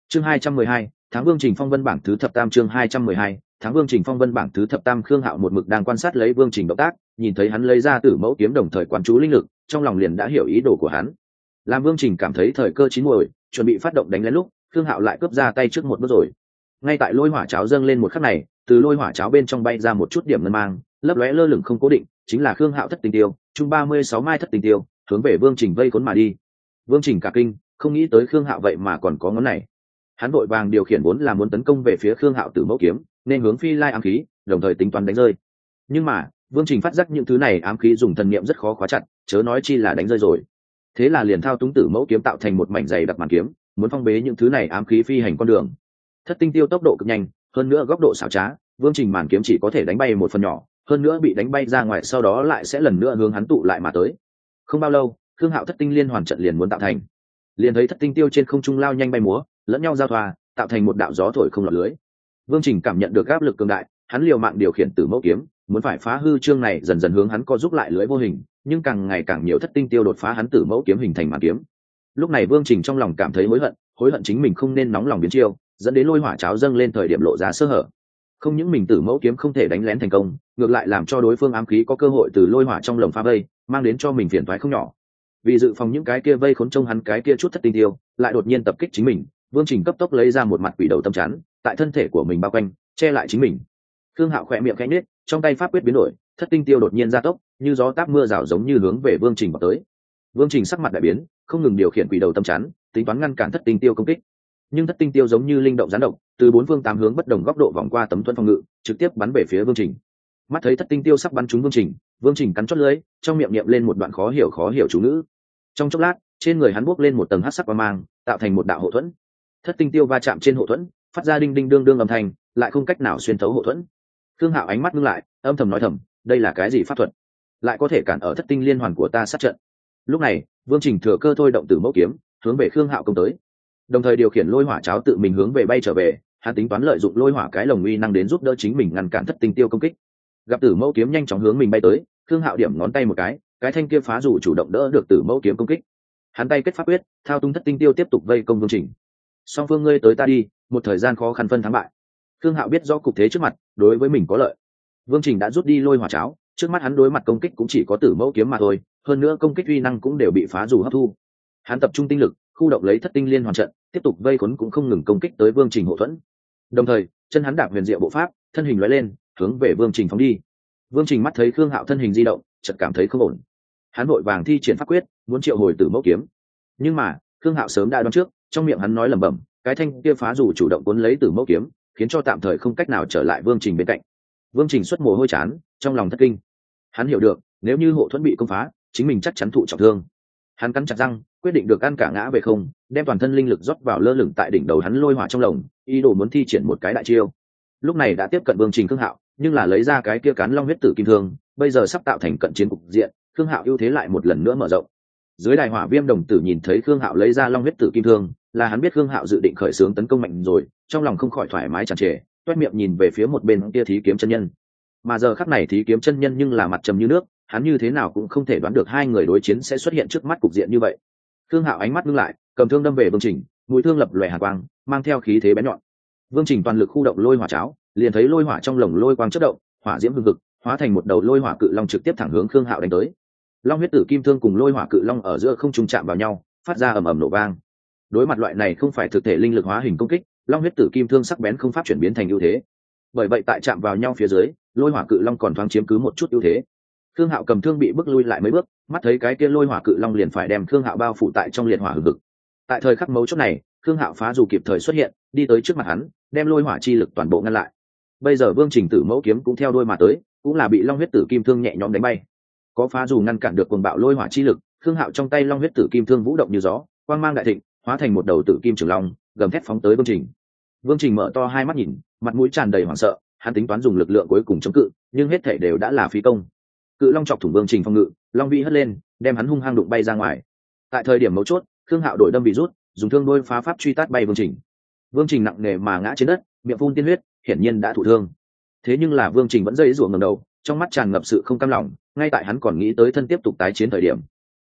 Chương 212, tháng Vương Trình Phong vân bảng thứ thập tam. Chương 212, tháng Vương Trình Phong vân bảng thứ thập tam. Khương Hạo một mực đang quan sát lấy Vương Trình động tác, nhìn thấy hắn lấy ra Tử Mẫu kiếm đồng thời quán chú linh lực, trong lòng liền đã hiểu ý đồ của hắn. Làm Vương Trình cảm thấy thời cơ chín muồi, chuẩn bị phát động đánh lén lúc, Khương Hạo lại cướp ra tay trước một bước rồi. Ngay tại lôi hỏa cháo dâng lên một khắc này, từ lôi hỏa cháo bên trong bay ra một chút điểm ngân mang, lấp lóe lơ lửng không cố định, chính là Khương Hạo thất tinh tiêu, chung 36 mai thất tinh tiêu, hướng về Vương Trình vây cuốn mà đi. Vương Trình cả kinh, không nghĩ tới Khương Hạo vậy mà còn có ngón này. Hắn vội vàng điều khiển vốn là muốn tấn công về phía Khương Hạo Tử Mẫu kiếm, nên hướng phi lai ám khí, đồng thời tính toán đánh rơi. Nhưng mà, Vương Trình phát giác những thứ này ám khí dùng thần niệm rất khó khóa chặt, chớ nói chi là đánh rơi rồi. Thế là liền thao túng Tử Mẫu kiếm tạo thành một mảnh dày đặc màn kiếm, muốn phong bế những thứ này ám khí phi hành con đường. Thất tinh tiêu tốc độ cực nhanh, hơn nữa góc độ xảo trá, Vương Trình màn kiếm chỉ có thể đánh bay một phần nhỏ, hơn nữa bị đánh bay ra ngoài sau đó lại sẽ lần nữa hướng hắn tụ lại mà tới. Không bao lâu, Khương Hạo thất tinh liên hoàn trận liền muốn tạo thành. Liền thấy thất tinh tiêu trên không trung lao nhanh bay múa, lẫn nhau giao thoa, tạo thành một đạo gió thổi không lọt lưới. Vương Trình cảm nhận được áp lực cường đại, hắn liều mạng điều khiển Tử Mẫu kiếm, muốn phải phá hư chương này dần dần hướng hắn co giúp lại lưới vô hình, nhưng càng ngày càng nhiều thất tinh tiêu đột phá hắn Tử Mẫu kiếm hình thành màn kiếm. Lúc này Vương Trình trong lòng cảm thấy hối hận chính mình không nên nóng lòng biến chiêu, dẫn đến lôi hỏa cháo dâng lên thời điểm lộ ra sơ hở. Không những mình Tử Mẫu kiếm không thể đánh lén thành công, ngược lại làm cho đối phương ám khí có cơ hội từ lôi hỏa trong lồng phá vây, mang đến cho mình phiền toái không nhỏ. Vì dự phòng những cái kia vây khốn trông hắn cái kia chút thất tinh tiêu, lại đột nhiên tập kích chính mình, Vương Trình cấp tốc lấy ra một mặt quỷ đầu tâm chắn, tại thân thể của mình bao quanh, che lại chính mình. Khương Hạo khẽ miệng khẽ nhếch, trong tay pháp quyết biến đổi, thất tinh tiêu đột nhiên gia tốc, như gió táp mưa rào giống như hướng về Vương Trình vào tới. Vương Trình sắc mặt đại biến, không ngừng điều khiển quỷ đầu tâm chắn, tính toán ngăn cản thất tinh tiêu công kích. Nhưng thất tinh tiêu giống như linh động gián động, từ bốn phương tám hướng bất đồng góc độ vòng qua tấm thuẫn phòng ngự, trực tiếp bắn về phía Vương Trình. Mắt thấy thất tinh tiêu sắp bắn trúng Vương Trình cắn chót lưỡi, trong miệng niệm lên một đoạn khó hiểu chú ngữ. Trong chốc lát, trên người hắn bốc lên một tầng hắc sắc quang mang, tạo thành một đạo hộ thuẫn. Thất tinh tiêu va chạm trên hộ thuẫn, phát ra đinh đinh đương đương âm thanh, lại không cách nào xuyên thấu hộ thuẫn. Khương Hạo ánh mắt ngưng lại, âm thầm nói thầm, đây là cái gì pháp thuật, lại có thể cản ở thất tinh liên hoàn của ta sát trận. Lúc này, Vương Trình thừa cơ thôi động Tử Mẫu kiếm, hướng về Khương Hạo công tới, đồng thời điều khiển lôi hỏa cháo tự mình hướng về bay trở về. Hắn tính toán lợi dụng lôi hỏa cái lồng uy năng đến giúp đỡ chính mình ngăn cản thất tinh tiêu công kích. Gặp Tử Mẫu kiếm nhanh chóng hướng mình bay tới, Khương Hạo điểm ngón tay một cái thanh kia phá dù chủ động đỡ được Tử Mẫu kiếm công kích. Hắn tay kết pháp quyết, thao túng thất tinh tiêu tiếp tục vây công Vương Trình. Song phương ngươi tới ta đi, một thời gian khó khăn phân thắng bại. Khương Hạo biết rõ cục thế trước mặt đối với mình có lợi. Vương Trình đã rút đi lôi hỏa cháo, trước mắt hắn đối mặt công kích cũng chỉ có Tử Mẫu kiếm mà thôi, hơn nữa công kích uy năng cũng đều bị phá dù hấp thu. Hắn tập trung tinh lực, khu động lấy thất tinh liên hoàn trận, tiếp tục vây khốn cũng không ngừng công kích tới Vương Trình hộ thuẫn. Đồng thời, chân hắn đạp huyền diệu bộ pháp, thân hình lóe lên, hướng về Vương Trình phóng đi. Vương Trình mắt thấy Khương Hạo thân hình di động, chợt cảm thấy không ổn. Hắn vội vàng thi triển pháp quyết, muốn triệu hồi Tử Mẫu kiếm. Nhưng mà, Khương Hạo sớm đã đoán trước, trong miệng hắn nói lẩm bẩm, cái thanh kia phá dù chủ động cuốn lấy Tử Mẫu kiếm, khiến cho tạm thời không cách nào trở lại Vương Trình bên cạnh. Vương Trình xuất mồ hôi chán, trong lòng thất kinh. Hắn hiểu được, nếu như hộ thuẫn bị công phá, chính mình chắc chắn thụ trọng thương. Hắn cắn chặt răng, quyết định được ăn cả ngã về không, đem toàn thân linh lực rót vào lơ lửng tại đỉnh đầu hắn lôi hỏa trong lồng, ý đồ muốn thi triển một cái đại chiêu. Lúc này đã tiếp cận Vương Trình Khương Hạo, nhưng là lấy ra cái kia cán long huyết tử kim thương, bây giờ sắp tạo thành cận chiến cục diện, Khương Hạo ưu thế lại một lần nữa mở rộng. Dưới đài hỏa viêm đồng tử nhìn thấy Khương Hạo lấy ra long huyết tử kim thương, là hắn biết Khương Hạo dự định khởi xướng tấn công mạnh rồi, trong lòng không khỏi thoải mái tràn trề, toét miệng nhìn về phía một bên kia Thí Kiếm chân nhân. Mà giờ khắc này Thí Kiếm chân nhân nhưng là mặt trầm như nước, hắn như thế nào cũng không thể đoán được hai người đối chiến sẽ xuất hiện trước mắt cục diện như vậy. Khương Hạo ánh mắt ngưng lại, cầm thương đâm về Vương Trình, mũi thương lập lòe hàn quang, mang theo khí thế bén nhọn. Vương Trình toàn lực khu động lôi hỏa cháo, liền thấy lôi hỏa trong lồng lôi quang chớp động, hỏa diễm hừng hực, hóa thành một đầu lôi hỏa cự long trực tiếp thẳng hướng Khương Hạo đánh tới. Long huyết tử kim thương cùng lôi hỏa cự long ở giữa không trùng chạm vào nhau, phát ra ầm ầm nổ vang. Đối mặt loại này không phải thực thể linh lực hóa hình công kích, long huyết tử kim thương sắc bén không pháp chuyển biến thành ưu thế. Bởi vậy tại chạm vào nhau phía dưới, lôi hỏa cự long còn thoáng chiếm cứ một chút ưu thế. Khương Hạo cầm thương bị bước lui lại mấy bước, mắt thấy cái kia lôi hỏa cự long liền phải đem Khương Hạo bao phủ tại trong liệt hỏa hừng hực. Tại thời khắc mấu chốt này, Khương Hạo phá dù kịp thời xuất hiện, đi tới trước mặt hắn, đem lôi hỏa chi lực toàn bộ ngăn lại. Bây giờ Vương Trình Tử Mẫu kiếm cũng theo đôi mà tới, cũng là bị long huyết tử kim thương nhẹ nhõm đánh bay. Có phá dù ngăn cản được cuồng bạo lôi hỏa chi lực, Khương Hạo trong tay long huyết tử kim thương vũ động như gió, quang mang đại thịnh, hóa thành một đầu tử kim trường long, gầm thét phóng tới Vương Trình. Vương Trình mở to hai mắt nhìn, mặt mũi tràn đầy hoảng sợ, hắn tính toán dùng lực lượng cuối cùng chống cự, nhưng hết thảy đều đã là phí công. Cự long chọc thủng Vương Trình phòng ngự, long vĩ hất lên, đem hắn hung hăng đụng bay ra ngoài. Tại thời điểm mấu chốt, Khương Hạo đổi đâm bị rút, dùng thương đôi phá pháp truy tát bay Vương Trình. Vương Trình nặng nề mà ngã trên đất, miệng phun tiên huyết, hiển nhiên đã thụ thương. Thế nhưng là Vương Trình vẫn giãy giụa ngẩng đầu, trong mắt tràn ngập sự không cam lòng, ngay tại hắn còn nghĩ tới thân tiếp tục tái chiến thời điểm,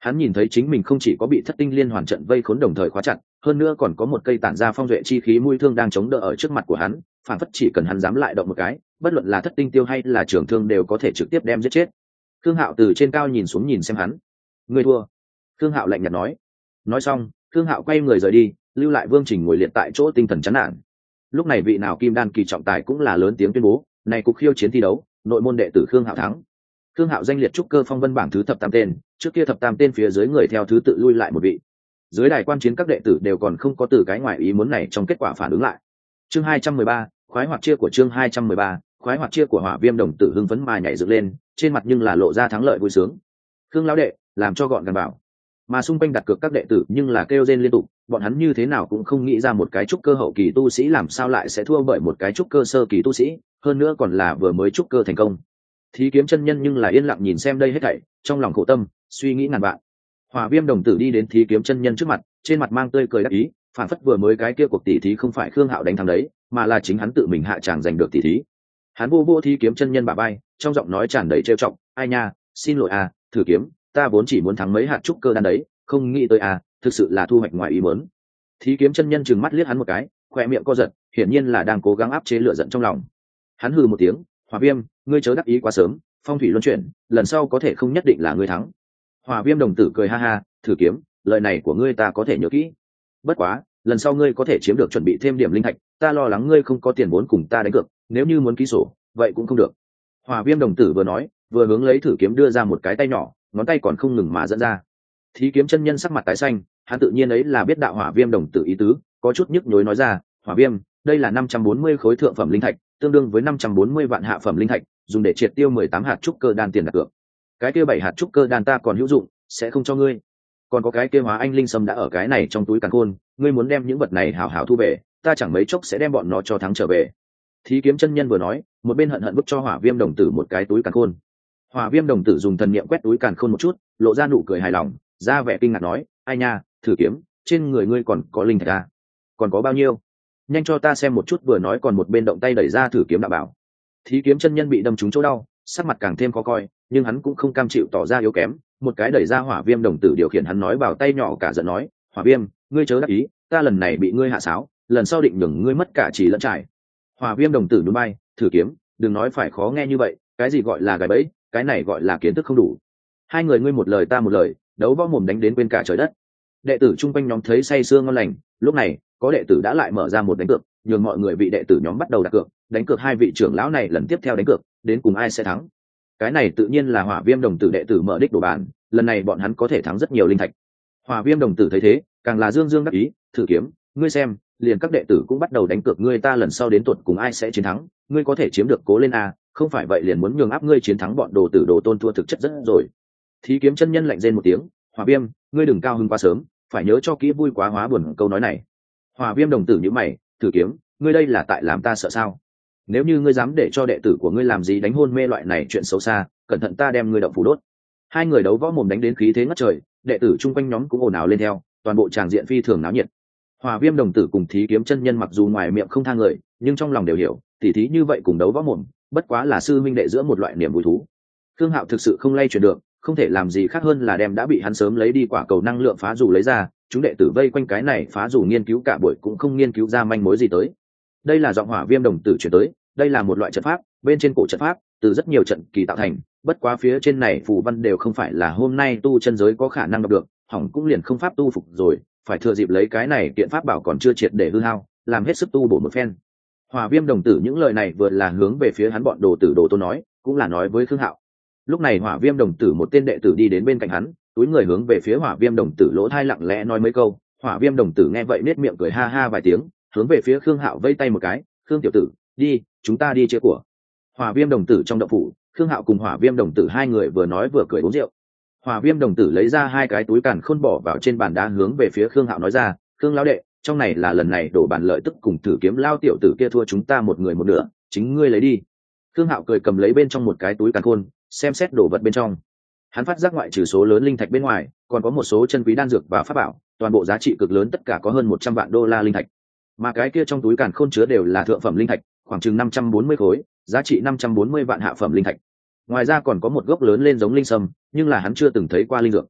Hắn nhìn thấy chính mình không chỉ có bị thất tinh liên hoàn trận vây khốn đồng thời khóa chặt, hơn nữa còn có một cây tản ra phong duệ chi khí mũi thương đang chống đỡ ở trước mặt của hắn, phản phất chỉ cần hắn dám lại động một cái, bất luận là thất tinh tiêu hay là trường thương đều có thể trực tiếp đem giết chết. Khương Hạo từ trên cao nhìn xuống nhìn xem hắn. Ngươi thua. Khương Hạo lạnh nhạt nói. Nói xong, Khương Hạo quay người rời đi, lưu lại Vương Trình ngồi liệt tại chỗ tinh thần chán nản. Lúc này vị nào kim đan kỳ trọng tài cũng là lớn tiếng tuyên bố, này cuộc khiêu chiến thi đấu, nội môn đệ tử Khương Hạo thắng. Khương Hạo danh liệt trúc cơ phong vân bảng thứ thập tam tên, trước kia thập tam tên phía dưới người theo thứ tự lui lại một vị. Dưới đài quan chiến các đệ tử đều còn không có từ cái ngoại ý muốn này trong kết quả phản ứng lại. Chương 213, khoái hoạt chia của chương 213, khoái hoạt chia của Hỏa Viêm đồng tử hưng phấn mà nhảy dựng lên, trên mặt nhưng là lộ ra thắng lợi vui sướng. Khương lão đệ, làm cho gọn gàng bảo. Mà xung quanh đặt cược các đệ tử nhưng là kêu rên liên tục, bọn hắn như thế nào cũng không nghĩ ra một cái trúc cơ hậu kỳ tu sĩ làm sao lại sẽ thua bởi một cái trúc cơ sơ kỳ tu sĩ, hơn nữa còn là vừa mới trúc cơ thành công. Thí Kiếm chân nhân nhưng là yên lặng nhìn xem đây hết thảy, trong lòng khổ tâm, suy nghĩ ngàn vạn. Hỏa Viêm đồng tử đi đến Thí Kiếm chân nhân trước mặt, trên mặt mang tươi cười đắc ý, phản phất vừa mới cái kia cuộc tỷ thí không phải Khương Hạo đánh thắng đấy, mà là chính hắn tự mình hạ tràng giành được tỷ thí. Hắn vô vô Thí Kiếm chân nhân bả vai, trong giọng nói tràn đầy trêu chọc, "Ai nha, xin lỗi à, thử kiếm, ta vốn chỉ muốn thắng mấy hạt trúc cơ đan đấy, không nghĩ tới à, thực sự là thu hoạch ngoài ý muốn." Thí Kiếm chân nhân trừng mắt liếc hắn một cái, khoe miệng co giật, hiển nhiên là đang cố gắng áp chế lửa giận trong lòng. Hắn hừ một tiếng, "Hỏa Viêm, ngươi chớ đắc ý quá sớm, phong thủy luân chuyển, lần sau có thể không nhất định là ngươi thắng." Hỏa Viêm đồng tử cười ha ha, "Thử kiếm, lời này của ngươi ta có thể nhớ kỹ. Bất quá, lần sau ngươi có thể chiếm được chuẩn bị thêm điểm linh thạch, ta lo lắng ngươi không có tiền vốn cùng ta đánh cược, nếu như muốn ký sổ, vậy cũng không được." Hỏa Viêm đồng tử vừa nói, vừa hướng lấy thử kiếm đưa ra một cái tay nhỏ, ngón tay còn không ngừng mà dẫn ra. Thí Kiếm chân nhân sắc mặt tái xanh, hắn tự nhiên ấy là biết đạo Hỏa Viêm đồng tử ý tứ, có chút nhức nhối nói ra, "Hỏa Viêm, đây là 540 khối thượng phẩm linh thạch, tương đương với 540 vạn hạ phẩm linh thạch, dùng để triệt tiêu 18 hạt trúc cơ đan tiền đặt cược. Cái kia 7 hạt trúc cơ đan ta còn hữu dụng, sẽ không cho ngươi. Còn có cái kia Hóa Anh linh sâm đã ở cái này trong túi càn khôn, ngươi muốn đem những vật này hảo hảo thu về, ta chẳng mấy chốc sẽ đem bọn nó cho thắng trở về." Thí Kiếm chân nhân vừa nói, một bên hận hận vứt cho Hỏa Viêm đồng tử một cái túi càn khôn. Hỏa Viêm đồng tử dùng thần niệm quét túi càn khôn một chút, lộ ra nụ cười hài lòng, ra vẻ kinh ngạc nói, "Ai nha, thử kiếm, trên người ngươi còn có linh thạch à? Còn có bao nhiêu? Nhanh cho ta xem một chút." Vừa nói còn một bên động tay đẩy ra thử kiếm đạo bảo. Thí Kiếm chân nhân bị đâm trúng chỗ đau, sắc mặt càng thêm khó coi, nhưng hắn cũng không cam chịu tỏ ra yếu kém, một cái đẩy ra Hỏa Viêm đồng tử điều khiển hắn nói vào tay nhỏ cả giận nói, "Hỏa Viêm, ngươi chớ đắc ý, ta lần này bị ngươi hạ sáo, lần sau định nhường ngươi mất cả chỉ lẫn trải." Hỏa Viêm đồng tử nhún vai, "Thử kiếm, đừng nói phải khó nghe như vậy, cái gì gọi là gài bẫy, cái này gọi là kiến thức không đủ. Hai người ngươi một lời ta một lời, đấu võ mồm đánh đến quên cả trời đất." Đệ tử chung quanh nhóm thấy say sưa ngon lành, lúc này có đệ tử đã lại mở ra một đánh cược, nhường mọi người vị đệ tử nhóm bắt đầu đặt cược, đánh cược hai vị trưởng lão này lần tiếp theo đánh cược, đến cùng ai sẽ thắng. Cái này tự nhiên là Hỏa Viêm đồng tử đệ tử mở đích đổ bàn, lần này bọn hắn có thể thắng rất nhiều linh thạch. Hỏa Viêm đồng tử thấy thế, càng là dương dương đắc ý, "Thử kiếm, ngươi xem, liền các đệ tử cũng bắt đầu đánh cược ngươi ta lần sau đến tuột cùng ai sẽ chiến thắng, ngươi có thể chiếm được cố lên a, không phải vậy liền muốn nhường áp ngươi chiến thắng bọn đồ tử đồ tôn thua thực chất rất rồi." Thí Kiếm chân nhân lạnh rên một tiếng, "Hỏa Viêm, ngươi đừng cao hứng quá sớm, phải nhớ cho kỹ vui quá hóa buồn câu nói này." Hỏa Viêm đồng tử nhíu mày, "Thử kiếm, ngươi đây là tại làm ta sợ sao? Nếu như ngươi dám để cho đệ tử của ngươi làm gì đánh hôn mê loại này chuyện xấu xa, cẩn thận ta đem ngươi động phủ đốt." Hai người đấu võ mồm đánh đến khí thế ngất trời, đệ tử chung quanh nhóm cũng ồn ào lên theo, toàn bộ tràng diện phi thường náo nhiệt. Hỏa Viêm đồng tử cùng Thí Kiếm chân nhân mặc dù ngoài miệng không tha người, nhưng trong lòng đều hiểu, tỉ thí như vậy cùng đấu võ mồm, bất quá là sư minh đệ giữa một loại niềm vui thú. Khương Hạo thực sự không lay chuyển được, không thể làm gì khác hơn là đem đã bị hắn sớm lấy đi quả cầu năng lượng phá dù lấy ra, chúng đệ tử vây quanh cái này phá dù nghiên cứu cả buổi cũng không nghiên cứu ra manh mối gì tới. Đây là giọng Hỏa Viêm đồng tử chuyển tới, đây là một loại trận pháp, bên trên cổ trận pháp từ rất nhiều trận kỳ tạo thành, bất quá phía trên này phù văn đều không phải là hôm nay tu chân giới có khả năng đọc được, hỏng cũng liền không pháp tu phục rồi, phải thừa dịp lấy cái này kiện pháp bảo còn chưa triệt để hư hao, làm hết sức tu bổ một phen. Hỏa Viêm đồng tử những lời này vừa là hướng về phía hắn bọn đồ tử đồ tôn nói, cũng là nói với Khương Hạo. Lúc này Hỏa Viêm đồng tử một tên đệ tử đi đến bên cạnh hắn, túi người hướng về phía Hỏa Viêm đồng tử lỗ tai lặng lẽ nói mấy câu. Hỏa Viêm đồng tử nghe vậy nết miệng cười ha ha vài tiếng, hướng về phía Khương Hạo vây tay một cái, "Khương tiểu tử, đi, chúng ta đi chia của." Hỏa Viêm đồng tử trong động phủ, Khương Hạo cùng Hỏa Viêm đồng tử hai người vừa nói vừa cười uống rượu. Hỏa Viêm đồng tử lấy ra hai cái túi càn khôn bỏ vào trên bàn đá hướng về phía Khương Hạo nói ra, "Khương lão đệ, trong này là lần này đổ bàn lợi tức cùng Thử kiếm lao tiểu tử kia thua chúng ta một người một nửa, chính ngươi lấy đi." Khương Hạo cười cầm lấy bên trong một cái túi càn khôn, xem xét đồ vật bên trong. Hắn phát giác ngoại trừ số lớn linh thạch bên ngoài, còn có một số chân quý đan dược và pháp bảo, toàn bộ giá trị cực lớn tất cả có hơn 100 vạn đô la linh thạch. Mà cái kia trong túi càn khôn chứa đều là thượng phẩm linh thạch, khoảng chừng 540 khối, giá trị 540 vạn hạ phẩm linh thạch. Ngoài ra còn có một gốc lớn lên giống linh sâm, nhưng là hắn chưa từng thấy qua linh dược.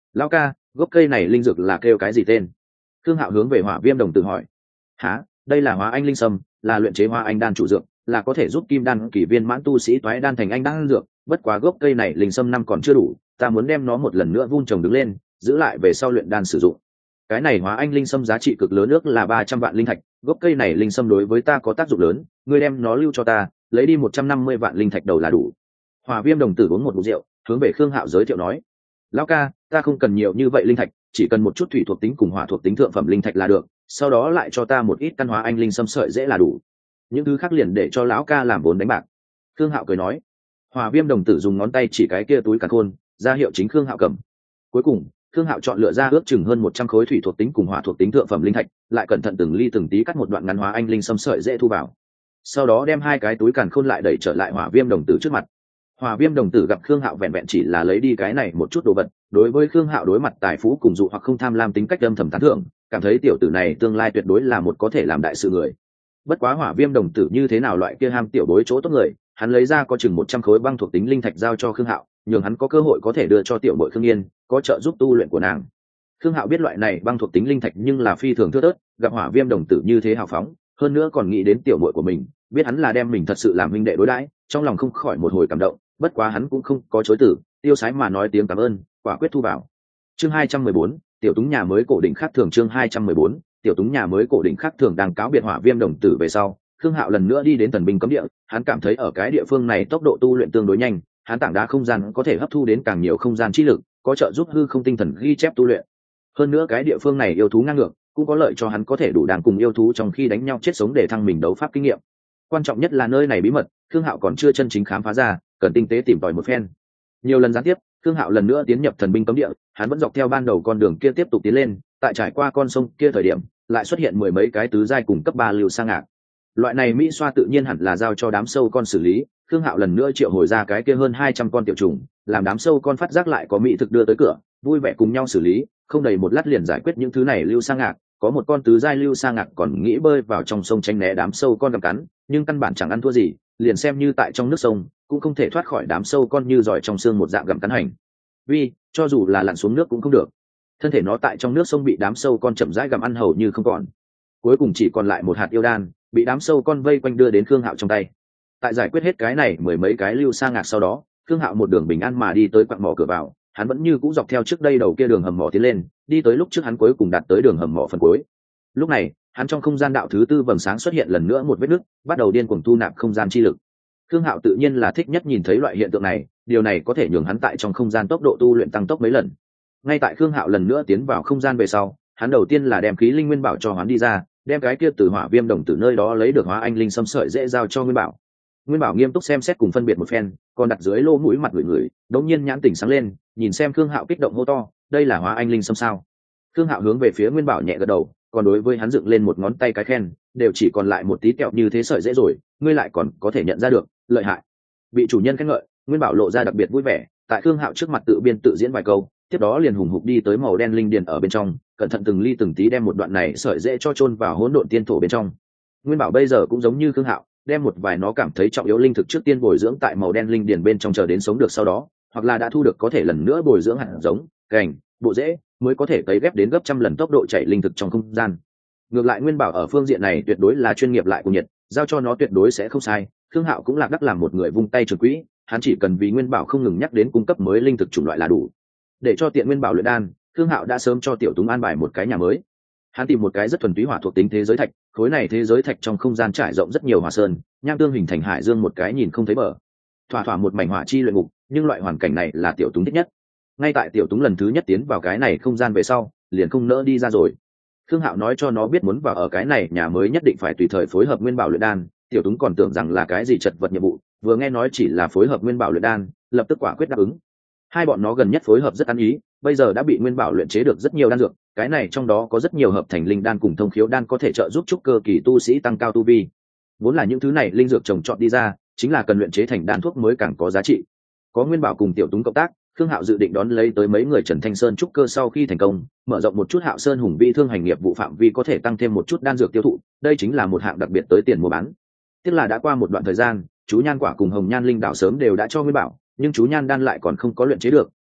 Lão ca, gốc cây này linh dược là kêu cái gì tên? Khương Hạo hướng về Hỏa Viêm Đồng Tử hỏi. Hả, đây là Hóa Anh Linh Sâm, là luyện chế Hóa Anh đan chủ dược, là có thể giúp kim đan kỳ viên mãn tu sĩ toái đan thành anh đan dược. Bất quá gốc cây này linh sâm năm còn chưa đủ, ta muốn đem nó một lần nữa vun trồng đứng lên, giữ lại về sau luyện đan sử dụng. Cái này Hóa Anh Linh Sâm giá trị cực lớn, ước là 300 vạn linh thạch. Gốc cây này linh sâm đối với ta có tác dụng lớn, ngươi đem nó lưu cho ta, lấy đi 150 vạn linh thạch đầu là đủ. Hỏa Viêm Đồng Tử uống một ngụm rượu, hướng về Khương Hạo giới thiệu nói: Lão ca, ta không cần nhiều như vậy linh thạch, chỉ cần một chút thủy thuộc tính cùng hỏa thuộc tính thượng phẩm linh thạch là được, sau đó lại cho ta một ít căn Hóa Anh Linh Sâm sợi dễ là đủ. Những thứ khác liền để cho lão ca làm vốn đánh bạc. Khương Hạo cười nói. Hỏa Viêm Đồng Tử dùng ngón tay chỉ cái kia túi càn khôn, ra hiệu chính Khương Hạo cầm. Cuối cùng Khương Hạo chọn lựa ra ước chừng hơn 100 khối thủy thuộc tính cùng hỏa thuộc tính thượng phẩm linh thạch, lại cẩn thận từng ly từng tí cắt một đoạn ngắn Hóa Anh Linh Sâm sợi dễ thu vào. Sau đó đem hai cái túi càn khôn lại đẩy trở lại Hỏa Viêm Đồng Tử trước mặt. Hỏa Viêm Đồng Tử gặp Khương Hạo vẹn vẹn chỉ là lấy đi cái này một chút đồ vật, đối với Khương Hạo đối mặt tài phú cùng dụ hoặc không tham lam tính cách âm thầm tán thưởng, cảm thấy tiểu tử này tương lai tuyệt đối là một có thể làm đại sự người. Bất quá Hỏa Viêm Đồng Tử như thế nào loại kia ham tiểu bối chỗ tốt người, hắn lấy ra có chừng 100 khối băng thuộc tính linh thạch giao cho Khương Hạo, nhường hắn có cơ hội có thể đưa cho tiểu bội Khương Yên, có trợ giúp tu luyện của nàng. Khương Hạo biết loại này băng thuộc tính linh thạch nhưng là phi thường thưa thớt, gặp Hỏa Viêm Đồng Tử như thế hào phóng, hơn nữa còn nghĩ đến tiểu bội của mình, biết hắn là đem mình thật sự làm huynh đệ đối đãi, trong lòng không khỏi một hồi cảm động. Bất quá hắn cũng không có chối từ, tiêu sái mà nói tiếng cảm ơn, quả quyết thu vào. Chương 214, tiểu túng nhà mới cổ đỉnh khác thường. Chương 214, tiểu túng nhà mới cổ đỉnh khác thường. Đang cáo biệt Hỏa Viêm Đồng Tử về sau, Khương Hạo lần nữa đi đến Thần Binh Cấm Địa, hắn cảm thấy ở cái địa phương này tốc độ tu luyện tương đối nhanh, hắn tảng đá không gian có thể hấp thu đến càng nhiều không gian chi lực, có trợ giúp hư không tinh thần ghi chép tu luyện. Hơn nữa cái địa phương này yêu thú ngang ngược, cũng có lợi cho hắn có thể đủ đàn cùng yêu thú trong khi đánh nhau chết sống để thăng mình đấu pháp kinh nghiệm. Quan trọng nhất là nơi này bí mật, Khương Hạo còn chưa chân chính khám phá ra, cần tinh tế tìm tòi một phen. Nhiều lần gián tiếp, Khương Hạo lần nữa tiến nhập Thần Binh Cấm Địa, hắn vẫn dọc theo ban đầu con đường kia tiếp tục tiến lên, tại trải qua con sông kia thời điểm, lại xuất hiện mười mấy cái tứ giai cùng cấp 3 lưu sa ngạc. Loại này mỹ xoa tự nhiên hẳn là giao cho đám sâu con xử lý, Khương Hạo lần nữa triệu hồi ra cái kia hơn 200 con tiểu trùng, làm đám sâu con phát giác lại có mỹ thực đưa tới cửa, vui vẻ cùng nhau xử lý, không đầy một lát liền giải quyết những thứ này lưu sa ngạc. Có một con tứ giai lưu sa ngạc còn nghĩ bơi vào trong sông tránh né đám sâu con gặm cắn, nhưng căn bản chẳng ăn thua gì, liền xem như tại trong nước sông cũng không thể thoát khỏi đám sâu con như giỏi trong xương một dạng gặm cắn hành vi, cho dù là lặn xuống nước cũng không được. Thân thể nó tại trong nước sông bị đám sâu con chậm rãi gặm ăn hầu như không còn, cuối cùng chỉ còn lại một hạt yêu đan bị đám sâu con vây quanh đưa đến Khương Hạo trong tay. Tại giải quyết hết cái này mười mấy cái lưu sa ngạc sau đó, Khương Hạo một đường bình an mà đi tới quặng mỏ cửa vào, hắn vẫn như cũ dọc theo trước đây đầu kia đường hầm mỏ tiến lên, đi tới lúc trước hắn cuối cùng đạt tới đường hầm mỏ phần cuối. Lúc này hắn trong không gian đạo thứ tư vầng sáng xuất hiện lần nữa một vết nứt, bắt đầu điên cuồng thu nạp không gian chi lực. Khương Hạo tự nhiên là thích nhất nhìn thấy loại hiện tượng này, điều này có thể nhường hắn tại trong không gian tốc độ tu luyện tăng tốc mấy lần. Ngay tại Khương Hạo lần nữa tiến vào không gian về sau, hắn đầu tiên là đem khí linh nguyên bảo cho hắn đi ra, đem cái kia từ Hỏa Viêm Đồng Tử nơi đó lấy được Hóa Anh Linh Sâm sợi dễ giao cho Nguyên Bảo. Nguyên Bảo nghiêm túc xem xét cùng phân biệt một phen, còn đặt dưới lỗ mũi mặt người, đống nhiên nhãn tỉnh sáng lên, nhìn xem Khương Hạo kích động hô to, đây là Hóa Anh Linh Sâm sao? Khương Hạo hướng về phía Nguyên Bảo nhẹ gật đầu, còn đối với hắn dựng lên một ngón tay cái khen, đều chỉ còn lại một tí kẹo như thế sợi dễ rồi, ngươi lại còn có thể nhận ra được, lợi hại. Bị chủ nhân khen ngợi, Nguyên Bảo lộ ra đặc biệt vui vẻ, tại Khương Hạo trước mặt tự biên tự diễn vài câu, tiếp đó liền hùng hục đi tới màu đen linh điền ở bên trong, cẩn thận từng ly từng tí đem một đoạn này sợi dễ cho chôn vào hỗn độn tiên thổ bên trong. Nguyên Bảo bây giờ cũng giống như Khương Hạo, đem một vài nó cảm thấy trọng yếu linh thực trước tiên bồi dưỡng tại màu đen linh điền bên trong chờ đến sống được sau đó, hoặc là đã thu được có thể lần nữa bồi dưỡng hạt giống, cành, bộ rễ, mới có thể cấy ghép đến gấp trăm lần tốc độ chảy linh thực trong không gian. Ngược lại Nguyên Bảo ở phương diện này tuyệt đối là chuyên nghiệp lại cùng nhiệt, giao cho nó tuyệt đối sẽ không sai. Khương Hạo cũng lạc đắc làm một người vung tay trường quỹ, hắn chỉ cần vì Nguyên Bảo không ngừng nhắc đến cung cấp mới linh thực chủng loại là đủ. Để cho tiện Nguyên Bảo luyện đan, Khương Hạo đã sớm cho Tiểu Túng an bài một cái nhà mới. Hắn tìm một cái rất thuần túy hỏa thuộc tính thế giới thạch, khối này thế giới thạch trong không gian trải rộng rất nhiều hỏa sơn, nham tương hình thành hải dương một cái nhìn không thấy bờ. Thỏa thỏa một mảnh hỏa chi luyện ngục, nhưng loại hoàn cảnh này là Tiểu Túng thích nhất. Ngay tại Tiểu Túng lần thứ nhất tiến vào cái này không gian về sau, liền không nỡ đi ra rồi. Khương Hạo nói cho nó biết muốn vào ở cái này nhà mới nhất định phải tùy thời phối hợp Nguyên Bảo luyện đan, Tiểu Túng còn tưởng rằng là cái gì chật vật nhiệm vụ, vừa nghe nói chỉ là phối hợp Nguyên Bảo luyện đan, lập tức quả quyết đáp ứng. Hai bọn nó gần nhất phối hợp rất ăn ý, bây giờ đã bị Nguyên Bảo luyện chế được rất nhiều đan dược, cái này trong đó có rất nhiều hợp thành linh đan cùng thông khiếu đan có thể trợ giúp trúc cơ kỳ tu sĩ tăng cao tu vi. Vốn là những thứ này linh dược trồng trọt đi ra, chính là cần luyện chế thành đan thuốc mới càng có giá trị. Có Nguyên Bảo cùng Tiểu Túng cộng tác, Khương Hạo dự định đón lấy tới mấy người Trần Thanh Sơn trúc cơ sau khi thành công, mở rộng một chút Hạo Sơn hùng vi thương hành nghiệp vụ phạm vi có thể tăng thêm một chút đan dược tiêu thụ, đây chính là một hạng đặc biệt tới tiền mua bán. Tiếc là đã qua một đoạn thời gian, chú nhan quả cùng hồng nhan linh đạo sớm đều đã cho Nguyên Bảo, nhưng chú nhan đan lại còn không có luyện chế được,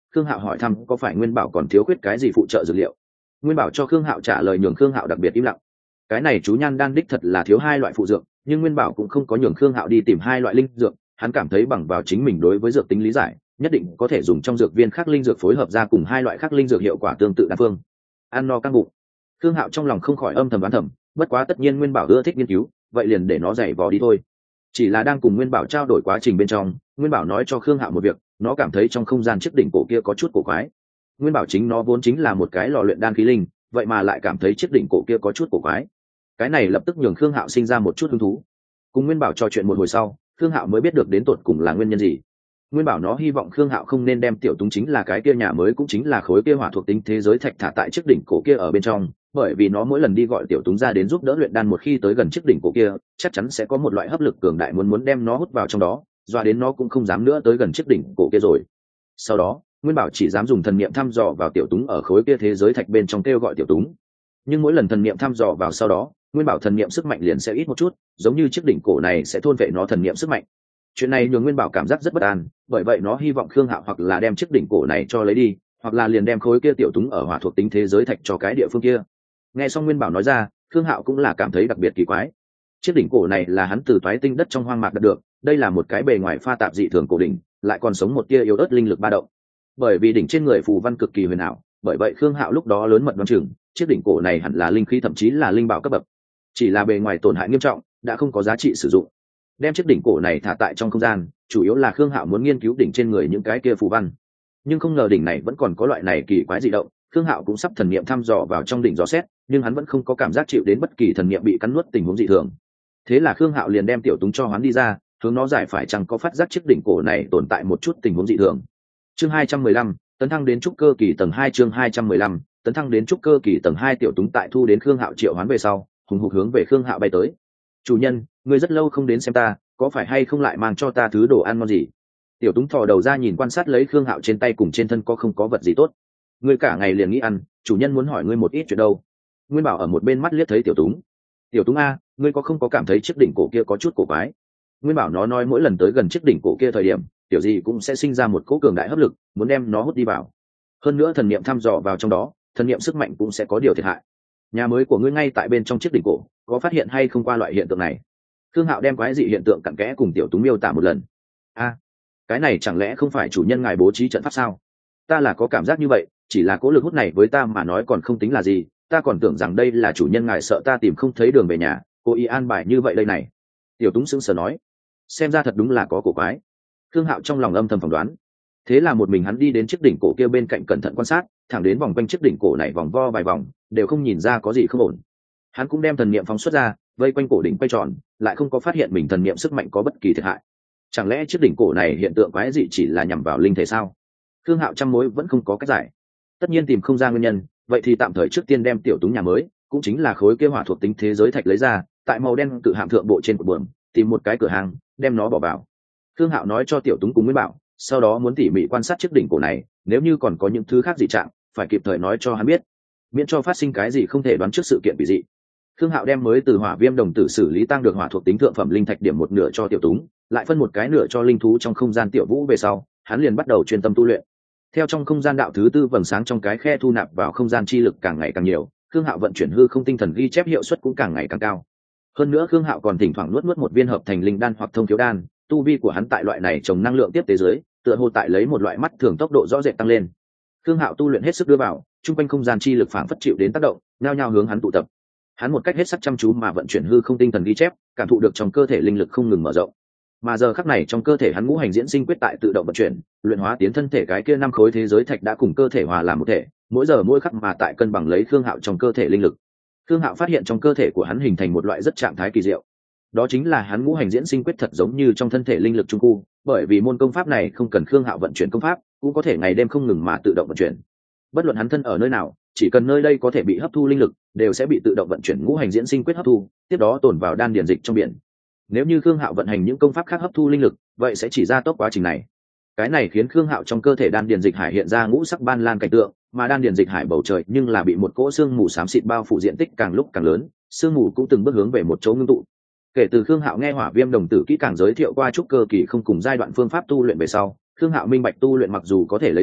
Khương Hạo hỏi thăm có phải Nguyên Bảo còn thiếu khuyết cái gì phụ trợ dược liệu. Nguyên Bảo cho Khương Hạo trả lời nhường Khương Hạo đặc biệt im lặng. Cái này chú nhan đan đích thật là thiếu 2 loại phụ dược, nhưng Nguyên Bảo cũng không có nhường Khương Hạo đi tìm 2 loại linh dược, hắn cảm thấy bằng vào chính mình đối với dược tính lý giải, nhất định có thể dùng trong dược viên khác linh dược phối hợp ra cùng 2 loại khác linh dược hiệu quả tương tự đan phương. Ăn no căng bụng, Khương Hạo trong lòng không khỏi âm thầm đoán thầm, bất quá tất nhiên Nguyên Bảo ưa thích nghiên cứu, vậy liền để nó dạy vò đi thôi. Chỉ là đang cùng Nguyên Bảo trao đổi quá trình bên trong, Nguyên Bảo nói cho Khương Hạo một việc, nó cảm thấy trong không gian chiếc đỉnh cổ kia có chút cổ quái. Nguyên Bảo chính nó vốn chính là một cái lò luyện đan khí linh, vậy mà lại cảm thấy chiếc đỉnh cổ kia có chút cổ quái. Cái này lập tức nhường Khương Hạo sinh ra một chút hứng thú. Cùng Nguyên Bảo trò chuyện một hồi sau, Khương Hạo mới biết được đến tột cùng là nguyên nhân gì. Nguyên Bảo nó hy vọng Khương Hạo không nên đem Tiểu Túng chính là cái kia nhà mới cũng chính là khối kia hỏa thuộc tính thế giới thạch thả tại chiếc đỉnh cổ kia ở bên trong, bởi vì nó mỗi lần đi gọi Tiểu Túng ra đến giúp đỡ luyện đan, một khi tới gần chiếc đỉnh cổ kia, chắc chắn sẽ có một loại hấp lực cường đại muốn đem nó hút vào trong đó, doa đến nó cũng không dám nữa tới gần chiếc đỉnh cổ kia rồi. Sau đó, Nguyên Bảo chỉ dám dùng thần niệm thăm dò vào Tiểu Túng ở khối kia thế giới thạch bên trong kêu gọi Tiểu Túng. Nhưng mỗi lần thần niệm thăm dò vào sau đó, Nguyên Bảo thần niệm sức mạnh liền sẽ ít một chút, giống như chiếc đỉnh cổ này sẽ thôn vệ nó thần niệm sức mạnh. Chuyện này nhường Nguyên Bảo cảm giác rất bất an, bởi vậy nó hy vọng Khương Hạo hoặc là đem chiếc đỉnh cổ này cho lấy đi, hoặc là liền đem khối kia Tiểu Túng ở hỏa thuộc tính thế giới thạch cho cái địa phương kia. Nghe xong Nguyên Bảo nói ra, Khương Hạo cũng là cảm thấy đặc biệt kỳ quái. Chiếc đỉnh cổ này là hắn từ toái tinh đất trong hoang mạc đạt được, đây là một cái bề ngoài pha tạp dị thường cổ đỉnh, lại còn sống một tia yếu ớt linh lực ba động. Bởi vì đỉnh trên người phù văn cực kỳ huyền ảo, bởi vậy Khương Hạo lúc đó lớn mật đoán chừng, chiếc đỉnh cổ này hẳn là linh khí thậm chí là linh bảo cấp bậc. Chỉ là bề ngoài tổn hại nghiêm trọng, đã không có giá trị sử dụng. Đem chiếc đỉnh cổ này thả tại trong không gian, chủ yếu là Khương Hạo muốn nghiên cứu đỉnh trên người những cái kia phù văn. Nhưng không ngờ đỉnh này vẫn còn có loại này kỳ quái dị động, Khương Hạo cũng sắp thần niệm thăm dò vào trong đỉnh dò xét, nhưng hắn vẫn không có cảm giác chịu đến bất kỳ thần niệm bị cắn nuốt tình huống dị thường. Thế là Khương Hạo liền đem Tiểu Túng cho hoán đi ra, hướng nó giải phải chăng có phát giác chiếc đỉnh cổ này tồn tại một chút tình huống dị thường. Chương 215, tấn thăng đến trúc cơ kỳ tầng 2. Chương 215, tấn thăng đến trúc cơ kỳ tầng 2. Tiểu Túng tại thu đến Khương Hạo triệu hoán về sau, hùng hục hướng về Khương Hạo bay tới. Chủ nhân, ngươi rất lâu không đến xem ta, có phải hay không lại mang cho ta thứ đồ ăn ngon gì? Tiểu Túng thò đầu ra nhìn quan sát lấy Khương Hạo trên tay cùng trên thân có không có vật gì tốt. Ngươi cả ngày liền nghĩ ăn, chủ nhân muốn hỏi ngươi một ít chuyện đâu. Nguyên Bảo ở một bên mắt liếc thấy Tiểu Túng. Tiểu Túng a, ngươi có không có cảm thấy chiếc đỉnh cổ kia có chút cổ quái? Nguyên Bảo nó nói mỗi lần tới gần chiếc đỉnh cổ kia thời điểm, tiểu gì cũng sẽ sinh ra một cỗ cường đại hấp lực, muốn đem nó hút đi vào. Hơn nữa thần niệm thăm dò vào trong đó, thần niệm sức mạnh cũng sẽ có điều thiệt hại. Nhà mới của ngươi ngay tại bên trong chiếc đỉnh cổ, có phát hiện hay không qua loại hiện tượng này? Khương Hạo đem quái dị hiện tượng cặn kẽ cùng Tiểu Túng miêu tả một lần. A, cái này chẳng lẽ không phải chủ nhân ngài bố trí trận pháp sao? Ta là có cảm giác như vậy, chỉ là cỗ lực hút này với ta mà nói còn không tính là gì, ta còn tưởng rằng đây là chủ nhân ngài sợ ta tìm không thấy đường về nhà, cố ý an bài như vậy đây này. Tiểu Túng sững sờ nói, xem ra thật đúng là có cổ quái. Khương Hạo trong lòng âm thầm phỏng đoán. Thế là một mình hắn đi đến chiếc đỉnh cổ kia bên cạnh cẩn thận quan sát, thẳng đến vòng quanh chiếc đỉnh cổ này vòng vo vài vòng, đều không nhìn ra có gì không ổn. Hắn cũng đem thần niệm phóng xuất ra, vây quanh cổ đỉnh quay tròn, lại không có phát hiện mình thần niệm sức mạnh có bất kỳ thiệt hại. Chẳng lẽ chiếc đỉnh cổ này hiện tượng quái dị chỉ là nhằm vào linh thể sao? Khương Hạo trăm mối vẫn không có cách giải. Tất nhiên tìm không ra nguyên nhân, vậy thì tạm thời trước tiên đem Tiểu Túng nhà mới, cũng chính là khối kia hỏa thuộc tính thế giới thạch lấy ra, tại màu đen cự hạm thượng bộ trên cột buồm, tìm một cái cửa hàng, đem nó bỏ vào. Khương Hạo nói cho Tiểu Túng cùng Nguyên Bảo, sau đó muốn tỉ mỉ quan sát chiếc đỉnh cổ này, nếu như còn có những thứ khác dị trạng, phải kịp thời nói cho hắn biết, miễn cho phát sinh cái gì không thể đoán trước sự kiện bị dị. Khương Hạo đem mới từ hỏa viêm đồng tử xử lý tăng được hỏa thuộc tính thượng phẩm linh thạch điểm một nửa cho Tiểu Túng, lại phân một cái nửa cho linh thú trong không gian Tiểu Vũ về sau, hắn liền bắt đầu chuyên tâm tu luyện. Theo trong không gian đạo thứ tư vầng sáng trong cái khe thu nạp vào không gian chi lực càng ngày càng nhiều, Khương Hạo vận chuyển hư không tinh thần ghi chép hiệu suất cũng càng ngày càng cao. Hơn nữa Khương Hạo còn thỉnh thoảng nuốt một viên hợp thành linh đan hoặc thông thiếu đan, tu vi của hắn tại loại này trồng năng lượng tiếp tế dưới, tựa hồ tại lấy một loại mắt thường tốc độ rõ rệt tăng lên. Khương Hạo tu luyện hết sức đưa vào, trung quanh không gian chi lực phảng phất chịu đến tác động, nhao nhao hướng hắn tụ tập. Hắn một cách hết sức chăm chú mà vận chuyển hư không tinh thần ghi chép, cảm thụ được trong cơ thể linh lực không ngừng mở rộng. Mà giờ khắc này trong cơ thể hắn ngũ hành diễn sinh quyết tại tự động vận chuyển, luyện hóa tiến thân thể cái kia 5 khối thế giới thạch đã cùng cơ thể hòa làm một thể, mỗi giờ mỗi khắc mà tại cân bằng lấy Khương Hạo trong cơ thể linh lực. Khương Hạo phát hiện trong cơ thể của hắn hình thành một loại rất trạng thái kỳ diệu. Đó chính là hắn ngũ hành diễn sinh quyết thật giống như trong thân thể linh lực trung khu, bởi vì môn công pháp này không cần Khương Hạo vận chuyển công pháp, cũng có thể ngày đêm không ngừng mà tự động vận chuyển. Bất luận hắn thân ở nơi nào, chỉ cần nơi đây có thể bị hấp thu linh lực, đều sẽ bị tự động vận chuyển ngũ hành diễn sinh quyết hấp thu, tiếp đó tồn vào đan điền dịch trong biển. Nếu như Khương Hạo vận hành những công pháp khác hấp thu linh lực, vậy sẽ chỉ gia tốc quá trình này. Cái này khiến Khương Hạo trong cơ thể đan điền dịch hải hiện ra ngũ sắc ban lan cảnh tượng, mà đan điền dịch hải bầu trời nhưng là bị một cỗ sương mù xám xịt bao phủ, diện tích càng lúc càng lớn, sương mù cũng từng bước hướng về một chỗ ngưng tụ. Kể từ Khương Hạo nghe Hỏa Viêm đồng tử kỹ càng giới thiệu qua trúc cơ kỳ không cùng giai đoạn phương pháp tu luyện về sau, Khương Hạo minh bạch tu luyện mặc dù có thể lấy xảo,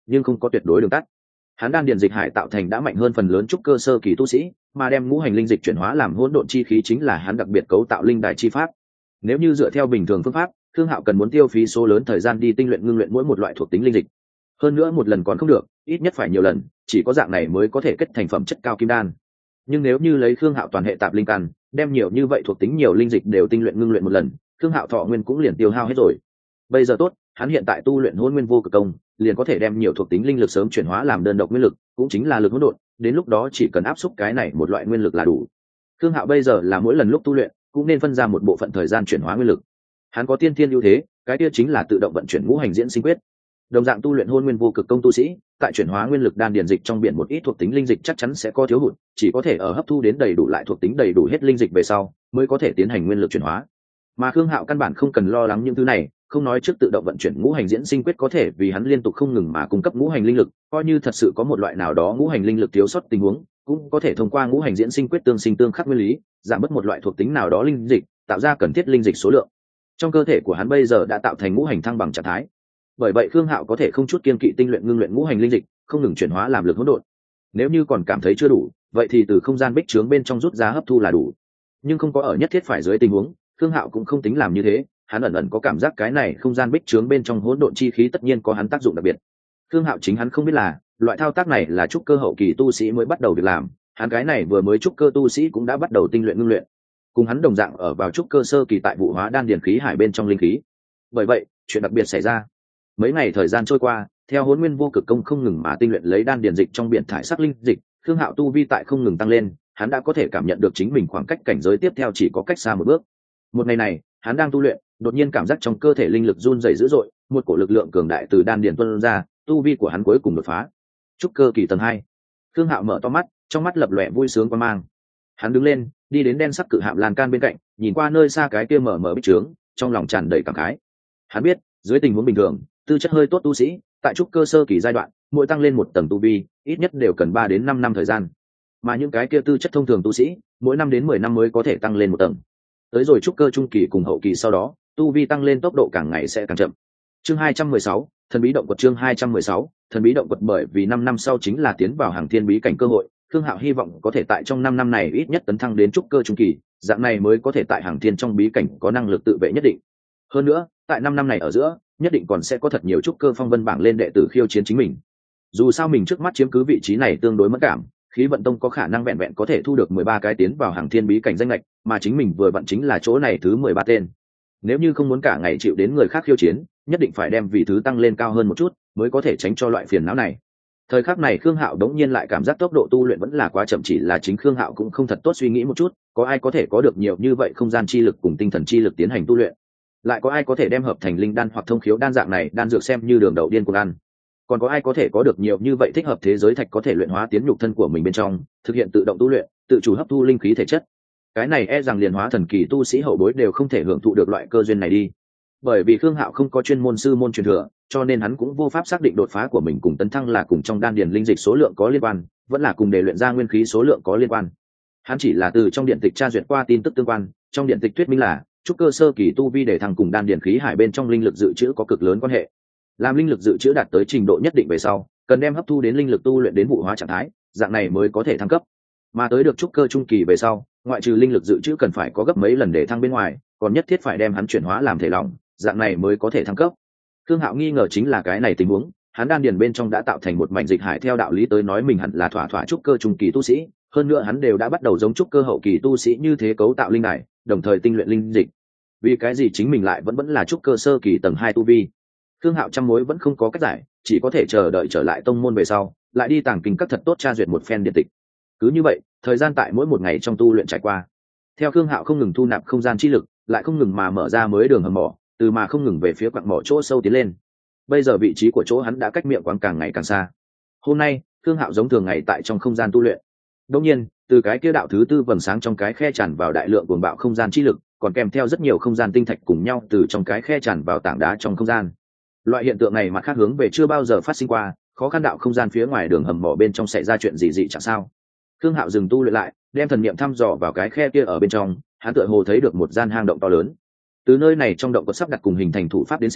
nhưng không có tuyệt đối đường tắt. Hắn đan điền dịch hải tạo thành đã mạnh hơn phần lớn trúc cơ sơ kỳ tu sĩ, mà đem ngũ hành linh dịch chuyển hóa làm hỗn độn chi khí chính là hắn đặc biệt cấu tạo linh đài chi pháp. Nếu như dựa theo bình thường phương pháp, Thương Hạo cần muốn tiêu phí số lớn thời gian đi tinh luyện ngưng luyện mỗi một loại thuộc tính linh dịch. Hơn nữa một lần còn không được, ít nhất phải nhiều lần, chỉ có dạng này mới có thể kết thành phẩm chất cao kim đan. Nhưng nếu như lấy Thương Hạo toàn hệ tạp linh căn, đem nhiều như vậy thuộc tính nhiều linh dịch đều tinh luyện ngưng luyện một lần, Thương Hạo thọ nguyên cũng liền tiêu hao hết rồi. Bây giờ tốt, hắn hiện tại tu luyện hỗn nguyên vô cực công, liền có thể đem nhiều thuộc tính linh lực sớm chuyển hóa làm đơn độc nguyên lực, cũng chính là lực hỗn độn, đến lúc đó chỉ cần áp xúc cái này một loại nguyên lực là đủ. Thương Hạo bây giờ là mỗi lần lúc tu luyện, cũng nên phân ra một bộ phận thời gian chuyển hóa nguyên lực. Hắn có tiên thiên ưu thế, cái kia chính là tự động vận chuyển ngũ hành diễn sinh quyết. Đồng dạng tu luyện hôn nguyên vô cực công tu sĩ, tại chuyển hóa nguyên lực đan điền dịch trong biển một ít thuộc tính linh dịch chắc chắn sẽ có thiếu hụt, chỉ có thể ở hấp thu đến đầy đủ lại thuộc tính đầy đủ hết linh dịch về sau, mới có thể tiến hành nguyên lực chuyển hóa. Mà Khương Hạo căn bản không cần lo lắng những thứ này, không nói trước tự động vận chuyển ngũ hành diễn sinh quyết có thể vì hắn liên tục không ngừng mà cung cấp ngũ hành linh lực, coi như thật sự có một loại nào đó ngũ hành linh lực thiếu sót tình huống, cũng có thể thông qua ngũ hành diễn sinh quyết tương sinh tương khắc nguyên lý, giảm bớt một loại thuộc tính nào đó linh dịch, tạo ra cần thiết linh dịch số lượng. Trong cơ thể của hắn bây giờ đã tạo thành ngũ hành thăng bằng trạng thái. Bởi vậy Khương Hạo có thể không chút kiêng kỵ tinh luyện ngưng luyện ngũ hành linh dịch, không ngừng chuyển hóa làm lực hỗn độn. Nếu như còn cảm thấy chưa đủ, vậy thì từ không gian bích trướng bên trong rút ra hấp thu là đủ. Nhưng không có ở nhất thiết phải dưới tình huống, Khương Hạo cũng không tính làm như thế, hắn ẩn ẩn có cảm giác cái này không gian bích trướng bên trong hỗn độn chi khí tất nhiên có hắn tác dụng đặc biệt. Khương Hạo chính hắn không biết là, loại thao tác này là trúc cơ hậu kỳ tu sĩ mới bắt đầu việc làm, hắn cái này vừa mới trúc cơ tu sĩ cũng đã bắt đầu tinh luyện ngưng luyện. Cùng hắn đồng dạng ở vào trúc cơ sơ kỳ tại vụ hóa đan điền khí hải bên trong linh khí. Bởi vậy, chuyện đặc biệt xảy ra. Mấy ngày thời gian trôi qua, theo hỗn nguyên vô cực công không ngừng mà tinh luyện lấy đan điền dịch trong biển thải sắc linh dịch, Khương Hạo tu vi tại không ngừng tăng lên, hắn đã có thể cảm nhận được chính mình khoảng cách cảnh giới tiếp theo chỉ có cách xa một bước. Một ngày này, hắn đang tu luyện, đột nhiên cảm giác trong cơ thể linh lực run rẩy dữ dội, một cổ lực lượng cường đại từ đan điền tuôn ra, tu vi của hắn cuối cùng đột phá. Trúc cơ kỳ tầng 2. Khương Hạo mở to mắt, trong mắt lập lòe vui sướng quan mang. Hắn đứng lên, đi đến đen sắc cự hạm lan can bên cạnh, nhìn qua nơi xa cái kia mở mở bích trướng, trong lòng tràn đầy cảm khái. Hắn biết, dưới tình huống bình thường, tư chất hơi tốt tu sĩ, tại trúc cơ sơ kỳ giai đoạn, mỗi tăng lên một tầng tu vi, ít nhất đều cần 3 đến 5 năm thời gian. Mà những cái kia tư chất thông thường tu sĩ, mỗi 5 đến 10 năm mới có thể tăng lên một tầng. Tới rồi trúc cơ trung kỳ cùng hậu kỳ sau đó, tu vi tăng lên tốc độ càng ngày sẽ càng chậm. Chương 216, thần bí động quật. Chương 216, thần bí động quật. Bởi vì 5 năm sau chính là tiến vào hàng thiên bí cảnh cơ hội, Khương Hạo hy vọng có thể tại trong 5 năm này ít nhất tấn thăng đến trúc cơ trung kỳ, dạng này mới có thể tại hàng thiên trong bí cảnh có năng lực tự vệ nhất định. Hơn nữa, tại 5 năm này ở giữa, nhất định còn sẽ có thật nhiều trúc cơ phong vân bảng lên đệ tử khiêu chiến chính mình. Dù sao mình trước mắt chiếm cứ vị trí này tương đối mẫn cảm, khí vận tông có khả năng vẹn vẹn có thể thu được 13 cái tiến vào hàng thiên bí cảnh danh lệch, mà chính mình vừa vặn chính là chỗ này thứ 13 tên. Nếu như không muốn cả ngày chịu đến người khác khiêu chiến, nhất định phải đem vị thứ tăng lên cao hơn một chút, mới có thể tránh cho loại phiền não này. Thời khắc này Khương Hạo đống nhiên lại cảm giác tốc độ tu luyện vẫn là quá chậm, chỉ là chính Khương Hạo cũng không thật tốt suy nghĩ một chút, có ai có thể có được nhiều như vậy không gian chi lực cùng tinh thần chi lực tiến hành tu luyện? Lại có ai có thể đem hợp thành linh đan hoặc thông khiếu đan dạng này đan dược xem như đường đậu điên cuồng ăn? Còn có ai có thể có được nhiều như vậy thích hợp thế giới thạch có thể luyện hóa tiến nhục thân của mình bên trong, thực hiện tự động tu luyện, tự chủ hấp thu linh khí thể chất? Cái này e rằng liền hóa thần kỳ tu sĩ hậu bối đều không thể hưởng thụ được loại cơ duyên này đi. Bởi vì Khương Hạo không có chuyên môn sư môn truyền thừa, cho nên hắn cũng vô pháp xác định đột phá của mình cùng tấn thăng là cùng trong đan điền linh dịch số lượng có liên quan, vẫn là cùng để luyện ra nguyên khí số lượng có liên quan. Hắn chỉ là từ trong điện tịch tra duyệt qua tin tức tương quan, trong điện tịch thuyết minh là trúc cơ sơ kỳ tu vi để thăng cùng đan điền khí hải bên trong linh lực dự trữ có cực lớn quan hệ. Làm linh lực dự trữ đạt tới trình độ nhất định về sau, cần đem hấp thu đến linh lực tu luyện đến vụ hóa trạng thái, dạng này mới có thể thăng cấp. Mà tới được trúc cơ trung kỳ về sau, ngoại trừ linh lực dự trữ cần phải có gấp mấy lần để thăng bên ngoài, còn nhất thiết phải đem hắn chuyển hóa làm thể lỏng, dạng này mới có thể thăng cấp. Khương Hạo nghi ngờ chính là cái này tình huống, hắn đan điền bên trong đã tạo thành một mảnh dịch hải, theo đạo lý tới nói mình hẳn là thỏa thỏa trúc cơ trung kỳ tu sĩ, hơn nữa hắn đều đã bắt đầu giống trúc cơ hậu kỳ tu sĩ như thế cấu tạo linh đài, đồng thời tinh luyện linh dịch. Vì cái gì chính mình lại vẫn là trúc cơ sơ kỳ tầng 2 tu vi? Khương Hạo trăm mối vẫn không có cách giải, chỉ có thể chờ đợi trở lại tông môn về sau, lại đi tàng kinh các thật tốt tra duyệt một phen điện tịch. Cứ như vậy, thời gian tại mỗi một ngày trong tu luyện trải qua. Theo Khương Hạo không ngừng thu nạp không gian chi lực, lại không ngừng mà mở ra mới đường hầm mỏ, từ mà không ngừng về phía quặng mỏ chỗ sâu tiến lên. Bây giờ vị trí của chỗ hắn đã cách miệng quáng càng ngày càng xa. Hôm nay, Khương Hạo giống thường ngày tại trong không gian tu luyện. Đương nhiên, từ cái kia đạo thứ tư vầng sáng trong cái khe tràn vào đại lượng cuồng bạo không gian chi lực, còn kèm theo rất nhiều không gian tinh thạch cùng nhau từ trong cái khe tràn vào tảng đá trong không gian. Loại hiện tượng này mặt khác hướng về chưa bao giờ phát sinh qua, khó khăn đạo không gian phía ngoài đường hầm mỏ bên trong xảy ra chuyện gì dị chẳng sao. Khương Hạo dừng tu luyện lại, đem thần niệm thăm dò vào cái khe kia ở bên trong, hắn tựa hồ thấy được một gian hang động to lớn. Từ nơi này trong động có sắp đặt cùng hình thành thủ pháp đến xem,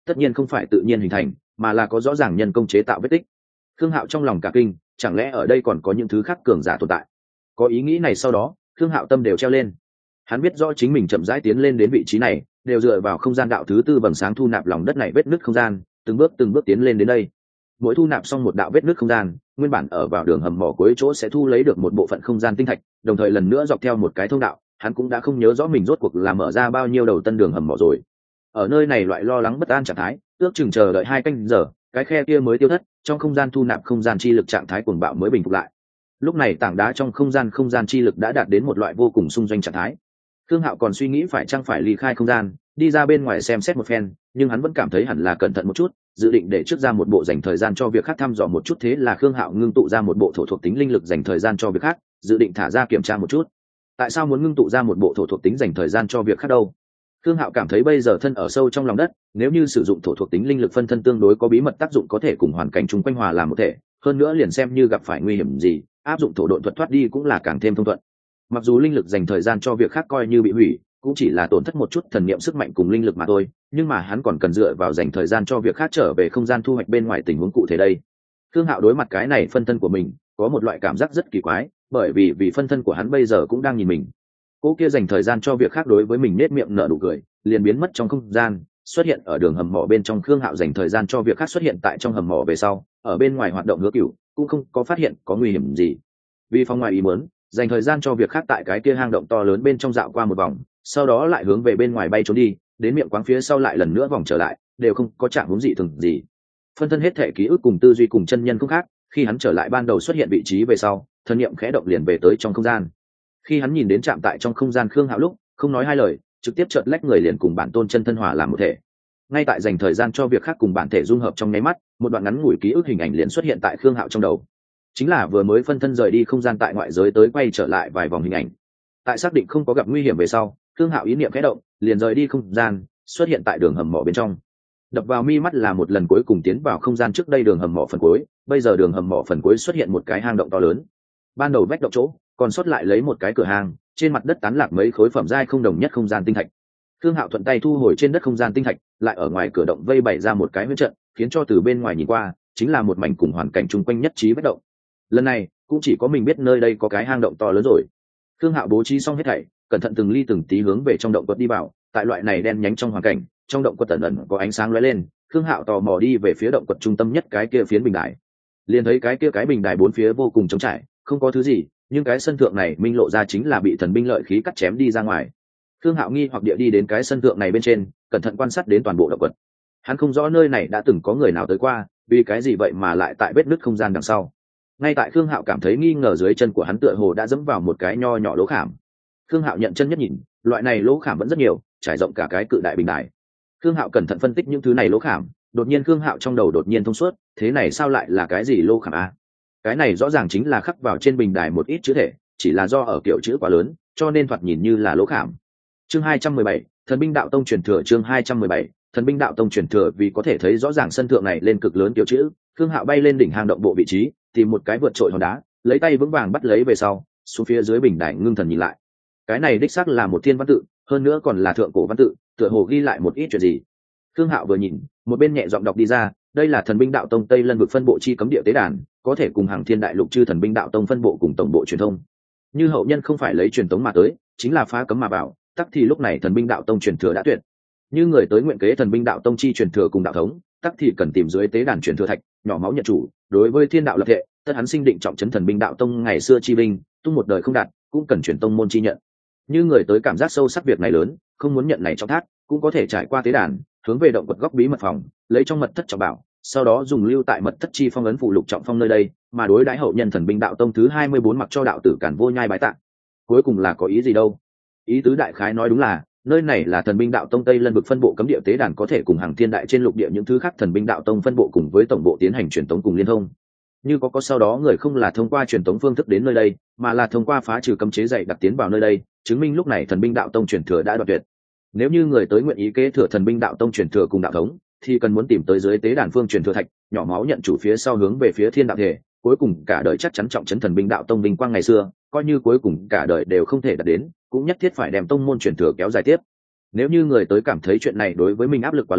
tất nhiên không phải tự nhiên hình thành, mà là có rõ ràng nhân công chế tạo vết tích. Khương Hạo trong lòng cả kinh, chẳng lẽ ở đây còn có những thứ khác cường giả tồn tại? Có ý nghĩ này sau đó, Khương Hạo tâm đều treo lên. Hắn biết rõ chính mình chậm rãi tiến lên đến vị trí này, đều dựa vào không gian đạo thứ tư vầng sáng thu nạp lòng đất này vết nứt không gian, từng bước tiến lên đến đây. Mỗi thu nạp xong một đạo vết nứt không gian, nguyên bản ở vào đường hầm mỏ cuối chỗ sẽ thu lấy được một bộ phận không gian tinh thạch, đồng thời lần nữa dọc theo một cái thông đạo, hắn cũng đã không nhớ rõ mình rốt cuộc là mở ra bao nhiêu đầu tân đường hầm mỏ rồi. Ở nơi này loại lo lắng bất an trạng thái, ước chừng chờ đợi 2 canh giờ, cái khe kia mới tiêu thất, trong không gian thu nạp không gian chi lực trạng thái cuồng bạo mới bình phục lại. Lúc này tảng đá trong không gian chi lực đã đạt đến một loại vô cùng xung doanh trạng thái. Khương Hạo còn suy nghĩ phải chăng phải ly khai không gian, đi ra bên ngoài xem xét một phen, nhưng hắn vẫn cảm thấy hẳn là cẩn thận một chút, dự định để trước ra một bộ dành thời gian cho việc khác thăm dò một chút. Thế là Khương Hạo ngưng tụ ra một bộ thổ thuộc tính linh lực dành thời gian cho việc khác, dự định thả ra kiểm tra một chút. Tại sao muốn ngưng tụ ra một bộ thổ thuộc tính dành thời gian cho việc khác đâu? Khương Hạo cảm thấy bây giờ thân ở sâu trong lòng đất, nếu như sử dụng thổ thuộc tính linh lực phân thân tương đối có bí mật tác dụng có thể cùng hoàn cảnh chung quanh hòa làm một thể, hơn nữa liền xem như gặp phải nguy hiểm gì, áp dụng thổ độn thuật thoát đi cũng là càng thêm thông thuận. Mặc dù linh lực dành thời gian cho việc khác coi như bị hủy, cũng chỉ là tổn thất một chút thần niệm sức mạnh cùng linh lực mà thôi, nhưng mà hắn còn cần dựa vào dành thời gian cho việc khác trở về không gian thu hoạch bên ngoài tình huống cụ thể đây. Khương Hạo đối mặt cái này phân thân của mình, có một loại cảm giác rất kỳ quái, bởi vì phân thân của hắn bây giờ cũng đang nhìn mình. Cô kia dành thời gian cho việc khác đối với mình nết miệng nở nụ cười, liền biến mất trong không gian, xuất hiện ở đường hầm mỏ bên trong. Khương Hạo dành thời gian cho việc khác xuất hiện tại trong hầm mỏ về sau, ở bên ngoài hoạt động Hứa Cửu cũng không có phát hiện có nguy hiểm gì. Vì phòng ngoài ý muốn, dành thời gian cho việc khác tại cái kia hang động to lớn bên trong dạo qua một vòng, sau đó lại hướng về bên ngoài bay trốn đi, đến miệng quáng phía sau lại lần nữa vòng trở lại, đều không có trạng huống dị thường gì. Phân thân hết thể ký ức cùng tư duy cùng chân nhân cũng khác, khi hắn trở lại ban đầu xuất hiện vị trí về sau, thân niệm khẽ động liền về tới trong không gian. Khi hắn nhìn đến chạm tại trong không gian Khương Hạo lúc, không nói hai lời, trực tiếp chợt lách người liền cùng bản tôn chân thân hòa làm một thể. Ngay tại dành thời gian cho việc khác cùng bản thể dung hợp trong nháy mắt, một đoạn ngắn ngủi ký ức hình ảnh liền xuất hiện tại Khương Hạo trong đầu. Chính là vừa mới phân thân rời đi không gian tại ngoại giới tới quay trở lại vài vòng hình ảnh. Tại xác định không có gặp nguy hiểm về sau, Khương Hạo ý niệm khẽ động, liền rời đi không gian, xuất hiện tại đường hầm mỏ bên trong. Đập vào mi mắt là một lần cuối cùng tiến vào không gian trước đây đường hầm mỏ phần cuối, bây giờ đường hầm mỏ phần cuối xuất hiện một cái hang động to lớn. Ban đầu vách động chỗ, còn sót lại lấy một cái cửa hang, trên mặt đất tán lạc mấy khối phẩm giai không đồng nhất không gian tinh thạch. Khương Hạo thuận tay thu hồi trên đất không gian tinh thạch, lại ở ngoài cửa động vây bày ra một cái huyễn trận, khiến cho từ bên ngoài nhìn qua, chính là một mảnh cùng hoàn cảnh chung quanh nhất trí vách động. Lần này, cũng chỉ có mình biết nơi đây có cái hang động to lớn rồi. Khương Hạo bố trí xong hết thảy, cẩn thận từng ly từng tí hướng về trong động quật đi vào. Tại loại này đen nhánh trong hoàn cảnh, trong động quật ẩn ẩn có ánh sáng lóe lên. Khương Hạo tò mò đi về phía động quật trung tâm nhất cái kia phiến bình đài, liền thấy cái kia cái bình đài bốn phía vô cùng trống trải, không có thứ gì, nhưng cái sân thượng này minh lộ ra chính là bị thần binh lợi khí cắt chém đi ra ngoài. Khương Hạo nghi hoặc địa đi đến cái sân thượng này bên trên, cẩn thận quan sát đến toàn bộ động quật. Hắn không rõ nơi này đã từng có người nào tới qua, vì cái gì vậy mà lại tại vết nứt không gian đằng sau. Ngay tại Khương Hạo cảm thấy nghi ngờ dưới chân của hắn tựa hồ đã dẫm vào một cái nho nhỏ lỗ khảm. Khương Hạo nhận chân nhất nhìn, loại này lỗ khảm vẫn rất nhiều, trải rộng cả cái cự đại bình đài. Khương Hạo cẩn thận phân tích những thứ này lỗ khảm, đột nhiên Khương Hạo trong đầu đột nhiên thông suốt, thế này sao lại là cái gì lỗ khảm a? Cái này rõ ràng chính là khắc vào trên bình đài một ít chữ thể, chỉ là do ở kiểu chữ quá lớn, cho nên thoạt nhìn như là lỗ khảm. Chương 217, Thần binh đạo tông truyền thừa. Chương 217, Thần binh đạo tông truyền thừa. Vì có thể thấy rõ ràng sân thượng này lên cực lớn kiểu chữ, Khương Hạo bay lên đỉnh hang động bộ vị trí, tìm một cái vượt trội hòn đá, lấy tay vững vàng bắt lấy về sau, xuống phía dưới bình đài ngưng thần nhìn lại. Cái này đích xác là một thiên văn tự, hơn nữa còn là thượng cổ văn tự, tựa hồ ghi lại một ít chuyện gì. Khương Hạo vừa nhìn, một bên nhẹ giọng đọc đi ra, đây là Thần binh đạo tông Tây Lân vực phân bộ chi cấm địa tế đàn, có thể cùng Hàng Thiên đại lục chư Thần binh đạo tông phân bộ cùng tổng bộ truyền thông. Như hậu nhân không phải lấy truyền tống mà tới, chính là phá cấm mà vào, tắc thì lúc này Thần binh đạo tông truyền thừa đã tuyệt. Như người tới nguyện kế Thần binh đạo tông chi truyền thừa cùng đạo thống, tắc thì cần tìm dưới tế đàn truyền thừa thạch, nhỏ máu nhận chủ, đối với thiên đạo lập thệ, tất hắn sinh định trọng trấn Thần binh đạo tông ngày xưa chi binh, tung một đời không đạt, cũng cần truyền tông môn chi nhận. Như người tới cảm giác sâu sắc việc này lớn, không muốn nhận này trong thác, cũng có thể trải qua tế đàn, hướng về động quật góc bí mật phòng, lấy trong mật thất trọng bảo, sau đó dùng lưu tại mật thất chi phong ấn phụ lục trọng phong nơi đây, mà đối đãi hậu nhân Thần binh đạo tông thứ 24 mặc cho đạo tử Cản Vô Nhai bái tạ. Cuối cùng là có ý gì đâu? Ý tứ đại khái nói đúng là, nơi này là Thần binh đạo tông Tây Lân vực phân bộ cấm địa tế đàn, có thể cùng Hàng Thiên đại trên lục địa những thứ khác Thần binh đạo tông phân bộ cùng với tổng bộ tiến hành truyền tống cùng liên thông. Như có sau đó người không là thông qua truyền tống phương thức đến nơi đây, mà là thông qua phá trừ cấm chế dày đặc tiến vào nơi đây, chứng minh lúc này Thần binh đạo tông truyền thừa đã đoạn tuyệt. Nếu như người tới nguyện ý kế thừa Thần binh đạo tông truyền thừa cùng đạo thống, thì cần muốn tìm tới dưới tế đàn phương truyền thừa thạch, nhỏ máu nhận chủ phía sau hướng về phía thiên đạo thể, cuối cùng cả đời chắc chắn trọng trấn Thần binh đạo tông vinh quang ngày xưa, coi như cuối cùng cả đời đều không thể đạt đến, cũng nhất thiết phải đem tông môn truyền thừa kéo dài tiếp. Nếu như người tới cảm thấy chuyện này đối với mình áp lực quá lớn,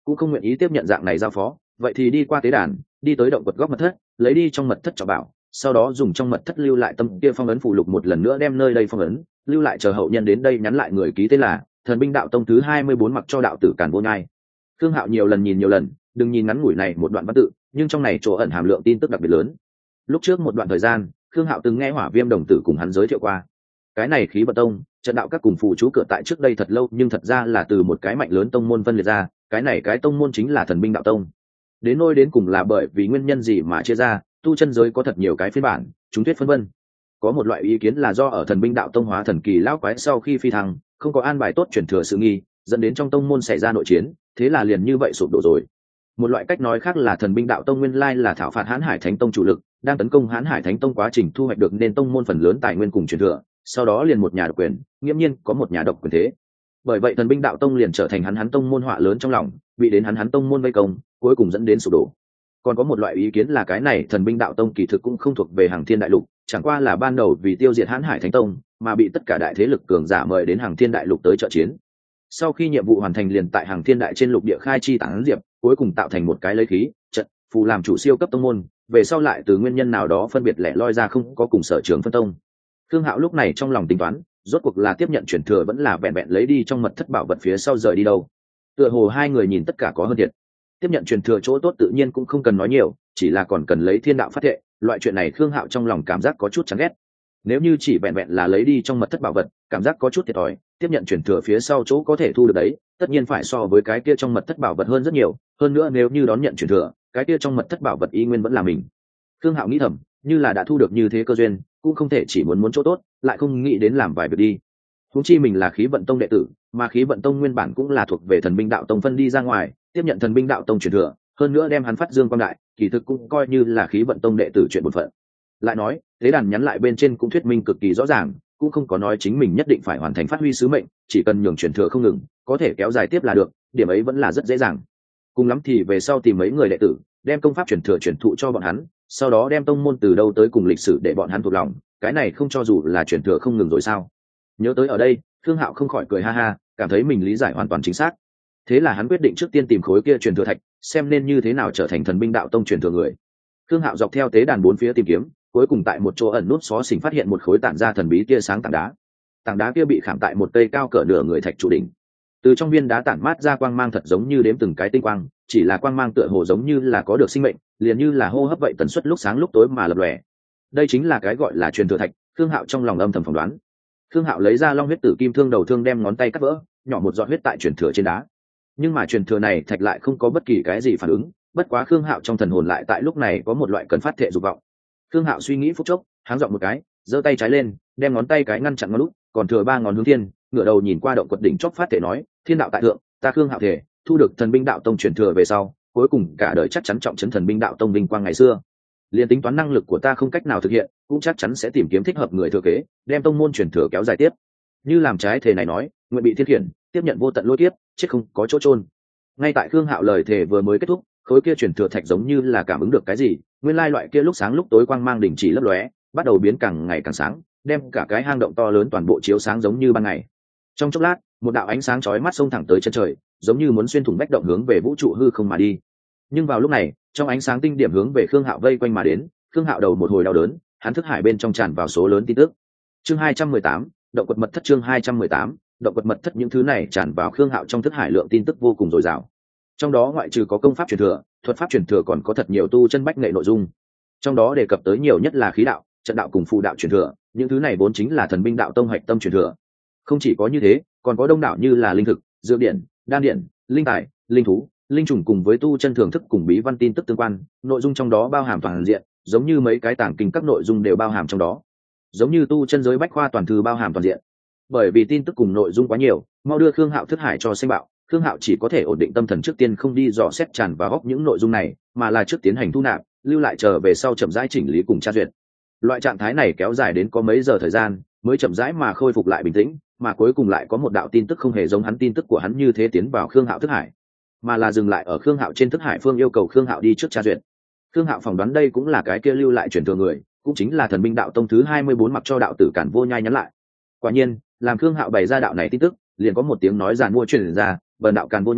cũng không nguyện ý tiếp nhận dạng này giao phó, vậy thì đi qua tế đàn, đi tới động quật góc mật thất, lấy đi trong mật thất trọng bảo, sau đó dùng trong mật thất lưu lại tâm kia phong ấn phụ lục một lần nữa đem nơi đây phong ấn, lưu lại chờ hậu nhân đến đây nhắn lại người ký tên là Thần binh đạo tông thứ 24 mặc cho đạo tử Càn Vô Nhai. Khương Hạo nhiều lần nhìn nhiều lần, đừng nhìn ngắn ngủi này một đoạn văn tự, nhưng trong này chỗ ẩn hàm lượng tin tức đặc biệt lớn. Lúc trước một đoạn thời gian, Khương Hạo từng nghe Hỏa Viêm đồng tử cùng hắn giới thiệu qua. Cái này Khí Vận Tông, trận đạo các cùng phụ chú cửa tại trước đây thật lâu, nhưng thật ra là từ một cái mạnh lớn tông môn phân liệt ra, cái này cái tông môn chính là Thần binh đạo tông. Đến nôi đến cùng là bởi vì nguyên nhân gì mà chia ra, tu chân giới có thật nhiều cái phiên bản, chúng thuyết phân vân. Có một loại ý kiến là do ở Thần binh đạo tông hóa thần kỳ lão quái sau khi phi thăng, không có an bài tốt chuyển thừa sự nghi, dẫn đến trong tông môn xảy ra nội chiến, thế là liền như vậy sụp đổ rồi. Một loại cách nói khác là Thần binh đạo tông nguyên lai là thảo phạt Hán Hải Thánh tông chủ lực, đang tấn công Hán Hải Thánh tông quá trình thu hoạch được nên tông môn phần lớn tài nguyên cùng truyền thừa, sau đó liền một nhà độc quyền, nghiễm nhiên có một nhà độc quyền thế. Bởi vậy Thần binh đạo tông liền trở thành hắn tông môn họa lớn trong lòng, bị đến hắn tông môn vây công, cuối cùng dẫn đến sụp đổ. Còn có một loại ý kiến là cái này Thần binh đạo tông kỳ thực cũng không thuộc về Hằng Thiên đại lục, chẳng qua là ban đầu vì tiêu diệt Hán Hải Thánh tông mà bị tất cả đại thế lực cường giả mời đến Hằng Thiên đại lục tới trợ chiến. Sau khi nhiệm vụ hoàn thành liền tại Hằng Thiên đại trên lục địa khai chi tán diệp, cuối cùng tạo thành một cái lấy khí trận phù làm chủ siêu cấp tông môn, về sau lại từ nguyên nhân nào đó phân biệt lẻ loi ra không có cùng sở trường phân tông. Khương Hạo lúc này trong lòng tính toán, rốt cuộc là tiếp nhận chuyển thừa vẫn là vẹn vẹn lấy đi trong mật thất bảo vật phía sau rời đi đâu. Tựa hồ hai người nhìn tất cả có hơn thiệt. Tiếp nhận truyền thừa chỗ tốt tự nhiên cũng không cần nói nhiều, chỉ là còn cần lấy thiên đạo phát thệ, loại chuyện này Khương Hạo trong lòng cảm giác có chút chán ghét. Nếu như chỉ vẹn vẹn là lấy đi trong mật thất bảo vật, cảm giác có chút thiệt thòi, tiếp nhận truyền thừa phía sau chỗ có thể thu được đấy, tất nhiên phải so với cái kia trong mật thất bảo vật hơn rất nhiều, hơn nữa nếu như đón nhận truyền thừa, cái kia trong mật thất bảo vật y nguyên vẫn là mình. Khương Hạo nghĩ thầm, như là đã thu được như thế cơ duyên, cũng không thể chỉ muốn chỗ tốt, lại không nghĩ đến làm vài việc đi. Huống chi mình là Khí Vận Tông đệ tử, mà Khí Vận Tông nguyên bản cũng là thuộc về Thần binh đạo tông phân đi ra ngoài, tiếp nhận Thần binh đạo tông truyền thừa, hơn nữa đem hắn phát dương quang đại, kỳ thực cũng coi như là Khí Vận Tông đệ tử chuyện bổn phận. Lại nói, thế đàn nhắn lại bên trên cũng thuyết minh cực kỳ rõ ràng, cũng không có nói chính mình nhất định phải hoàn thành phát huy sứ mệnh, chỉ cần nhường truyền thừa không ngừng, có thể kéo dài tiếp là được, điểm ấy vẫn là rất dễ dàng. Cùng lắm thì về sau tìm mấy người đệ tử, đem công pháp truyền thừa truyền thụ cho bọn hắn, sau đó đem tông môn từ đâu tới cùng lịch sử để bọn hắn thuộc lòng, cái này không cho dù là truyền thừa không ngừng rồi sao? Nhớ tới ở đây, Khương Hạo không khỏi cười ha ha, cảm thấy mình lý giải hoàn toàn chính xác. Thế là hắn quyết định trước tiên tìm khối kia truyền thừa thạch, xem nên như thế nào trở thành Thần binh đạo tông truyền thừa người. Khương Hạo dọc theo tế đàn bốn phía tìm kiếm, cuối cùng tại một chỗ ẩn nút xó xỉnh phát hiện một khối tản ra thần bí tia sáng tảng đá. Tảng đá kia bị khảm tại một cây cao cỡ nửa người thạch trụ đỉnh. Từ trong viên đá tản mát ra quang mang thật giống như đếm từng cái tinh quang, chỉ là quang mang tựa hồ giống như là có được sinh mệnh, liền như là hô hấp vậy, tần suất lúc sáng lúc tối mà lập lòe. Đây chính là cái gọi là truyền thừa thạch, Khương Hạo trong lòng âm thầm phỏng đoán. Khương Hạo lấy ra long huyết tử kim thương đầu thương, đem ngón tay cắt vỡ, nhỏ một giọt huyết tại truyền thừa trên đá. Nhưng mà truyền thừa này thạch lại không có bất kỳ cái gì phản ứng, bất quá Khương Hạo trong thần hồn lại tại lúc này có một loại cần phát thệ dục vọng. Khương Hạo suy nghĩ phút chốc, háng giọng một cái, giơ tay trái lên, đem ngón tay cái ngăn chặn ngón út, còn thừa ba ngón hướng thiên, ngửa đầu nhìn qua động quật đỉnh chóp phát thể nói: Thiên đạo tại thượng, ta Khương Hạo thể thu được Thần binh đạo tông truyền thừa về sau, cuối cùng cả đời chắc chắn trọng trấn Thần binh đạo tông vinh quang ngày xưa. Liên tính toán năng lực của ta không cách nào thực hiện, cũng chắc chắn sẽ tìm kiếm thích hợp người thừa kế, đem tông môn truyền thừa kéo dài tiếp. Như làm trái thể này nói, nguyện bị thiên khiển, tiếp nhận vô tận lôi kiếp, chết không có chỗ chôn. Ngay tại Khương Hạo lời thề vừa mới kết thúc, khối kia truyền thừa thạch giống như là cảm ứng được cái gì, nguyên lai loại kia lúc sáng lúc tối quang mang đình chỉ lấp lóe, bắt đầu biến càng ngày càng sáng, đem cả cái hang động to lớn toàn bộ chiếu sáng giống như ban ngày. Trong chốc lát, một đạo ánh sáng chói mắt xông thẳng tới chân trời, giống như muốn xuyên thủng bách động hướng về vũ trụ hư không mà đi. Nhưng vào lúc này, trong ánh sáng tinh điểm hướng về Khương Hạo vây quanh mà đến, Khương Hạo đầu một hồi đau đớn, hắn thức hải bên trong tràn vào số lớn tin tức. Chương 218, động quật mật thất. Chương 218, động quật mật thất. Những thứ này tràn vào Khương Hạo trong thức hải lượng tin tức vô cùng dồi dào. Trong đó ngoại trừ có công pháp truyền thừa, thuật pháp truyền thừa, còn có thật nhiều tu chân bách nghệ nội dung. Trong đó đề cập tới nhiều nhất là khí đạo, trận đạo cùng phù đạo truyền thừa, những thứ này vốn chính là Thần binh đạo tông hạch tâm truyền thừa. Không chỉ có như thế, còn có đông đảo như là linh thực, dược điển, đan điển, linh tài, linh thú, linh trùng cùng với tu chân thưởng thức cùng bí văn tin tức tương quan, nội dung trong đó bao hàm toàn diện, giống như mấy cái tàng kinh các nội dung đều bao hàm trong đó. Giống như tu chân giới bách khoa toàn thư bao hàm toàn diện. Bởi vì tin tức cùng nội dung quá nhiều, mau đưa Khương Hạo thức hải cho xanh bạo, Khương Hạo chỉ có thể ổn định tâm thần, trước tiên không đi dò xét tràn vào góc những nội dung này, mà là trước tiến hành thu nạp, lưu lại chờ về sau chậm rãi chỉnh lý cùng tra duyệt. Loại trạng thái này kéo dài đến có mấy giờ thời gian, mới chậm rãi mà khôi phục lại bình tĩnh, mà cuối cùng lại có một đạo tin tức không hề giống hắn tin tức của hắn như thế tiến vào Khương Hạo thức hải, mà là dừng lại ở Khương Hạo trên thức hải phương, yêu cầu Khương Hạo đi trước tra duyệt. Khương Hạo phỏng đoán đây cũng là cái kia lưu lại truyền thừa người, cũng chính là Thần binh đạo tông thứ 24 mặc cho đạo tử Càn Vô Nhai nhắn lại. Quả nhiên, làm Khương Hạo bày ra đạo này tin tức, liền có một tiếng nói giàn mua truyền ra: "Bần đạo Càn Vô Nhai,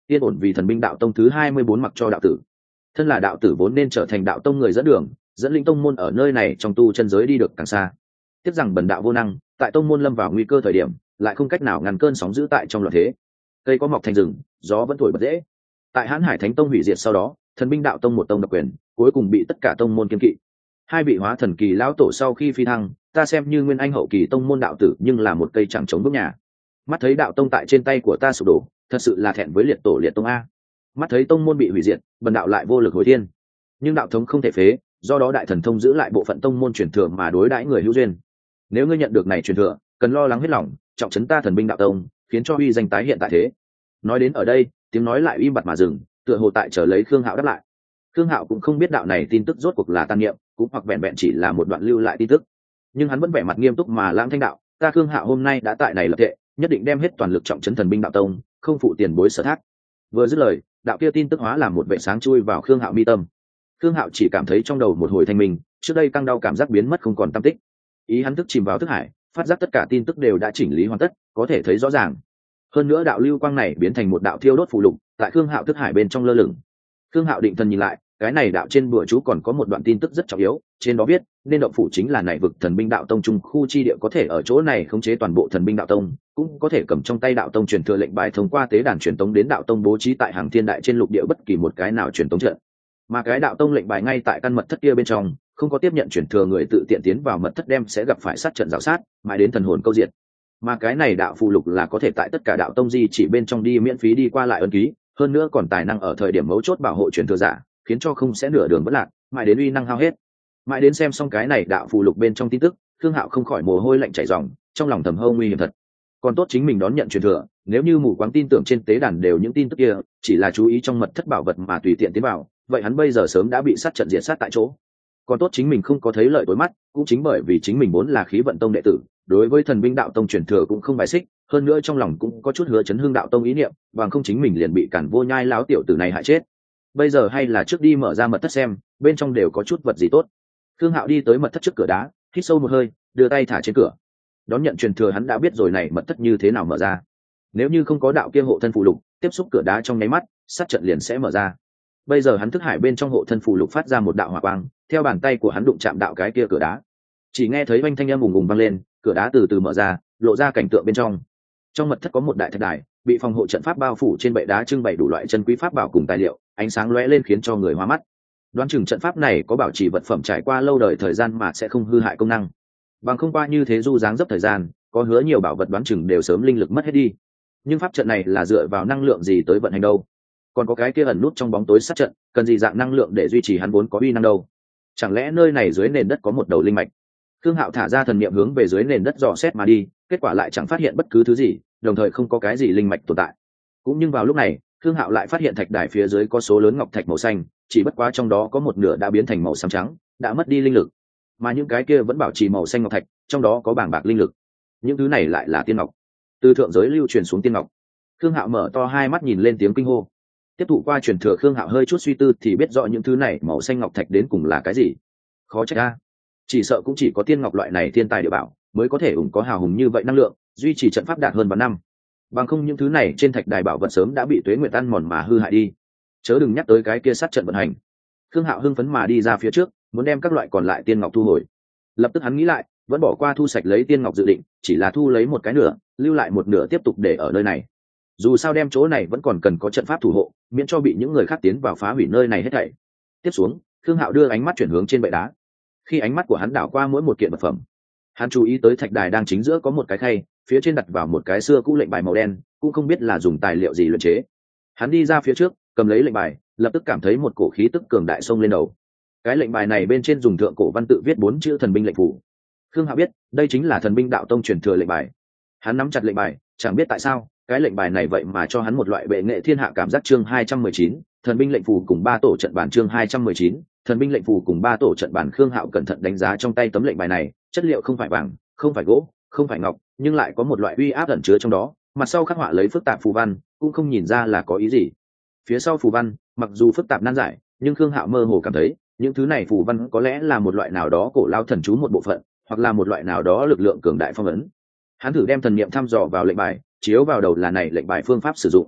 yên ổn vì thần binh đạo tông thứ 24 mặc cho đạo tử. Thân là đạo tử vốn nên trở thành đạo tông người dẫn đường, dẫn linh tông môn ở nơi này trong tu chân giới đi được càng xa. Tiếc rằng bần đạo vô năng, tại tông môn lâm vào nguy cơ thời điểm, lại không cách nào ngăn cơn sóng dữ tại trong loạn thế. Cây có mọc thành rừng, gió vẫn thổi bật dễ. Tại Hán Hải Thánh Tông hủy diệt sau đó, thần binh đạo tông một tông độc quyền, cuối cùng bị tất cả tông môn kiêng kỵ. Hai vị hóa thần kỳ lão tổ sau khi phi thăng, ta xem như nguyên anh hậu kỳ tông môn đạo tử nhưng là một cây chẳng chống bước nhà. Mắt thấy đạo tông tại trên tay của ta sụp đổ, thật sự là thẹn với liệt tổ liệt tông a. Mắt thấy tông môn bị hủy diệt, bần đạo lại vô lực hồi thiên. Nhưng đạo thống không thể phế, do đó đại thần thông giữ lại bộ phận tông môn truyền thừa mà đối đãi người hữu duyên. Nếu ngươi nhận được này truyền thừa, cần lo lắng hết lòng, trọng trấn ta thần binh đạo tông, khiến cho uy danh tái hiện tại thế. Nói đến ở đây, tiếng nói lại im bặt mà dừng, tựa hồ tại chờ lấy Khương Hạo đáp lại. Khương Hạo cũng không biết đạo này tin tức rốt cuộc là tan niệm, cũng hoặc vẹn vẹn chỉ là một đoạn lưu lại tin tức. Nhưng hắn vẫn vẻ mặt nghiêm túc mà lãng thanh đạo, ta Khương Hạo hôm nay đã tại này lập thệ, nhất định đem hết toàn lực trọng trấn thần binh đạo tông, không phụ tiền bối sở thác. Vừa dứt lời, đạo kia tin tức hóa làm một vệ sáng chui vào Khương Hạo mi tâm. Khương Hạo chỉ cảm thấy trong đầu một hồi thanh minh, trước đây căng đau cảm giác biến mất không còn tăm tích. Ý hắn thức chìm vào thức hải, phát giác tất cả tin tức đều đã chỉnh lý hoàn tất, có thể thấy rõ ràng. Hơn nữa đạo lưu quang này biến thành một đạo thiêu đốt phù lục, tại Khương Hạo thức hải bên trong lơ lửng. Khương Hạo định thần nhìn lại, cái này đạo trên bùa chú còn có một đoạn tin tức rất trọng yếu, trên đó viết, nên động phủ chính là nảy vực thần binh đạo tông trung khu chi địa, có thể ở chỗ này khống chế toàn bộ thần binh đạo tông, cũng có thể cầm trong tay đạo tông truyền thừa lệnh bài thông qua tế đàn truyền tống đến đạo tông bố trí tại hàng thiên đại trên lục địa bất kỳ một cái nào truyền tống trận. Mà cái đạo tông lệnh bài ngay tại căn mật thất kia bên trong, không có tiếp nhận truyền thừa người tự tiện tiến vào mật thất đem sẽ gặp phải sát trận rào sát, mãi đến thần hồn câu diệt. Mà cái này đạo phù lục là có thể tại tất cả đạo tông di chỉ bên trong đi miễn phí đi qua lại ấn ký, hơn nữa còn tài năng ở thời điểm mấu chốt bảo hộ truyền thừa giả, khiến cho không sẽ nửa đường bất lạc, mãi đến uy năng hao hết. Mãi đến xem xong cái này đạo phù lục bên trong tin tức, Khương Hạo không khỏi mồ hôi lạnh chảy ròng, trong lòng thầm hâu nguy hiểm thật. Còn tốt chính mình đón nhận truyền thừa, nếu như mù quáng tin tưởng trên tế đàn đều những tin tức kia, chỉ là chú ý trong mật thất bảo vật mà tùy tiện tiến vào, vậy hắn bây giờ sớm đã bị sát trận diệt sát tại chỗ. Còn tốt chính mình không có thấy lợi tối mắt, cũng chính bởi vì chính mình vốn là khí vận tông đệ tử, đối với thần binh đạo tông truyền thừa cũng không bài xích, hơn nữa trong lòng cũng có chút hứa chấn hương đạo tông ý niệm, bằng không chính mình liền bị cản vô nhai láo tiểu tử này hại chết. Bây giờ hay là trước đi mở ra mật thất xem, bên trong đều có chút vật gì tốt. Khương Hạo đi tới mật thất trước cửa đá, hít sâu một hơi, đưa tay thả trên cửa. Đón nhận truyền thừa hắn đã biết rồi này mật thất như thế nào mở ra. Nếu như không có đạo kia hộ thân phù lục, tiếp xúc cửa đá trong nháy mắt, sát trận liền sẽ mở ra. Bây giờ hắn thức hải bên trong hộ thân phù lục phát ra một đạo hỏa quang, theo bàn tay của hắn đụng chạm đạo cái kia cửa đá. Chỉ nghe thấy oanh thanh âm ùng ùng vang lên, cửa đá từ từ mở ra, lộ ra cảnh tượng bên trong. Trong mật thất có một đại thạch đài, bị phòng hộ trận pháp bao phủ, trên bệ đá trưng bày đủ loại chân quý pháp bảo cùng tài liệu, ánh sáng lóe lên khiến cho người hoa mắt. Đoán chừng trận pháp này có bảo trì vật phẩm trải qua lâu đời thời gian mà sẽ không hư hại công năng. Bằng không qua như thế du dáng dấp thời gian, có hứa nhiều bảo vật đoán chừng đều sớm linh lực mất hết đi. Nhưng pháp trận này là dựa vào năng lượng gì tới vận hành đâu? Còn có cái kia ẩn nút trong bóng tối sát trận, cần gì dạng năng lượng để duy trì hắn vốn có uy năng đâu? Chẳng lẽ nơi này dưới nền đất có một đầu linh mạch? Khương Hạo thả ra thần niệm hướng về dưới nền đất dò xét mà đi, kết quả lại chẳng phát hiện bất cứ thứ gì, đồng thời không có cái gì linh mạch tồn tại. Cũng nhưng vào lúc này, Khương Hạo lại phát hiện thạch đài phía dưới có số lớn ngọc thạch màu xanh, chỉ bất quá trong đó có một nửa đã biến thành màu xám trắng, đã mất đi linh lực. Mà những cái kia vẫn bảo trì màu xanh ngọc thạch, trong đó có bảng bạc linh lực. Những thứ này lại là tiên ngọc, từ thượng giới lưu truyền xuống tiên ngọc. Khương Hạo mở to hai mắt nhìn lên tiếng kinh hô. Tiếp thụ qua truyền thừa, Khương Hạo hơi chút suy tư thì biết rõ những thứ này màu xanh ngọc thạch đến cùng là cái gì. Khó trách a, chỉ sợ cũng chỉ có tiên ngọc loại này thiên tài địa bảo mới có thể có hào hùng như vậy năng lượng, duy trì trận pháp đạt hơn vạn năm. Bằng không những thứ này trên thạch đài bảo vật sớm đã bị tuế nguyệt ăn mòn mà hư hại đi. Chớ đừng nhắc tới cái kia sát trận vận hành. Khương Hạo hưng phấn mà đi ra phía trước, muốn đem các loại còn lại tiên ngọc thu hồi. Lập tức hắn nghĩ lại, vẫn bỏ qua thu sạch lấy tiên ngọc dự định, chỉ là thu lấy một cái nửa, lưu lại một nửa tiếp tục để ở nơi này. Dù sao đem chỗ này vẫn còn cần có trận pháp thủ hộ, miễn cho bị những người khác tiến vào phá hủy nơi này hết thảy. Tiếp xuống, Khương Hạo đưa ánh mắt chuyển hướng trên bệ đá. Khi ánh mắt của hắn đảo qua mỗi một kiện vật phẩm, hắn chú ý tới thạch đài đang chính giữa có một cái khay, phía trên đặt vào một cái xưa cũ lệnh bài màu đen, cũng không biết là dùng tài liệu gì luyện chế. Hắn đi ra phía trước, cầm lấy lệnh bài, lập tức cảm thấy một cổ khí tức cường đại xông lên đầu. Cái lệnh bài này bên trên dùng thượng cổ văn tự viết 4 chữ thần binh lệnh phủ. Khương Hạo biết, đây chính là thần binh đạo tông truyền thừa lệnh bài. Hắn nắm chặt lệnh bài, chẳng biết tại sao, cái lệnh bài này vậy mà cho hắn một loại bệ nghệ thiên hạ cảm giác. Chương 219, thần binh lệnh phù cùng 3 tổ trận bản. Chương 219, thần binh lệnh phù cùng 3 tổ trận bản. Khương Hạo cẩn thận đánh giá trong tay tấm lệnh bài này, chất liệu không phải vàng, không phải gỗ, không phải ngọc, nhưng lại có một loại uy áp ẩn chứa trong đó, mặt sau khắc họa lấy phức tạp phù văn, cũng không nhìn ra là có ý gì. Phía sau phù văn, mặc dù phức tạp nan giải, nhưng Khương Hạo mơ hồ cảm thấy, những thứ này phù văn có lẽ là một loại nào đó cổ lao thần chú một bộ phận, hoặc là một loại nào đó lực lượng cường đại phong ấn. Hắn thử đem thần niệm thăm dò vào lệnh bài, chiếu vào đầu là này lệnh bài phương pháp sử dụng.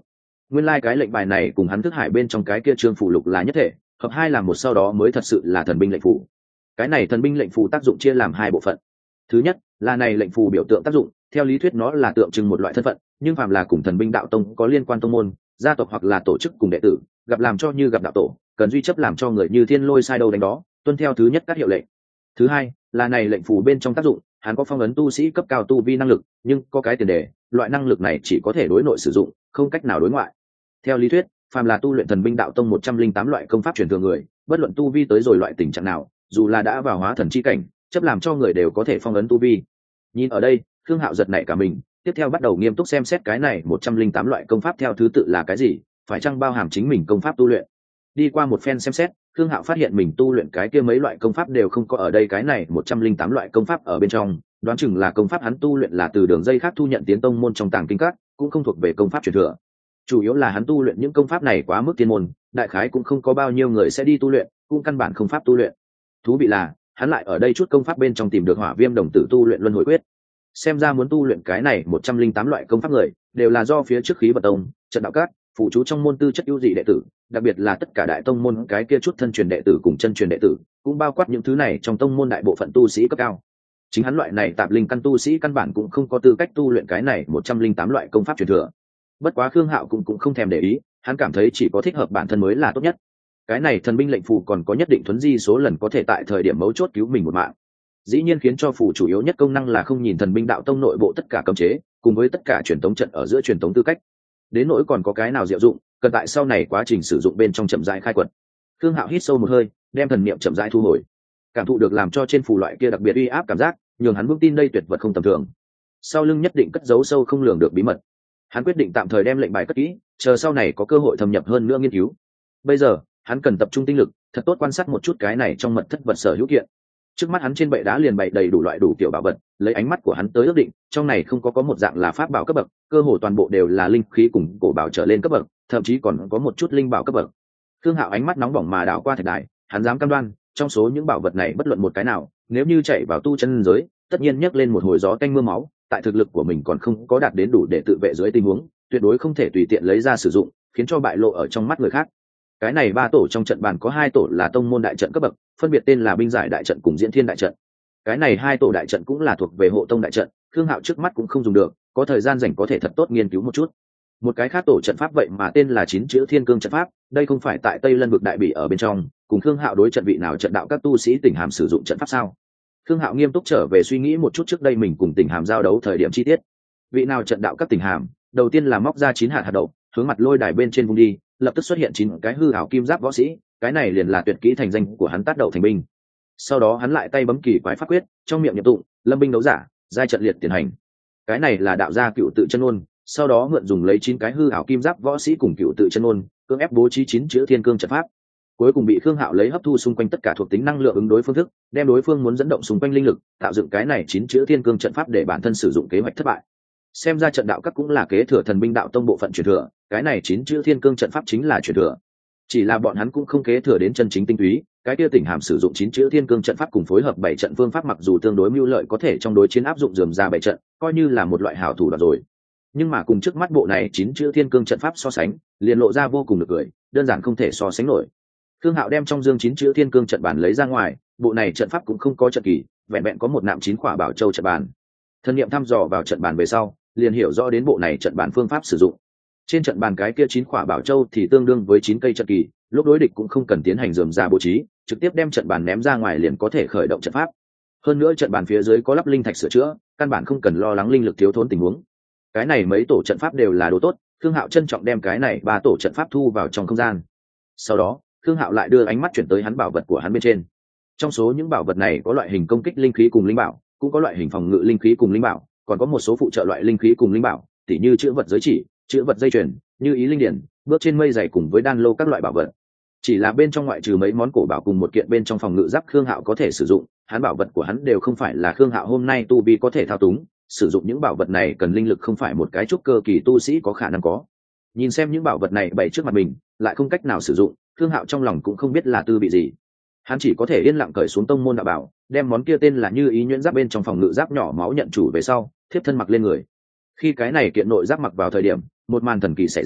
nguyên cái lệnh bài này cùng hắn thức hải bên trong cái kia trương phủ lục là nhất thể, hợp hai làm một, sau đó mới thật sự là thần binh lệnh phủ. Cái này thần binh lệnh phủ tác dụng chia làm hai bộ phận. Thứ nhất là này lệnh phù biểu tượng tác dụng, theo lý thuyết nó là tượng trưng một loại thân phận, nhưng phàm là cùng thần binh đạo tông có liên quan tông môn, gia tộc hoặc là tổ chức cùng đệ tử, gặp làm cho như gặp đạo tổ, cần duy chấp làm cho người như thiên lôi sai đâu đánh đó, tuân theo thứ nhất các hiệu lệnh. Thứ hai là này lệnh phù bên trong tác dụng, hắn có phong ấn tu sĩ cấp cao tu vi năng lực, nhưng có cái tiền đề, loại năng lực này chỉ có thể đối nội sử dụng, không cách nào đối ngoại. Theo lý thuyết, phàm là tu luyện thần binh đạo tông 108 loại công pháp truyền thừa người, bất luận tu vi tới rồi loại tình trạng nào, dù là đã vào hóa thần chi cảnh, chấp làm cho người đều có thể phong ấn tu vi. Nhìn ở đây, Khương Hạo giật nảy cả mình, tiếp theo bắt đầu nghiêm túc xem xét cái này 108 loại công pháp theo thứ tự là cái gì, phải chăng bao hàm chính mình công pháp tu luyện. Đi qua một phen xem xét, Khương Hạo phát hiện mình tu luyện cái kia mấy loại công pháp đều không có ở đây cái này 108 loại công pháp ở bên trong, đoán chừng là công pháp hắn tu luyện là từ đường dây khác thu nhận tiến tông môn trong tàng kinh các, cũng không thuộc về công pháp truyền thừa. Chủ yếu là hắn tu luyện những công pháp này quá mức tiên môn, đại khái cũng không có bao nhiêu người sẽ đi tu luyện, cũng căn bản không pháp tu luyện. Thú vị là, hắn lại ở đây chút công pháp bên trong tìm được Hỏa Viêm Đồng Tử tu luyện luân hồi quyết. Xem ra muốn tu luyện cái này 108 loại công pháp người, đều là do phía trước khí vận tông, trận đạo các, phụ chú trong môn tư chất ưu dị đệ tử, đặc biệt là tất cả đại tông môn cái kia chút thân truyền đệ tử cùng chân truyền đệ tử, cũng bao quát những thứ này trong tông môn đại bộ phận tu sĩ cấp cao. Chính hắn loại này tạp linh căn tu sĩ căn bản cũng không có tư cách tu luyện cái này 108 loại công pháp truyền thừa. Bất quá Khương Hạo cũng không thèm để ý, hắn cảm thấy chỉ có thích hợp bản thân mới là tốt nhất. Cái này thần binh lệnh phù còn có nhất định thuấn di số lần có thể tại thời điểm mấu chốt cứu mình một mạng. Dĩ nhiên khiến cho phù chủ yếu nhất công năng là không nhìn thần binh đạo tông nội bộ tất cả cấm chế, cùng với tất cả truyền tống trận ở giữa truyền tống tư cách. Đến nỗi còn có cái nào diệu dụng, cần tại sau này quá trình sử dụng bên trong chậm rãi khai quật. Khương Hạo hít sâu một hơi, đem thần niệm chậm rãi thu hồi. Cảm thụ được làm cho trên phù loại kia đặc biệt uy áp cảm giác, nhường hắn vững tin đây tuyệt vật không tầm thường. Sau lưng nhất định cất giấu sâu không lường được bí mật. Hắn quyết định tạm thời đem lệnh bài cất kỹ, chờ sau này có cơ hội thâm nhập hơn nữa nghiên cứu. Bây giờ, hắn cần tập trung tinh lực, thật tốt quan sát một chút cái này trong mật thất vật sở hữu kiện. Trước mắt hắn trên bệ đá liền bày đầy đủ loại đủ kiểu bảo vật, lấy ánh mắt của hắn tới ước định, trong này không có một dạng là pháp bảo cấp bậc, cơ hồ toàn bộ đều là linh khí cùng cổ bảo trở lên cấp bậc, thậm chí còn có một chút linh bảo cấp bậc. Khương Hạo ánh mắt nóng bỏng mà đảo qua thạch đài, hắn dám cam đoan, trong số những bảo vật này bất luận một cái nào, nếu như chạy vào tu chân giới, tất nhiên nhấc lên một hồi gió tanh mưa máu, tại thực lực của mình còn không có đạt đến đủ để tự vệ dưới tình huống, tuyệt đối không thể tùy tiện lấy ra sử dụng, khiến cho bại lộ ở trong mắt người khác. Cái này 3 tổ trong trận bàn có 2 tổ là tông môn đại trận cấp bậc, phân biệt tên là binh giải đại trận cùng diễn thiên đại trận. Cái này 2 tổ đại trận cũng là thuộc về hộ tông đại trận, Khương Hạo trước mắt cũng không dùng được, có thời gian rảnh có thể thật tốt nghiên cứu một chút. Một cái khác tổ trận pháp vậy mà tên là 9 chữ thiên cương trận pháp, đây không phải tại Tây Lân vực đại bỉ ở bên trong, cùng Khương Hạo đối trận vị nào trận đạo các tu sĩ Tỉnh Hàm sử dụng trận pháp sao? Khương Hạo nghiêm túc trở về suy nghĩ một chút trước đây mình cùng Tỉnh Hàm giao đấu thời điểm chi tiết. Vị nào trận đạo các Tỉnh Hàm, đầu tiên là móc ra 9 hạt đậu, hướng mặt lôi đài bên trên vung đi, lập tức xuất hiện 9 cái hư ảo kim giáp võ sĩ, cái này liền là tuyệt kỹ thành danh của hắn, tát đậu thành binh. Sau đó hắn lại tay bấm kỳ quái pháp quyết, trong miệng nhập tụng lâm binh đấu giả, giai trận liệt tiền hành. Cái này là đạo gia cựu tự chân ngôn, sau đó mượn dùng lấy 9 cái hư ảo kim giáp võ sĩ cùng cựu tự chân ngôn, cưỡng ép bố trí 9 chữ thiên cương trận pháp. Cuối cùng bị Khương Hạo lấy hấp thu xung quanh tất cả thuộc tính năng lượng ứng đối phương thức, đem đối phương muốn dẫn động xung quanh linh lực, tạo dựng cái này 9 chữ thiên cương trận pháp để bản thân sử dụng kế hoạch thất bại. Xem ra trận đạo các cũng là kế thừa thần binh đạo tông bộ phận truyền thừa, cái này 9 chữ thiên cương trận pháp chính là truyền thừa. Chỉ là bọn hắn cũng không kế thừa đến chân chính tinh túy, cái kia Tỉnh Hàm sử dụng 9 chữ thiên cương trận pháp cùng phối hợp 7 trận phương pháp mặc dù tương đối mưu lợi, có thể trong đối chiến áp dụng rườm rà 7 trận, coi như là một loại hảo thủ đoạn rồi. Nhưng mà cùng trước mắt bộ này 9 chữ thiên cương trận pháp so sánh, liền lộ ra vô cùng được cười, đơn giản không thể so sánh nổi. Khương Hạo đem trong dương 9 chữ thiên cương trận bản lấy ra ngoài, bộ này trận pháp cũng không có trận kỳ, vẹn vẹn có một nạm 9 quả bảo châu trận bản. Thân niệm thăm dò vào trận bản về sau, liền hiểu rõ đến bộ này trận bản phương pháp sử dụng. Trên trận bàn cái kia 9 quả bảo châu thì tương đương với 9 cây trận kỳ, lúc đối địch cũng không cần tiến hành rườm rà bố trí, trực tiếp đem trận bàn ném ra ngoài liền có thể khởi động trận pháp. Hơn nữa trận bàn phía dưới có lắp linh thạch sửa chữa, căn bản không cần lo lắng linh lực thiếu thốn tình huống. Cái này mấy tổ trận pháp đều là đồ tốt, Khương Hạo trân trọng đem cái này 3 tổ trận pháp thu vào trong không gian. Sau đó, Khương Hạo lại đưa ánh mắt chuyển tới hắn bảo vật của hắn bên trên. Trong số những bảo vật này có loại hình công kích linh khí cùng linh bảo, cũng có loại hình phòng ngự linh khí cùng linh bảo, còn có một số phụ trợ loại linh khí cùng linh bảo, tỉ như chữ vật giới chỉ, chữ vật dây chuyền, như ý linh điển, bước trên mây dày cùng với đan lô các loại bảo vật. Chỉ là bên trong ngoại trừ mấy món cổ bảo cùng một kiện bên trong phòng ngự giáp Khương Hạo có thể sử dụng, hắn bảo vật của hắn đều không phải là Khương Hạo hôm nay tu vi có thể thao túng, sử dụng những bảo vật này cần linh lực không phải một cái trúc cơ kỳ tu sĩ có khả năng có. Nhìn xem những bảo vật này bày trước mặt mình, lại không cách nào sử dụng, Khương Hạo trong lòng cũng không biết là tư vị gì. Hắn chỉ có thể yên lặng cởi xuống tông môn đạo bảo, đem món kia tên là Như Ý nhuyễn giáp bên trong phòng ngự giáp nhỏ máu nhận chủ về sau, thiếp thân mặc lên người. Khi cái này kiện nội giáp mặc vào thời điểm, một màn thần kỳ xảy ra,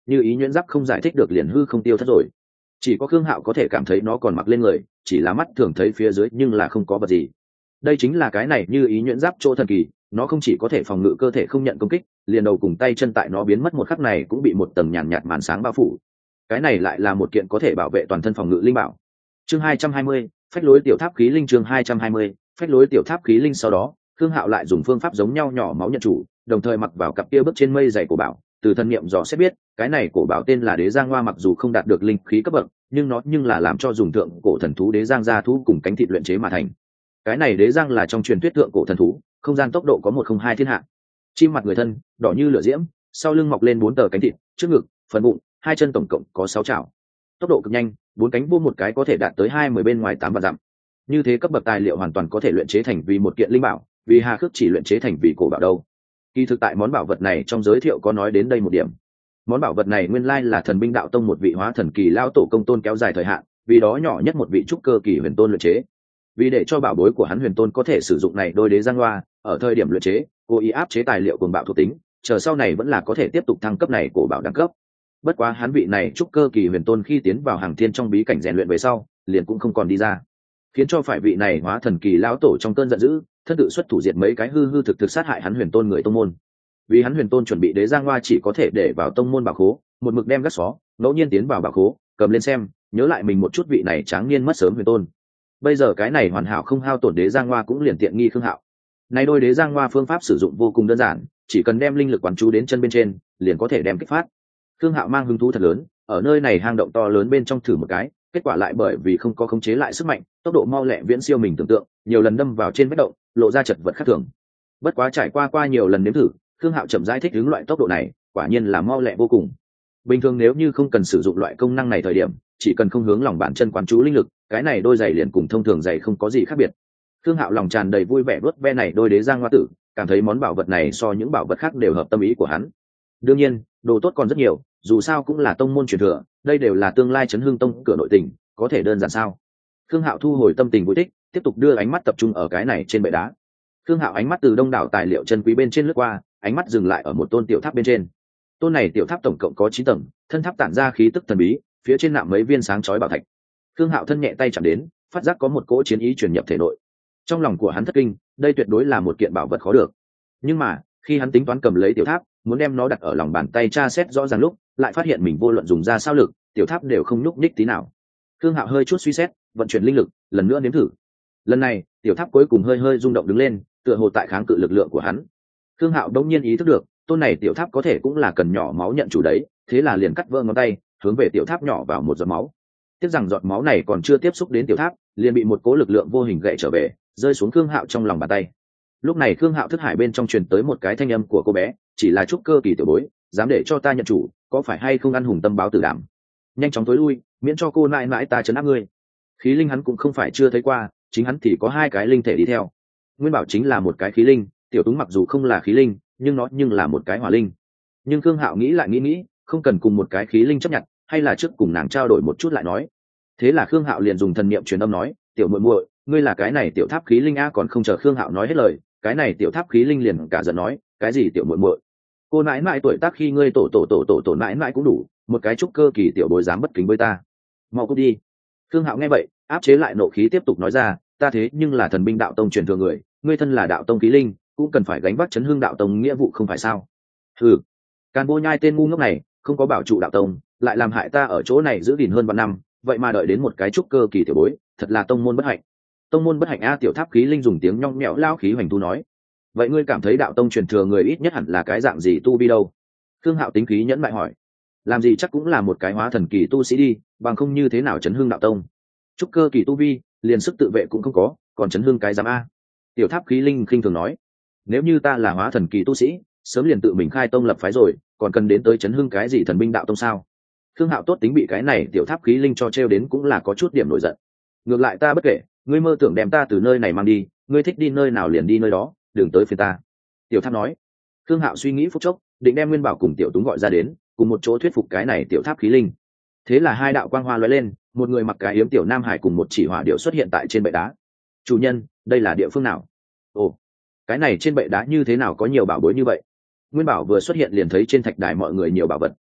như ý nhuyễn giáp không giải thích được liền hư không tiêu thất rồi. Chỉ có Khương Hạo có thể cảm thấy nó còn mặc lên người, chỉ là mắt thường thấy phía dưới nhưng là không có vật gì. Đây chính là cái này như ý nhuyễn giáp chỗ thần kỳ, nó không chỉ có thể phòng ngự cơ thể không nhận công kích, liền đầu cùng tay chân tại nó biến mất một khắc này cũng bị một tầng nhàn nhạt màn sáng bao phủ. Cái này lại là một kiện có thể bảo vệ toàn thân phòng ngự linh bảo. Chương 220, phách lối tiểu tháp khí linh. Chương 220, phách lối tiểu tháp khí linh. Sau đó Khương Hạo lại dùng phương pháp giống nhau nhỏ máu nhận chủ, đồng thời mặc vào cặp kia bước trên mây dày của bảo, từ thân niệm dò sẽ biết cái này cổ bảo tên là Đế Giang Hoa, mặc dù không đạt được linh khí cấp bậc, nhưng nó là làm cho dùng thượng cổ thần thú Đế Giang gia thú cùng cánh thịt luyện chế mà thành. Cái này Đế Giang là trong truyền thuyết thượng cổ thần thú, không gian tốc độ có 102 thiên hạ. Chim mặt người thân, đỏ như lửa diễm, sau lưng mọc lên 4 tờ cánh thịt, trước ngực, phần bụng, 2 chân, tổng cộng có 6 chảo. Tốc độ cực nhanh, 4 cánh vuông một cái có thể đạt tới 20 bên ngoài 8 vạn dặm. Như thế cấp bậc tài liệu hoàn toàn có thể luyện chế thành vì một kiện linh bảo, vì Hà Khước chỉ luyện chế thành vì cổ bảo đâu. Kỳ thực tại món bảo vật này trong giới thiệu có nói đến đây một điểm. Món bảo vật này nguyên lai là Thần Binh Đạo Tông một vị hóa thần kỳ lao tổ công tôn kéo dài thời hạn, vì đó nhỏ nhất một vị trúc cơ kỳ huyền tôn luyện chế. Vì để cho bảo bối của hắn huyền tôn có thể sử dụng này đôi Đế Giang Hoa, ở thời điểm luyện chế, cố ý áp chế tài liệu cuồng bạo thuộc tính, chờ sau này vẫn là có thể tiếp tục thăng cấp này cổ bảo đẳng cấp. Bất quá hắn vị này trúc cơ kỳ huyền tôn khi tiến vào Hàng Thiên trong bí cảnh rèn luyện về sau, liền cũng không còn đi ra, khiến cho phải vị này hóa thần kỳ lão tổ trong cơn giận dữ, thân tự xuất thủ diệt mấy cái hư hư thực thực sát hại hắn huyền tôn người tông môn. Vì hắn huyền tôn chuẩn bị Đế Giang Hoa chỉ có thể để vào tông môn bảo khố, một mực đem gác xó, ngẫu nhiên tiến vào bảo khố, cầm lên xem, nhớ lại mình một chút vị này tráng niên mất sớm huyền tôn. Bây giờ cái này hoàn hảo không hao tổn Đế Giang Hoa cũng liền tiện nghi Khương Hạo. Nay đôi Đế Giang Hoa phương pháp sử dụng vô cùng đơn giản, chỉ cần đem linh lực quán chú đến chân bên trên, liền có thể đem kích phát. Khương Hạo mang hứng thú thật lớn, ở nơi này hang động to lớn bên trong thử một cái, kết quả lại bởi vì không có khống chế lại sức mạnh, tốc độ mau lẹ viễn siêu mình tưởng tượng, nhiều lần đâm vào trên vách động, lộ ra chật vật khác thường. Bất quá trải qua nhiều lần nếm thử, Khương Hạo chậm rãi thích ứng loại tốc độ này, quả nhiên là mau lẹ vô cùng. Bình thường nếu như không cần sử dụng loại công năng này thời điểm, chỉ cần không hướng lòng bàn chân quán chú linh lực, cái này đôi giày liền cùng thông thường giày không có gì khác biệt. Khương Hạo lòng tràn đầy vui vẻ vuốt ve này đôi Đế Giang Hoa tử, cảm thấy món bảo vật này so những bảo vật khác đều hợp tâm ý của hắn. Đương nhiên, đồ tốt còn rất nhiều, dù sao cũng là tông môn truyền thừa, đây đều là tương lai chấn hương tông cửa nội tình, có thể đơn giản sao? Khương Hạo thu hồi tâm tình vui thích, tiếp tục đưa ánh mắt tập trung ở cái này trên bệ đá. Khương Hạo ánh mắt từ đông đảo tài liệu chân quý bên trên lướt qua, ánh mắt dừng lại ở một tôn tiểu tháp bên trên. Tôn này tiểu tháp tổng cộng có 9 tầng, thân tháp tản ra khí tức thần bí, phía trên nạm mấy viên sáng chói bảo thạch. Khương Hạo thân nhẹ tay chạm đến, phát giác có một cỗ chiến ý truyền nhập thể nội. Trong lòng của hắn thất kinh, đây tuyệt đối là một kiện bảo vật khó được. Nhưng mà, khi hắn tính toán cầm lấy tiểu tháp, muốn đem nó đặt ở lòng bàn tay tra xét rõ ràng lúc, lại phát hiện mình vô luận dùng ra sao lực, tiểu tháp đều không nhúc nhích tí nào. Khương Hạo hơi chút suy xét, vận chuyển linh lực, lần nữa nếm thử. Lần này, tiểu tháp cuối cùng hơi rung động đứng lên, tựa hồ tại kháng cự lực lượng của hắn. Khương Hạo đống nhiên ý thức được, tôn này tiểu tháp có thể cũng là cần nhỏ máu nhận chủ đấy, thế là liền cắt vỡ ngón tay, hướng về tiểu tháp nhỏ vào một giọt máu. Tiếc rằng giọt máu này còn chưa tiếp xúc đến tiểu tháp, liền bị một cỗ lực lượng vô hình gậy trở về, rơi xuống Khương Hạo trong lòng bàn tay. Lúc này Khương Hạo thức hải bên trong truyền tới một cái thanh âm của cô bé, chỉ là trúc cơ kỳ tiểu bối, dám để cho ta nhận chủ, có phải hay không ăn hùng tâm báo tử đảm? Nhanh chóng tối lui, miễn cho cô nại nãi ta trấn áp ngươi. Khí linh hắn cũng không phải chưa thấy qua, chính hắn thì có 2 cái linh thể đi theo. Nguyên Bảo chính là một cái khí linh, Tiểu Túng mặc dù không là khí linh, nhưng nó là một cái hỏa linh. Nhưng Khương Hạo nghĩ lại nghĩ, không cần cùng một cái khí linh chấp nhận, hay là trước cùng nàng trao đổi một chút lại nói. Thế là Khương Hạo liền dùng thần niệm truyền âm nói, tiểu muội muội, ngươi là cái này tiểu tháp khí linh a? Còn không chờ Khương Hạo nói hết lời, cái này tiểu tháp khí linh liền cả giận nói, cái gì tiểu muội muội? Cô nãi nãi tuổi tác khi ngươi tổ nãi nãi cũng đủ, một cái trúc cơ kỳ tiểu bối dám bất kính với ta, mau cút đi. Khương Hạo nghe vậy, áp chế lại nộ khí tiếp tục nói ra, ta thế nhưng là Thần Binh Đạo Tông truyền thừa người, ngươi thân là đạo tông khí linh, cũng cần phải gánh vác chấn hương đạo tông nghĩa vụ không phải sao? Hừ, Càn Vô Nhai tên ngu ngốc này, không có bảo trụ đạo tông, lại làm hại ta ở chỗ này giữ gìn hơn 3 năm, vậy mà đợi đến một cái trúc cơ kỳ tiểu bối, thật là tông môn bất hạnh. Tông môn bất hạnh a? Tiểu tháp khí linh dùng tiếng nhong nhẽo lao khí hoành tu nói. Vậy ngươi cảm thấy đạo tông truyền thừa người ít nhất hẳn là cái dạng gì tu vi đâu? Khương Hạo tính khí nhẫn mại hỏi. Làm gì chắc cũng là một cái hóa thần kỳ tu sĩ đi, bằng không như thế nào chấn hương đạo tông? Trúc cơ kỳ tu vi, liền sức tự vệ cũng không có, còn chấn hương cái giám a? Tiểu tháp khí linh khinh thường nói. Nếu như ta là hóa thần kỳ tu sĩ, sớm liền tự mình khai tông lập phái rồi, còn cần đến tới chấn hương cái gì Thần Binh Đạo Tông sao? Khương Hạo tốt tính bị cái này tiểu tháp khí linh cho trêu đến cũng là có chút điểm nổi giận. Ngược lại ta bất kể, ngươi mơ tưởng đem ta từ nơi này mang đi, ngươi thích đi nơi nào liền đi nơi đó, đừng tới phiền ta. Tiểu tháp nói. Khương Hạo suy nghĩ phút chốc, định đem Nguyên Bảo cùng Tiểu Túng gọi ra đến, cùng một chỗ thuyết phục cái này tiểu tháp khí linh. Thế là 2 đạo quang hoa lóe lên, một người mặc cái yếm tiểu nam hải cùng một chỉ hỏa điệu xuất hiện tại trên bệ đá. Chủ nhân, đây là địa phương nào? Ồ, cái này trên bệ đá như thế nào có nhiều bảo bối như vậy? Nguyên Bảo vừa xuất hiện liền thấy trên thạch đài mọi người nhiều bảo vật.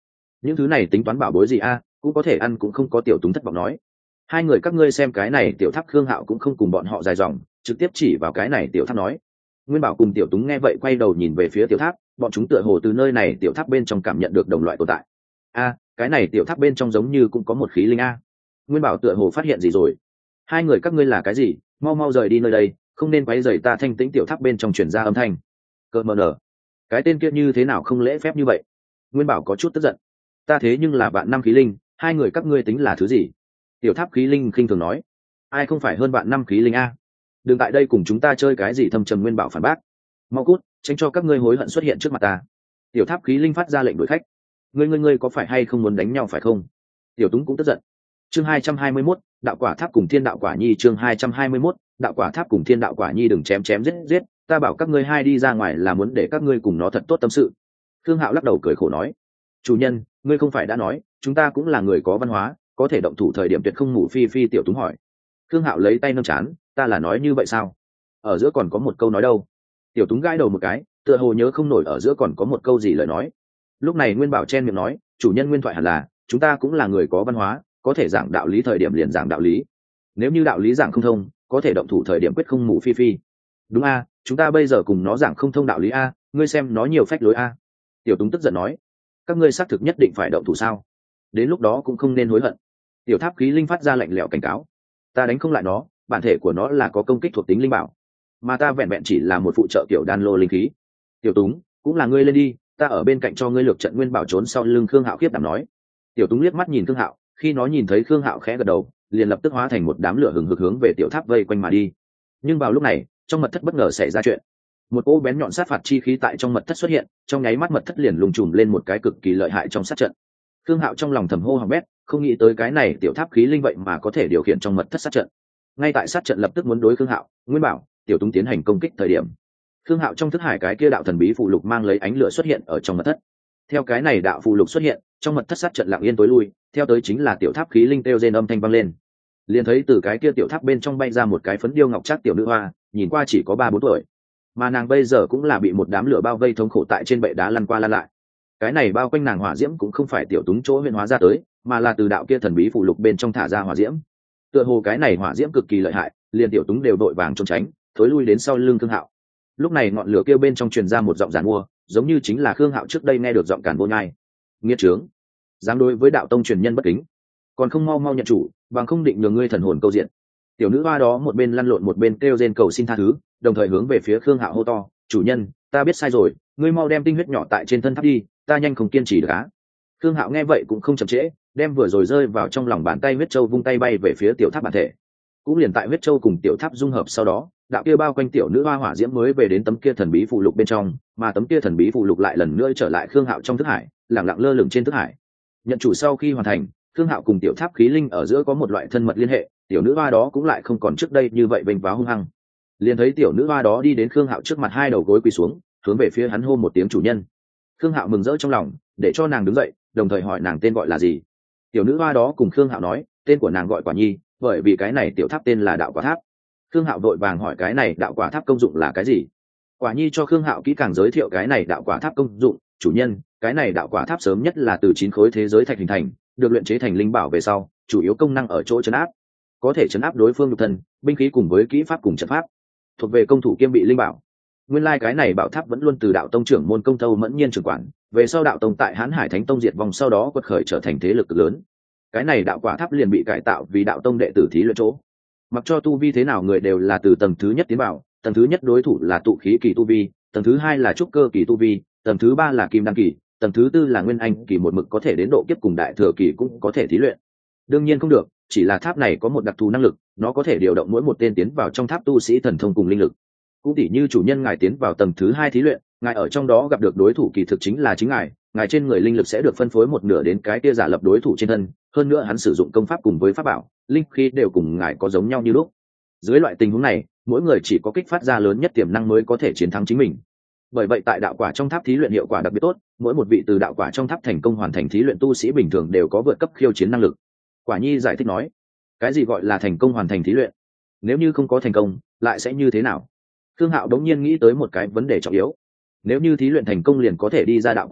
những thứ này tính toán bảo bối gì a, cũng có thể ăn cũng không có. Tiểu Túng thất vọng nói. Hai người các ngươi xem cái này tiểu tháp. Khương Hạo cũng không cùng bọn họ dài dòng, trực tiếp chỉ vào cái này tiểu tháp nói. Nguyên Bảo cùng Tiểu Túng nghe vậy quay đầu nhìn về phía tiểu tháp, bọn chúng tựa hồ từ nơi này tiểu tháp bên trong cảm nhận được đồng loại tồn tại. A, cái này tiểu tháp bên trong giống như cũng có một khí linh a. Nguyên Bảo tựa hồ phát hiện gì rồi. Hai người các ngươi là cái gì, mau mau rời đi nơi đây, không nên quấy rầy ta thanh tĩnh. Tiểu tháp bên trong truyền ra âm thanh. Cợt mờ nở, cái tên kia như thế nào không lễ phép như vậy. Nguyên Bảo có chút tức giận. Ta thế nhưng là vạn năm khí linh, hai người các ngươi tính là thứ gì? Tiểu tháp khí linh khinh thường nói. Ai không phải hơn vạn năm khí linh a? Đừng tại đây cùng chúng ta chơi cái gì thâm trầm. Nguyên Bảo phản bác. Mau cút, tránh cho các ngươi hối hận xuất hiện trước mặt ta. Tiểu tháp khí linh phát ra lệnh đuổi khách. Ngươi có phải hay không muốn đánh nhau phải không? Tiểu Túng cũng tức giận. Chương 221, đạo quả tháp cùng thiên đạo quả nhi. Chương 221, đạo quả tháp cùng thiên đạo quả nhi. Đừng chém chém giết giết, ta bảo các ngươi hai đi ra ngoài là muốn để các ngươi cùng nó thật tốt tâm sự. Khương Hạo lắc đầu cười khổ nói. Chủ nhân, ngươi không phải đã nói chúng ta cũng là người có văn hóa, có thể động thủ thời điểm tuyệt không ngủ phi phi. Tiểu Túng hỏi. Khương Hạo lấy tay nâng chán. Ta là nói như vậy sao? Ở giữa còn có một câu nói đâu. Tiểu Túng gãi đầu một cái, tựa hồ nhớ không nổi ở giữa còn có một câu gì lời nói. Lúc này Nguyên Bảo chen miệng nói. Chủ nhân nguyên thoại hẳn là chúng ta cũng là người có văn hóa, có thể giảng đạo lý thời điểm liền giảng đạo lý, nếu như đạo lý giảng không thông có thể động thủ thời điểm quyết không ngủ phi phi. Đúng a, chúng ta bây giờ cùng nó giảng không thông đạo lý a, ngươi xem nó nhiều phách lối a. Tiểu Túng tức giận nói. Các ngươi xác thực nhất định phải động thủ sao? Đến lúc đó cũng không nên hối hận. Tiểu tháp khí linh phát ra lạnh lẽo cảnh cáo. Ta đánh không lại nó, bản thể của nó là có công kích thuộc tính linh bảo, mà ta vẹn vẹn chỉ là một phụ trợ kiểu đan lô linh khí. Tiểu Túng, cũng là ngươi lên đi, ta ở bên cạnh cho ngươi lược trận. Nguyên Bảo trốn sau lưng Khương Hạo khiếp đảm nói. Tiểu Túng liếc mắt nhìn Khương Hạo, khi nó nhìn thấy Khương Hạo khẽ gật đầu, liền lập tức hóa thành một đám lửa hừng hực hướng về tiểu tháp vây quanh mà đi. Nhưng vào lúc này, trong mật thất bất ngờ xảy ra chuyện. Một cỗ bén nhọn sát phạt chi khí tại trong mật thất xuất hiện, trong nháy mắt mật thất liền lùng trùm lên một cái cực kỳ lợi hại trong sát trận. Khương Hạo trong lòng thầm hô hỏng bét, không nghĩ tới cái này tiểu tháp khí linh vậy mà có thể điều khiển trong mật thất sát trận. Ngay tại sát trận lập tức muốn đối Khương Hạo, Nguyên Bảo, Tiểu Túng tiến hành công kích thời điểm, Khương Hạo trong thức hải cái kia đạo thần bí phụ lục mang lấy ánh lửa xuất hiện ở trong mật thất. Theo cái này đạo phụ lục xuất hiện, trong mật thất sát trận lặng yên tối lui, theo tới chính là tiểu tháp khí linh kêu rên âm thanh vang lên. Liền thấy từ cái kia tiểu tháp bên trong bay ra một cái phấn điêu ngọc trác tiểu nữ hoa, nhìn qua chỉ có 3-4 tuổi, mà nàng bây giờ cũng là bị một đám lửa bao vây thống khổ tại trên bệ đá lăn qua lăn lại. Cái này bao quanh nàng hỏa diễm cũng không phải Tiểu Túng chỗ huyền hóa ra tới, mà là từ đạo kia thần bí phụ lục bên trong thả ra hỏa diễm. Tựa hồ cái này hỏa diễm cực kỳ lợi hại, liền Tiểu Túng đều đội vàng trốn tránh, thối lui đến sau lưng Khương Hạo. Lúc này ngọn lửa kia bên trong truyền ra một giọng giàn mua, giống như chính là Khương Hạo trước đây nghe được giọng càn vô nhai. Nghiệt trướng, dám đối với đạo tông truyền nhân bất kính, còn không mau mau nhận chủ, bằng không định nhường ngươi thần hồn câu diện. Tiểu nữ hoa đó một bên lăn lộn một bên kêu rên cầu xin tha thứ, đồng thời hướng về phía Khương Hạo hô to. Chủ nhân, ta biết sai rồi, ngươi mau đem tinh huyết nhỏ tại trên thân tháp đi, ta nhanh không kiên trì được á. Khương Hạo nghe vậy cũng không chậm trễ, đem vừa rồi rơi vào trong lòng bàn tay huyết châu vung tay bay về phía tiểu tháp bản thể. Cũng liền tại huyết châu cùng tiểu tháp dung hợp sau đó, đạo kia bao quanh tiểu nữ hoa hỏa diễm mới về đến tấm kia thần bí phụ lục bên trong, mà tấm kia thần bí phụ lục lại lần nữa trở lại Khương Hạo trong thức hải, lặng lặng lơ lửng trên thức hải. Nhận chủ sau khi hoàn thành, Khương Hạo cùng tiểu tháp khí linh ở giữa có một loại thân mật liên hệ, tiểu nữ hoa đó cũng lại không còn trước đây như vậy vênh váo hung hăng. Liền thấy tiểu nữ hoa đó đi đến Khương Hạo trước mặt, hai đầu gối quỳ xuống, hướng về phía hắn hô một tiếng chủ nhân. Khương Hạo mừng rỡ trong lòng, để cho nàng đứng dậy, đồng thời hỏi nàng tên gọi là gì. Tiểu nữ hoa đó cùng Khương Hạo nói, tên của nàng gọi Quả Nhi, bởi vì cái này tiểu tháp tên là đạo quả tháp. Khương Hạo vội vàng hỏi cái này đạo quả tháp công dụng là cái gì. Quả Nhi cho Khương Hạo kỹ càng giới thiệu cái này đạo quả tháp công dụng. Chủ nhân, cái này đạo quả tháp sớm nhất là từ 9 khối thế giới thạch hình thành, được luyện chế thành linh bảo về sau, chủ yếu công năng ở chỗ trấn áp, có thể trấn áp đối phương nhục thân, binh khí cùng với kỹ pháp cùng trận pháp, thuộc về công thủ kiêm bị linh bảo. Nguyên lai cái này bảo tháp vẫn luôn từ đạo tông trưởng môn Công Thâu Mẫn Nhiên trưởng quản, về sau đạo tông tại Hán Hải Thánh Tông diệt vong sau đó quật khởi trở thành thế lực cực lớn. Cái này đạo quả tháp liền bị cải tạo vì đạo tông đệ tử thí luyện chỗ. Mặc cho tu vi thế nào người đều là từ tầng thứ nhất tiến vào, tầng thứ nhất đối thủ là tụ khí kỳ tu vi, tầng thứ hai là trúc cơ kỳ tu vi, tầng thứ ba là kim đan kỳ, tầng thứ tư là nguyên anh kỳ, một mực có thể đến độ kiếp cùng đại thừa kỳ cũng có thể thí luyện. Đương nhiên không được, chỉ là tháp này có một đặc thù năng lực, nó có thể điều động mỗi một tên tiến vào trong tháp tu sĩ thần thông cùng linh lực. Cũng tỉ như chủ nhân ngài tiến vào tầng thứ hai thí luyện, ngài ở trong đó gặp được đối thủ kỳ thực chính là chính ngài trên người linh lực sẽ được phân phối một nửa đến cái kia giả lập đối thủ trên thân, hơn nữa hắn sử dụng công pháp cùng với pháp bảo, linh khí đều cùng ngài có giống nhau như lúc. Dưới loại tình huống này, mỗi người chỉ có kích phát ra lớn nhất tiềm năng mới có thể chiến thắng chính mình. Bởi vậy tại đạo quả trong tháp thí luyện hiệu quả đặc biệt tốt, mỗi một vị từ đạo quả trong tháp thành công hoàn thành thí luyện tu sĩ bình thường đều có vượt cấp khiêu chiến năng lực. Quả Nhi giải thích nói, cái gì gọi là thành công hoàn thành thí luyện? Nếu như không có thành công, lại sẽ như thế nào? Khương Hạo đống nhiên nghĩ tới một cái vấn đề trọng yếu. Nếu như thí luyện thành công liền có thể đi ra đạo quả tháp,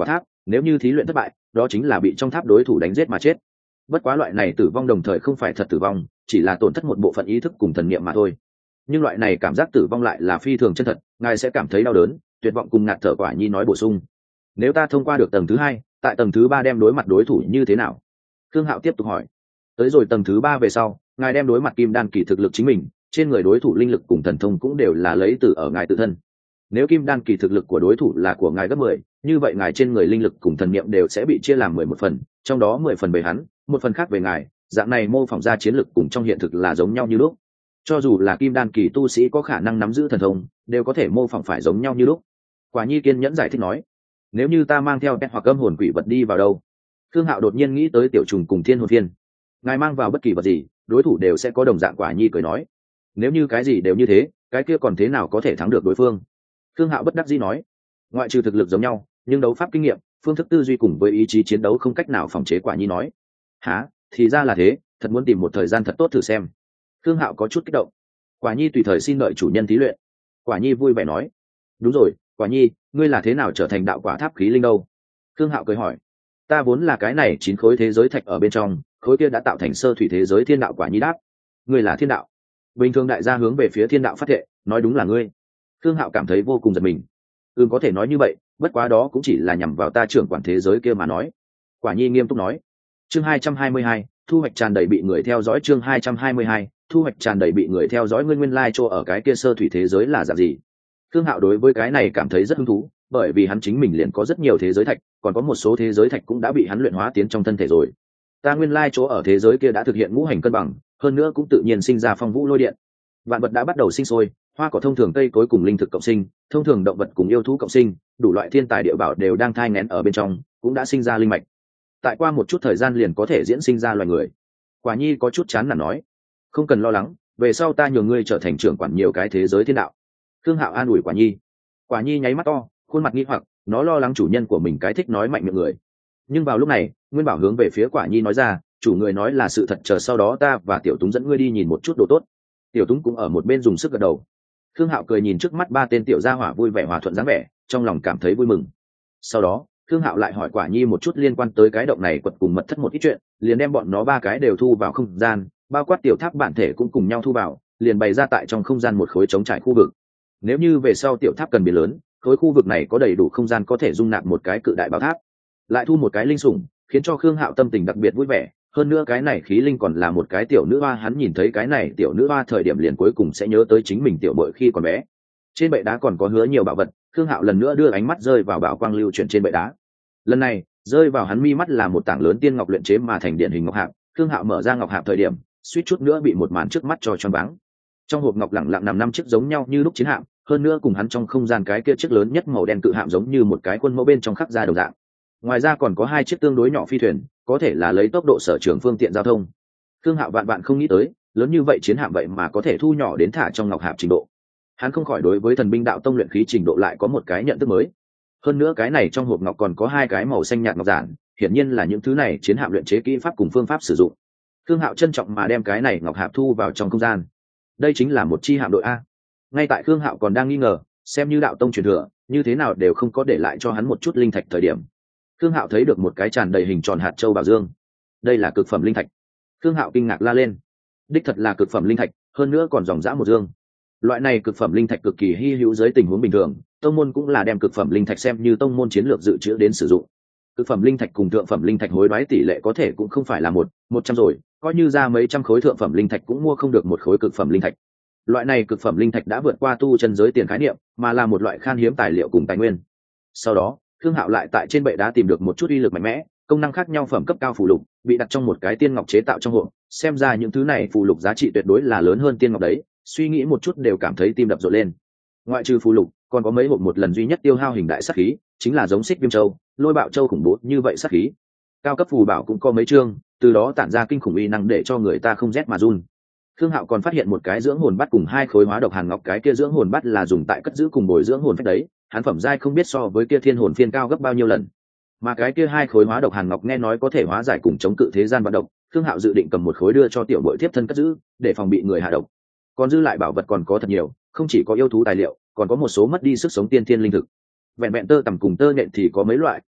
nếu như thí luyện thất bại đó chính là bị trong tháp đối thủ đánh giết mà chết. Bất quá loại này tử vong đồng thời không phải thật tử vong, chỉ là tổn thất một bộ phận ý thức cùng thần niệm mà thôi. Nhưng loại này cảm giác tử vong lại là phi thường chân thật, ngài sẽ cảm thấy đau đớn tuyệt vọng cùng ngạt thở. Quả nhi nói bổ sung. Nếu ta thông qua được tầng thứ 2, tại tầng thứ 3 đem đối mặt đối thủ như thế nào? Khương Hạo tiếp tục hỏi. Tới rồi tầng thứ 3 về sau, ngài đem đối mặt kim đan kỳ thực lực chính mình, trên người đối thủ linh lực cùng thần thông cũng đều là lấy từ ở ngài tự thân. Nếu kim đan kỳ thực lực của đối thủ là của ngài gấp 10, như vậy ngài trên người linh lực cùng thần niệm đều sẽ bị chia làm 11 phần, trong đó 10 phần về hắn, một phần khác về ngài, dạng này mô phỏng ra chiến lực cùng trong hiện thực là giống nhau như lúc. Cho dù là kim đan kỳ tu sĩ có khả năng nắm giữ thần thông, đều có thể mô phỏng phải giống nhau như lúc. Quả nhi kiên nhẫn giải thích nói. Nếu như ta mang theo pet hoặc âm hồn quỷ vật đi vào đâu? Khương Hạo đột nhiên nghĩ tới tiểu trùng cùng thiên hồn phiên. Ngài mang vào bất kỳ vật gì, đối thủ đều sẽ có đồng dạng. Quả nhi cười nói. Nếu như cái gì đều như thế, cái kia còn thế nào có thể thắng được đối phương? Khương Hạo bất đắc dĩ nói. Ngoại trừ thực lực giống nhau, nhưng đấu pháp kinh nghiệm, phương thức tư duy cùng với ý chí chiến đấu không cách nào phòng chế. Quả nhi nói. Hả, thì ra là thế, thật muốn tìm một thời gian thật tốt thử xem. Khương Hạo có chút kích động. Quả nhi tùy thời xin đợi chủ nhân thí luyện. Quả nhi vui vẻ nói. Đúng rồi, Quả nhi, ngươi là thế nào trở thành đạo quả tháp khí linh đâu? Khương Hạo cười hỏi. Ta vốn là cái này 9 khối thế giới thạch ở bên trong, khối kia đã tạo thành sơ thủy thế giới thiên đạo. Quả nhi đáp. Ngươi là thiên đạo? Bình thường đại gia hướng về phía thiên đạo phát thệ, nói đúng là ngươi. Khương Hạo cảm thấy vô cùng giật mình. Có thể nói như vậy, bất quá đó cũng chỉ là nhằm vào ta trưởng quản thế giới kia mà nói. Quả nhi nghiêm túc nói. Chương 222, thu hoạch tràn đầy bị người theo dõi. Chương 222, thu hoạch tràn đầy bị người theo dõi. Ngươi nguyên lai chỗ ở cái kia sơ thủy thế giới là dạng gì? Khương Hạo đối với cái này cảm thấy rất hứng thú, bởi vì hắn chính mình liền có rất nhiều thế giới thạch, còn có một số thế giới thạch cũng đã bị hắn luyện hóa tiến trong thân thể rồi. Ta nguyên lai chỗ ở thế giới kia đã thực hiện ngũ hành cân bằng, hơn nữa cũng tự nhiên sinh ra phong vũ lôi điện. Vạn vật đã bắt đầu sinh sôi, hoa cỏ thông thường cây cối cùng linh thực cộng sinh, thông thường động vật cùng yêu thú cộng sinh, đủ loại thiên tài địa bảo đều đang thai nghén ở bên trong, cũng đã sinh ra linh mạch. Tại qua một chút thời gian liền có thể diễn sinh ra loài người. Quả nhi có chút chán nản nói. Không cần lo lắng, về sau ta nhường ngươi trở thành trưởng quản nhiều cái thế giới thiên đạo. Khương Hạo an ủi Quả nhi. Quả nhi nháy mắt to, khuôn mặt nghi hoặc, nó lo lắng chủ nhân của mình cái thích nói mạnh miệng người. Nhưng vào lúc này, Nguyên Bảo hướng về phía Quả nhi nói ra, chủ người nói là sự thật, chờ sau đó ta và Tiểu Túng dẫn ngươi đi nhìn một chút đồ tốt. Tiểu Túng cũng ở một bên dùng sức gật đầu. Khương Hạo cười nhìn trước mắt 3 tên tiểu gia hỏa vui vẻ hòa thuận dáng vẻ, trong lòng cảm thấy vui mừng. Sau đó, Khương Hạo lại hỏi Quả nhi một chút liên quan tới cái động này quật cùng mật thất một ít chuyện, liền đem bọn nó 3 cái đều thu vào không gian, bao quát tiểu tháp bản thể cũng cùng nhau thu vào, liền bày ra tại trong không gian một khối trống trải khu vực. Nếu như về sau tiểu tháp cần biến lớn, khối khu vực này có đầy đủ không gian có thể dung nạp một cái cự đại bảo tháp. Lại thu một cái linh sủng, khiến cho Khương Hạo tâm tình đặc biệt vui vẻ. Hơn nữa cái này khí linh còn là một cái tiểu nữ hoa, hắn nhìn thấy cái này tiểu nữ hoa thời điểm liền cuối cùng sẽ nhớ tới chính mình tiểu bội khi còn bé. Trên bệ đá còn có hứa nhiều bảo vật, Khương Hạo lần nữa đưa ánh mắt rơi vào bảo quang lưu chuyển trên bệ đá. Lần này, rơi vào hắn mi mắt là một tảng lớn tiên ngọc luyện chế mà thành điển hình ngọc hạp. Khương Hạo mở ra ngọc hạp thời điểm, suýt chút nữa bị một màn trước mắt cho choáng váng. Trong hộp ngọc lẳng lặng nằm 5 chiếc giống nhau như lúc chiến hạm, hơn nữa cùng hắn trong không gian cái kia chiếc lớn nhất màu đen cự hạm giống như một cái khuôn mẫu bên trong khắc ra đồng dạng. Ngoài ra còn có 2 chiếc tương đối nhỏ phi thuyền, có thể là lấy tốc độ sở trường phương tiện giao thông. Khương Hạo vạn vạn không nghĩ tới, lớn như vậy chiến hạm vậy mà có thể thu nhỏ đến thả trong ngọc hạp trình độ. Hắn không khỏi đối với thần binh đạo tông luyện khí trình độ lại có một cái nhận thức mới. Hơn nữa cái này trong hộp ngọc còn có 2 cái màu xanh nhạt ngọc giản, hiển nhiên là những thứ này chiến hạm luyện chế kỹ pháp cùng phương pháp sử dụng. Khương Hạo trân trọng mà đem cái này ngọc hạp thu vào trong không gian. Đây chính là một chi hạm đội a. Ngay tại Khương Hạo còn đang nghi ngờ, xem như đạo tông truyền thừa, như thế nào đều không có để lại cho hắn một chút linh thạch thời điểm. Khương Hạo thấy được một cái tràn đầy hình tròn hạt châu bảo dương. Đây là cực phẩm linh thạch. Khương Hạo kinh ngạc la lên. Đích thật là cực phẩm linh thạch, hơn nữa còn dòng dã một dương. Loại này cực phẩm linh thạch cực kỳ hy hữu dưới tình huống bình thường, tông môn cũng là đem cực phẩm linh thạch xem như tông môn chiến lược dự trữ đến sử dụng. Cực phẩm linh thạch cùng thượng phẩm linh thạch hối đoái tỷ lệ có thể cũng không phải là 100 rồi, coi như ra mấy trăm khối thượng phẩm linh thạch cũng mua không được một khối cực phẩm linh thạch. Loại này cực phẩm linh thạch đã vượt qua tu chân giới tiền khái niệm, mà là một loại khan hiếm tài liệu cùng tài nguyên. Sau đó, Khương Hạo lại tại trên bệ đá tìm được một chút uy lực mạnh mẽ, công năng khác nhau phẩm cấp cao phù lục, bị đặt trong một cái tiên ngọc chế tạo trong hộp, xem ra những thứ này phù lục giá trị tuyệt đối là lớn hơn tiên ngọc đấy, suy nghĩ một chút đều cảm thấy tim đập rộn lên. Ngoại trừ phù lục, còn có mấy hộp một lần duy nhất tiêu hao hình đại sát khí, chính là giống xích viêm châu, lôi bạo châu khủng bố như vậy sát khí. Cao cấp phù bảo cũng có mấy chương, từ đó tản ra kinh khủng uy năng để cho người ta không rét mà run. Khương Hạo còn phát hiện một cái dưỡng hồn bát cùng 2 khối hóa độc hàn ngọc, cái kia dưỡng hồn bát là dùng tại cất giữ cùng bồi dưỡng hồn phách đấy, hắn phẩm giai không biết so với kia thiên hồn phiên cao gấp bao nhiêu lần. Mà cái kia 2 khối hóa độc hàn ngọc nghe nói có thể hóa giải cùng chống cự thế gian vận độc, Khương Hạo dự định cầm một khối đưa cho tiểu bội tiếp thân cất giữ, để phòng bị người hạ độc. Còn dư lại bảo vật còn có thật nhiều, không chỉ có yêu thú tài liệu, còn có một số mất đi sức sống tiên thiên linh thực. Vẹn vẹn tơ tằm cùng tơ nhện thì có mấy loại,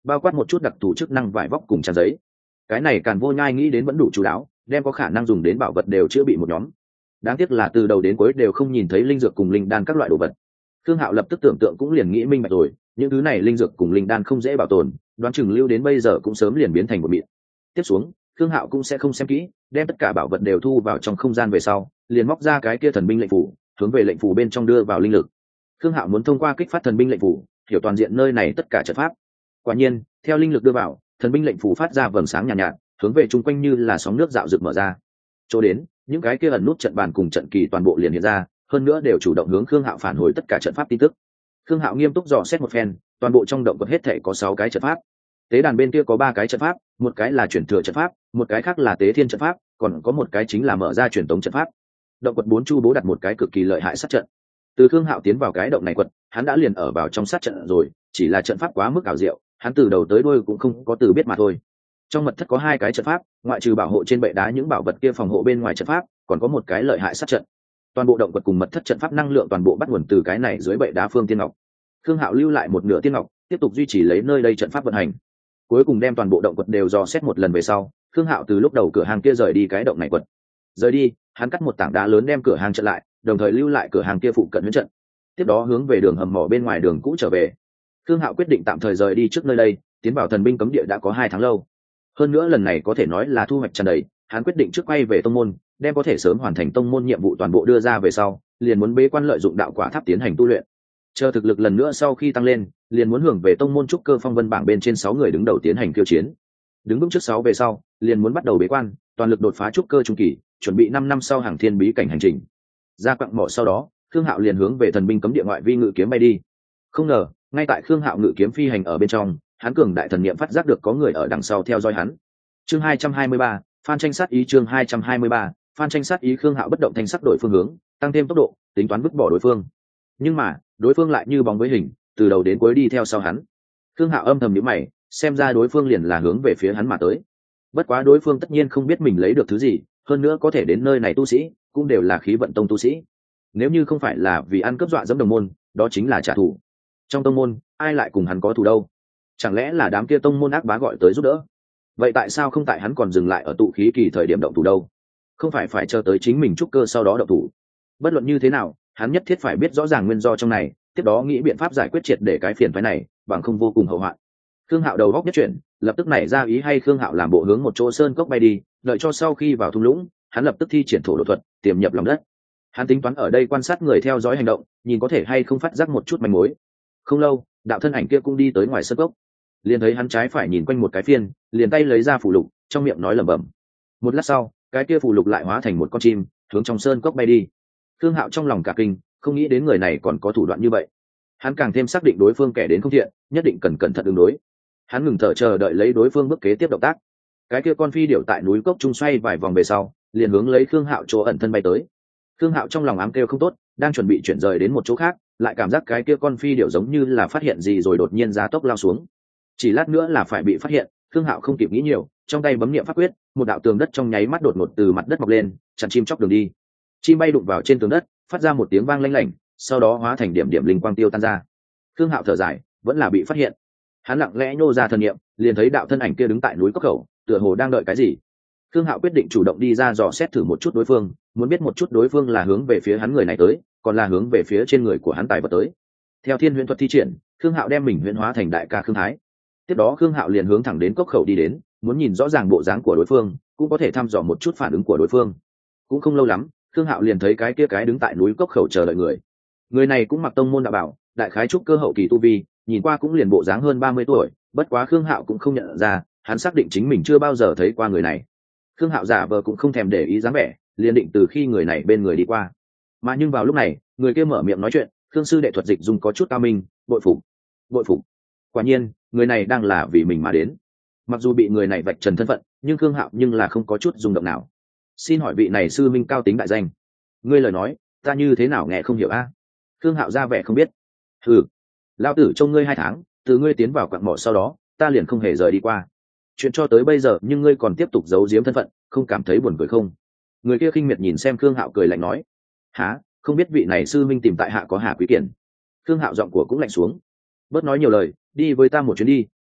bao quát một chút đặc thù chức năng vải vóc cùng trang giấy. Cái này Càn Vô Nhai nghĩ đến vẫn đủ chú đáo, đem có khả năng dùng đến bảo vật đều chưa bị một nhóm. Đáng tiếc là từ đầu đến cuối đều không nhìn thấy linh dược cùng linh đan các loại đồ vật. Khương Hạo lập tức tưởng tượng cũng liền nghĩ minh bạch rồi, những thứ này linh dược cùng linh đan không dễ bảo tồn, đoán chừng lưu đến bây giờ cũng sớm liền biến thành một mịn. Tiếp xuống, Khương Hạo cũng sẽ không xem kỹ, đem tất cả bảo vật đều thu vào trong không gian về sau, liền móc ra cái kia thần binh lệnh phủ, hướng về lệnh phủ bên trong đưa vào linh lực. Khương Hạo muốn thông qua kích phát thần binh lệnh phủ, hiểu toàn diện nơi này tất cả trận pháp. Quả nhiên, theo linh lực đưa vào, thần binh lệnh phủ phát ra vầng sáng nhàn nhạt, hướng về chung quanh như là sóng nước dạo rực mở ra. Chỗ đến, những cái kia ẩn nút trận bàn cùng trận kỳ toàn bộ liền hiện ra, hơn nữa đều chủ động hướng Khương Hạo phản hồi tất cả trận pháp tin tức. Khương Hạo nghiêm túc dò xét một phen, toàn bộ trong động quật hết thảy có 6 cái trận pháp. Tế đàn bên kia có 3 cái trận pháp, một cái là chuyển thừa trận pháp, một cái khác là tế thiên trận pháp, còn có một cái chính là mở ra truyền tống trận pháp. Động quật 4 chu bố đặt một cái cực kỳ lợi hại sát trận. Từ Khương Hạo tiến vào cái động này quật, hắn đã liền ở vào trong sát trận rồi, chỉ là trận pháp quá mức ảo diệu, hắn từ đầu tới đuôi cũng không có từ biết mà thôi. Trong mật thất có 2 cái trận pháp, ngoại trừ bảo hộ trên bệ đá những bảo vật kia phòng hộ bên ngoài trận pháp, còn có một cái lợi hại sát trận. Toàn bộ động quật cùng mật thất trận pháp năng lượng toàn bộ bắt nguồn từ cái này dưới bệ đá phương tiên ngọc. Khương Hạo lưu lại một nửa tiên ngọc, tiếp tục duy trì lấy nơi đây trận pháp vận hành. Cuối cùng đem toàn bộ động quật đều dò xét một lần về sau, Khương Hạo từ lúc đầu cửa hàng kia rời đi cái động này quật. Rời đi, hắn cắt một tảng đá lớn đem cửa hàng chặn lại, đồng thời lưu lại cửa hàng kia phụ cận huyễn trận. Tiếp đó hướng về đường hầm mỏ bên ngoài đường cũ trở về. Khương Hạo quyết định tạm thời rời đi trước nơi đây, tiến vào thần binh cấm địa đã có 2 tháng lâu. Hơn nữa lần này có thể nói là thu hoạch tràn đầy, hắn quyết định trước quay về tông môn, đem có thể sớm hoàn thành tông môn nhiệm vụ toàn bộ đưa ra về sau, liền muốn bế quan lợi dụng đạo quả tháp tiến hành tu luyện. Chờ thực lực lần nữa sau khi tăng lên, liền muốn hưởng về tông môn trúc cơ phong vân bảng bên trên 6 người đứng đầu tiến hành khiêu chiến. Đứng vững trước 6 về sau, liền muốn bắt đầu bế quan, toàn lực đột phá trúc cơ trung kỳ, chuẩn bị 5 năm sau hàng thiên bí cảnh hành trình. Ra quặng mỏ sau đó, Khương Hạo liền hướng về thần binh cấm địa ngoại vi ngự kiếm bay đi. Không ngờ, ngay tại Khương Hạo ngự kiếm phi hành ở bên trong, hắn cường đại thần niệm phát giác được có người ở đằng sau theo dõi hắn. Chương 223, Phan tranh sát ý. Chương 223, Phan tranh sát ý. Khương Hạo bất động thanh sắc đổi phương hướng, tăng thêm tốc độ, tính toán vứt bỏ đối phương. Nhưng mà, đối phương lại như bóng với hình, từ đầu đến cuối đi theo sau hắn. Khương Hạo âm thầm nhíu mày, xem ra đối phương liền là hướng về phía hắn mà tới. Bất quá đối phương tất nhiên không biết mình lấy được thứ gì, hơn nữa có thể đến nơi này tu sĩ cũng đều là khí vận tông tu sĩ. Nếu như không phải là vì ăn cướp dọa dẫm đồng môn, đó chính là trả thù. Trong tông môn, ai lại cùng hắn có thù đâu? Chẳng lẽ là đám kia tông môn ác bá gọi tới giúp đỡ? Vậy tại sao không tại hắn còn dừng lại ở tụ khí kỳ thời điểm động thủ đâu? Không phải chờ tới chính mình trúc cơ sau đó động thủ? Bất luận như thế nào, hắn nhất thiết phải biết rõ ràng nguyên do trong này, tiếp đó nghĩ biện pháp giải quyết triệt để cái phiền phái này, bằng không vô cùng hậu hoạn. Khương Hạo đầu góc nhất chuyển, lập tức nảy ra ý hay Khương Hạo làm bộ hướng một chỗ sơn cốc bay đi, đợi cho sau khi vào thung lũng, hắn lập tức thi triển thổ độ thuật, tiềm nhập lòng đất. Hắn tính toán ở đây quan sát người theo dõi hành động, nhìn có thể hay không phát giác một chút manh mối. Không lâu, đạo thân ảnh kia cũng đi tới ngoài sơn cốc. Liền thấy hắn trái phải nhìn quanh một cái phiên, liền tay lấy ra phù lục, trong miệng nói lẩm bẩm. Một lát sau, cái kia phù lục lại hóa thành một con chim, hướng trong sơn cốc bay đi. Khương Hạo trong lòng cả kinh, không nghĩ đến người này còn có thủ đoạn như vậy. Hắn càng thêm xác định đối phương kẻ đến không thiện, nhất định cần cẩn thận ứng đối. Hắn ngừng thở chờ đợi lấy đối phương bước kế tiếp động tác. Cái kia con phi điểu tại núi cốc trung xoay vài vòng về sau, liền hướng lấy Khương Hạo chỗ ẩn thân bay tới. Khương Hạo trong lòng ám kêu không tốt, đang chuẩn bị chuyển rời đến một chỗ khác, lại cảm giác cái kia con phi điểu giống như là phát hiện gì rồi đột nhiên giá tốc lao xuống. Chỉ lát nữa là phải bị phát hiện, Khương Hạo không kịp nghĩ nhiều, trong tay bấm niệm pháp quyết, một đạo tường đất trong nháy mắt đột ngột từ mặt đất mọc lên, chặn chim chóc đường đi. Chim bay đụng vào trên tường đất, phát ra một tiếng vang lanh lảnh, sau đó hóa thành điểm điểm linh quang tiêu tan ra. Khương Hạo thở dài, vẫn là bị phát hiện. Hắn lặng lẽ nhô ra thần niệm, liền thấy đạo thân ảnh kia đứng tại núi cốc khẩu, tựa hồ đang đợi cái gì. Khương Hạo quyết định chủ động đi ra dò xét thử một chút đối phương, muốn biết một chút đối phương là hướng về phía hắn người này tới, còn là hướng về phía trên người của hắn tài vật tới. Theo Thiên Huyễn thuật thi triển, Khương Hạo đem mình huyễn hóa thành đại ca Khương Thái. Tiếp đó Khương Hạo liền hướng thẳng đến cốc khẩu đi đến, muốn nhìn rõ ràng bộ dáng của đối phương, cũng có thể thăm dò một chút phản ứng của đối phương. Cũng không lâu lắm, Khương Hạo liền thấy cái kia cái đứng tại núi cốc khẩu chờ đợi người. Người này cũng mặc tông môn đạo bảo, đại khái trúc cơ hậu kỳ tu vi, nhìn qua cũng liền bộ dáng hơn 30 tuổi, bất quá Khương Hạo cũng không nhận ra, hắn xác định chính mình chưa bao giờ thấy qua người này. Khương Hạo giả vờ cũng không thèm để ý dáng vẻ, liền định từ khi người này bên người đi qua. Mà nhưng vào lúc này, người kia mở miệng nói chuyện, Khương sư đệ thuật dịch dùng có chút cao minh, bội phục. Bội phục. Quả nhiên, người này đang là vì mình mà đến. Mặc dù bị người này vạch trần thân phận, nhưng Khương Hạo nhưng là không có chút rung động nào. Xin hỏi vị này sư minh cao tính đại danh, ngươi lời nói, ta như thế nào nghe không hiểu a? Khương Hạo ra vẻ không biết. Ừ, lao tử trông ngươi 2 tháng, từ ngươi tiến vào quặng mỏ sau đó, ta liền không hề rời đi qua. Chuyện cho tới bây giờ nhưng ngươi còn tiếp tục giấu giếm thân phận, không cảm thấy buồn cười không? Người kia khinh miệt nhìn xem Khương Hạo cười lạnh nói. Hả, không biết vị này sư minh tìm tại hạ có Hà Quý Kiển. Khương Hạo giọng của cũng lạnh xuống. Bớt nói nhiều lời, đi với ta một chuyến đi,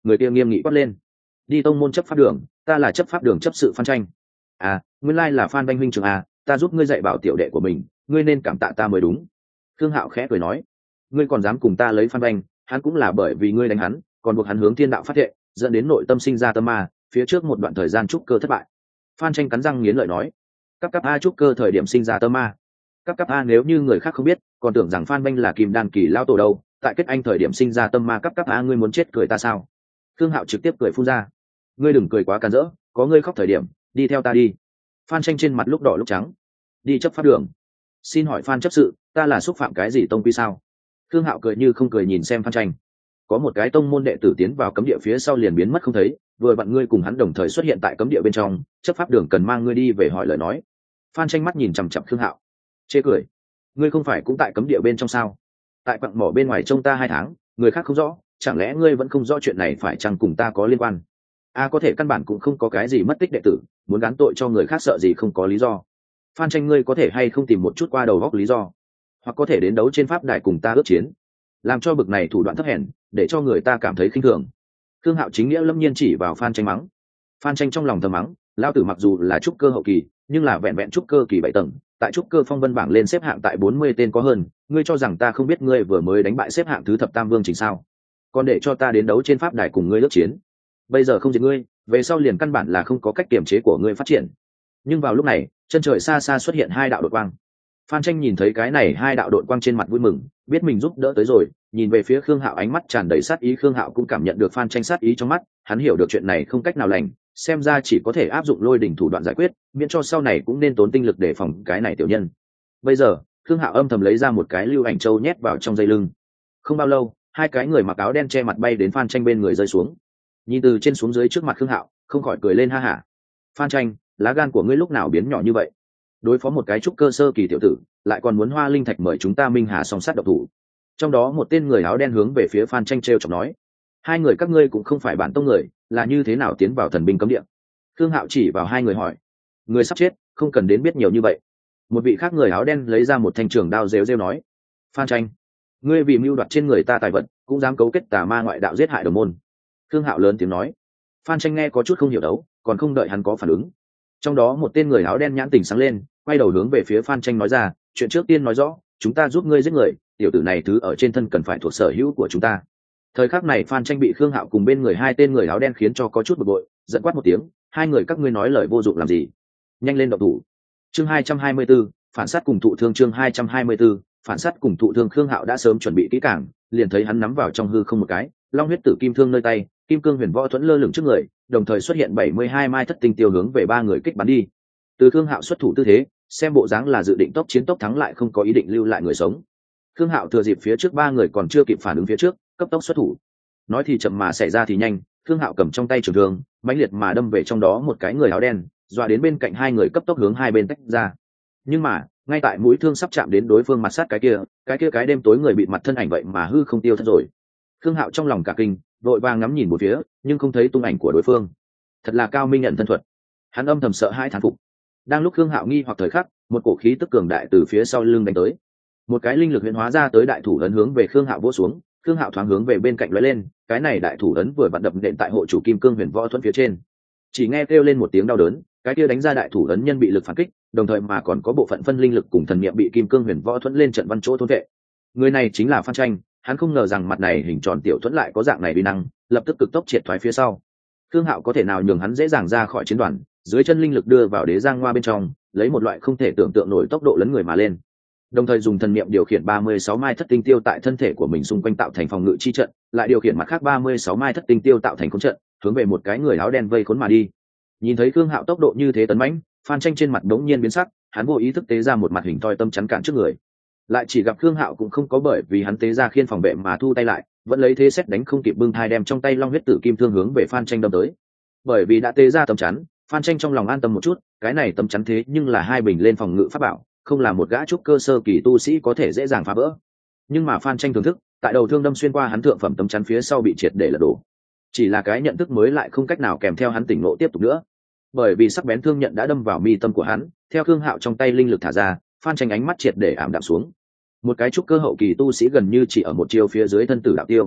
người kia nghiêm nghị quát lên. Đi tông môn chấp pháp đường, ta là chấp pháp đường chấp sự Phan Tranh. À, nguyên lai là Phan Banh huynh trưởng à, ta giúp ngươi dạy bảo tiểu đệ của mình, ngươi nên cảm tạ ta mới đúng. Khương Hạo khẽ cười nói, ngươi còn dám cùng ta lấy Phan Banh, hắn cũng là bởi vì ngươi đánh hắn, còn buộc hắn hướng thiên đạo phát thệ, dẫn đến nội tâm sinh ra tâm ma, phía trước một đoạn thời gian trúc cơ thất bại. Phan Tranh cắn răng nghiến lợi nói, cấp a trúc cơ thời điểm sinh ra tâm ma. Cấp a nếu như người khác không biết, còn tưởng rằng Phan Banh là kim đan kỳ lao tổ đâu, tại kết anh thời điểm sinh ra tâm ma cấp a, ngươi muốn chết cười ta sao? Khương Hạo trực tiếp cười phun ra, ngươi đừng cười quá càn rỡ, có ngươi khóc thời điểm, đi theo ta đi. Phan Tranh trên mặt lúc đỏ lúc trắng. Đi chấp pháp đường? Xin hỏi Phan chấp sự, ta là xúc phạm cái gì tông quy sao? Khương Hạo cười như không cười nhìn xem Phan Tranh. Có một cái tông môn đệ tử tiến vào cấm địa phía sau liền biến mất không thấy, vừa vặn ngươi cùng hắn đồng thời xuất hiện tại cấm địa bên trong, chấp pháp đường cần mang ngươi đi về hỏi lời nói. Phan Tranh mắt nhìn chằm chằm Khương Hạo, chê cười, ngươi không phải cũng tại cấm địa bên trong sao? Tại quặng mỏ bên ngoài trông ta 2 tháng, người khác không rõ, chẳng lẽ ngươi vẫn không rõ chuyện này phải chăng cùng ta có liên quan? Có thể căn bản cũng không có cái gì mất tích đệ tử, muốn gán tội cho người khác sợ gì không có lý do. Phan Tranh, ngươi có thể hay không tìm một chút qua đầu góc lý do, hoặc có thể đến đấu trên pháp đài cùng ta ước chiến, làm cho bực này thủ đoạn thấp hèn, để cho người ta cảm thấy khinh thường. Khương Hạo chính nghĩa lâm nhiên chỉ vào Phan Tranh mắng. Phan Tranh trong lòng thầm mắng, lao tử mặc dù là trúc cơ hậu kỳ, nhưng là vẹn vẹn trúc cơ kỳ 7 tầng, tại trúc cơ phong vân bảng lên xếp hạng tại 40 tên có hơn, ngươi cho rằng ta không biết ngươi vừa mới đánh bại xếp hạng thứ thập tam vương chính sao? Còn để cho ta đến đấu trên pháp đài cùng ngươi ước chiến, bây giờ không diệt ngươi, về sau liền căn bản là không có cách kiềm chế của ngươi phát triển. Nhưng vào lúc này, chân trời xa xa xuất hiện 2 đạo đột quang. Phan Tranh nhìn thấy cái này 2 đạo đột quang trên mặt vui mừng, biết mình giúp đỡ tới rồi, nhìn về phía Khương Hạo ánh mắt tràn đầy sát ý. Khương Hạo cũng cảm nhận được Phan Tranh sát ý trong mắt, hắn hiểu được chuyện này không cách nào lành, xem ra chỉ có thể áp dụng lôi đỉnh thủ đoạn giải quyết, miễn cho sau này cũng nên tốn tinh lực để phòng cái này tiểu nhân. Bây giờ, Khương Hạo âm thầm lấy ra một cái lưu ảnh châu nhét vào trong dây lưng. Không bao lâu, 2 cái người mặc áo đen che mặt bay đến Phan Tranh bên người rơi xuống. Nhìn từ trên xuống dưới trước mặt Khương Hạo, không khỏi cười lên ha hả. Phan Tranh, lá gan của ngươi lúc nào biến nhỏ như vậy? Đối phó một cái trúc cơ sơ kỳ tiểu tử, lại còn muốn Hoa Linh Thạch mời chúng ta Minh Hà song sát độc thủ. Trong đó một tên người áo đen hướng về phía Phan Tranh trêu chọc nói, 2 người các ngươi cũng không phải bản tông người, là như thế nào tiến vào thần binh cấm địa? Khương Hạo chỉ vào 2 người hỏi, người sắp chết, không cần đến biết nhiều như vậy. Một vị khác người áo đen lấy ra một thanh trường đao rêu rêu nói, Phan Tranh, ngươi vì mưu đoạt trên người ta tài vật, cũng dám cấu kết tà ma ngoại đạo giết hại đồng môn. Khương Hạo lớn tiếng nói. Phan Tranh nghe có chút không hiểu đấu, còn không đợi hắn có phản ứng, trong đó một tên người áo đen nhãn tỉnh sáng lên, quay đầu hướng về phía Phan Tranh nói ra, chuyện trước tiên nói rõ, chúng ta giúp ngươi giết người, tiểu tử này thứ ở trên thân cần phải thuộc sở hữu của chúng ta. Thời khắc này Phan Tranh bị Khương Hạo cùng bên người 2 tên người áo đen khiến cho có chút bực bội, giận quát một tiếng, 2 người các ngươi nói lời vô dụng làm gì? Nhanh lên động thủ. Chương 224, phản sát cùng thụ thương. Chương 224, phản sát cùng thụ thương. Khương Hạo đã sớm chuẩn bị kỹ càng, liền thấy hắn nắm vào trong hư không một cái, long huyết tử kim thương nơi tay, kim cương huyền võ thuẫn lơ lửng trước người, đồng thời xuất hiện 72 mai thất tinh tiêu hướng về 3 người kích bắn đi. Từ Khương Hạo xuất thủ tư thế, xem bộ dáng là dự định tốc chiến tốc thắng, lại không có ý định lưu lại người sống. Khương Hạo thừa dịp phía trước 3 người còn chưa kịp phản ứng phía trước, cấp tốc xuất thủ. Nói thì chậm mà xảy ra thì nhanh, Khương Hạo cầm trong tay trường thương, mãnh liệt mà đâm về trong đó một cái người áo đen, dọa đến bên cạnh 2 người cấp tốc hướng 2 bên tách ra. Nhưng mà, ngay tại mũi thương sắp chạm đến đối phương mặt sát cái đêm tối người bị mặt thân ảnh vậy mà hư không tiêu thất rồi. Khương Hạo trong lòng cả kinh, vội vàng ngắm nhìn một phía, nhưng không thấy tung ảnh của đối phương. Thật là cao minh nhận thân thuật. Hắn âm thầm sợ hãi thán phục. Đang lúc Khương Hạo nghi hoặc thời khắc, một cổ khí tức cường đại từ phía sau lưng đánh tới. Một cái linh lực huyễn hóa ra tới đại thủ ấn hướng về Khương Hạo vỗ xuống. Khương Hạo thoáng hướng về bên cạnh lóe lên, cái này đại thủ ấn vừa vặn đập nện tại hộ chủ kim cương huyền võ thuẫn phía trên. Chỉ nghe kêu lên một tiếng đau đớn, cái kia đánh ra đại thủ ấn nhân bị lực phản kích, đồng thời mà còn có bộ phận phân linh lực cùng thần niệm bị kim cương huyền võ thuẫn lên trận văn chỗ thôn vệ. Người này chính là Phan Tranh, hắn không ngờ rằng mặt này hình tròn tiểu thuẫn lại có dạng này uy năng, lập tức cực tốc triệt thoái phía sau. Khương Hạo có thể nào nhường hắn dễ dàng ra khỏi chiến đoàn, dưới chân linh lực đưa vào đế giang ngoa bên trong, lấy một loại không thể tưởng tượng nổi tốc độ lấn người mà lên, đồng thời dùng thần niệm điều khiển 36 mai thất tinh tiêu tại thân thể của mình xung quanh tạo thành phòng ngự chi trận, lại điều khiển mặt khác 36 mai thất tinh tiêu tạo thành khốn trận, hướng về một cái người áo đen vây khốn mà đi. Nhìn thấy Khương Hạo tốc độ như thế tấn mãnh, Phan Tranh trên mặt đống nhiên biến sắc, hắn vô ý thức tế ra một mặt hình thoi tâm chắn cản trước người. Lại chỉ gặp Khương Hạo cũng không có bởi vì hắn tế ra khiên phòng vệ mà thu tay lại, vẫn lấy thế xét đánh không kịp bưng thai đem trong tay long huyết tử kim thương hướng về Phan Tranh đâm tới. Bởi vì đã tế ra tấm chắn, Phan Tranh trong lòng an tâm một chút, cái này tấm chắn thế nhưng là 2 bình lên phòng ngự pháp bảo, không là một gã trúc cơ sơ kỳ tu sĩ có thể dễ dàng phá vỡ. Nhưng mà Phan Tranh thưởng thức, tại đầu thương đâm xuyên qua hắn thượng phẩm tấm chắn phía sau bị triệt để lật đổ. Chỉ là cái nhận thức mới lại không cách nào kèm theo hắn tỉnh ngộ tiếp tục nữa. Bởi vì sắc bén thương nhận đã đâm vào mi tâm của hắn, theo Khương Hạo trong tay linh lực thả ra, Phan Tranh ánh mắt triệt để ảm đạm xuống. Một cái trúc cơ hậu kỳ tu sĩ gần như chỉ ở một chiều phía dưới thân tử đạo tiêu.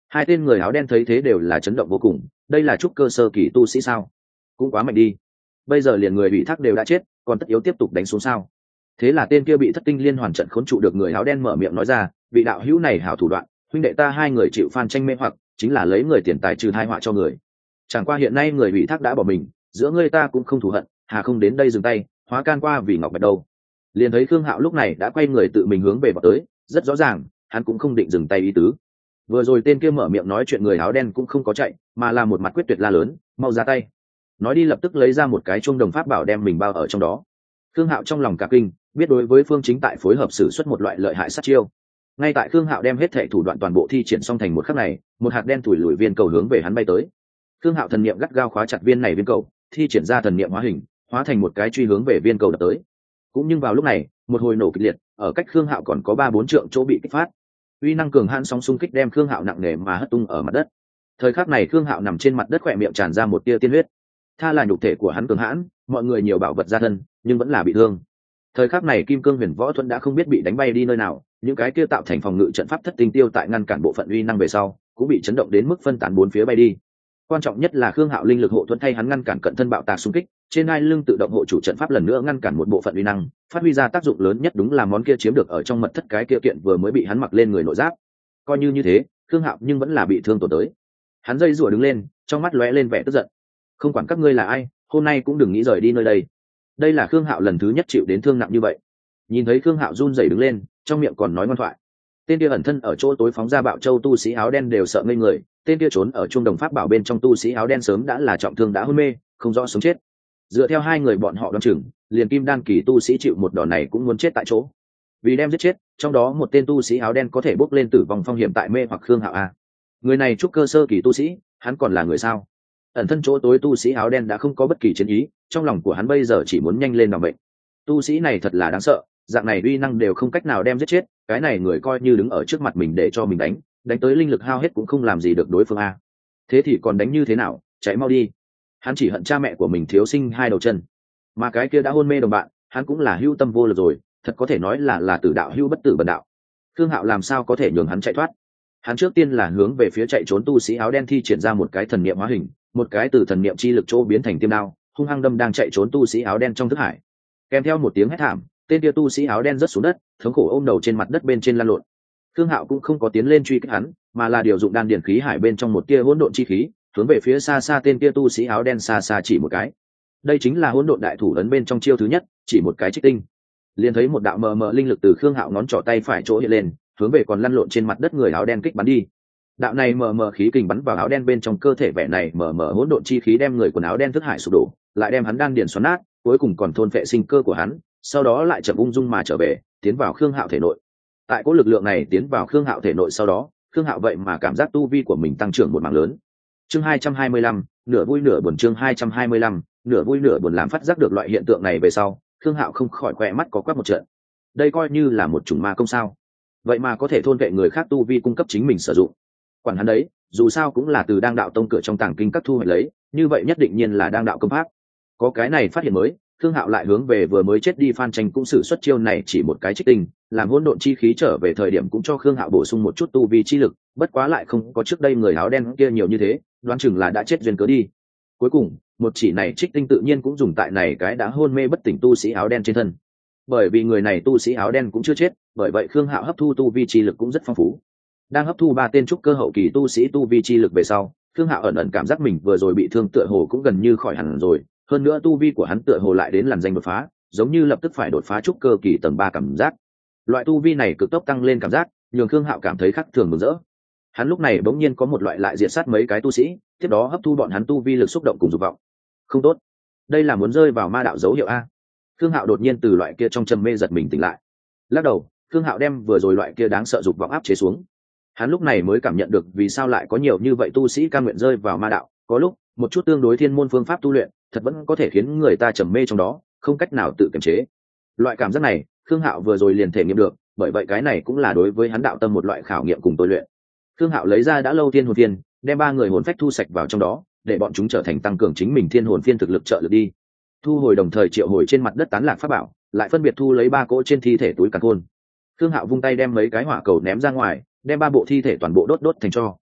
Hai tên người áo đen thấy thế đều là chấn động vô cùng, đây là trúc cơ sơ kỳ tu sĩ sao? Cũng quá mạnh đi. Bây giờ liền người bị thác đều đã chết, còn tất yếu tiếp tục đánh xuống sao? Thế là tên kia bị thất tinh liên hoàn trận khốn trụ được người áo đen mở miệng nói ra, vị đạo hữu này hảo thủ đoạn, huynh đệ ta hai người chịu phan tranh mê hoặc, chính là lấy người tiền tài trừ tai họa cho người. Chẳng qua hiện nay người bị thác đã bỏ mình, giữa ngươi ta cũng không thù hận, hà không đến đây dừng tay, hóa can qua vì ngọc bạch đâu. Liền thấy Khương Hạo lúc này đã quay người tự mình hướng về vào tới, rất rõ ràng, hắn cũng không định dừng tay ý tứ. Vừa rồi tên kia mở miệng nói chuyện người áo đen cũng không có chạy, mà là một mặt quyết tuyệt la lớn, mau ra tay. Nói đi lập tức lấy ra một cái chuông đồng pháp bảo đem mình bao ở trong đó. Khương Hạo trong lòng cả kinh, biết đối với Phương Chính tại phối hợp sử xuất một loại lợi hại sát chiêu. Ngay tại Khương Hạo đem hết thảy thủ đoạn toàn bộ thi triển xong thành một khắc này, một hạt đen thủi lùi viên cầu hướng về hắn bay tới. Khương Hạo thần niệm gắt gao khóa chặt viên này viên cầu, thi triển ra thần niệm hóa hình, hóa thành một cái truy hướng về viên cầu đập tới. Cũng nhưng vào lúc này, một hồi nổ kịch liệt, ở cách Khương Hạo còn có 3-4 trượng chỗ bị kích phát. Uy năng cường hãn sóng xung kích đem Khương Hạo nặng nề mà hất tung ở mặt đất. Thời khắc này Khương Hạo nằm trên mặt đất khỏe miệng tràn ra một tia tiên huyết. Tha là nhục thể của hắn cường hãn, mọi người nhiều bảo vật ra thân, nhưng vẫn là bị thương. Thời khắc này Kim Cương Huyền Võ Thuẫn đã không biết bị đánh bay đi nơi nào, những cái kia tạo thành phòng ngự trận pháp thất tinh tiêu tại ngăn cản bộ phận uy năng về sau, cũng bị chấn động đến mức phân tán bốn phía bay đi. Quan trọng nhất là Khương Hạo linh lực hộ thuẫn thay hắn ngăn cản cận thân bạo tạc xung kích, trên hai lưng tự động hộ chủ trận pháp lần nữa ngăn cản một bộ phận uy năng, phát huy ra tác dụng lớn nhất đúng là món kia chiếm được ở trong mật thất cái kia kiện vừa mới bị hắn mặc lên người nội giáp. Coi như thế, Khương Hạo nhưng vẫn là bị thương tổn tới. Hắn dây rủa đứng lên, trong mắt lóe lên vẻ tức giận. Không quản các ngươi là ai, hôm nay cũng đừng nghĩ rời đi nơi đây. Đây là Khương Hạo lần thứ nhất chịu đến thương nặng như vậy. Nhìn thấy Khương Hạo run rẩy đứng lên, trong miệng còn nói ngoan thoại. Tên kia ẩn thân ở chỗ tối phóng ra bạo châu tu sĩ áo đen đều sợ ngây người, tên kia trốn ở trung đồng pháp bảo bên trong tu sĩ áo đen sớm đã là trọng thương đã hôn mê, không rõ sống chết. Dựa theo hai người bọn họ đoán chừng, liền kim đan kỳ tu sĩ chịu một đòn này cũng muốn chết tại chỗ. Vì đem giết chết, trong đó một tên tu sĩ áo đen có thể bốc lên tử vong phong hiểm tại mê hoặc Khương Hạo a. Người này trúc cơ sơ kỳ tu sĩ, hắn còn là người sao? Ẩn thân chỗ tối tu sĩ áo đen đã không có bất kỳ chiến ý, trong lòng của hắn bây giờ chỉ muốn nhanh lên làm bệnh. Tu sĩ này thật là đáng sợ, dạng này uy năng đều không cách nào đem giết chết, cái này người coi như đứng ở trước mặt mình để cho mình đánh tới linh lực hao hết cũng không làm gì được đối phương a. Thế thì còn đánh như thế nào, chạy mau đi. Hắn chỉ hận cha mẹ của mình thiếu sinh hai đầu chân, mà cái kia đã hôn mê đồng bạn, hắn cũng là hữu tâm vô lực rồi, thật có thể nói là tử đạo hữu bất tử bần đạo. Khương Hạo làm sao có thể nhường hắn chạy thoát? Hắn trước tiên là hướng về phía chạy trốn tu sĩ áo đen thi triển ra một cái thần niệm hóa hình, một cái từ thần niệm chi lực chỗ biến thành tiêm đao, hung hăng đâm đang chạy trốn tu sĩ áo đen trong thức hải. Kèm theo một tiếng hét thảm, tên kia tu sĩ áo đen rớt xuống đất, thống khổ ôm đầu trên mặt đất bên trên lăn lộn. Khương Hạo cũng không có tiến lên truy kích hắn, mà là điều dụng đan điển khí hải bên trong một tia hỗn độn chi khí, hướng về phía xa xa tên kia tu sĩ áo đen xa xa chỉ một cái. Đây chính là hỗn độn đại thủ ấn bên trong chiêu thứ nhất, chỉ một cái trích tinh. Liền thấy một đạo mờ mờ linh lực từ Khương Hạo ngón trỏ tay phải chỗ hiện lên, hướng về còn lăn lộn trên mặt đất người áo đen kích bắn đi. Đạo này mờ mờ khí kình bắn vào áo đen bên trong cơ thể, vẻ này mờ mờ hỗn độn chi khí đem người quần áo đen thức hải sụp đổ, lại đem hắn đan điển xoắn nát, cuối cùng còn thôn phệ sinh cơ của hắn, sau đó lại chậm ung dung mà trở về, tiến vào Khương Hạo thể nội. Tại cỗ lực lượng này tiến vào Khương Hạo thể nội sau đó, Khương Hạo vậy mà cảm giác tu vi của mình tăng trưởng một mảng lớn. Chương 225, nửa vui nửa buồn. Chương 225, nửa vui nửa buồn. Làm phát giác được loại hiện tượng này về sau, Khương Hạo không khỏi khỏe mắt có quắc một trận. Đây coi như là một chủng ma công sao? Vậy mà có thể thôn vệ người khác tu vi cung cấp chính mình sử dụng. Quản hắn đấy, dù sao cũng là từ đang đạo tông cửa trong tàng kinh các thu hoạch lấy, như vậy nhất định nhiên là đang đạo công pháp. Có cái này phát hiện mới, Khương Hạo lại hướng về vừa mới chết đi Phan Tranh cũng sử xuất chiêu này chỉ một cái trích tinh, làm hỗn độn chi khí trở về thời điểm cũng cho Khương Hạo bổ sung một chút tu vi chi lực, bất quá lại không có trước đây người áo đen kia nhiều như thế, đoán chừng là đã chết duyên cớ đi. Cuối cùng, một chỉ này trích tinh tự nhiên cũng dùng tại này cái đã hôn mê bất tỉnh tu sĩ áo đen trên thân. Bởi vì người này tu sĩ áo đen cũng chưa chết, bởi vậy Khương Hạo hấp thu tu vi chi lực cũng rất phong phú. Đang hấp thu 3 tên trúc cơ hậu kỳ tu sĩ tu vi chi lực về sau, Khương Hạo ẩn ẩn cảm giác mình vừa rồi bị thương tựa hồ cũng gần như khỏi hẳn rồi, hơn nữa tu vi của hắn tựa hồ lại đến làn danh đột phá, giống như lập tức phải đột phá trúc cơ kỳ tầng 3 cảm giác. Loại tu vi này cực tốc tăng lên cảm giác, nhường Khương Hạo cảm thấy khác thường mừng rỡ. Hắn lúc này bỗng nhiên có một loại lại diệt sát mấy cái tu sĩ, tiếp đó hấp thu bọn hắn tu vi lực xúc động cùng dục vọng. Không tốt, đây là muốn rơi vào ma đạo dấu hiệu a. Khương Hạo đột nhiên từ loại kia trong trầm mê giật mình tỉnh lại. Lắc đầu, Khương Hạo đem vừa rồi loại kia đáng sợ dục vọng áp chế xuống. Hắn lúc này mới cảm nhận được vì sao lại có nhiều như vậy tu sĩ cam nguyện rơi vào ma đạo, có lúc một chút tương đối thiên môn phương pháp tu luyện thật vẫn có thể khiến người ta trầm mê trong đó, không cách nào tự kiềm chế. Loại cảm giác này Khương Hạo vừa rồi liền thể nghiệm được, bởi vậy cái này cũng là đối với hắn đạo tâm một loại khảo nghiệm cùng tôi luyện. Khương Hạo lấy ra đã lâu thiên hồn phiên, đem 3 người hồn phách thu sạch vào trong đó, để bọn chúng trở thành tăng cường chính mình thiên hồn phiên thực lực trợ lực đi. Thu hồi đồng thời triệu hồi trên mặt đất tán lạc pháp bảo, lại phân biệt thu lấy 3 cỗ trên thi thể túi càn khôn. Khương Hạo vung tay đem mấy cái hỏa cầu ném ra ngoài, đem 3 bộ thi thể toàn bộ đốt thành tro.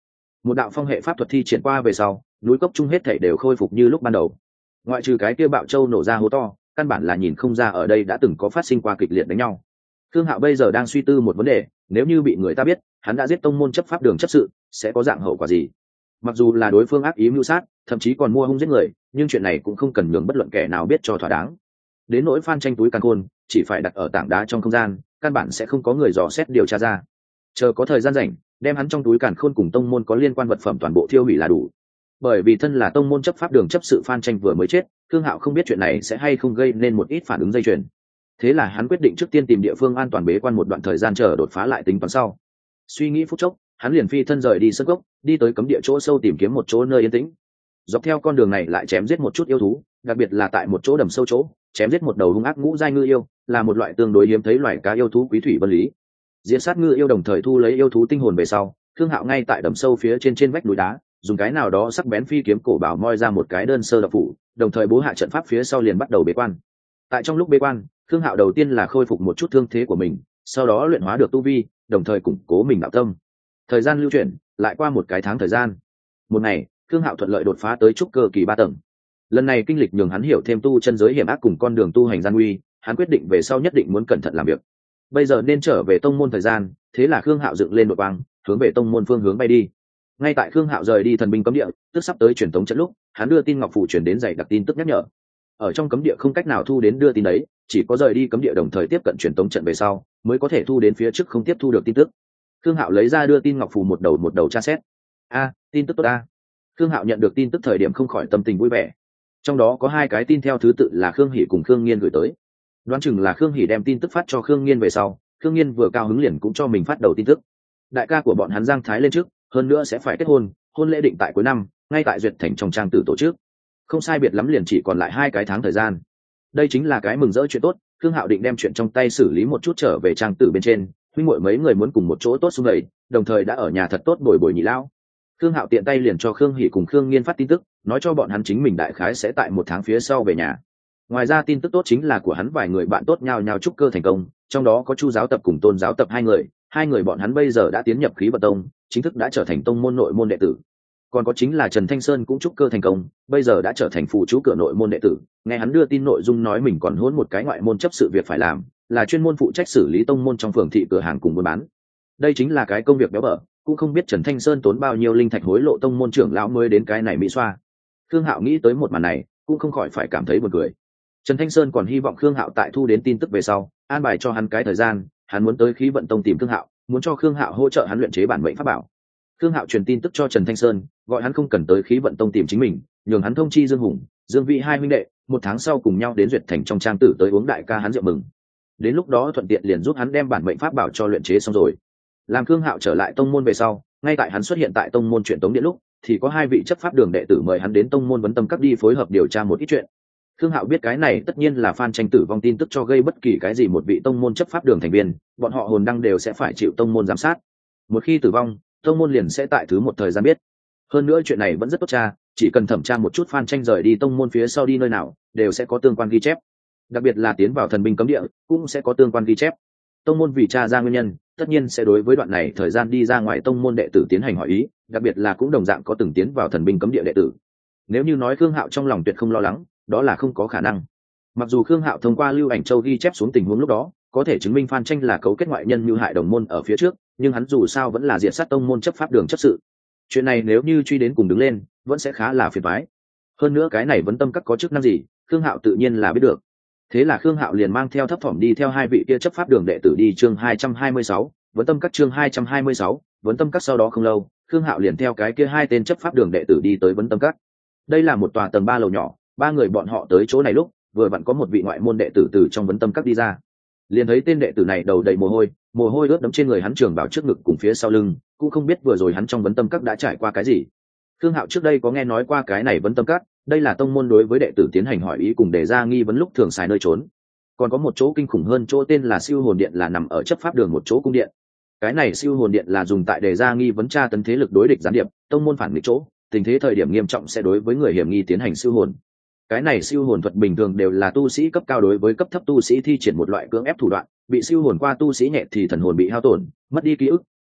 Một đạo phong hệ pháp thuật thi triển qua về sau, núi cốc chung hết thảy đều khôi phục như lúc ban đầu. Ngoại trừ cái kia bạo châu nổ ra hố to, căn bản là nhìn không ra ở đây đã từng có phát sinh qua kịch liệt đánh nhau. Thương Hạo bây giờ đang suy tư một vấn đề, nếu như bị người ta biết hắn đã giết tông môn chấp pháp đường chấp sự, sẽ có dạng hậu quả gì? Mặc dù là đối phương ác ý mưu sát, thậm chí còn mua hung giết người, nhưng chuyện này cũng không cần nhường bất luận kẻ nào biết cho thỏa đáng. Đến nỗi Phan Tranh túi càn khôn, chỉ phải đặt ở tảng đá trong không gian, căn bản sẽ không có người dò xét điều tra ra. Chờ có thời gian rảnh, đem hắn trong túi càn khôn cùng tông môn có liên quan vật phẩm toàn bộ thiêu hủy là đủ. Bởi vì thân là tông môn chấp pháp đường chấp sự Phan Tranh vừa mới chết, Thương Hạo không biết chuyện này sẽ hay không gây nên một ít phản ứng dây chuyền. Thế là hắn quyết định trước tiên tìm địa phương an toàn bế quan một đoạn thời gian chờ đột phá lại tính toán sau. Suy nghĩ phút chốc, hắn liền phi thân rời đi sân gốc, đi tới cấm địa chỗ sâu tìm kiếm một chỗ nơi yên tĩnh. Dọc theo con đường này lại chém giết một chút yêu thú, đặc biệt là tại một chỗ đầm sâu chỗ, chém giết một đầu hung ác ngũ giai ngư yêu, là một loại tương đối hiếm thấy loài cá yêu thú quý thủy vân lý. Diệt sát ngư yêu đồng thời thu lấy yêu thú tinh hồn về sau, Thương Hạo ngay tại đầm sâu phía trên vách núi đá, dùng cái nào đó sắc bén phi kiếm cổ bảo moi ra một cái đơn sơ độc phủ, đồng thời bố hạ trận pháp phía sau liền bắt đầu bế quan. Tại trong lúc bế quan, Thương Hạo đầu tiên là khôi phục một chút thương thế của mình, sau đó luyện hóa được tu vi, đồng thời củng cố mình đạo tâm. Thời gian lưu chuyển, lại qua một cái tháng thời gian. Một ngày, Thương Hạo thuận lợi đột phá tới trúc cơ kỳ 3 tầng. Lần này kinh lịch nhường hắn hiểu thêm tu chân giới hiểm ác cùng con đường tu hành gian nguy, hắn quyết định về sau nhất định muốn cẩn thận làm việc. Bây giờ nên trở về tông môn thời gian, thế là Thương Hạo dựng lên đội quang, hướng về tông môn phương hướng bay đi. Ngay tại Thương Hạo rời đi thần binh cấm địa, tức sắp tới truyền tống trận lúc, hắn đưa tin ngọc phù truyền đến dày đặc tin tức nhắc nhở. Ở trong cấm địa không cách nào thu đến đưa tin đấy, chỉ có rời đi cấm địa đồng thời tiếp cận truyền tống trận về sau, mới có thể thu đến phía trước không tiếp thu được tin tức. Thương Hạo lấy ra đưa tin ngọc phù một đầu tra xét. Tin tức tốt a. Thương Hạo nhận được tin tức thời điểm không khỏi tâm tình vui vẻ. Trong đó có 2 cái tin theo thứ tự là Khương Hỷ cùng Khương Nghiên gửi tới. Đoán chừng là Khương Hỷ đem tin tức phát cho Khương Nghiên về sau, Khương Nghiên vừa cao hứng liền cũng cho mình phát đầu tin tức. Đại ca của bọn hắn Giang Thái lên trước, hơn nữa sẽ phải kết hôn, hôn lễ định tại cuối năm, ngay tại Duyệt Thành trong trang tử tổ chức. Không sai biệt lắm liền chỉ còn lại 2 cái tháng thời gian. Đây chính là cái mừng rỡ chuyện tốt, Thương Hạo định đem chuyện trong tay xử lý một chút trở về trang tử bên trên, huynh muội mấy người muốn cùng một chỗ tốt xung đẩy, đồng thời đã ở nhà thật tốt bồi bồi nhị lão. Thương Hạo tiện tay liền cho Khương Hỷ cùng Khương Nghiên phát tin tức, nói cho bọn hắn chính mình đại khái sẽ tại 1 tháng phía sau về nhà. Ngoài ra tin tức tốt chính là của hắn vài người bạn tốt nhao nhao chúc cơ thành công, trong đó có Chu giáo tập cùng Tôn giáo tập 2 người bọn hắn bây giờ đã tiến nhập Khí Vận Tông, chính thức đã trở thành tông môn nội môn đệ tử. Còn có chính là Trần Thanh Sơn cũng chúc cơ thành công, bây giờ đã trở thành phụ chú cửa nội môn đệ tử. Nghe hắn đưa tin nội dung nói mình còn hôn một cái ngoại môn chấp sự việc phải làm, là chuyên môn phụ trách xử lý tông môn trong phường thị cửa hàng cùng buôn bán. Đây chính là cái công việc béo bở, cũng không biết Trần Thanh Sơn tốn bao nhiêu linh thạch hối lộ tông môn trưởng lão mới đến cái này mỹ xoa. Khương Hạo nghĩ tới một màn này, cũng không khỏi phải cảm thấy buồn cười. Trần Thanh Sơn còn hy vọng Khương Hạo tại thu đến tin tức về sau, an bài cho hắn cái thời gian, hắn muốn tới Khí Vận Tông tìm Khương Hạo, muốn cho Khương Hạo hỗ trợ hắn luyện chế bản mệnh pháp bảo. Khương Hạo truyền tin tức cho Trần Thanh Sơn, gọi hắn không cần tới Khí Vận Tông tìm chính mình, nhường hắn thông chi Dương Hùng, Dương Vĩ 2 huynh đệ, 1 tháng sau cùng nhau đến Duyệt Thành trong trang tử tới uống đại ca hắn rượu mừng. Đến lúc đó thuận tiện liền giúp hắn đem bản mệnh pháp bảo cho luyện chế xong rồi. Làm Khương Hạo trở lại tông môn về sau, ngay tại hắn xuất hiện tại tông môn truyền tống điện lúc, thì có 2 vị chấp pháp đường đệ tử mời hắn đến tông môn vấn tâm các đi phối hợp điều tra một ít chuyện. Khương Hạo biết cái này tất nhiên là Phan Tranh tử vong tin tức cho gây bất kỳ cái gì một vị tông môn chấp pháp đường thành viên, bọn họ hồn đăng đều sẽ phải chịu tông môn giám sát. Một khi tử vong, tông môn liền sẽ tại thứ một thời gian biết. Hơn nữa chuyện này vẫn rất tốt tra, chỉ cần thẩm tra một chút Phan Tranh rời đi tông môn phía sau đi nơi nào, đều sẽ có tương quan ghi chép. Đặc biệt là tiến vào thần binh cấm địa, cũng sẽ có tương quan ghi chép. Tông môn vì tra ra nguyên nhân, tất nhiên sẽ đối với đoạn này thời gian đi ra ngoài tông môn đệ tử tiến hành hỏi ý, đặc biệt là cũng đồng dạng có từng tiến vào thần binh cấm địa đệ tử. Nếu như nói Khương Hạo trong lòng tuyệt không lo lắng, đó là không có khả năng. Mặc dù Khương Hạo thông qua Lưu Ảnh Châu ghi chép xuống tình huống lúc đó, có thể chứng minh Phan Tranh là cấu kết ngoại nhân mưu hại đồng môn ở phía trước, nhưng hắn dù sao vẫn là diệt sát tông môn chấp pháp đường chấp sự. Chuyện này nếu như truy đến cùng đứng lên, vẫn sẽ khá là phiền toái. Hơn nữa cái này vấn tâm các có chức năng gì, Khương Hạo tự nhiên là biết được. Thế là Khương Hạo liền mang theo thấp thỏm đi theo 2 vị kia chấp pháp đường đệ tử đi chương 226, vấn tâm các chương 226, vấn tâm các sau đó không lâu, Khương Hạo liền theo cái kia 2 tên chấp pháp đường đệ tử đi tới vấn tâm các. Đây là một tòa tầng 3 lầu nhỏ, 3 người bọn họ tới chỗ này lúc, vừa vặn có một vị ngoại môn đệ tử từ trong vấn tâm các đi ra. Liền thấy tên đệ tử này đầu đầy mồ hôi ướt đẫm trên người hắn trường bảo trước ngực cùng phía sau lưng, cũng không biết vừa rồi hắn trong vấn tâm các đã trải qua cái gì. Khương Hạo trước đây có nghe nói qua cái này vấn tâm các, đây là tông môn đối với đệ tử tiến hành hỏi ý cùng đề ra nghi vấn lúc thường xài nơi trốn. Còn có một chỗ kinh khủng hơn chỗ tên là Siêu Hồn Điện là nằm ở chấp pháp đường một chỗ cung điện. Cái này Siêu Hồn Điện là dùng tại đề ra nghi vấn tra tấn thế lực đối địch gián điệp, tông môn phản nghịch chỗ, tình thế thời điểm nghiêm trọng sẽ đối với người hiểm nghi tiến hành siêu hồn. Cái này siêu hồn thuật bình thường đều là tu sĩ cấp cao đối với cấp thấp tu sĩ thi triển một loại cưỡng ép thủ đoạn, bị siêu hồn qua tu sĩ nhẹ thì thần hồn bị hao tổn, mất đi ký ức,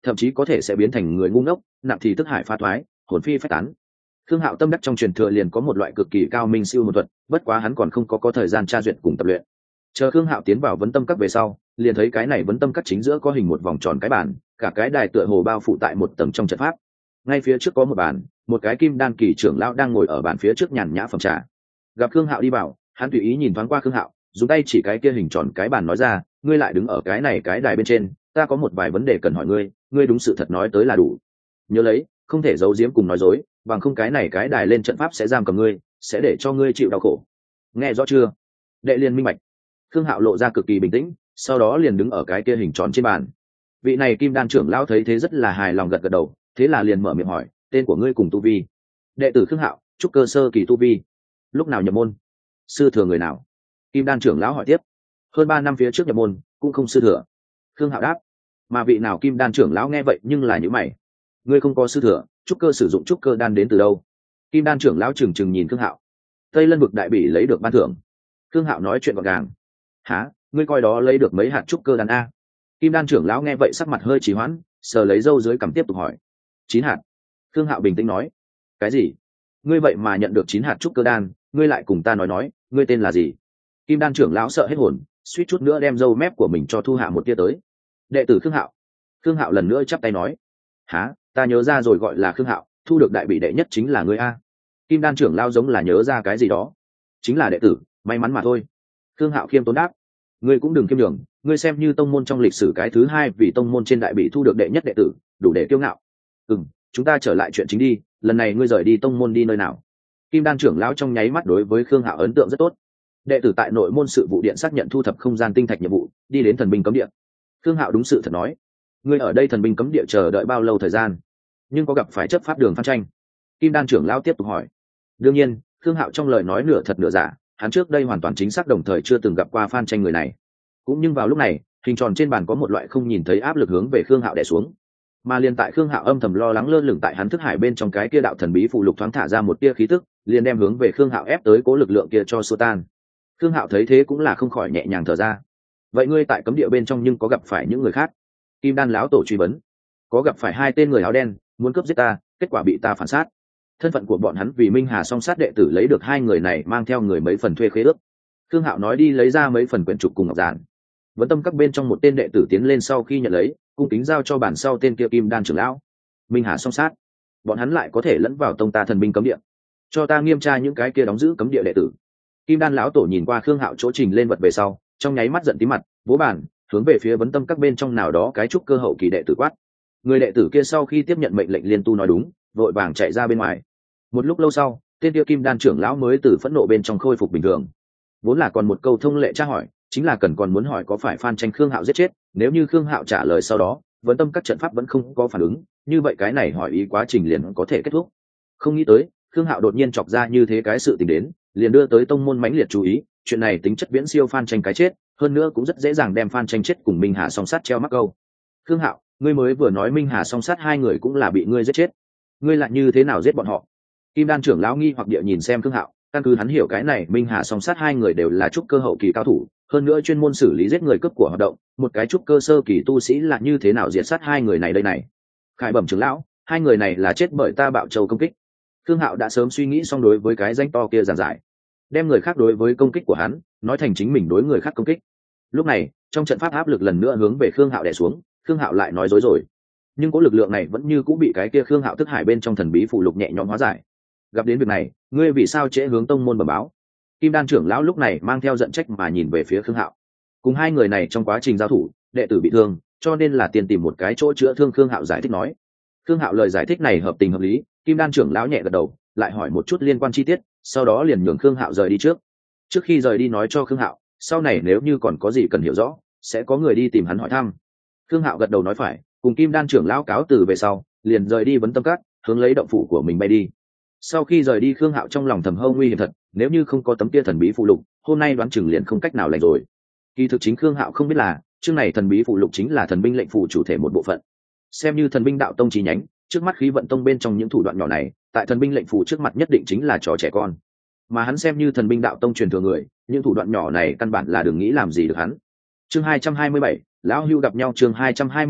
thậm chí có thể sẽ biến thành người ngu ngốc, nặng thì thức hải pha thoái, hồn phi phách tán. Khương Hạo tâm đắc trong truyền thừa liền có một loại cực kỳ cao minh siêu một thuật, bất quá hắn còn không có thời gian tra duyệt cùng tập luyện. Chờ Khương Hạo tiến vào vấn tâm các về sau, liền thấy cái này vấn tâm các chính giữa có hình một vòng tròn cái bàn, cả cái đài tựa hồ bao phủ tại một tầng trong trận pháp. Ngay phía trước có một bàn, một cái kim đan kỳ trưởng lão đang ngồi ở bàn phía trước nhàn nhã phẩm trà. Gặp Khương Hạo đi vào, hắn tùy ý nhìn thoáng qua Khương Hạo, dùng tay chỉ cái kia hình tròn cái bàn nói ra, ngươi lại đứng ở cái này cái đài bên trên, ta có một vài vấn đề cần hỏi ngươi, ngươi đúng sự thật nói tới là đủ. Nhớ lấy, không thể giấu giếm cùng nói dối, bằng không cái này cái đài lên trận pháp sẽ giam cầm ngươi, sẽ để cho ngươi chịu đau khổ. Nghe rõ chưa? Đệ liên minh bạch. Khương Hạo lộ ra cực kỳ bình tĩnh, sau đó liền đứng ở cái kia hình tròn trên bàn. Vị này kim đan trưởng lão thấy thế rất là hài lòng gật gật đầu, thế là liền mở miệng hỏi, tên của ngươi cùng tu vi? Đệ tử Khương Hạo, trúc cơ sơ kỳ tu vi. Lúc nào nhập môn? Sư thừa người nào? Kim đan trưởng lão hỏi tiếp. Hơn 3 năm phía trước nhập môn, cũng không sư thừa. Khương Hạo đáp. Mà vị nào kim đan trưởng lão nghe vậy nhưng là những mày. Ngươi không có sư thừa, trúc cơ sử dụng trúc cơ đan đến từ đâu? Kim đan trưởng lão trừng trừng nhìn Khương Hạo. Tây Lân vực đại bỉ lấy được ban thưởng. Khương Hạo nói chuyện gọn gàng. Hả? Ngươi coi đó lấy được mấy hạt trúc cơ đan a? Kim đan trưởng lão nghe vậy sắc mặt hơi trì hoãn, sờ lấy râu dưới cằm tiếp tục hỏi. 9 hạt. Khương Hạo bình tĩnh nói. Cái gì? Ngươi vậy mà nhận được 9 hạt trúc cơ đan, ngươi lại cùng ta nói, ngươi tên là gì? Kim đan trưởng lão sợ hết hồn, suýt chút nữa đem râu mép của mình cho thu hạ một tia tới. Đệ tử Khương Hạo. Khương Hạo lần nữa chắp tay nói. Hả? Ta nhớ ra rồi, gọi là Khương Hạo, thu được đại bỉ đệ nhất chính là ngươi a. Kim đan trưởng lão giống là nhớ ra cái gì đó. Chính là đệ tử, may mắn mà thôi. Khương Hạo khiêm tốn đáp. Ngươi cũng đừng kiêm đường, ngươi xem như tông môn trong lịch sử cái thứ 2 vì tông môn trên đại bỉ thu được đệ nhất đệ tử, đủ để kiêu ngạo. Chúng ta trở lại chuyện chính đi, lần này ngươi rời đi tông môn đi nơi nào? Kim đan trưởng lão trong nháy mắt đối với Khương Hạo ấn tượng rất tốt. Đệ tử tại nội môn sự vụ điện xác nhận thu thập không gian tinh thạch nhiệm vụ, đi đến thần binh cấm địa. Khương Hạo đúng sự thật nói. Ngươi ở đây thần binh cấm địa chờ đợi bao lâu thời gian? Nhưng có gặp phải chấp pháp đường Phan Tranh? Kim đan trưởng lão tiếp tục hỏi. Đương nhiên, Khương Hạo trong lời nói nửa thật nửa giả, hắn trước đây hoàn toàn chính xác đồng thời chưa từng gặp qua Phan Tranh người này. Cũng nhưng vào lúc này, hình tròn trên bàn có một loại không nhìn thấy áp lực hướng về Khương Hạo đè xuống. Mà liền tại Khương Hạo âm thầm lo lắng lơ lửng tại hắn thức hải bên trong cái kia đạo thần bí phụ lục thoáng thả ra một tia khí tức, liền đem hướng về Khương Hạo ép tới cố lực lượng kia cho xua tan. Khương Hạo thấy thế cũng là không khỏi nhẹ nhàng thở ra. Vậy ngươi tại cấm địa bên trong nhưng có gặp phải những người khác? Kim đan lão tổ truy vấn. Có gặp phải 2 tên người áo đen muốn cướp giết ta, kết quả bị ta phản sát. Thân phận của bọn hắn vì Minh Hà song sát đệ tử lấy được 2 người này mang theo người mấy phần thuê khế ước. Khương Hạo nói đi lấy ra mấy phần quyển trục cùng ngọc giản. Vấn tâm các bên trong một tên đệ tử tiến lên sau khi nhận lấy, cung kính giao cho bản sau tên kia kim đan trưởng lão. Minh Hà song sát, bọn hắn lại có thể lẫn vào tông ta thần binh cấm địa, cho ta nghiêm tra những cái kia đóng giữ cấm địa đệ tử. Kim đan lão tổ nhìn qua Khương Hạo chỗ trình lên vật về sau, trong nháy mắt giận tím mặt, vỗ bàn hướng về phía vấn tâm các bên trong nào đó cái trúc cơ hậu kỳ đệ tử quát. Người đệ tử kia sau khi tiếp nhận mệnh lệnh liên tu nói đúng, vội vàng chạy ra bên ngoài. Một lúc lâu sau, tên kia kim đan trưởng lão mới từ phẫn nộ bên trong khôi phục bình thường. Vốn là còn một câu thông lệ tra hỏi, chính là còn muốn hỏi có phải Phan Tranh Khương Hạo giết chết, nếu như Khương Hạo trả lời sau đó vấn tâm các trận pháp vẫn không có phản ứng, như vậy cái này hỏi ý quá trình liền có thể kết thúc. Không nghĩ tới Khương Hạo đột nhiên chọc ra như thế cái sự tình đến, liền đưa tới tông môn mãnh liệt chú ý. Chuyện này tính chất viễn siêu Phan Tranh cái chết, hơn nữa cũng rất dễ dàng đem Phan Tranh chết cùng Minh Hà song sát treo mắc câu. Khương Hạo, ngươi mới vừa nói Minh Hà song sát 2 người cũng là bị ngươi giết chết, ngươi lại như thế nào giết bọn họ? Kim đan trưởng lão nghi hoặc địa nhìn xem Khương Hạo, căn cứ hắn hiểu cái này Minh Hà song sát 2 người đều là trúc cơ hậu kỳ cao thủ, hơn nữa chuyên môn xử lý giết người cướp của hoạt động, một cái trúc cơ sơ kỳ tu sĩ là như thế nào diệt sát 2 người này đây này? Khải bẩm trưởng lão, 2 người này là chết bởi ta Bạo Châu công kích. Khương Hạo đã sớm suy nghĩ xong đối với cái danh to kia giản giải, đem người khác đối với công kích của hắn nói thành chính mình đối người khác công kích. Lúc này trong trận pháp áp lực lần nữa hướng về Khương Hạo đè xuống, Khương Hạo lại nói dối rồi, nhưng có lực lượng này vẫn như cũng bị cái kia Khương Hạo thức hải bên trong thần bí phụ lục nhẹ nhõm hóa giải. Gặp đến việc này, ngươi vì sao trễ hướng tông môn bẩm báo? Kim đan trưởng lão lúc này mang theo giận trách mà nhìn về phía Khương Hạo. Cùng 2 người này trong quá trình giao thủ, đệ tử bị thương, cho nên là tiền tìm một cái chỗ chữa thương. Khương Hạo giải thích nói. Khương Hạo lời giải thích này hợp tình hợp lý, Kim đan trưởng lão nhẹ gật đầu, lại hỏi một chút liên quan chi tiết, sau đó liền nhường Khương Hạo rời đi trước. Trước khi rời đi nói cho Khương Hạo, sau này nếu như còn có gì cần hiểu rõ, sẽ có người đi tìm hắn hỏi thăm. Khương Hạo gật đầu nói phải, cùng Kim đan trưởng lão cáo từ về sau, liền rời đi vấn tâm các, hướng lấy động phủ của mình bay đi. Sau khi rời đi, Khương Hạo trong lòng thầm hâu nguy hiểm thật, nếu như không có tấm kia thần bí phụ lục, hôm nay đoán chừng liền không cách nào lành rồi. Kỳ thực chính Khương Hạo không biết là, chương này thần bí phụ lục chính là thần binh lệnh phù chủ thể một bộ phận. Xem như thần binh đạo tông chi nhánh, trước mắt khí vận tông bên trong những thủ đoạn nhỏ này, tại thần binh lệnh phù trước mặt nhất định chính là trò trẻ con. Mà hắn xem như thần binh đạo tông truyền thừa người, những thủ đoạn nhỏ này căn bản là đừng nghĩ làm gì được hắn. Chương 227, lão hưu gặp nhau. Chương 227,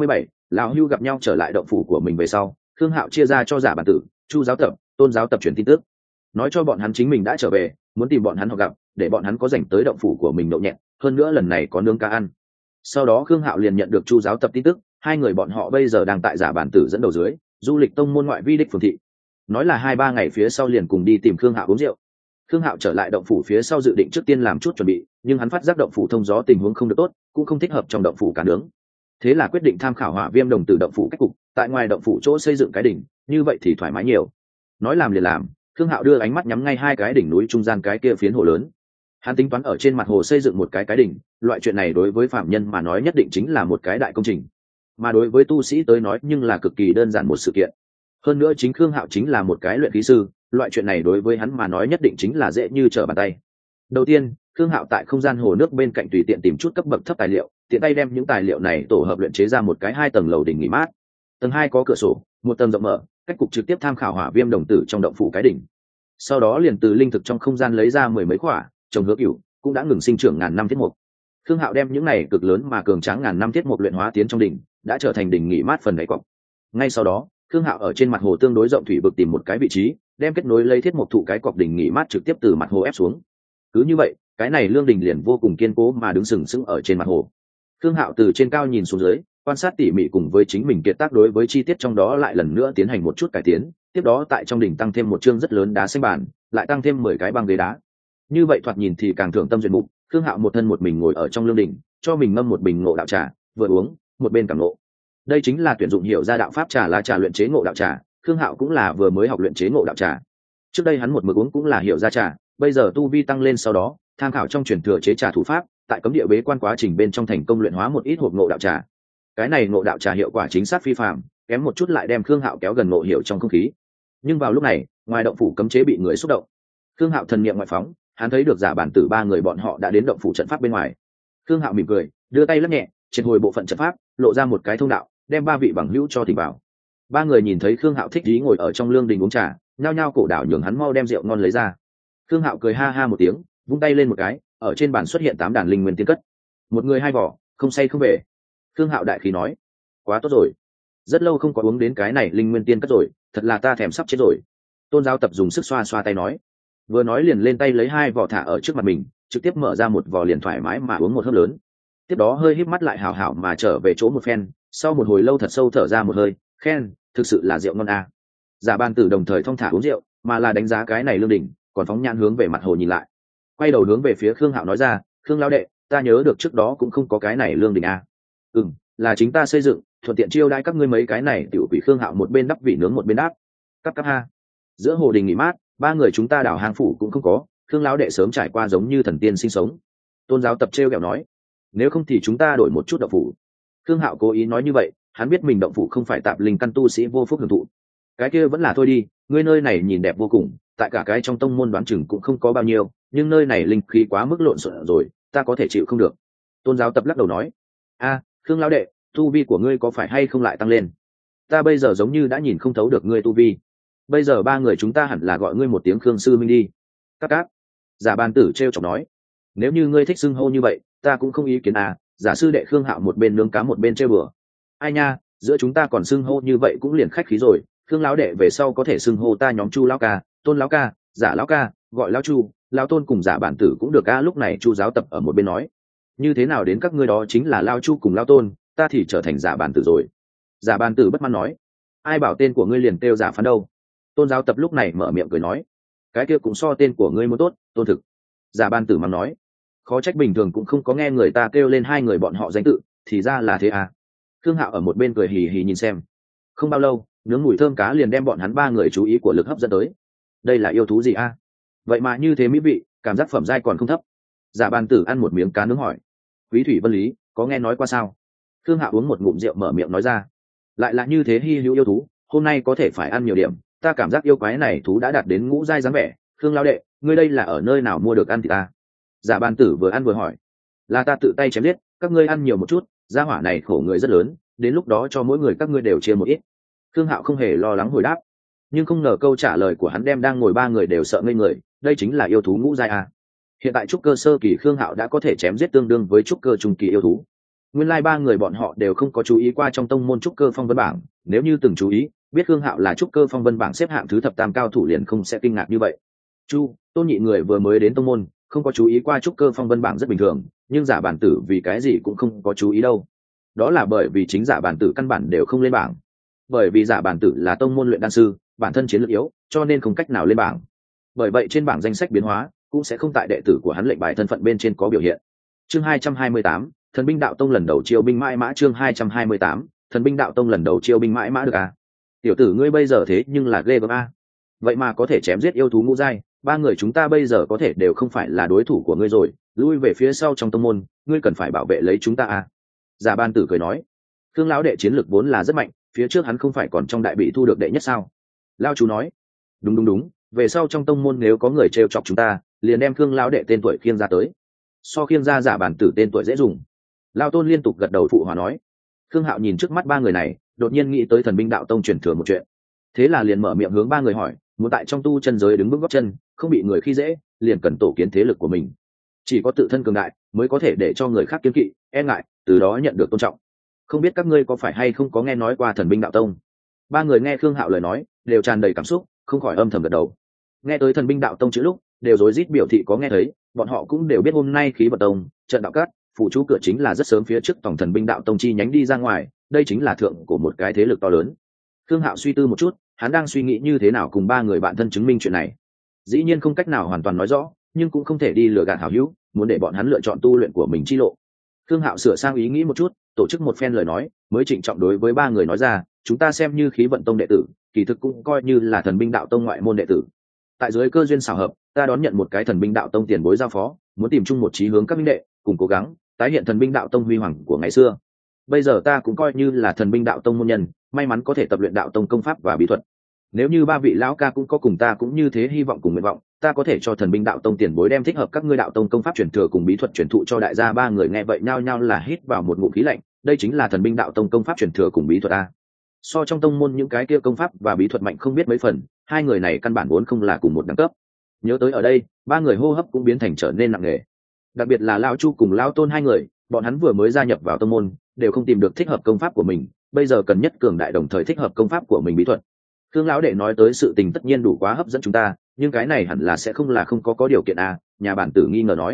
Lão Hưu gặp nhau trở lại động phủ của mình về sau, Khương Hạo chia ra cho Giả Bản Tử, Chu giáo tập, Tôn giáo tập truyền tin tức, nói cho bọn hắn chính mình đã trở về, muốn tìm bọn hắn họ gặp, để bọn hắn có rảnh tới động phủ của mình nhậu nhẹt, hơn nữa lần này có nướng cá ăn. Sau đó Khương Hạo liền nhận được Chu giáo tập tin tức, hai người bọn họ bây giờ đang tại Giả Bản Tử dẫn đầu dưới, du lịch tông môn ngoại vi đích phường thị, nói là 2-3 ngày phía sau liền cùng đi tìm Khương Hạo uống rượu. Khương Hạo trở lại động phủ phía sau dự định trước tiên làm chút chuẩn bị, nhưng hắn phát giác động phủ thông gió tình huống không được tốt, cũng không thích hợp trong động phủ cá nướng. Thế là quyết định tham khảo Hỏa Viêm đồng tử động phủ cách cục, tại ngoài động phủ chỗ xây dựng cái đỉnh, như vậy thì thoải mái nhiều. Nói làm liền làm, Khương Hạo đưa ánh mắt nhắm ngay hai cái đỉnh núi trung gian cái kia phiến hồ lớn. Hắn tính toán ở trên mặt hồ xây dựng một cái đỉnh, loại chuyện này đối với phạm nhân mà nói nhất định chính là một cái đại công trình, mà đối với tu sĩ tới nói nhưng là cực kỳ đơn giản một sự kiện. Hơn nữa chính Khương Hạo chính là một cái luyện khí sư, loại chuyện này đối với hắn mà nói nhất định chính là dễ như trở bàn tay. Đầu tiên, Khương Hạo tại không gian hồ nước bên cạnh tùy tiện tìm chút cấp bậc thấp tài liệu, tiện tay đem những tài liệu này tổ hợp luyện chế ra một cái 2 tầng lầu đỉnh nghỉ mát. Tầng 2 có cửa sổ, một tầng rộng mở, cách cục trực tiếp tham khảo Hỏa Viêm đồng tử trong động phủ cái đỉnh. Sau đó liền từ linh thực trong không gian lấy ra 10 mấy quả, trồng hứa cửu, cũng đã ngừng sinh trưởng ngàn năm thiết mục. Khương Hạo đem những này cực lớn mà cường tráng ngàn năm thiết mục luyện hóa tiến trong đỉnh, đã trở thành đỉnh nghỉ mát phần đáy cọc. Ngay sau đó, Khương Hạo ở trên mặt hồ tương đối rộng thủy vực tìm một cái vị trí, đem kết nối lấy thiết mục thụ cái cọc đỉnh nghỉ mát trực tiếp từ mặt hồ ép xuống. Cứ như vậy, cái này lương đỉnh liền vô cùng kiên cố mà đứng sừng sững ở trên mặt hồ. Khương Hạo từ trên cao nhìn xuống dưới, quan sát tỉ mỉ cùng với chính mình kiệt tác đối với chi tiết trong đó lại lần nữa tiến hành một chút cải tiến, tiếp đó tại trong đỉnh tăng thêm một chương rất lớn đá xanh bàn, lại tăng thêm 10 cái băng ghế đá. Như vậy thoạt nhìn thì càng thưởng tâm duyệt mục. Khương Hạo một thân một mình ngồi ở trong lương đỉnh, cho mình ngâm một bình ngộ đạo trà, vừa uống, một bên cảm ngộ. Đây chính là tuyển dụng hiểu ra đạo pháp trà lá trà luyện chế ngộ đạo trà. Khương Hạo cũng là vừa mới học luyện chế ngộ đạo trà. Trước đây hắn một mực uống cũng là hiểu ra trà, bây giờ tu vi tăng lên sau đó, tham khảo trong truyền thừa chế trà thủ pháp, tại cấm địa bế quan quá trình bên trong thành công luyện hóa một ít hộp ngộ đạo trà. Cái này ngộ đạo trà hiệu quả chính xác phi phàm, kém một chút lại đem Khương Hạo kéo gần ngộ hiểu trong không khí. Nhưng vào lúc này, ngoài động phủ cấm chế bị người xúc động. Khương Hạo thần niệm ngoại phóng, hắn thấy được Giả Bản Tử ba người bọn họ đã đến động phủ trận pháp bên ngoài. Khương Hạo mỉm cười, đưa tay lắc nhẹ, triệt hồi bộ phận trận pháp, lộ ra một cái thông đạo, đem ba vị bằng hữu cho thỉnh vào. Ba người nhìn thấy Khương Hạo thích ý ngồi ở trong lương đình uống trà, nhao nhao cổ đảo nhường hắn mau đem rượu ngon lấy ra. Khương Hạo cười ha ha một tiếng, vung tay lên một cái, ở trên bàn xuất hiện 8 đàn linh nguyên tiên cất. Một người 2 vỏ, không say không về. Khương Hạo đại khí nói, quá tốt rồi, rất lâu không có uống đến cái này linh nguyên tiên cất rồi, thật là ta thèm sắp chết rồi. Tôn giáo tập dùng sức xoa xoa tay nói, vừa nói liền lên tay lấy 2 vỏ thả ở trước mặt mình, trực tiếp mở ra một vỏ liền thoải mái mà uống một hớp lớn. Tiếp đó hơi híp mắt lại hào hảo mà trở về chỗ một phen, sau một hồi lâu thật sâu thở ra một hơi, khen, thực sự là rượu ngon à. Giả Ban Tử đồng thời thong thả uống rượu, mà là đánh giá cái này lương đỉnh, còn phóng nhãn hướng về mặt hồ nhìn lại. Quay đầu hướng về phía Khương Hạo nói ra, Khương lão đệ, ta nhớ được trước đó cũng không có cái này lương đỉnh à. Là chính ta xây dựng, thuận tiện chiêu đãi các ngươi mấy cái này. Tiểu quỷ Khương Hạo một bên đắp vị nướng một bên đáp, cắp ha. Giữa hồ đình nghỉ mát, ba người chúng ta đảo hang phủ cũng không có, Khương lão đệ sớm trải qua giống như thần tiên sinh sống. Tôn giáo tập trêu ghẹo nói, nếu không thì chúng ta đổi một chút động phủ. Khương Hạo cố ý nói như vậy, hắn biết mình động phủ không phải tạp linh căn tu sĩ vô phúc hưởng thụ. Cái kia vẫn là thôi đi, ngươi nơi này nhìn đẹp vô cùng, tại cả cái trong tông môn đoán chừng cũng không có bao nhiêu, nhưng nơi này linh khí quá mức lộn xộn rồi, ta có thể chịu không được. Tôn giáo tập lắc đầu nói, Khương lão đệ, tu vi của ngươi có phải hay không lại tăng lên? Ta bây giờ giống như đã nhìn không thấu được ngươi tu vi. Bây giờ ba người chúng ta hẳn là gọi ngươi một tiếng Khương sư minh đi. Các. Giả Ban Tử trêu chọc nói, nếu như ngươi thích xưng hô như vậy, ta cũng không ý kiến à. Giả sư đệ Khương Hạo một bên nướng cá một bên trêu bừa. Ai nha, giữa chúng ta còn xưng hô như vậy cũng liền khách khí rồi. Khương lão đệ về sau có thể xưng hô ta nhóm Chu lão ca, Tôn lão ca, Giả lão ca, gọi lão Chu, lão Tôn cùng Giả Bản Tử cũng được a. Lúc này Chu giáo tập ở một bên nói, như thế nào đến các ngươi đó chính là lão Chu cùng lão Tôn, ta thì trở thành Giả Bản Tử rồi. Giả Bản Tử bất mãn nói, ai bảo tên của ngươi liền kêu Giả Phán đâu. Tôn giáo tập lúc này mở miệng cười nói, cái kia cũng so tên của ngươi muốn tốt, Tôn thực. Giả Ban Tử mắng nói, khó trách bình thường cũng không có nghe người ta kêu lên hai người bọn họ danh tự, thì ra là thế à. Khương Hạo ở một bên cười hì hì nhìn xem. Không bao lâu, nướng mùi thơm cá liền đem bọn hắn ba người chú ý của lực hấp dẫn tới. Đây là yêu thú gì a? Vậy mà như thế mỹ vị, cảm giác phẩm giai còn không thấp. Giả Ban Tử ăn một miếng cá nướng hỏi, Quý Thủy Vân Lý có nghe nói qua sao? Khương Hạo uống một ngụm rượu mở miệng nói ra, lại là như thế hi hữu yêu thú, hôm nay có thể phải ăn nhiều điểm. Ta cảm giác yêu quái này thú đã đạt đến ngũ giai dáng vẻ. Khương lão đệ, ngươi đây là ở nơi nào mua được ăn thì ta? Giả Ban Tử vừa ăn vừa hỏi, là ta tự tay chém giết, các ngươi ăn nhiều một chút, gia hỏa này khổ người rất lớn, đến lúc đó cho mỗi người các ngươi đều chia một ít. Khương Hạo không hề lo lắng hồi đáp, nhưng không ngờ câu trả lời của hắn đem đang ngồi ba người đều sợ ngây người. Đây chính là yêu thú ngũ giai à? Hiện tại trúc cơ sơ kỳ Khương Hạo đã có thể chém giết tương đương với trúc cơ trung kỳ yêu thú. nguyên lai ba người bọn họ đều không có chú ý qua trong tông môn trúc cơ phong vân bảng, nếu như từng chú ý biết Khương Hạo là trúc cơ phong vân bảng xếp hạng thứ thập tam cao thủ liền không sẽ kinh ngạc như vậy. Tôn Nhị người vừa mới đến tông môn không có chú ý qua trúc cơ phong vân bảng rất bình thường, nhưng giả bản tử vì cái gì cũng không có chú ý đâu. Đó là bởi vì chính giả bản tử căn bản đều không lên bảng, bởi vì giả bản tử là tông môn luyện đan sư, bản thân chiến lược yếu cho nên không cách nào lên bảng, bởi vậy trên bảng danh sách biến hóa cũng sẽ không tại đệ tử của hắn lệnh bài thân phận bên trên có biểu hiện. Chương 228, Thần binh đạo tông lần đầu chiêu binh mãi mã. Chương 228, Thần binh đạo tông lần đầu chiêu binh mãi mã. Được à? Tiểu tử ngươi bây giờ thế nhưng là ghê gớm a. Vậy mà có thể chém giết yêu thú ngũ giai, ba người chúng ta bây giờ có thể đều không phải là đối thủ của ngươi rồi, lui về phía sau trong tông môn, ngươi cần phải bảo vệ lấy chúng ta a. Giả Ban Tử cười nói, Khương lão đệ chiến lược vốn là rất mạnh, phía trước hắn không phải còn trong đại bị thu được đệ nhất sao? Lão chú nói, đúng, về sau trong tông môn nếu có người trêu chọc chúng ta, liền đem Khương lão đệ tên tuổi khiêng ra tới. So khiêng ra Giả Bản Tử tên tuổi dễ dùng. Lão Tôn liên tục gật đầu phụ hòa nói. Khương Hạo nhìn trước mắt ba người này, đột nhiên nghĩ tới Thần binh đạo tông truyền thừa một chuyện, thế là liền mở miệng hướng ba người hỏi, muốn tại trong tu chân giới đứng vững gót chân, không bị người khi dễ, liền cần tổ kiến thế lực của mình. Chỉ có tự thân cường đại mới có thể để cho người khác kiêng kỵ, e ngại, từ đó nhận được tôn trọng. Không biết các ngươi có phải hay không có nghe nói qua Thần binh đạo tông? Ba người nghe Khương Hạo lời nói đều tràn đầy cảm xúc, không khỏi âm thầm gật đầu. Nghe tới Thần binh đạo tông chữ lúc đều rối rít biểu thị có nghe thấy, bọn họ cũng đều biết hôm nay khí vận tông trận đạo cát phụ chú cửa chính là rất sớm phía trước tổng Thần binh đạo tông chi nhánh đi ra ngoài, đây chính là thượng của một cái thế lực to lớn. Khương Hạo suy tư một chút, hắn đang suy nghĩ như thế nào cùng ba người bạn thân chứng minh chuyện này. Dĩ nhiên không cách nào hoàn toàn nói rõ, nhưng cũng không thể đi lừa gạt hảo hữu, muốn để bọn hắn lựa chọn tu luyện của mình chi lộ. Khương Hạo sửa sang ý nghĩ một chút, tổ chức một phen lời nói, mới trịnh trọng đối với ba người nói ra, chúng ta xem như khí vận tông đệ tử, kỳ thực cũng coi như là Thần binh đạo tông ngoại môn đệ tử. Tại dưới cơ duyên xảo hợp, ta đón nhận một cái Thần binh đạo tông tiền bối giao phó, muốn tìm chung một chí hướng các minh đệ, cùng cố gắng tái hiện Thần binh đạo tông huy hoàng của ngày xưa. Bây giờ ta cũng coi như là Thần binh đạo tông môn nhân, may mắn có thể tập luyện đạo tông công pháp và bí thuật. Nếu như ba vị lão ca cũng có cùng ta cũng như thế hy vọng cùng nguyện vọng, ta có thể cho Thần binh đạo tông tiền bối đem thích hợp các ngươi đạo tông công pháp truyền thừa cùng bí thuật truyền thụ cho đại gia. Ba người nghe vậy nhao nhao là hít vào một ngụm khí lạnh, đây chính là Thần binh đạo tông công pháp truyền thừa cùng bí thuật a. So trong tông môn những cái kia công pháp và bí thuật mạnh không biết mấy phần, hai người này căn bản vốn không là cùng một đẳng cấp. Nhớ tới ở đây, ba người hô hấp cũng biến thành trở nên nặng nề. Đặc biệt là lão Chu cùng lão Tôn hai người, bọn hắn vừa mới gia nhập vào tông môn, đều không tìm được thích hợp công pháp của mình, bây giờ cần nhất cường đại đồng thời thích hợp công pháp của mình bí thuật. Khương lão đệ nói tới sự tình tất nhiên đủ quá hấp dẫn chúng ta, nhưng cái này hẳn là sẽ không là không có điều kiện à? Nhà bản tử nghi ngờ nói.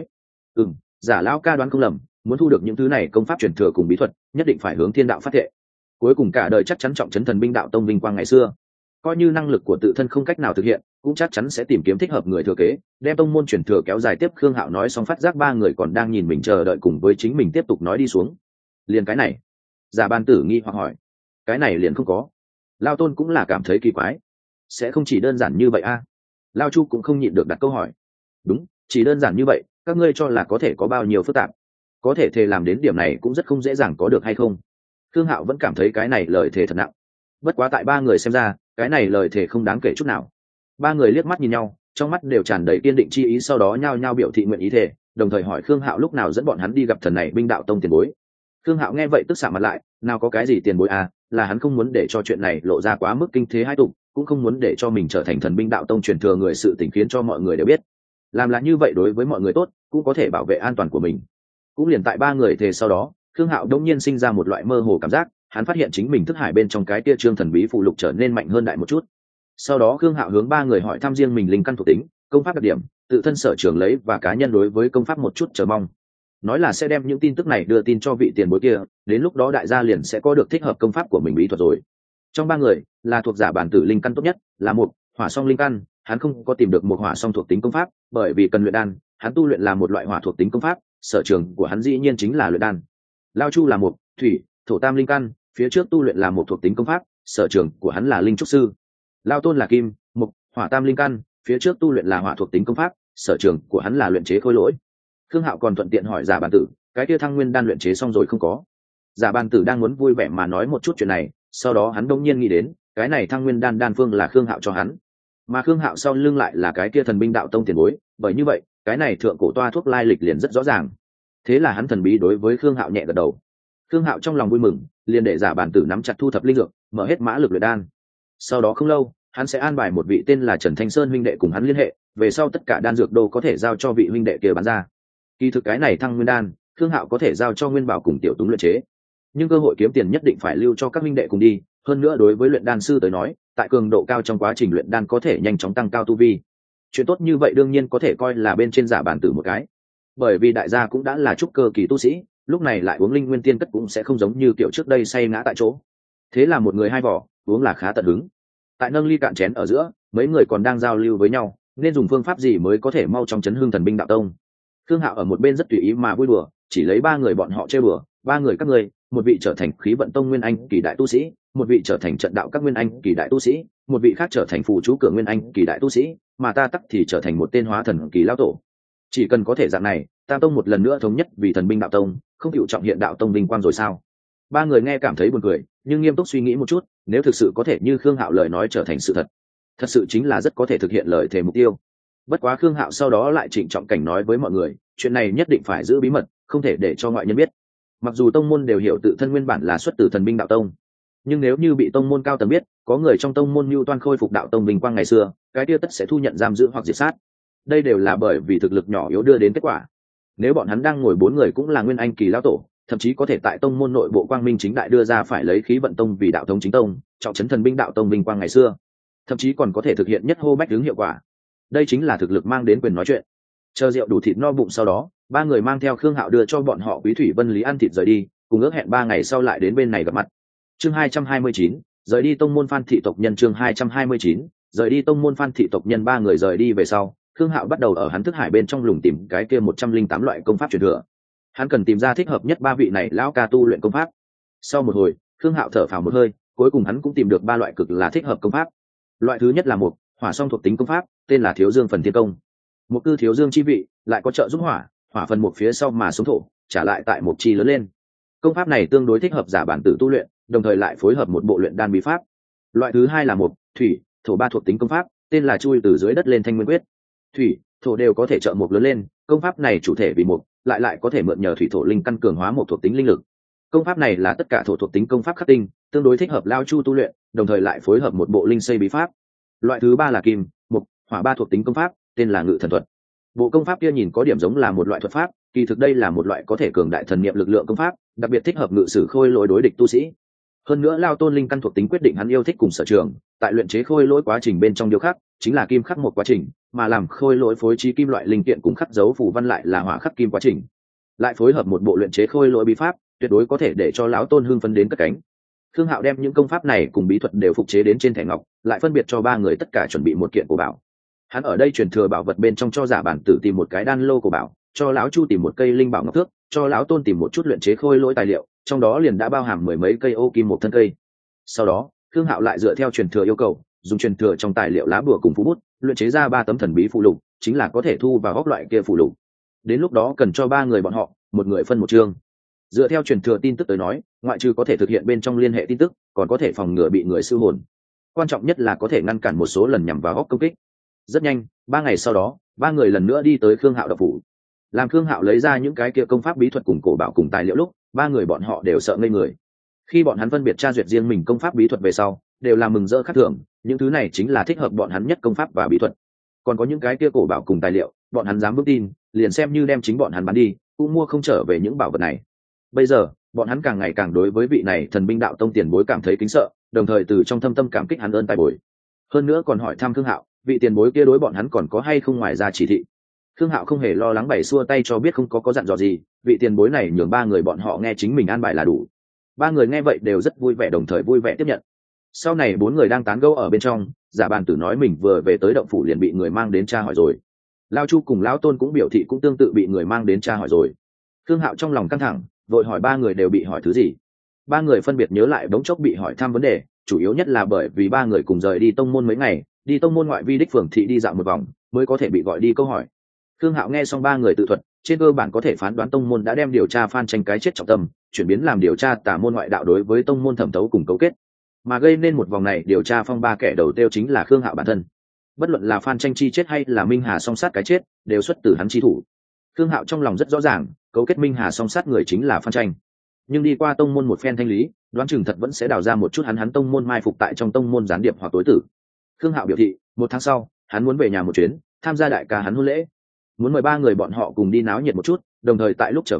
Giả lão ca đoán không lầm, muốn thu được những thứ này công pháp truyền thừa cùng bí thuật, nhất định phải hướng thiên đạo phát thệ. Cuối cùng cả đời chắc chắn trọng trấn Thần binh đạo tông vinh quang ngày xưa. Coi như năng lực của tự thân không cách nào thực hiện, cũng chắc chắn sẽ tìm kiếm thích hợp người thừa kế, đem tông môn truyền thừa kéo dài tiếp. Khương Hạo nói xong phát giác ba người còn đang nhìn mình chờ đợi cùng với chính mình tiếp tục nói đi xuống. Liền cái này? Giả Ban Tử nghi hoặc hỏi. Cái này liền không có. Lao Tôn cũng là cảm thấy kỳ quái. Sẽ không chỉ đơn giản như vậy a? Lao Chu cũng không nhịn được đặt câu hỏi. Đúng, chỉ đơn giản như vậy, các ngươi cho là có thể có bao nhiêu phức tạp? Có thể thề làm đến điểm này cũng rất không dễ dàng có được hay không? Khương Hạo vẫn cảm thấy cái này lời thề thật nặng. Bất quá tại ba người xem ra, cái này lời thề không đáng kể chút nào. Ba người liếc mắt nhìn nhau, trong mắt đều tràn đầy kiên định chi ý, sau đó nhao nhao biểu thị nguyện ý thề, đồng thời hỏi Khương Hạo lúc nào dẫn bọn hắn đi gặp thần này binh đạo tông tiền bối. Khương Hạo nghe vậy tức xạ mặt lại, nào có cái gì tiền bối à, là hắn không muốn để cho chuyện này lộ ra quá mức kinh thế hai tục, cũng không muốn để cho mình trở thành thần binh đạo tông truyền thừa người, sự tình khiến cho mọi người đều biết. Làm là như vậy đối với mọi người tốt, cũng có thể bảo vệ an toàn của mình. Cũng liền tại ba người thề sau đó, Khương Hạo đông nhiên sinh ra một loại mơ hồ cảm giác, hắn phát hiện chính mình thức hải bên trong cái tia trương thần bí phụ lục trở nên mạnh hơn đại một chút. Sau đó Khương Hạo hướng ba người hỏi thăm riêng mình linh căn thuộc tính, công pháp đặc điểm, tự thân sở trường lấy và cá nhân đối với công pháp một chút chờ mong. Nói là sẽ đem những tin tức này đưa tin cho vị tiền bối kia, đến lúc đó đại gia liền sẽ có được thích hợp công pháp của mình bí thuật rồi. Trong ba người, là thuộc giả bản tử linh căn tốt nhất, là một hỏa song linh căn, hắn không có tìm được một hỏa song thuộc tính công pháp, bởi vì cần luyện đan, hắn tu luyện là một loại hỏa thuộc tính công pháp, sở trường của hắn dĩ nhiên chính là luyện đan. Lao Chu là một thủy thổ tam linh căn, phía trước tu luyện là một thuộc tính công pháp, sở trường của hắn là linh trúc sư. Lao Tôn là kim mộc hỏa tam linh căn, phía trước tu luyện là hỏa thuộc tính công pháp, sở trường của hắn là luyện chế khối lỗi. Khương Hạo còn thuận tiện hỏi giả bản tử, cái kia thăng nguyên đan luyện chế xong rồi không có? Giả bản tử đang muốn vui vẻ mà nói một chút chuyện này, sau đó hắn đông nhiên nghĩ đến, cái này thăng nguyên đan đan phương là Khương Hạo cho hắn, mà Khương Hạo sau lưng lại là cái kia thần binh đạo tông tiền bối, bởi như vậy cái này thượng cổ toa thuốc lai lịch liền rất rõ ràng. Thế là hắn thần bí đối với Khương Hạo nhẹ gật đầu. Khương Hạo trong lòng vui mừng, liền để giả bản tử nắm chặt thu thập linh dược, mở hết mã lực luyện đan. Sau đó không lâu, hắn sẽ an bài một vị tên là Trần Thanh Sơn huynh đệ cùng hắn liên hệ, về sau tất cả đan dược đô có thể giao cho vị huynh đệ kia bán ra. Kỳ thực cái này thăng nguyên đan, Khương Hạo có thể giao cho Nguyên Bảo cùng Tiểu Túng luyện chế, nhưng cơ hội kiếm tiền nhất định phải lưu cho các minh đệ cùng đi. Hơn nữa đối với luyện đan sư tới nói, tại cường độ cao trong quá trình luyện đan có thể nhanh chóng tăng cao tu vi. Chuyện tốt như vậy đương nhiên có thể coi là bên trên giả bản tử một cái, bởi vì đại gia cũng đã là trúc cơ kỳ tu sĩ, lúc này lại uống linh nguyên tiên cất cũng sẽ không giống như kiểu trước đây say ngã tại chỗ. Thế là một người hai vỏ, uống là khá tận hứng. Tại nâng ly cạn chén ở giữa, mấy người còn đang giao lưu với nhau nên dùng phương pháp gì mới có thể mau chóng chấn hương thần binh đạo tông. Khương Hạo ở một bên rất tùy ý mà vui đùa, chỉ lấy ba người bọn họ chơi bừa. Ba người các ngươi, một vị trở thành khí vận tông nguyên anh kỳ đại tu sĩ, một vị trở thành trận đạo các nguyên anh kỳ đại tu sĩ, một vị khác trở thành phù chú cửa nguyên anh kỳ đại tu sĩ, mà ta tắc thì trở thành một tên hóa thần kỳ lão tổ. Chỉ cần có thể dạng này, Tam tông một lần nữa thống nhất vì thần binh đạo tông, không chịu trọng hiện đạo tông vinh quang rồi sao? Ba người nghe cảm thấy buồn cười, nhưng nghiêm túc suy nghĩ một chút, nếu thực sự có thể như Khương Hạo lời nói trở thành sự thật, thật sự chính là rất có thể thực hiện lời thề mục tiêu. Bất quá Khương Hạo sau đó lại trịnh trọng cảnh nói với mọi người, chuyện này nhất định phải giữ bí mật, không thể để cho ngoại nhân biết. Mặc dù tông môn đều hiểu tự thân nguyên bản là xuất từ thần binh đạo tông, nhưng nếu như bị tông môn cao tầng biết có người trong tông môn mưu toan khôi phục đạo tông vinh quang ngày xưa, cái kia tất sẽ thu nhận giam giữ hoặc diệt sát. Đây đều là bởi vì thực lực nhỏ yếu đưa đến kết quả. Nếu bọn hắn đang ngồi bốn người cũng là nguyên anh kỳ lão tổ, thậm chí có thể tại tông môn nội bộ quang minh chính đại đưa ra phải lấy khí vận tông vì đạo thống chính tông, trọng trấn thần binh đạo tông vinh quang ngày xưa, thậm chí còn có thể thực hiện nhất hô bách đứng hiệu quả. Đây chính là thực lực mang đến quyền nói chuyện. Chờ rượu đủ thịt no bụng sau đó, ba người mang theo Khương Hạo đưa cho bọn họ Quý Thủy Vân Lý ăn thịt rời đi, cùng ước hẹn 3 ngày sau lại đến bên này gặp mặt. Chương 229, rời đi tông môn Phan thị tộc nhân. Chương 229, rời đi tông môn Phan thị tộc nhân. Ba người rời đi về sau, Khương Hạo bắt đầu ở hắn thức hải bên trong lùng tìm cái kia 108 loại công pháp truyền thừa. Hắn cần tìm ra thích hợp nhất 3 vị này lão ca tu luyện công pháp. Sau một hồi, Khương Hạo thở phào một hơi, cuối cùng hắn cũng tìm được 3 loại cực là thích hợp công pháp. Loại thứ nhất là một hỏa song thuộc tính công pháp, tên là Thiếu Dương Phần Thiên Công. Một cư thiếu dương chi vị, lại có trợ giúp hỏa, hỏa phần một phía sau mà sống thổ, trả lại tại một chi lớn lên. Công pháp này tương đối thích hợp giả bản tử tu luyện, đồng thời lại phối hợp một bộ luyện đan bí pháp. Loại thứ hai là một thủy, thổ 3 thuộc tính công pháp, tên là chui từ dưới đất lên thanh nguyên quyết. Thủy, thổ đều có thể trợ một lớn lên, công pháp này chủ thể vì một, lại có thể mượn nhờ thủy thổ linh căn cường hóa một thuộc tính linh lực. Công pháp này là tất cả thổ thuộc tính công pháp khắc tinh, tương đối thích hợp lao chu tu luyện, đồng thời lại phối hợp một bộ linh xây bí pháp. Loại thứ ba là kim, mộc, hỏa 3 thuộc tính công pháp, tên là Ngự Thần Thuật. Bộ công pháp kia nhìn có điểm giống là một loại thuật pháp, kỳ thực đây là một loại có thể cường đại thần niệm lực lượng công pháp, đặc biệt thích hợp ngự sử khôi lỗi đối địch tu sĩ. Hơn nữa lao tôn linh căn thuộc tính quyết định hắn yêu thích cùng sở trường, tại luyện chế khôi lỗi quá trình bên trong điêu khắc chính là kim khắc một quá trình, mà làm khôi lỗi phối trí kim loại linh kiện cùng khắc dấu phù văn lại là hỏa khắc kim quá trình. Lại phối hợp một bộ luyện chế khôi lỗi bí pháp, tuyệt đối có thể để cho lão tôn hưng phấn đến cất cánh. Khương Hạo đem những công pháp này cùng bí thuật đều phục chế đến trên thẻ ngọc, lại phân biệt cho 3 người tất cả chuẩn bị một kiện cổ bảo. Hắn ở đây truyền thừa bảo vật bên trong cho giả bản tử tìm một cái đan lô cổ bảo, cho lão chu tìm một cây linh bảo ngọc thước, cho lão tôn tìm một chút luyện chế khôi lỗi tài liệu, trong đó liền đã bao hàm 10 mấy cây ô kim một thân cây. Sau đó Khương Hạo lại dựa theo truyền thừa yêu cầu, dùng truyền thừa trong tài liệu lá bùa cùng phú bút, luyện chế ra 3 tấm thần bí phụ lục, chính là có thể thu vào góc loại kia phụ lục. Đến lúc đó cần cho 3 người bọn họ, một người phân một chương. Dựa theo truyền thừa tin tức tới nói, ngoại trừ có thể thực hiện bên trong liên hệ tin tức, còn có thể phòng ngừa bị người siêu hồn. Quan trọng nhất là có thể ngăn cản một số lần nhằm vào góc công kích. Rất nhanh, 3 ngày sau đó, 3 người lần nữa đi tới Khương Hạo độc phủ. Làm Khương Hạo lấy ra những cái kia công pháp bí thuật cùng cổ bảo cùng tài liệu lúc, 3 người bọn họ đều sợ ngây người. Khi bọn hắn phân biệt tra duyệt riêng mình công pháp bí thuật về sau, đều là mừng rỡ khác thường, những thứ này chính là thích hợp bọn hắn nhất công pháp và bí thuật. Còn có những cái kia cổ bảo cùng tài liệu, bọn hắn dám vững tin, liền xem như đem chính bọn hắn bán đi, cũng mua không trở về những bảo vật này. Bây giờ, bọn hắn càng ngày càng đối với vị này thần binh đạo tông tiền bối cảm thấy kính sợ, đồng thời từ trong thâm tâm cảm kích hắn ơn tài bồi. Hơn nữa còn hỏi thăm Khương Hạo, vị tiền bối kia đối bọn hắn còn có hay không ngoài ra chỉ thị. Khương Hạo không hề lo lắng bày xua tay cho biết không có dặn dò gì, vị tiền bối này nhường 3 người bọn họ nghe chính mình an bài là đủ. 3 người nghe vậy đều rất vui vẻ, đồng thời vui vẻ tiếp nhận. Sau này 4 người đang tán gẫu ở bên trong, giả bàn tử nói mình vừa về tới động phủ liền bị người mang đến tra hỏi rồi. Lao Chu cùng Lão Tôn cũng biểu thị cũng tương tự bị người mang đến tra hỏi rồi. Khương Hạo trong lòng căng thẳng, vội hỏi 3 người đều bị hỏi thứ gì. 3 người phân biệt nhớ lại bỗng chốc bị hỏi thăm vấn đề, chủ yếu nhất là bởi vì 3 người cùng rời đi tông môn mấy ngày, đi tông môn ngoại vi đích phường thị đi dạo một vòng, mới có thể bị gọi đi câu hỏi. Khương Hạo nghe xong 3 người tự thuật, trên cơ bản có thể phán đoán tông môn đã đem điều tra Phan Tranh cái chết trọng tâm, chuyển biến làm điều tra tà môn ngoại đạo đối với tông môn thẩm thấu cùng cấu kết, mà gây nên một vòng này điều tra phong ba kẻ đầu tiêu chính là Khương Hạo bản thân. Bất luận là Phan Tranh chi chết hay là Minh Hà song sát cái chết, đều xuất từ hắn chi thủ. Khương Hạo trong lòng rất rõ ràng, cấu kết Minh Hà song sát người chính là Phan Tranh. Nhưng đi qua tông môn một phen thanh lý, đoán chừng thật vẫn sẽ đào ra một chút hắn tông môn mai phục tại trong tông môn gián điệp hoặc tối tử. Khương Hạo biểu thị, 1 tháng sau, hắn muốn về nhà một chuyến, tham gia đại ca hắn hôn lễ, muốn mời 3 người bọn họ cùng đi náo nhiệt một chút, đồng thời tại lúc trở về,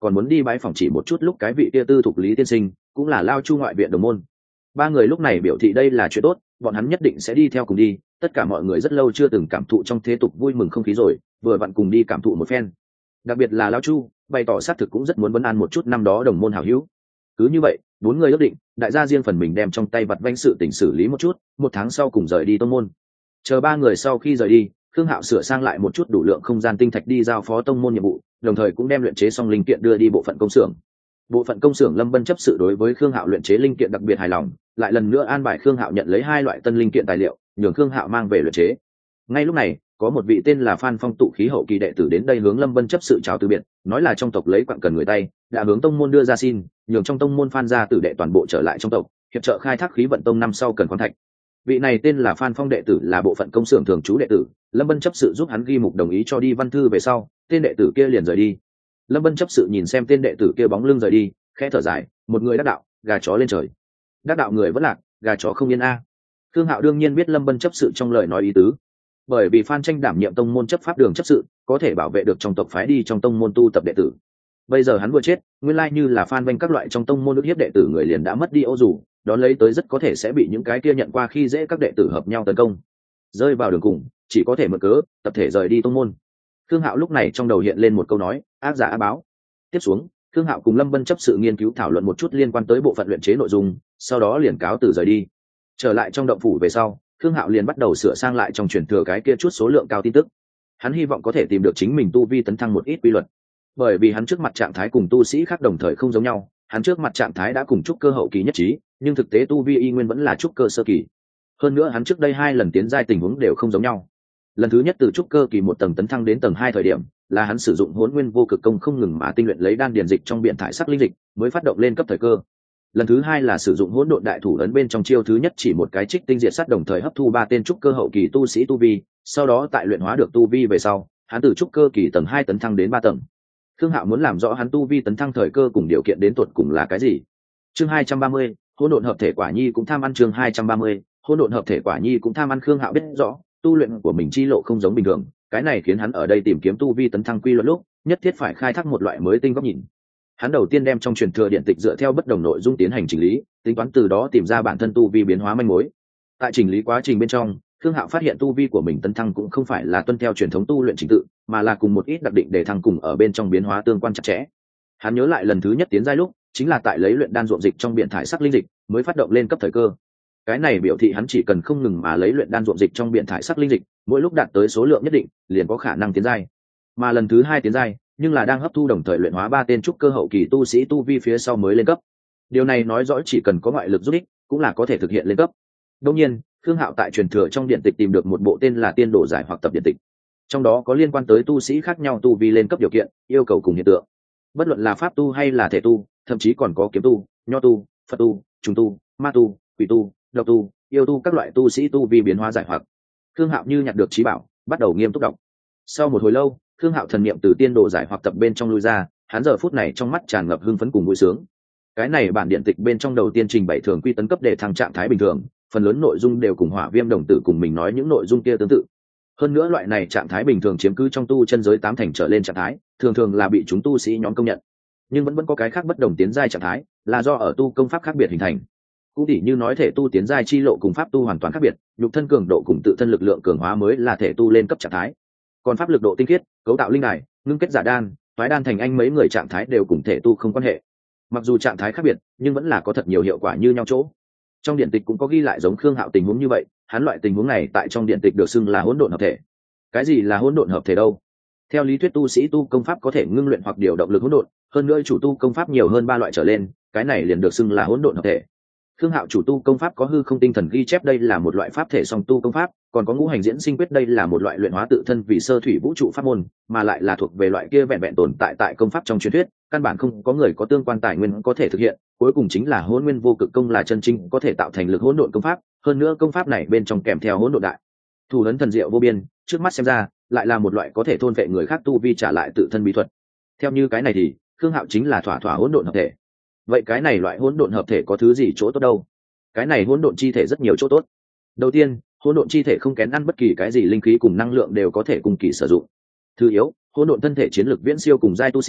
còn muốn đi bái phòng chỉ một chút lúc cái vị kia tư thục lý tiên sinh cũng là Lao Chu ngoại viện đồng môn. Ba người lúc này biểu thị đây là chuyện tốt, bọn hắn nhất định sẽ đi theo cùng đi. Tất cả mọi người rất lâu chưa từng cảm thụ trong thế tục vui mừng không khí rồi, vừa vặn cùng đi cảm thụ một phen. Đặc biệt là Lao Chu bày tỏ xác thực cũng rất muốn vấn an một chút năm đó đồng môn hảo hữu. Cứ như vậy, bốn người ước định đại gia riêng phần mình đem trong tay vặt vãnh sự tình xử lý một chút, một tháng sau cùng rời đi tông môn. Chờ ba người sau khi rời đi, Khương Hạo sửa sang lại một chút đủ lượng không gian tinh thạch đi giao phó tông môn nhiệm vụ, đồng thời cũng đem luyện chế xong linh kiện đưa đi bộ phận công xưởng. Bộ phận công xưởng Lâm Bân chấp sự đối với Khương Hạo luyện chế linh kiện đặc biệt hài lòng, lại lần nữa an bài Khương Hạo nhận lấy 2 loại tân linh kiện tài liệu, nhường Khương Hạo mang về luyện chế. Ngay lúc này, có một vị tên là Phan Phong tụ khí hậu kỳ đệ tử đến đây hướng Lâm Bân chấp sự chào từ biệt, nói là trong tộc lấy quặng cần người tay, đã hướng tông môn đưa ra xin, nhường trong tông môn Phan gia tử đệ toàn bộ trở lại trong tộc, hiệp trợ khai thác khí vận tông năm sau cần khoáng thạch. Vị này tên là Phan Phong đệ tử là bộ phận công xưởng thường trú đệ tử, Lâm Bân chấp sự giúp hắn ghi mục đồng ý cho đi văn thư về sau, tên đệ tử kia liền rời đi. Lâm Bân chấp sự nhìn xem tên đệ tử kia bóng lưng rời đi, khẽ thở dài, một người đắc đạo, gà chó lên trời. Đắc đạo người vẫn lạc, gà chó không yên a. Khương Hạo đương nhiên biết Lâm Bân chấp sự trong lời nói ý tứ, bởi vì Phan Tranh đảm nhiệm tông môn chấp pháp đường chấp sự, có thể bảo vệ được trong tộc phái đi trong tông môn tu tập đệ tử. Bây giờ hắn vừa chết, nguyên lai như là Phan Vanh các loại trong tông môn ức hiếp đệ tử người liền đã mất đi ô dù, đón lấy tới rất có thể sẽ bị những cái kia nhận qua khi dễ các đệ tử hợp nhau tấn công, rơi vào đường cùng, chỉ có thể mượn cớ tập thể rời đi tông môn. Khương Hạo lúc này trong đầu hiện lên một câu nói, ác giả á báo. Tiếp xuống, Khương Hạo cùng Lâm Bân chấp sự nghiên cứu thảo luận một chút liên quan tới bộ phận luyện chế nội dung, sau đó liền cáo từ rời đi. Trở lại trong động phủ về sau, Khương Hạo liền bắt đầu sửa sang lại trong truyền thừa cái kia chút số lượng cao tin tức. Hắn hy vọng có thể tìm được chính mình tu vi tấn thăng một ít quy luật, bởi vì hắn trước mặt trạng thái cùng tu sĩ khác đồng thời không giống nhau. Hắn trước mặt trạng thái đã cùng trúc cơ hậu kỳ nhất trí, nhưng thực tế tu vi y nguyên vẫn là trúc cơ sơ kỳ. Hơn nữa hắn trước đây 2 lần tiến giai tình huống đều không giống nhau. Lần thứ nhất từ trúc cơ kỳ 1 tầng tấn thăng đến tầng 2 thời điểm, là hắn sử dụng Hỗn Nguyên Vô Cực Công không ngừng mà tinh luyện lấy đan điền dịch trong biện thải sắc linh dịch, mới phát động lên cấp thời cơ. Lần thứ 2 là sử dụng Hỗn Độn Đại Thủ ấn bên trong chiêu thứ nhất chỉ một cái trích tinh diệt sát đồng thời hấp thu 3 tên trúc cơ hậu kỳ tu sĩ tu vi, sau đó tại luyện hóa được tu vi về sau, hắn từ trúc cơ kỳ tầng 2 tấn thăng đến 3 tầng. Khương Hạo muốn làm rõ hắn tu vi tấn thăng thời cơ cùng điều kiện đến tuột cùng là cái gì. Chương 230, Hỗn Độn hợp thể quả nhi cũng tham ăn. Chương 230, Hỗn Độn hợp thể quả nhi cũng tham ăn. Khương Hạo biết rõ, tu luyện của mình chi lộ không giống bình thường, cái này khiến hắn ở đây tìm kiếm tu vi tấn thăng quy luật lúc, nhất thiết phải khai thác một loại mới tinh góc nhìn. Hắn đầu tiên đem trong truyền thừa điện tịch dựa theo bất đồng nội dung tiến hành chỉnh lý, tính toán từ đó tìm ra bản thân tu vi biến hóa manh mối. Tại chỉnh lý quá trình bên trong, Khương Hạo phát hiện tu vi của mình tấn thăng cũng không phải là tuân theo truyền thống tu luyện trình tự, mà là cùng một ít đặc định để thăng cùng ở bên trong biến hóa tương quan chặt chẽ. Hắn nhớ lại lần thứ nhất tiến giai lúc, chính là tại lấy luyện đan ruộng dịch trong biển thải sắc linh dịch, mới phát động lên cấp thời cơ. Cái này biểu thị hắn chỉ cần không ngừng mà lấy luyện đan ruộng dịch trong biển thải sắc linh dịch, mỗi lúc đạt tới số lượng nhất định, liền có khả năng tiến giai. Mà lần thứ 2 tiến giai, nhưng là đang hấp thu đồng thời luyện hóa 3 tên trúc cơ hậu kỳ tu sĩ tu vi phía sau mới lên cấp. Điều này nói rõ chỉ cần có ngoại lực giúp ích, cũng là có thể thực hiện lên cấp. Đương nhiên, Khương Hạo tại truyền thừa trong điện tịch tìm được một bộ tên là Tiên Đồ Giải hoặc tập điện tịch. Trong đó có liên quan tới tu sĩ khác nhau tu vi lên cấp điều kiện, yêu cầu cùng hiện tượng. Bất luận là pháp tu hay là thể tu, thậm chí còn có kiếm tu, nho tu, Phật tu, trùng tu, ma tu, quỷ tu, độc tu, yêu tu các loại tu sĩ tu vi biến hóa giải hoặc. Khương Hạo như nhặt được trí bảo, bắt đầu nghiêm túc đọc. Sau một hồi lâu, Khương Hạo thần niệm từ Tiên Đồ Giải hoặc tập bên trong lui ra, hắn giờ phút này trong mắt tràn ngập hưng phấn cùng vui sướng. Cái này bản điện tịch bên trong đầu tiên trình bày thường quy tấn cấp để thăng trạng thái bình thường, phần lớn nội dung đều cùng Hỏa Viêm đồng tử cùng mình nói những nội dung kia tương tự. Hơn nữa loại này trạng thái bình thường chiếm cứ trong tu chân giới 8 thành trở lên trạng thái, thường thường là bị chúng tu sĩ nhóm công nhận. Nhưng vẫn có cái khác bất đồng tiến giai trạng thái, là do ở tu công pháp khác biệt hình thành. Cũng tỉ như nói thể tu tiến giai chi lộ cùng pháp tu hoàn toàn khác biệt, nhục thân cường độ cùng tự thân lực lượng cường hóa mới là thể tu lên cấp trạng thái. Còn pháp lực độ tinh khiết, cấu tạo linh đài, ngưng kết giả đan, toái đan thành anh mấy người trạng thái đều cùng thể tu không quan hệ. Mặc dù trạng thái khác biệt, nhưng vẫn là có thật nhiều hiệu quả như nhau chỗ. Trong điện tịch cũng có ghi lại giống Khương Hạo tình huống như vậy, hắn loại tình huống này tại trong điện tịch được xưng là hỗn độn hợp thể. Cái gì là hỗn độn hợp thể đâu? Theo lý thuyết tu sĩ tu công pháp có thể ngưng luyện hoặc điều động lực hỗn độn, hơn nữa chủ tu công pháp nhiều hơn 3 loại trở lên, cái này liền được xưng là hỗn độn hợp thể. Khương Hạo chủ tu công pháp có hư không tinh thần ghi chép đây là một loại pháp thể song tu công pháp, còn có ngũ hành diễn sinh quyết đây là một loại luyện hóa tự thân vì sơ thủy vũ trụ pháp môn, mà lại là thuộc về loại kia vẹn vẹn tồn tại tại công pháp trong truyền thuyết, căn bản không có người có tương quan tài nguyên có thể thực hiện. Cuối cùng chính là Hỗn Nguyên Vô Cực Công là chân chính có thể tạo thành lực hỗn độn công pháp, hơn nữa công pháp này bên trong kèm theo hỗn độn đại thủ ấn thần diệu vô biên, trước mắt xem ra lại là một loại có thể thôn vệ người khác tu vi trả lại tự thân bí thuật. Theo như cái này thì Khương Hạo chính là thỏa thỏa hỗn độn hợp thể. Vậy cái này loại hỗn độn hợp thể có thứ gì chỗ tốt đâu? Cái này hỗn độn chi thể rất nhiều chỗ tốt. Đầu tiên, hỗn độn chi thể không kén ăn bất kỳ cái gì linh khí cùng năng lượng đều có thể cùng kỳ sử dụng. Thứ yếu, hỗn độn thân thể chiến lược viễn siêu cùng giai tu sĩ,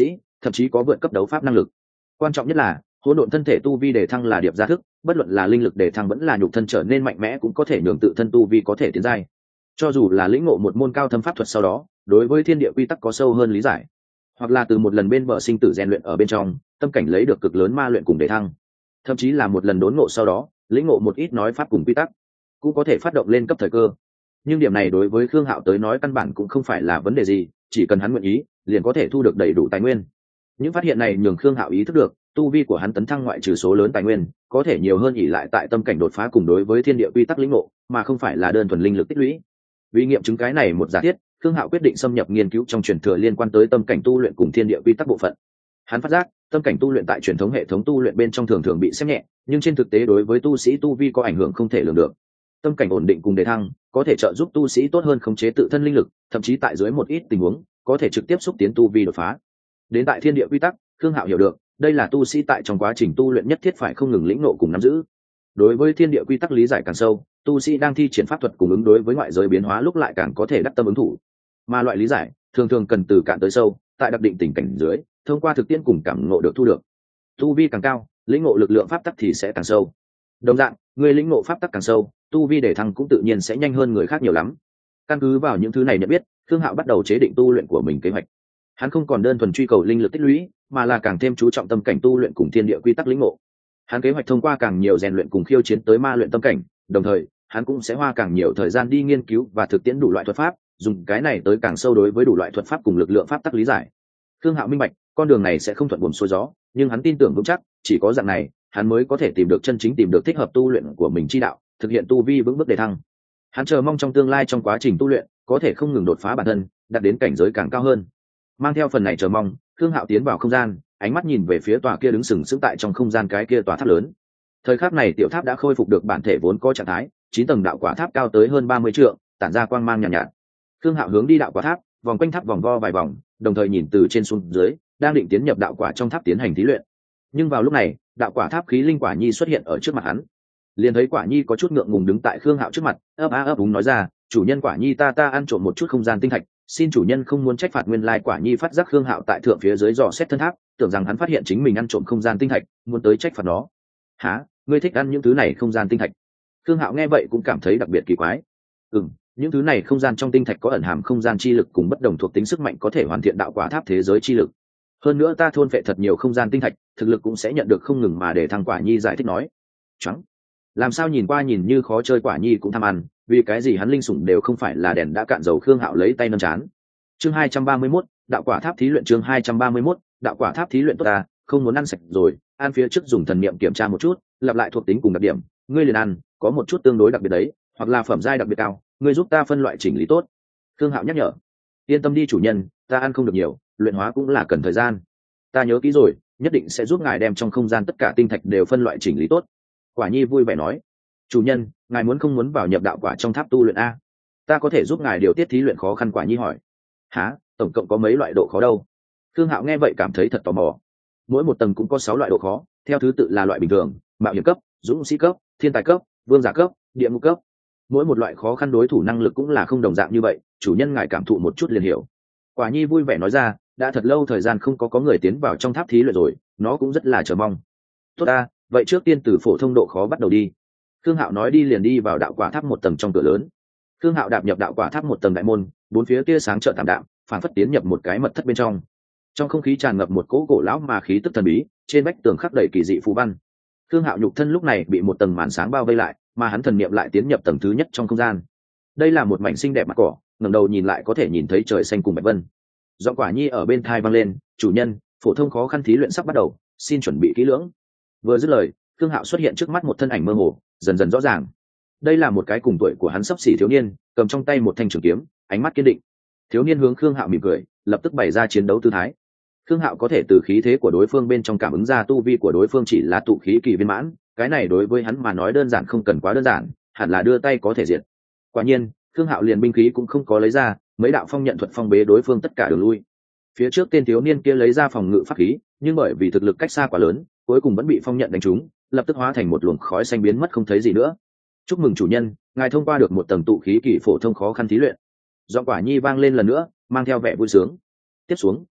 thậm chí có vượt cấp đấu pháp năng lực. Quan trọng nhất là hỗn độn thân thể tu vi đề thăng là điệp gia thức, bất luận là linh lực đề thăng vẫn là nhục thân trở nên mạnh mẽ cũng có thể nhường tự thân tu vi có thể tiến giai. Cho dù là lĩnh ngộ một môn cao thâm pháp thuật sau đó, đối với thiên địa quy tắc có sâu hơn lý giải, hoặc là từ một lần bên bờ sinh tử rèn luyện ở bên trong, tâm cảnh lấy được cực lớn ma luyện cùng đề thăng, thậm chí là một lần đốn ngộ sau đó, lĩnh ngộ một ít nói pháp cùng quy tắc, cũng có thể phát động lên cấp thời cơ. Nhưng điểm này đối với Khương Hạo tới nói căn bản cũng không phải là vấn đề gì, chỉ cần hắn nguyện ý, liền có thể thu được đầy đủ tài nguyên. Những phát hiện này nhường Khương Hạo ý thức được, tu vi của hắn tấn thăng ngoại trừ số lớn tài nguyên, có thể nhiều hơn ỷ lại tại tâm cảnh đột phá cùng đối với thiên địa quy tắc lĩnh ngộ, mà không phải là đơn thuần linh lực tích lũy. Vì nghiệm chứng cái này một giả thiết, Khương Hạo quyết định xâm nhập nghiên cứu trong truyền thừa liên quan tới tâm cảnh tu luyện cùng thiên địa quy tắc bộ phận. Hắn phát giác, tâm cảnh tu luyện tại truyền thống hệ thống tu luyện bên trong thường thường bị xem nhẹ, nhưng trên thực tế đối với tu sĩ tu vi có ảnh hưởng không thể lường được. Tâm cảnh ổn định cùng đề thăng, có thể trợ giúp tu sĩ tốt hơn khống chế tự thân linh lực, thậm chí tại dưới một ít tình huống, có thể trực tiếp xúc tiến tu vi đột phá. Đến tại thiên địa quy tắc, Khương Hạo hiểu được, đây là tu sĩ tại trong quá trình tu luyện nhất thiết phải không ngừng lĩnh ngộ cùng nắm giữ. Đối với thiên địa quy tắc lý giải càng sâu, tu sĩ đang thi triển pháp thuật cùng ứng đối với ngoại giới biến hóa lúc lại càng có thể đắc tâm ứng thủ. Mà loại lý giải thường thường cần từ cạn tới sâu, tại đặc định tình cảnh dưới, thông qua thực tiễn cùng cảm ngộ được thu được. Tu vi càng cao, lĩnh ngộ lực lượng pháp tắc thì sẽ càng sâu. Đồng dạng, người lĩnh ngộ pháp tắc càng sâu, tu vi để thăng cũng tự nhiên sẽ nhanh hơn người khác nhiều lắm. Căn cứ vào những thứ này nhận biết, Khương Hạo bắt đầu chế định tu luyện của mình kế hoạch. Hắn không còn đơn thuần truy cầu linh lực tích lũy, mà là càng thêm chú trọng tâm cảnh tu luyện cùng thiên địa quy tắc lĩnh ngộ. Hắn kế hoạch thông qua càng nhiều rèn luyện cùng khiêu chiến tới ma luyện tâm cảnh, đồng thời, hắn cũng sẽ hoa càng nhiều thời gian đi nghiên cứu và thực tiễn đủ loại thuật pháp, dùng cái này tới càng sâu đối với đủ loại thuật pháp cùng lực lượng pháp tắc lý giải. Khương Hạo minh bạch, con đường này sẽ không thuận buồm xuôi gió, nhưng hắn tin tưởng vững chắc, chỉ có dạng này, hắn mới có thể tìm được chân chính tìm được thích hợp tu luyện của mình chi đạo, thực hiện tu vi vững bước đề thăng. Hắn chờ mong trong tương lai trong quá trình tu luyện, có thể không ngừng đột phá bản thân, đạt đến cảnh giới càng cao hơn. Mang theo phần này chờ mong, Khương Hạo tiến vào không gian, ánh mắt nhìn về phía tòa kia đứng sừng sững tại trong không gian cái kia tòa tháp lớn. Thời khắc này tiểu tháp đã khôi phục được bản thể vốn có trạng thái, 9 tầng đạo quả tháp cao tới hơn 30 trượng, tản ra quang mang nhàn nhạt. Khương Hạo hướng đi đạo quả tháp, vòng quanh tháp vòng vo vài vòng, đồng thời nhìn từ trên xuống dưới, đang định tiến nhập đạo quả trong tháp tiến hành thí luyện. Nhưng vào lúc này, đạo quả tháp khí linh quả nhi xuất hiện ở trước mặt hắn. Liền thấy quả nhi có chút ngượng ngùng đứng tại Khương Hạo trước mặt, ấp úng nói ra, chủ nhân quả nhi ta ăn trộm một chút không gian tinh thạch, xin chủ nhân không muốn trách phạt. Nguyên lai quả nhi phát giác Khương Hạo tại thượng phía dưới dò xét thân tháp, tưởng rằng hắn phát hiện chính mình ăn trộm không gian tinh thạch, muốn tới trách phạt nó. Hả, ngươi thích ăn những thứ này không gian tinh thạch? Khương Hạo nghe vậy cũng cảm thấy đặc biệt kỳ quái. Những thứ này không gian trong tinh thạch có ẩn hàm không gian chi lực cùng bất đồng thuộc tính sức mạnh có thể hoàn thiện đạo quả tháp thế giới chi lực. Hơn nữa ta thôn phệ thật nhiều không gian tinh thạch, thực lực cũng sẽ nhận được không ngừng mà để thăng. Quả nhi giải thích nói. Choáng. Làm sao nhìn qua nhìn như khó chơi quả nhi cũng tham ăn, vì cái gì hắn linh sủng đều không phải là đèn đã cạn dầu. Khương Hạo lấy tay nâng chán. Chương 231, đạo quả tháp thí luyện. Chương 231, đạo quả tháp thí luyện. Tốt ta, không muốn ăn sạch rồi, ăn phía trước dùng thần niệm kiểm tra một chút, lặp lại thuộc tính cùng đặc điểm, ngươi liền ăn, có một chút tương đối đặc biệt đấy, hoặc là phẩm giai đặc biệt cao, ngươi giúp ta phân loại chỉnh lý tốt. Khương Hạo nhắc nhở. Yên tâm đi chủ nhân, ta ăn không được nhiều, luyện hóa cũng là cần thời gian. Ta nhớ kỹ rồi, nhất định sẽ giúp ngài đem trong không gian tất cả tinh thạch đều phân loại chỉnh lý tốt. Quả nhi vui vẻ nói. Chủ nhân, ngài muốn không muốn vào nhập đạo quả trong tháp tu luyện a? Ta có thể giúp ngài điều tiết thí luyện khó khăn. Quả nhi hỏi. Hả, tổng cộng có mấy loại độ khó đâu? Khương Hạo nghe vậy cảm thấy thật tò mò. Mỗi một tầng cũng có 6 loại độ khó, theo thứ tự là loại bình thường, mạo hiểm cấp, dũng sĩ cấp, thiên tài cấp, vương giả cấp, địa ngục cấp. Mỗi một loại khó khăn đối thủ năng lực cũng là không đồng dạng như vậy, chủ nhân ngài cảm thụ một chút liền hiểu. Quả nhi vui vẻ nói ra, đã thật lâu thời gian không có người tiến vào trong tháp thí luyện rồi, nó cũng rất là chờ mong. Tốt ta, vậy trước tiên từ phổ thông độ khó bắt đầu đi. Khương Hạo nói đi liền đi vào đạo quả tháp một tầng trong cửa lớn. Khương Hạo đạp nhập đạo quả tháp một tầng đại môn, bốn phía tia sáng chợt tạm đạm, phản phất tiến nhập một cái mật thất bên trong. Trong không khí tràn ngập một cỗ cổ lão mà khí tức thần bí, trên vách tường khắc đầy kỳ dị phù văn. Khương Hạo nhục thân lúc này bị một tầng màn sáng bao vây lại, mà hắn thần niệm lại tiến nhập tầng thứ nhất trong không gian. Đây là một mảnh xinh đẹp mặt cỏ, ngẩng đầu nhìn lại có thể nhìn thấy trời xanh cùng bạch vân. Giọng Quả nhi ở bên tai vang lên, "Chủ nhân, phổ thông khó khăn thí luyện sắp bắt đầu, xin chuẩn bị kỹ lưỡng." Vừa dứt lời, Khương Hạo xuất hiện trước mắt một thân ảnh mơ hồ, dần dần rõ ràng. Đây là một cái cùng tuổi của hắn sắp xỉ thiếu niên, cầm trong tay một thanh trường kiếm, ánh mắt kiên định. Thiếu niên hướng Khương Hạo mỉm cười, lập tức bày ra chiến đấu tư thái. Khương Hạo có thể từ khí thế của đối phương bên trong cảm ứng ra tu vi của đối phương chỉ là tụ khí kỳ viên mãn, cái này đối với hắn mà nói đơn giản không cần quá đơn giản, hẳn là đưa tay có thể diệt. Quả nhiên, Khương Hạo liền binh khí cũng không có lấy ra, mấy đạo phong nhận thuật phong bế đối phương tất cả đường lui. Phía trước tên thiếu niên kia lấy ra phòng ngự pháp khí, nhưng bởi vì thực lực cách xa quá lớn, cuối cùng vẫn bị phong nhận đánh trúng, lập tức hóa thành một luồng khói xanh biến mất không thấy gì nữa. Chúc mừng chủ nhân, ngài thông qua được một tầng tụ khí kỳ phổ thông khó khăn thí luyện. Giọng Quả nhi vang lên lần nữa, mang theo vẻ vui sướng. Tiếp xuống,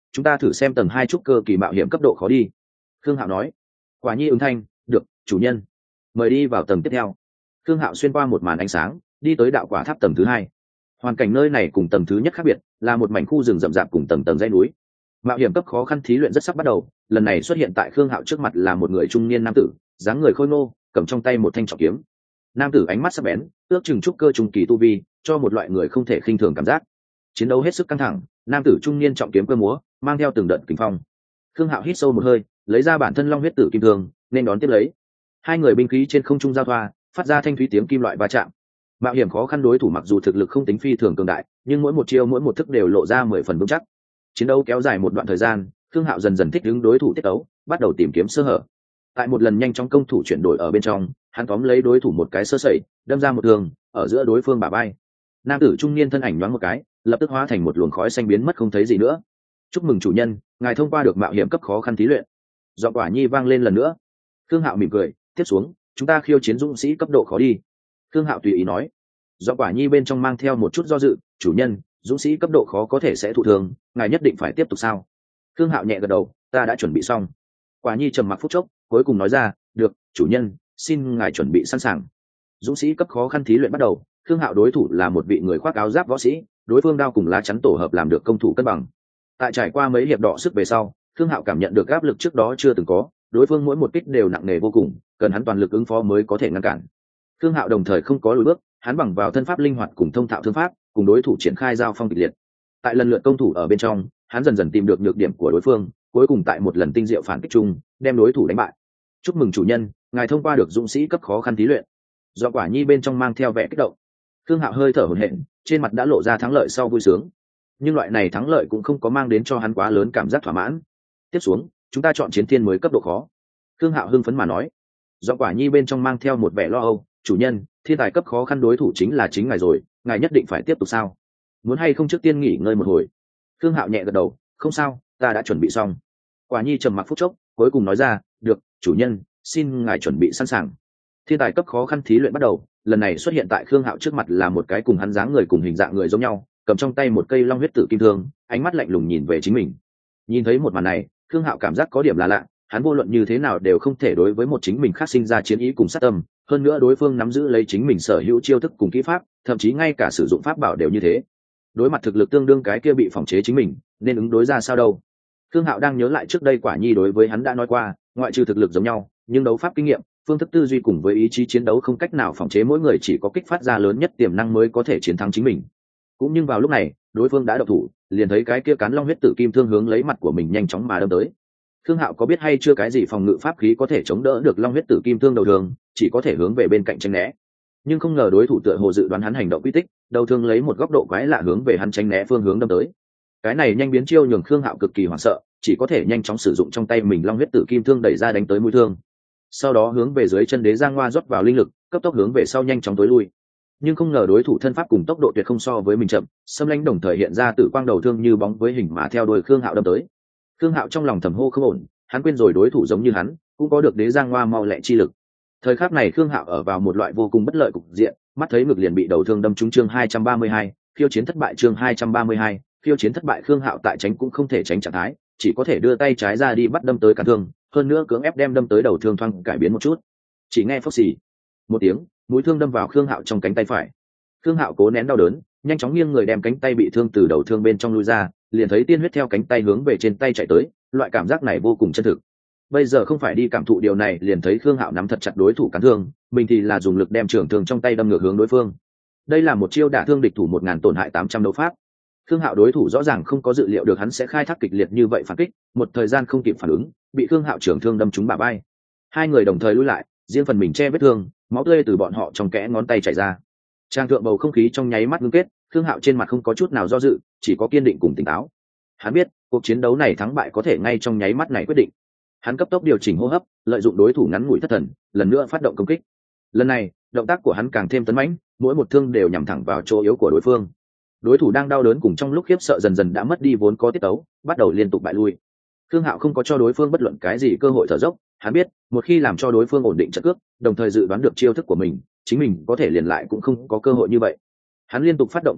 chúng ta thử xem tầng 2 trúc cơ kỳ mạo hiểm cấp độ khó đi. Khương Hạo nói. Quả nhi ứng thanh, được, chủ nhân. Mời đi vào tầng tiếp theo. Khương Hạo xuyên qua một màn ánh sáng, đi tới đạo quả tháp tầng thứ 2. Hoàn cảnh nơi này cùng tầng thứ nhất khác biệt, là một mảnh khu rừng rậm rạp cùng tầng tầng dãy núi. Mạo hiểm cấp khó khăn thí luyện rất sắp bắt đầu, lần này xuất hiện tại Khương Hạo trước mặt là một người trung niên nam tử, dáng người khôi ngô, cầm trong tay một thanh trọng kiếm. Nam tử ánh mắt sắc bén, ước chừng trúc cơ trung kỳ tu vi, cho một loại người không thể khinh thường cảm giác. Chiến đấu hết sức căng thẳng, nam tử trung niên trọng kiếm cơ múa, mang theo từng đợt kình phong. Khương Hạo hít sâu một hơi, lấy ra bản thân long huyết tử kim thương, nên đón tiếp lấy. Hai người binh khí trên không trung giao thoa, phát ra thanh thúy tiếng kim loại va chạm. Mạo hiểm khó khăn đối thủ mặc dù thực lực không tính phi thường cường đại, nhưng mỗi một chiêu mỗi một thức đều lộ ra 10 phần vững chắc. Chiến đấu kéo dài một đoạn thời gian, Khương Hạo dần dần thích ứng đối thủ tiết tấu, bắt đầu tìm kiếm sơ hở. Tại một lần nhanh chóng công thủ chuyển đổi ở bên trong, hắn tóm lấy đối thủ một cái sơ sẩy, đâm ra một đường ở giữa đối phương bả vai. Nam tử trung niên thân ảnh nhoáng một cái, lập tức hóa thành một luồng khói xanh biến mất không thấy gì nữa. Chúc mừng chủ nhân, ngài thông qua được mạo hiểm cấp khó khăn thí luyện. Giọng Quả Nhi vang lên lần nữa. Khương Hạo mỉm cười, tiếp xuống chúng ta khiêu chiến dũng sĩ cấp độ khó đi. Khương Hạo tùy ý nói. Giọng Quả Nhi bên trong mang theo một chút do dự, chủ nhân, dũng sĩ cấp độ khó có thể sẽ thụ thương, ngài nhất định phải tiếp tục sao? Khương Hạo nhẹ gật đầu, ta đã chuẩn bị xong. Quả Nhi trầm mặc phút chốc, cuối cùng nói ra, được, chủ nhân, xin ngài chuẩn bị sẵn sàng. Dũng sĩ cấp khó khăn thí luyện bắt đầu. Khương Hạo đối thủ là một vị người khoác áo giáp võ sĩ, đối phương đao cùng lá chắn tổ hợp làm được công thủ cân bằng. Tại trải qua mấy hiệp đọ sức về sau, Khương Hạo cảm nhận được áp lực trước đó chưa từng có, đối phương mỗi một kích đều nặng nề vô cùng, cần hắn toàn lực ứng phó mới có thể ngăn cản. Khương Hạo đồng thời không có lùi bước, hắn bằng vào thân pháp linh hoạt cùng thông thạo thương pháp, cùng đối thủ triển khai giao phong kịch liệt. Tại lần lượt công thủ ở bên trong, hắn dần dần tìm được nhược điểm của đối phương, cuối cùng tại một lần tinh diệu phản kích chung, đem đối thủ đánh bại. Chúc mừng chủ nhân, ngài thông qua được dũng sĩ cấp khó khăn thí luyện. Do Quả Nhi bên trong mang theo vẻ kích động. Khương Hạo hơi thở hổn hển, trên mặt đã lộ ra thắng lợi sau vui sướng. Nhưng loại này thắng lợi cũng không có mang đến cho hắn quá lớn cảm giác thỏa mãn. Tiếp xuống, chúng ta chọn chiến thiên mới cấp độ khó. Khương Hạo hưng phấn mà nói. Do Quả Nhi bên trong mang theo một vẻ lo âu, chủ nhân, thiên tài cấp khó khăn đối thủ chính là chính ngài rồi, ngài nhất định phải tiếp tục sao? Muốn hay không trước tiên nghỉ ngơi một hồi? Khương Hạo nhẹ gật đầu, không sao, ta đã chuẩn bị xong. Quả Nhi trầm mặc phút chốc, cuối cùng nói ra, được, chủ nhân, xin ngài chuẩn bị sẵn sàng. Thiên tài cấp khó khăn thí luyện bắt đầu, lần này xuất hiện tại Khương Hạo trước mặt là một cái cùng hắn dáng người cùng hình dạng người giống nhau, cầm trong tay một cây long huyết tử kim thương, ánh mắt lạnh lùng nhìn về chính mình. Nhìn thấy một màn này, Khương Hạo cảm giác có điểm là lạ, hắn vô luận như thế nào đều không thể đối với một chính mình khác sinh ra chiến ý cùng sát tâm, hơn nữa đối phương nắm giữ lấy chính mình sở hữu chiêu thức cùng kỹ pháp, thậm chí ngay cả sử dụng pháp bảo đều như thế. Đối mặt thực lực tương đương cái kia bị phòng chế chính mình, nên ứng đối ra sao đâu? Khương Hạo đang nhớ lại trước đây Quả Nhi đối với hắn đã nói qua, ngoại trừ thực lực giống nhau, nhưng đấu pháp kinh nghiệm, phương thức tư duy cùng với ý chí chiến đấu không cách nào phòng chế, mỗi người chỉ có kích phát ra lớn nhất tiềm năng mới có thể chiến thắng chính mình. Cũng nhưng vào lúc này, đối phương đã độc thủ, liền thấy cái kia cán long huyết tử kim thương hướng lấy mặt của mình nhanh chóng mà đâm tới. Khương Hạo có biết hay chưa cái gì phòng ngự pháp khí có thể chống đỡ được long huyết tử kim thương đầu thường, chỉ có thể hướng về bên cạnh tránh né. Nhưng không ngờ đối thủ tựa hồ dự đoán hắn hành động quy tích, đầu thương lấy một góc độ quái lạ hướng về hắn tránh né phương hướng đâm tới. Cái này nhanh biến chiêu nhường Khương Hạo cực kỳ hoảng sợ, chỉ có thể nhanh chóng sử dụng trong tay mình long huyết tử kim thương đẩy ra đánh tới mũi thương. Sau đó hướng về dưới chân đế giang hoa rót vào linh lực, cấp tốc hướng về sau nhanh chóng tối lui. Nhưng không ngờ đối thủ thân pháp cùng tốc độ tuyệt không so với mình chậm, xâm lãnh đồng thời hiện ra tử quang đầu thương như bóng với hình mà theo đuôi Khương Hạo đâm tới. Khương Hạo trong lòng thầm hô không ổn, hắn quên rồi đối thủ giống như hắn, cũng có được đế giang hoa mau lẹ chi lực. Thời khắc này Khương Hạo ở vào một loại vô cùng bất lợi cục diện, mắt thấy ngực liền bị đầu thương đâm trúng. Chương 232, khiêu chiến thất bại. Chương 232, khiêu chiến thất bại. Khương Hạo tại tránh cũng không thể tránh trạng thái, chỉ có thể đưa tay trái ra đi bắt đâm tới cản thương, hơn nữa cưỡng ép đem đâm tới đầu thương thoáng cải biến một chút. Chỉ nghe phốc xì một tiếng, mũi thương đâm vào Khương Hạo trong cánh tay phải. Khương Hạo cố nén đau đớn, nhanh chóng nghiêng người đem cánh tay bị thương từ đầu thương bên trong lui ra, liền thấy tiên huyết theo cánh tay hướng về trên tay chạy tới, loại cảm giác này vô cùng chân thực. Bây giờ không phải đi cảm thụ điều này, liền thấy Khương Hạo nắm thật chặt đối thủ cản thương, mình thì là dùng lực đem trường thương trong tay đâm ngược hướng đối phương. Đây là một chiêu đả thương địch thủ 1000 tổn hại 800 đấu pháp. Khương Hạo đối thủ rõ ràng không có dự liệu được hắn sẽ khai thác kịch liệt như vậy phản kích, một thời gian không kịp phản ứng, bị Khương Hạo trường thương đâm trúng bả vai. Hai người đồng thời lùi lại, riêng phần mình che vết thương, máu tươi từ bọn họ trong kẽ ngón tay chảy ra. Trang thượng bầu không khí trong nháy mắt ngưng kết, Khương Hạo trên mặt không có chút nào do dự, chỉ có kiên định cùng tỉnh táo. Hắn biết, cuộc chiến đấu này thắng bại có thể ngay trong nháy mắt này quyết định. Hắn cấp tốc điều chỉnh hô hấp, lợi dụng đối thủ ngắn ngủi thất thần, lần nữa phát động công kích. Lần này, động tác của hắn càng thêm tấn mãnh, mỗi một thương đều nhắm thẳng vào chỗ yếu của đối phương. Đối thủ đang đau đớn cùng trong lúc khiếp sợ dần dần đã mất đi vốn có tiết tấu, bắt đầu liên tục bại lui. Khương Hạo không có cho đối phương bất luận cái gì cơ hội thở dốc, hắn biết, một khi làm cho đối phương ổn định trận cước, đồng thời dự đoán được chiêu thức của mình, chính mình có thể liền lại cũng không có cơ hội như vậy. Hắn liên tục phát động công kích,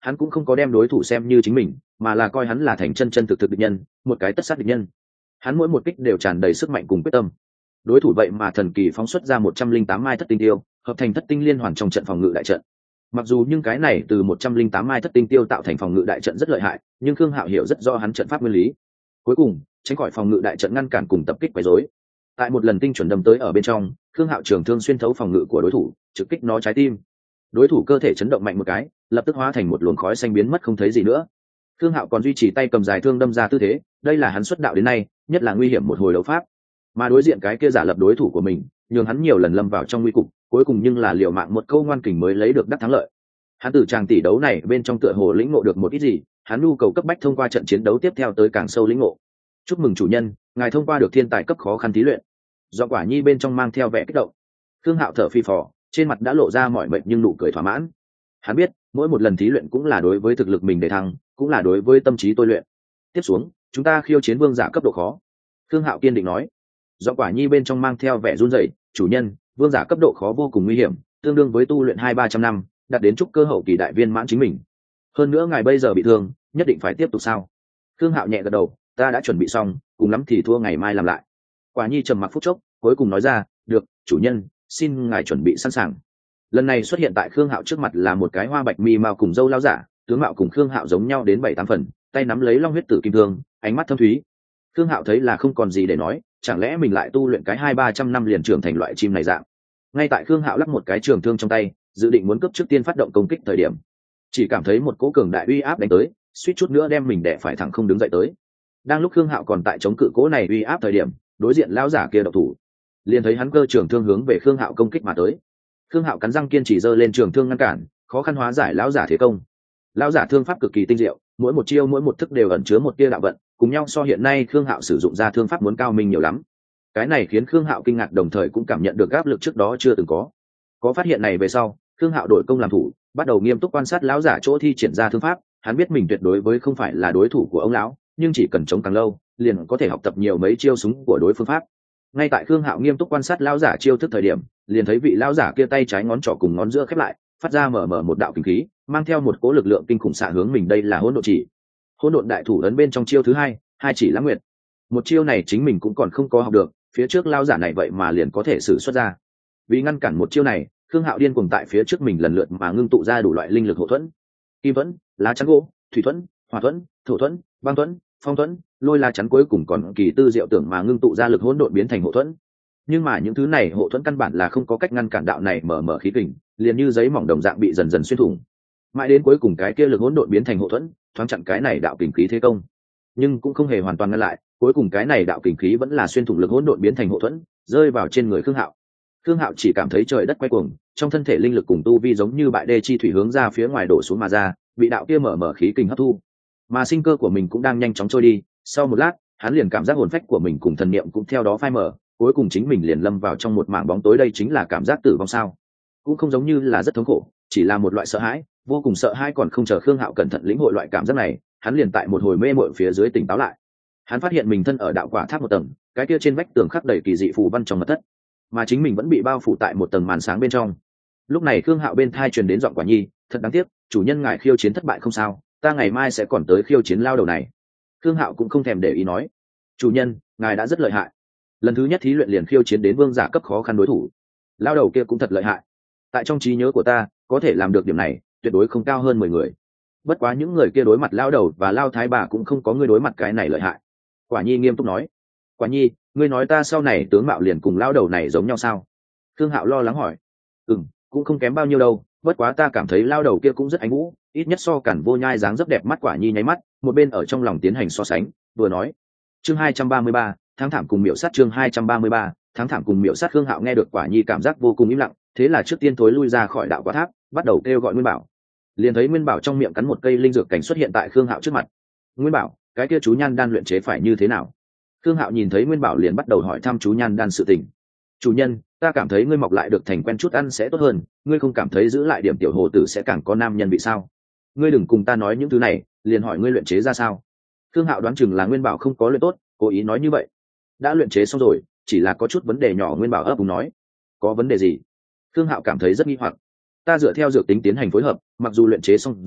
hắn cũng không có đem đối thủ xem như chính mình, mà là coi hắn là thành chân chân thực thực địch nhân, một cái tất sát địch nhân. Hắn mỗi một kích đều tràn đầy sức mạnh cùng quyết tâm. Đối thủ vậy mà thần kỳ phóng xuất ra 108 mai thất tinh tiêu, hợp thành thất tinh liên hoàn trong trận phòng ngự đại trận. Mặc dù nhưng cái này từ 108 mai thất tinh tiêu tạo thành phòng ngự đại trận rất lợi hại, nhưng Khương Hạo hiểu rất rõ hắn trận pháp nguyên lý. Cuối cùng, tránh khỏi phòng ngự đại trận ngăn cản cùng tập kích quấy rối. Tại một lần tinh chuẩn đâm tới ở bên trong, Khương Hạo trường thương xuyên thấu phòng ngự của đối thủ, trực kích nó trái tim. Đối thủ cơ thể chấn động mạnh một cái, lập tức hóa thành một luồng khói xanh biến mất không thấy gì nữa. Khương Hạo còn duy trì tay cầm dài thương đâm ra tư thế, đây là hắn xuất đạo đến nay nhất là nguy hiểm một hồi đấu pháp. Mà đối diện cái kia giả lập đối thủ của mình, nhường hắn nhiều lần lâm vào trong nguy cục, cuối cùng nhưng là liều mạng một câu ngoan kình mới lấy được đắc thắng lợi. Hắn từ tràng tỷ đấu này bên trong tựa hồ lĩnh ngộ được một ít gì, hắn nhu cầu cấp bách thông qua trận chiến đấu tiếp theo tới càng sâu lĩnh ngộ. Chúc mừng chủ nhân, ngài thông qua được thiên tài cấp khó khăn thí luyện. Do Quả Nhi bên trong mang theo vẻ kích động. Khương Hạo thở phì phò, trên mặt đã lộ ra mọi mệt nhưng nụ cười thỏa mãn. Hắn biết, mỗi một lần thí luyện cũng là đối với thực lực mình để thăng, cũng là đối với tâm trí tôi luyện. Tiếp xuống, chúng ta khiêu chiến vương giả cấp độ khó. Khương Hạo kiên định nói. Do Quả Nhi bên trong mang theo vẻ run rẩy, chủ nhân, vương giả cấp độ khó vô cùng nguy hiểm, tương đương với tu luyện 200-300 năm, đạt đến trúc cơ hậu kỳ đại viên mãn chính mình. Hơn nữa ngài bây giờ bị thương, nhất định phải tiếp tục sao? Khương Hạo nhẹ gật đầu, ta đã chuẩn bị xong, cùng lắm thì thua ngày mai làm lại. Quả Nhi trầm mặc phút chốc, cuối cùng nói ra, được, chủ nhân, xin ngài chuẩn bị sẵn sàng. Lần này xuất hiện tại Khương Hạo trước mặt là một cái hoa bạch mi mao cùng dâu lao giả, tướng mạo cùng Khương Hạo giống nhau đến 7-8 phần, tay nắm lấy long huyết tử kim thương, ánh mắt thâm thúy. Khương Hạo thấy là không còn gì để nói, chẳng lẽ mình lại tu luyện cái 200-300 năm liền trưởng thành loại chim này dạng. Ngay tại Khương Hạo lắc một cái trường thương trong tay, dự định muốn cấp trước tiên phát động công kích thời điểm, chỉ cảm thấy một cỗ cường đại uy áp đánh tới, suýt chút nữa đem mình đè phải thẳng không đứng dậy tới. Đang lúc Khương Hạo còn tại chống cự cỗ này uy áp thời điểm, đối diện lão giả kia độc thủ, liền thấy hắn cơ trường thương hướng về Khương Hạo công kích mà tới. Khương Hạo cắn răng kiên trì giơ lên trường thương ngăn cản, khó khăn hóa giải lão giả thế công. Lão giả thương pháp cực kỳ tinh diệu, mỗi một chiêu mỗi một thức đều ẩn chứa một tia đạo vận, cùng nhau so hiện nay Khương Hạo sử dụng ra thương pháp muốn cao minh nhiều lắm. Cái này khiến Khương Hạo kinh ngạc, đồng thời cũng cảm nhận được áp lực trước đó chưa từng có. Có phát hiện này về sau, Khương Hạo đổi công làm thủ, bắt đầu nghiêm túc quan sát lão giả chỗ thi triển ra thương pháp. Hắn biết mình tuyệt đối với không phải là đối thủ của ông lão, nhưng chỉ cần chống càng lâu, liền có thể học tập nhiều mấy chiêu súng của đối phương pháp. Ngay tại Khương Hạo nghiêm túc quan sát lão giả chiêu thức thời điểm, liền thấy vị lão giả kia tay trái ngón trỏ cùng ngón giữa khép lại, phát ra mở một đạo kinh khí, mang theo một cỗ lực lượng kinh khủng xạ hướng mình. Đây là hỗn độn chỉ, hỗn độn đại thủ ấn bên trong chiêu thứ hai chỉ lãng nguyệt. Một chiêu này chính mình cũng còn không có học được, phía trước lão giả này vậy mà liền có thể sử xuất ra. Vì ngăn cản một chiêu này, Khương Hạo điên cuồng tại phía trước mình lần lượt mà ngưng tụ ra đủ loại linh lực hộ thuẫn: kim thuẫn, lá chắn gỗ, thủy thuẫn, hỏa thuẫn, thổ thuẫn, băng thuẫn, phong thuẫn, lôi lá chắn, cuối cùng còn kỳ tư diệu tưởng mà ngưng tụ ra lực hỗn độn biến thành hộ thuẫn. Nhưng mà những thứ này hộ thuẫn căn bản là không có cách ngăn cản đạo này mở khí kình, liền như giấy mỏng đồng dạng bị dần dần xuyên thủng. Mãi đến cuối cùng cái kia lực hỗn độn biến thành hộ thuẫn, thoáng chặn cái này đạo kình khí thế công, nhưng cũng không hề hoàn toàn ngăn lại. Cuối cùng cái này đạo kình khí vẫn là xuyên thủng lực hỗn độn biến thành hộ thuẫn, rơi vào trên người Khương Hạo. Khương Hạo chỉ cảm thấy trời đất quay cuồng, trong thân thể linh lực cùng tu vi giống như bại đê chi thủy hướng ra phía ngoài đổ xuống mà ra, bị đạo kia mở khí kình hấp thu, mà sinh cơ của mình cũng đang nhanh chóng trôi đi. Sau một lát, hắn liền cảm giác hồn phách của mình cùng thần niệm cũng theo đó phai mờ, cuối cùng chính mình liền lâm vào trong một mảng bóng tối. Đây chính là cảm giác tử vong sao? Cũng không giống như là rất thống khổ, chỉ là một loại sợ hãi, vô cùng sợ hãi. Còn không chờ Khương Hạo cẩn thận lĩnh hội loại cảm giác này, hắn liền tại một hồi mê mội phía dưới tỉnh táo lại. Hắn phát hiện mình thân ở đạo quả tháp một tầng, cái kia trên vách tường khắc đầy kỳ dị phù văn trong mật thất, mà chính mình vẫn bị bao phủ tại một tầng màn sáng bên trong. Lúc này Khương Hạo bên thai truyền đến giọng Quả Nhi, thật đáng tiếc, chủ nhân ngài khiêu chiến thất bại không sao, ta ngày mai sẽ còn tới khiêu chiến lao đầu này. Khương Hạo cũng không thèm để ý nói, chủ nhân, ngài đã rất lợi hại, lần thứ nhất thí luyện liền khiêu chiến đến vương giả cấp khó khăn đối thủ, lao đầu kia cũng thật lợi hại. Tại trong trí nhớ của ta, có thể làm được điểm này tuyệt đối không cao hơn 10 người. Bất quá những người kia đối mặt lao đầu và lao thái bà cũng không có người đối mặt cái này lợi hại. Quả Nhi nghiêm túc nói. Quả Nhi, ngươi nói ta sau này tướng mạo liền cùng lao đầu này giống nhau sao? Khương Hạo lo lắng hỏi. Cũng không kém bao nhiêu đâu, bất quá ta cảm thấy lao đầu kia cũng rất anh vũ, ít nhất so Cản Vô Nhai dáng dấp đẹp mắt. Quả Nhi nháy mắt, một bên ở trong lòng tiến hành so sánh, vừa nói. Chương 233, tháng thảm cùng miểu sát. Chương 233, tháng thảm cùng miểu sát. Khương Hạo nghe được Quả Nhi cảm giác vô cùng im lặng, thế là trước tiên thối lui ra khỏi đạo quả tháp, bắt đầu kêu gọi Nguyên Bảo. Liền thấy Nguyên Bảo trong miệng cắn một cây linh dược cảnh xuất hiện tại Khương Hạo trước mặt. Nguyên Bảo, cái kia chú nhan đan luyện chế phải như thế nào? Khương Hạo nhìn thấy Nguyên Bảo liền bắt đầu hỏi thăm chú nhan đan sự tình. Chủ nhân, ta cảm thấy ngươi mọc lại được thành quen chút ăn sẽ tốt hơn, ngươi không cảm thấy giữ lại điểm tiểu hồ tử sẽ càng có nam nhân vị sao? Ngươi đừng cùng ta nói những thứ này, liền hỏi ngươi luyện chế ra sao? Khương Hạo đoán chừng là Nguyên Bảo không có luyện tốt, cố ý nói như vậy. Đã luyện chế xong rồi, chỉ là có chút vấn đề nhỏ. Nguyên Bảo ấp úng nói. Có vấn đề gì? Khương Hạo cảm thấy rất nghi hoặc. Ta dựa theo dược tính tiến hành phối hợp, mặc dù luyện chế xong rồi,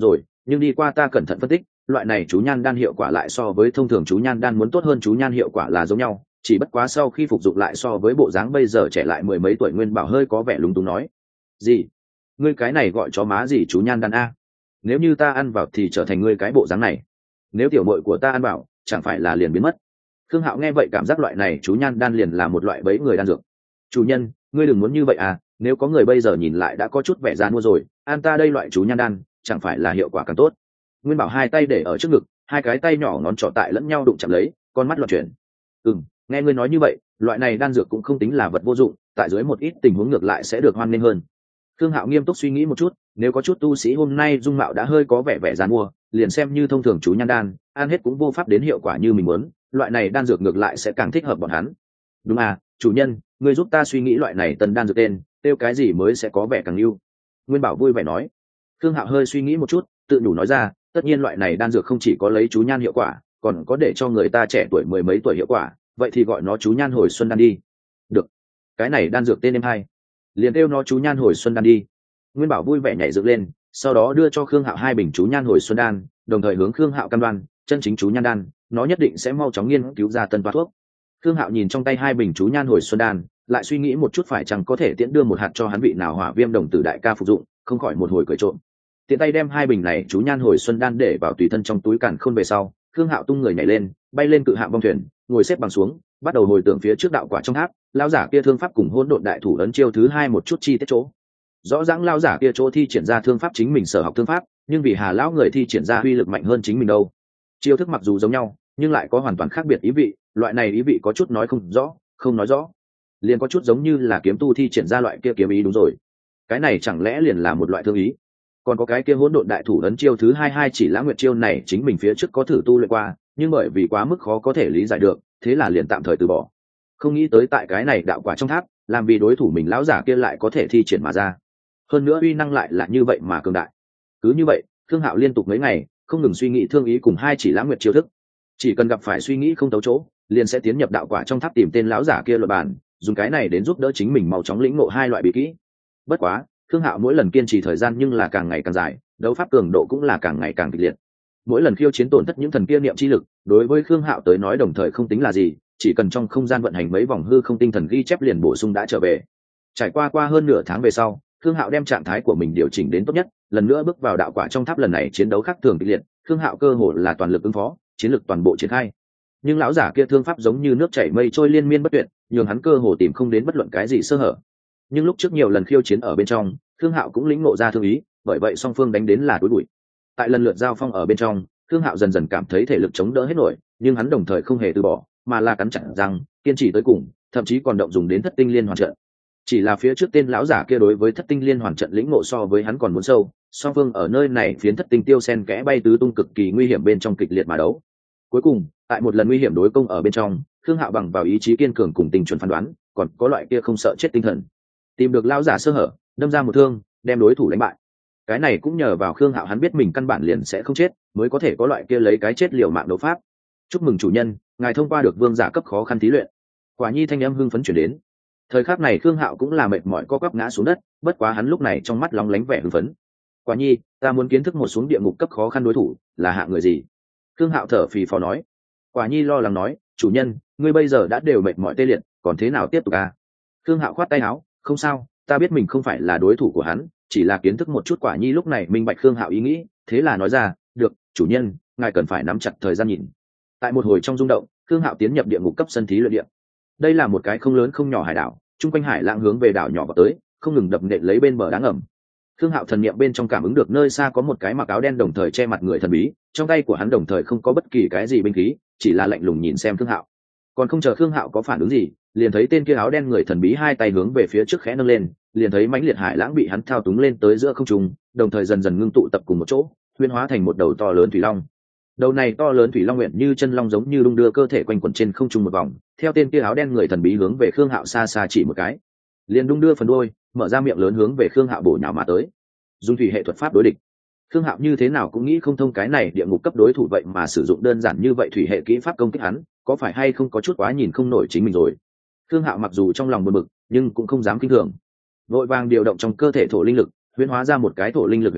nhưng đi qua ta cẩn thận phân tích, loại này chú nhan đan hiệu quả lại so với thông thường chú nhan đan muốn tốt hơn. Chú nhan hiệu quả là giống nhau, chỉ bất quá sau khi phục dụng lại so với bộ dáng bây giờ trẻ lại mười mấy tuổi. Nguyên Bảo hơi có vẻ lúng túng nói. Gì? Ngươi cái này gọi chó má gì chú nhan đan a? Nếu như ta ăn vào thì trở thành ngươi cái bộ dáng này, nếu tiểu muội của ta ăn vào chẳng phải là liền biến mất. Khương Hạo nghe vậy cảm giác loại này chú nhan đan liền là một loại bẫy người đan dược. Chủ nhân, ngươi đừng muốn như vậy à, nếu có người bây giờ nhìn lại đã có chút vẻ già mua rồi, ăn ta đây loại chú nhan đan chẳng phải là hiệu quả càng tốt. Nguyên Bảo hai tay để ở trước ngực, hai cái tay nhỏ ngón trỏ tại lẫn nhau đụng chạm lấy, con mắt loạn chuyển. Nghe ngươi nói như vậy, loại này đan dược cũng không tính là vật vô dụng, tại dưới một ít tình huống ngược lại sẽ được hoan nghênh hơn. Khương Hạo nghiêm túc suy nghĩ một chút, nếu có chút tu sĩ hôm nay dung mạo đã hơi có vẻ già mua, liền xem như thông thường chú nhan đan, ăn hết cũng vô pháp đến hiệu quả như mình muốn, loại này đan dược ngược lại sẽ càng thích hợp bọn hắn. Đúng à, chủ nhân, ngươi giúp ta suy nghĩ loại này tân đan dược tên, tiêu cái gì mới sẽ có vẻ càng ưu. Nguyên Bảo vui vẻ nói. Khương Hạo hơi suy nghĩ một chút, tự đủ nói ra, tất nhiên loại này đan dược không chỉ có lấy chú nhan hiệu quả, còn có để cho người ta trẻ tuổi mười mấy tuổi hiệu quả, vậy thì gọi nó chú nhan hồi xuân đan đi. Được, cái này đan dược tên em hay, liền kêu nó chú nhan hồi xuân đan đi. Nguyên Bảo vui vẻ nhảy dựng lên, sau đó đưa cho Khương Hạo hai bình chú nhan hồi xuân đan, đồng thời hướng Khương Hạo cam đoan, chân chính chú nhan đan, nó nhất định sẽ mau chóng nghiên cứu ra tân toa thuốc. Khương Hạo nhìn trong tay hai bình chú nhan hồi xuân đan, lại suy nghĩ một chút phải chăng có thể tiễn đưa một hạt cho hắn vị nào Hỏa Viêm đồng tử đại ca phục dụng, không khỏi một hồi cười trộm. Tiện tay đem hai bình này chú nhan hồi xuân đan để vào tùy thân trong túi càn khôn về sau, Khương Hạo tung người nhảy lên, bay lên cự hạm bong thuyền, ngồi xếp bằng xuống, bắt đầu hồi tưởng phía trước đạo quả trong tháp, lão giả kia thương pháp cùng hỗn độn đại thủ ấn chiêu thứ hai một chút chi tiết chỗ. Rõ ràng lão giả kia chỗ thi triển ra thương pháp chính mình sở học thương pháp, nhưng vì Hà lão người thi triển ra uy lực mạnh hơn chính mình đâu. Chiêu thức mặc dù giống nhau, nhưng lại có hoàn toàn khác biệt ý vị, loại này ý vị có chút nói không rõ, không nói rõ. Liền có chút giống như là kiếm tu thi triển ra loại kia kiếm ý đúng rồi. Cái này chẳng lẽ liền là một loại thương ý? Còn có cái kia hỗn độn đại thủ ấn chiêu thứ hai chỉ Lã Nguyệt chiêu này chính mình phía trước có thử tu luyện qua, nhưng bởi vì quá mức khó có thể lý giải được, thế là liền tạm thời từ bỏ. Không nghĩ tới tại cái này đạo quả trong tháp, làm vì đối thủ mình lão giả kia lại có thể thi triển mà ra. Hơn nữa uy năng lại là như vậy mà cường đại. Cứ như vậy, Khương Hạo liên tục mấy ngày, không ngừng suy nghĩ thương ý cùng hai chỉ Lã Nguyệt chiêu thức. Chỉ cần gặp phải suy nghĩ không tấu chỗ, liền sẽ tiến nhập đạo quả trong tháp tìm tên lão giả kia luận bàn, dùng cái này đến giúp đỡ chính mình mau chóng lĩnh ngộ hai loại bí kỹ. Bất quá, Khương Hạo mỗi lần kiên trì thời gian nhưng là càng ngày càng dài, đấu pháp cường độ cũng là càng ngày càng kịch liệt. Mỗi lần khiêu chiến tổn thất những thần kia niệm chi lực, đối với Khương Hạo tới nói đồng thời không tính là gì, chỉ cần trong không gian vận hành mấy vòng hư không tinh thần ghi chép liền bổ sung đã trở về. Trải qua hơn nửa tháng về sau, Khương Hạo đem trạng thái của mình điều chỉnh đến tốt nhất, lần nữa bước vào đạo quả trong tháp. Lần này chiến đấu khác thường kịch liệt, Khương Hạo cơ hồ là toàn lực ứng phó, chiến lực toàn bộ triển khai. Nhưng lão giả kia thương pháp giống như nước chảy mây trôi liên miên bất tuyệt, nhường hắn cơ hồ tìm không đến bất luận cái gì sơ hở. Nhưng lúc trước nhiều lần khiêu chiến ở bên trong, Khương Hạo cũng lĩnh ngộ ra thương ý, bởi vậy song phương đánh đến là đối bụi. Tại lần lượt giao phong ở bên trong, Khương Hạo dần dần cảm thấy thể lực chống đỡ hết nổi, nhưng hắn đồng thời không hề từ bỏ, mà là cắn chặt răng, kiên trì tới cùng, thậm chí còn động dùng đến Thất Tinh Liên Hoàn trận. Chỉ là phía trước tên lão giả kia đối với Thất Tinh Liên Hoàn trận lĩnh ngộ so với hắn còn muốn sâu, song phương ở nơi này phiến Thất Tinh Tiêu Sen kẽ bay tứ tung cực kỳ nguy hiểm bên trong kịch liệt mà đấu. Cuối cùng, tại một lần nguy hiểm đối công ở bên trong, Khương Hạo bằng vào ý chí kiên cường cùng tình chuẩn phán đoán, còn có loại kia không sợ chết tinh thần, tìm được lão giả sơ hở, đâm ra một thương, đem đối thủ đánh bại. Cái này cũng nhờ vào Khương Hạo hắn biết mình căn bản liền sẽ không chết, mới có thể có loại kia lấy cái chết liều mạng đấu pháp. Chúc mừng chủ nhân, ngài thông qua được vương giả cấp khó khăn thí luyện. Quả nhi thanh âm hưng phấn chuyển đến. Thời khắc này Khương Hạo cũng là mệt mỏi co quắp ngã xuống đất, bất quá hắn lúc này trong mắt lóng lánh vẻ hưng phấn. Quả nhi, ta muốn kiến thức một xuống địa ngục cấp khó khăn đối thủ là hạng người gì? Khương Hạo thở phì phò nói. Quả nhi lo lắng nói, chủ nhân, ngươi bây giờ đã đều mệt mỏi tê liệt, còn thế nào tiếp tục à? Khương Hạo khoát tay áo, không sao, ta biết mình không phải là đối thủ của hắn, chỉ là kiến thức một chút. Quả nhi lúc này minh bạch Khương Hạo ý nghĩ, thế là nói ra, được, chủ nhân, ngài cần phải nắm chặt thời gian nhìn. Tại một hồi trong rung động, Khương Hạo tiến nhập địa ngục cấp sân thí luyện địa. Đây là một cái không lớn không nhỏ hải đảo, chung quanh hải lãng hướng về đảo nhỏ vào tới, không ngừng đập nện lấy bên bờ đá ngầm. Khương Hạo thần niệm bên trong cảm ứng được nơi xa có một cái mặc áo đen đồng thời che mặt người thần bí, trong tay của hắn đồng thời không có bất kỳ cái gì binh khí, chỉ là lạnh lùng nhìn xem Khương Hạo. Còn không chờ Khương Hạo có phản ứng gì, liền thấy tên kia áo đen người thần bí hai tay hướng về phía trước khẽ nâng lên, liền thấy mãnh liệt hải lãng bị hắn thao túng lên tới giữa không trung, đồng thời dần dần ngưng tụ tập cùng một chỗ, huyễn hóa thành một đầu to lớn thủy long. Đầu này to lớn thủy long nguyện như chân long giống như đung đưa cơ thể quanh quẩn trên không trung một vòng, theo tên kia áo đen người thần bí hướng về Khương Hạo xa xa chỉ một cái, liền đung đưa phần đuôi, mở ra miệng lớn hướng về Khương Hạo bổ nhào mà tới. Dùng thủy hệ thuật pháp đối địch. Khương Hạo như thế nào cũng nghĩ không thông cái này địa ngục cấp đối thủ vậy mà sử dụng đơn giản như vậy thủy hệ kỹ pháp công kích hắn, có phải hay không có chút quá nhìn không nổi chính mình rồi. Khương Hạo mặc dù trong lòng buồn bực, nhưng cũng không dám kinh thường. Vội vàng điều động trong cơ thể thổ linh lực, huyễn hóa ra một cái thổ linh lực huyền quy,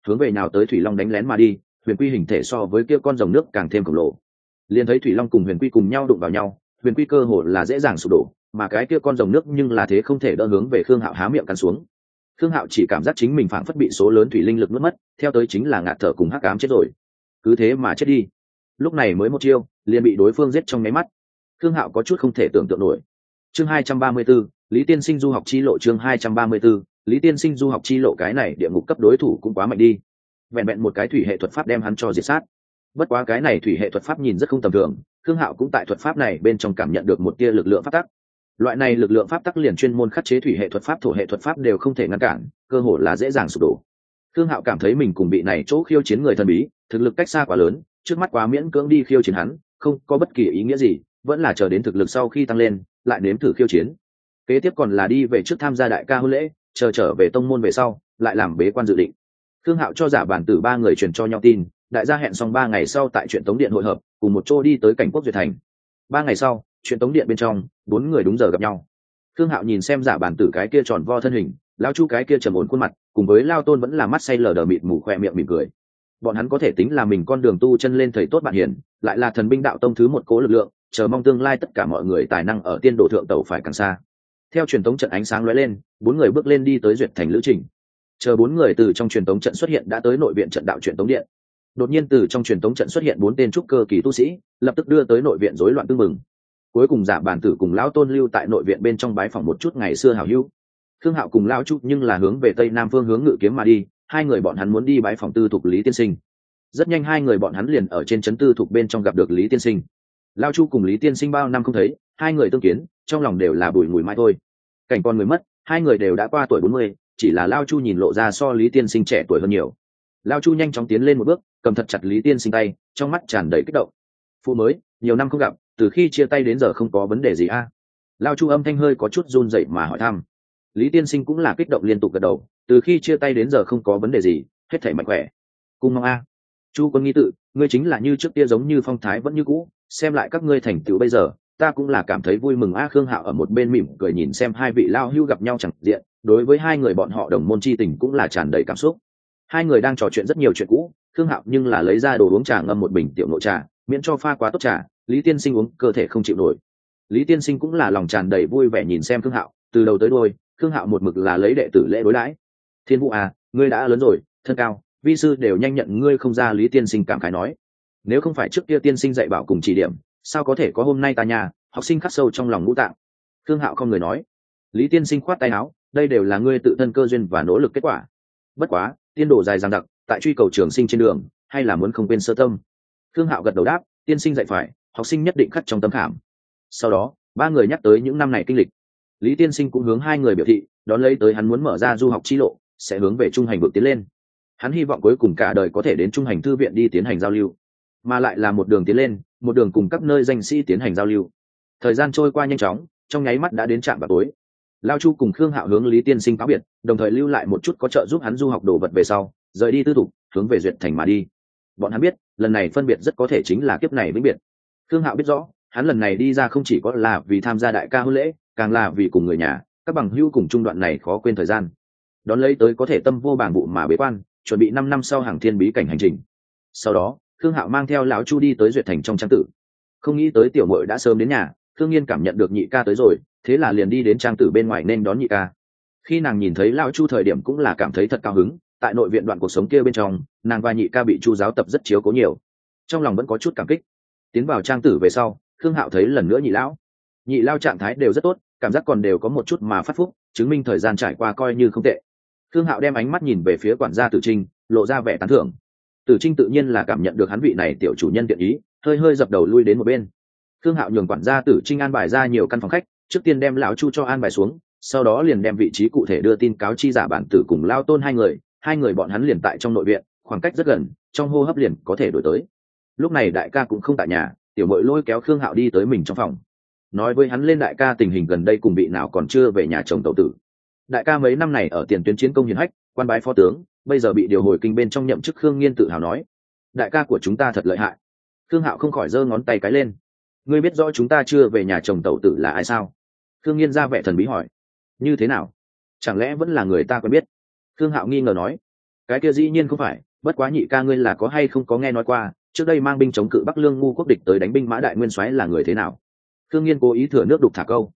hướng về nào tới thủy long đánh lén mà đi. Huyền quy hình thể so với kia con rồng nước càng thêm khổng lồ, liền thấy thủy long cùng huyền quy cùng nhau đụng vào nhau, huyền quy cơ hồ là dễ dàng sụp đổ, mà cái kia con rồng nước nhưng là thế không thể đỡ, hướng về Khương Hạo há miệng cắn xuống. Khương Hạo chỉ cảm giác chính mình phảng phất bị số lớn thủy linh lực nuốt mất, theo tới chính là ngạt thở cùng hắc ám chết rồi. Cứ thế mà chết đi. Lúc này mới một chiêu, liền bị đối phương giết trong nháy mắt. Khương Hạo có chút không thể tưởng tượng nổi. Chương 234, Lý Tiên Sinh du học chi lộ. Chương 234, Lý Tiên Sinh du học chi lộ. Cái này địa ngục cấp đối thủ cũng quá mạnh đi. Vẹn vẹn một cái thủy hệ thuật pháp đem hắn cho diệt sát. Bất quá cái này thủy hệ thuật pháp nhìn rất không tầm thường, Khương Hạo cũng tại thuật pháp này bên trong cảm nhận được một tia lực lượng pháp tắc. Loại này lực lượng pháp tắc liền chuyên môn khắc chế thủy hệ thuật pháp, thổ hệ thuật pháp đều không thể ngăn cản, cơ hồ là dễ dàng sụp đổ. Khương Hạo cảm thấy mình cùng bị này chỗ khiêu chiến người thần bí, thực lực cách xa quá lớn, trước mắt quá miễn cưỡng đi khiêu chiến hắn, không có bất kỳ ý nghĩa gì, vẫn là chờ đến thực lực sau khi tăng lên, lại nếm thử khiêu chiến. Kế tiếp còn là đi về trước tham gia đại ca hôn lễ, chờ trở về tông môn về sau, lại làm bế quan dự định. Khương Hạo cho giả bản tử ba người truyền cho nhau tin, đại gia hẹn xong 3 ngày sau tại Truyện Tống Điện hội hợp, cùng một chỗ đi tới cảnh quốc Duyệt Thành. 3 ngày sau, Truyện Tống Điện bên trong, 4 người đúng giờ gặp nhau. Khương Hạo nhìn xem giả bản tử cái kia tròn vo thân hình, lão Chu cái kia trầm ổn khuôn mặt, cùng với Lao Tôn vẫn là mắt say lờ đờ mịt mù khỏe miệng mỉm cười. Bọn hắn có thể tính là mình con đường tu chân lên thầy tốt bạn hiền, lại là thần binh đạo tông thứ một cố lực lượng, chờ mong tương lai tất cả mọi người tài năng ở tiên độ thượng tẩu phải càng xa. Theo truyền tống trận ánh sáng lóe lên, 4 người bước lên đi tới Duyệt Thành lữ trình. Chờ 4 người từ trong truyền tống trận xuất hiện đã tới nội viện trận đạo truyền tống điện. Đột nhiên từ trong truyền tống trận xuất hiện 4 tên trúc cơ kỳ tu sĩ, lập tức đưa tới nội viện rối loạn tương mừng. Cuối cùng giả bản tử cùng lão Tôn lưu tại nội viện bên trong bái phỏng một chút ngày xưa hảo hữu. Khương Hạo cùng lão Chu nhưng là hướng về tây nam phương hướng ngự kiếm mà đi, hai người bọn hắn muốn đi bái phỏng tư thục Lý Tiên Sinh. Rất nhanh hai người bọn hắn liền ở trên trấn tư thục bên trong gặp được Lý Tiên Sinh. Lão Chu cùng Lý Tiên Sinh bao năm không thấy, hai người tương kiến, trong lòng đều là bùi ngùi mãi thôi. Cảnh con người mất, hai người đều đã qua tuổi 40, chỉ là Lão Chu nhìn lộ ra so Lý Tiên Sinh trẻ tuổi hơn nhiều. Lão Chu nhanh chóng tiến lên một bước, cầm thật chặt Lý Tiên Sinh tay, trong mắt tràn đầy kích động. Phụ mới, nhiều năm không gặp, từ khi chia tay đến giờ không có vấn đề gì a? Lão Chu âm thanh hơi có chút run rẩy mà hỏi thăm. Lý Tiên Sinh cũng là kích động liên tục gật đầu, từ khi chia tay đến giờ không có vấn đề gì, hết thảy mạnh khỏe. Cung mong a. Chu Quân nghi tự, ngươi chính là như trước kia giống như phong thái vẫn như cũ, xem lại các ngươi thành tựu bây giờ, ta cũng là cảm thấy vui mừng a. Khương Hạo ở một bên mỉm cười nhìn xem hai vị lao hưu gặp nhau chẳng diện, đối với hai người bọn họ đồng môn chi tình cũng là tràn đầy cảm xúc. Hai người đang trò chuyện rất nhiều chuyện cũ, Khương Hạo nhưng là lấy ra đồ uống trà ngâm một bình tiểu nội trà, miễn cho pha quá tốt trà, Lý Tiên Sinh uống cơ thể không chịu nổi. Lý Tiên Sinh cũng là lòng tràn đầy vui vẻ nhìn xem Khương Hạo, từ đầu tới đuôi, Khương Hạo một mực là lấy đệ tử lễ đối đãi. Thiên Vũ à, ngươi đã lớn rồi, thân cao, vi sư đều nhanh nhận ngươi không ra. Lý Tiên Sinh cảm khái nói, nếu không phải trước kia tiên sinh dạy bảo cùng chỉ điểm, sao có thể có hôm nay ta nhà học sinh khắc sâu trong lòng ngũ tạng. Khương Hạo không người nói. Lý Tiên Sinh khoát tay áo, đây đều là ngươi tự thân cơ duyên và nỗ lực kết quả. Bất quá, tiên đồ dài dằng dặc, tại truy cầu trường sinh trên đường, hay là muốn không quên sơ tâm. Khương Hạo gật đầu đáp, tiên sinh dạy phải, học sinh nhất định khắc trong tấm khảm. Sau đó, ba người nhắc tới những năm này kinh lịch. Lý Tiên Sinh cũng hướng hai người biểu thị, đón lấy tới hắn muốn mở ra du học chi lộ, sẽ hướng về trung hành vực tiến lên. Hắn hy vọng cuối cùng cả đời có thể đến trung hành thư viện đi tiến hành giao lưu, mà lại là một đường tiến lên, một đường cùng các nơi danh sĩ tiến hành giao lưu. Thời gian trôi qua nhanh chóng, trong nháy mắt đã đến trạm vào tối. Lao Chu cùng Khương Hạo hướng Lý Tiên Sinh cáo biệt, đồng thời lưu lại một chút có trợ giúp hắn du học đồ vật về sau, rời đi tư thục, hướng về Duyệt Thành mà đi. Bọn hắn biết, lần này phân biệt rất có thể chính là kiếp này vĩnh biệt. Khương Hạo biết rõ, hắn lần này đi ra không chỉ có là vì tham gia đại ca hôn lễ, càng là vì cùng người nhà, các bằng hữu cùng trung đoạn này khó quên thời gian. Đón lấy tới có thể tâm vô bảng vụ mà bế quan, chuẩn bị 5 năm sau hàng thiên bí cảnh hành trình. Sau đó, Khương Hạo mang theo lão Chu đi tới Duyệt Thành trong trang tử. Không nghĩ tới tiểu muội đã sớm đến nhà, Khương Nghiên cảm nhận được nhị ca tới rồi, thế là liền đi đến trang tử bên ngoài nên đón nhị ca. Khi nàng nhìn thấy lão Chu thời điểm cũng là cảm thấy thật cao hứng, tại nội viện đoạn cuộc sống kia bên trong, nàng và nhị ca bị Chu giáo tập rất chiếu cố nhiều, trong lòng vẫn có chút cảm kích. Tiến vào trang tử về sau, Khương Hạo thấy lần nữa nhị lão. Nhị lao trạng thái đều rất tốt, cảm giác còn đều có một chút mà phát phúc, chứng minh thời gian trải qua coi như không tệ. Khương Hạo đem ánh mắt nhìn về phía quản gia Tử Trinh, lộ ra vẻ tán thưởng. Tử Trinh tự nhiên là cảm nhận được hắn vị này tiểu chủ nhân thiện ý, hơi hơi dập đầu lui đến một bên. Khương Hạo nhường quản gia Tử Trinh an bài ra nhiều căn phòng khách, trước tiên đem lão Chu cho an bài xuống, sau đó liền đem vị trí cụ thể đưa tin cáo chi giả bản tử cùng Lao Tôn hai người bọn hắn liền tại trong nội viện, khoảng cách rất gần, trong hô hấp liền có thể đổi tới. Lúc này đại ca cũng không tại nhà, tiểu muội lôi kéo Khương Hạo đi tới mình trong phòng, nói với hắn lên đại ca tình hình gần đây cùng vị nào còn chưa về nhà chồng tẩu tử. Đại ca mấy năm này ở tiền tuyến chiến công hiển hách, quan bái phó tướng, bây giờ bị điều hồi kinh bên trong nhậm chức. Khương Nghiên tự hào nói, đại ca của chúng ta thật lợi hại. Khương Hạo không khỏi giơ ngón tay cái lên, ngươi biết rõ chúng ta chưa về nhà chồng tẩu tử là ai sao? Khương Nghiên ra vẻ thần bí hỏi, như thế nào, chẳng lẽ vẫn là người ta quen biết? Khương Hạo nghi ngờ nói, Cái kia dĩ nhiên không phải, bất quá nhị ca ngươi là có hay không có nghe nói qua trước đây mang binh chống cự Bắc Lương ngu quốc địch tới đánh binh Mã Đại Nguyên soái là người thế nào? Thương Nghiên cố ý thừa nước đục thả câu.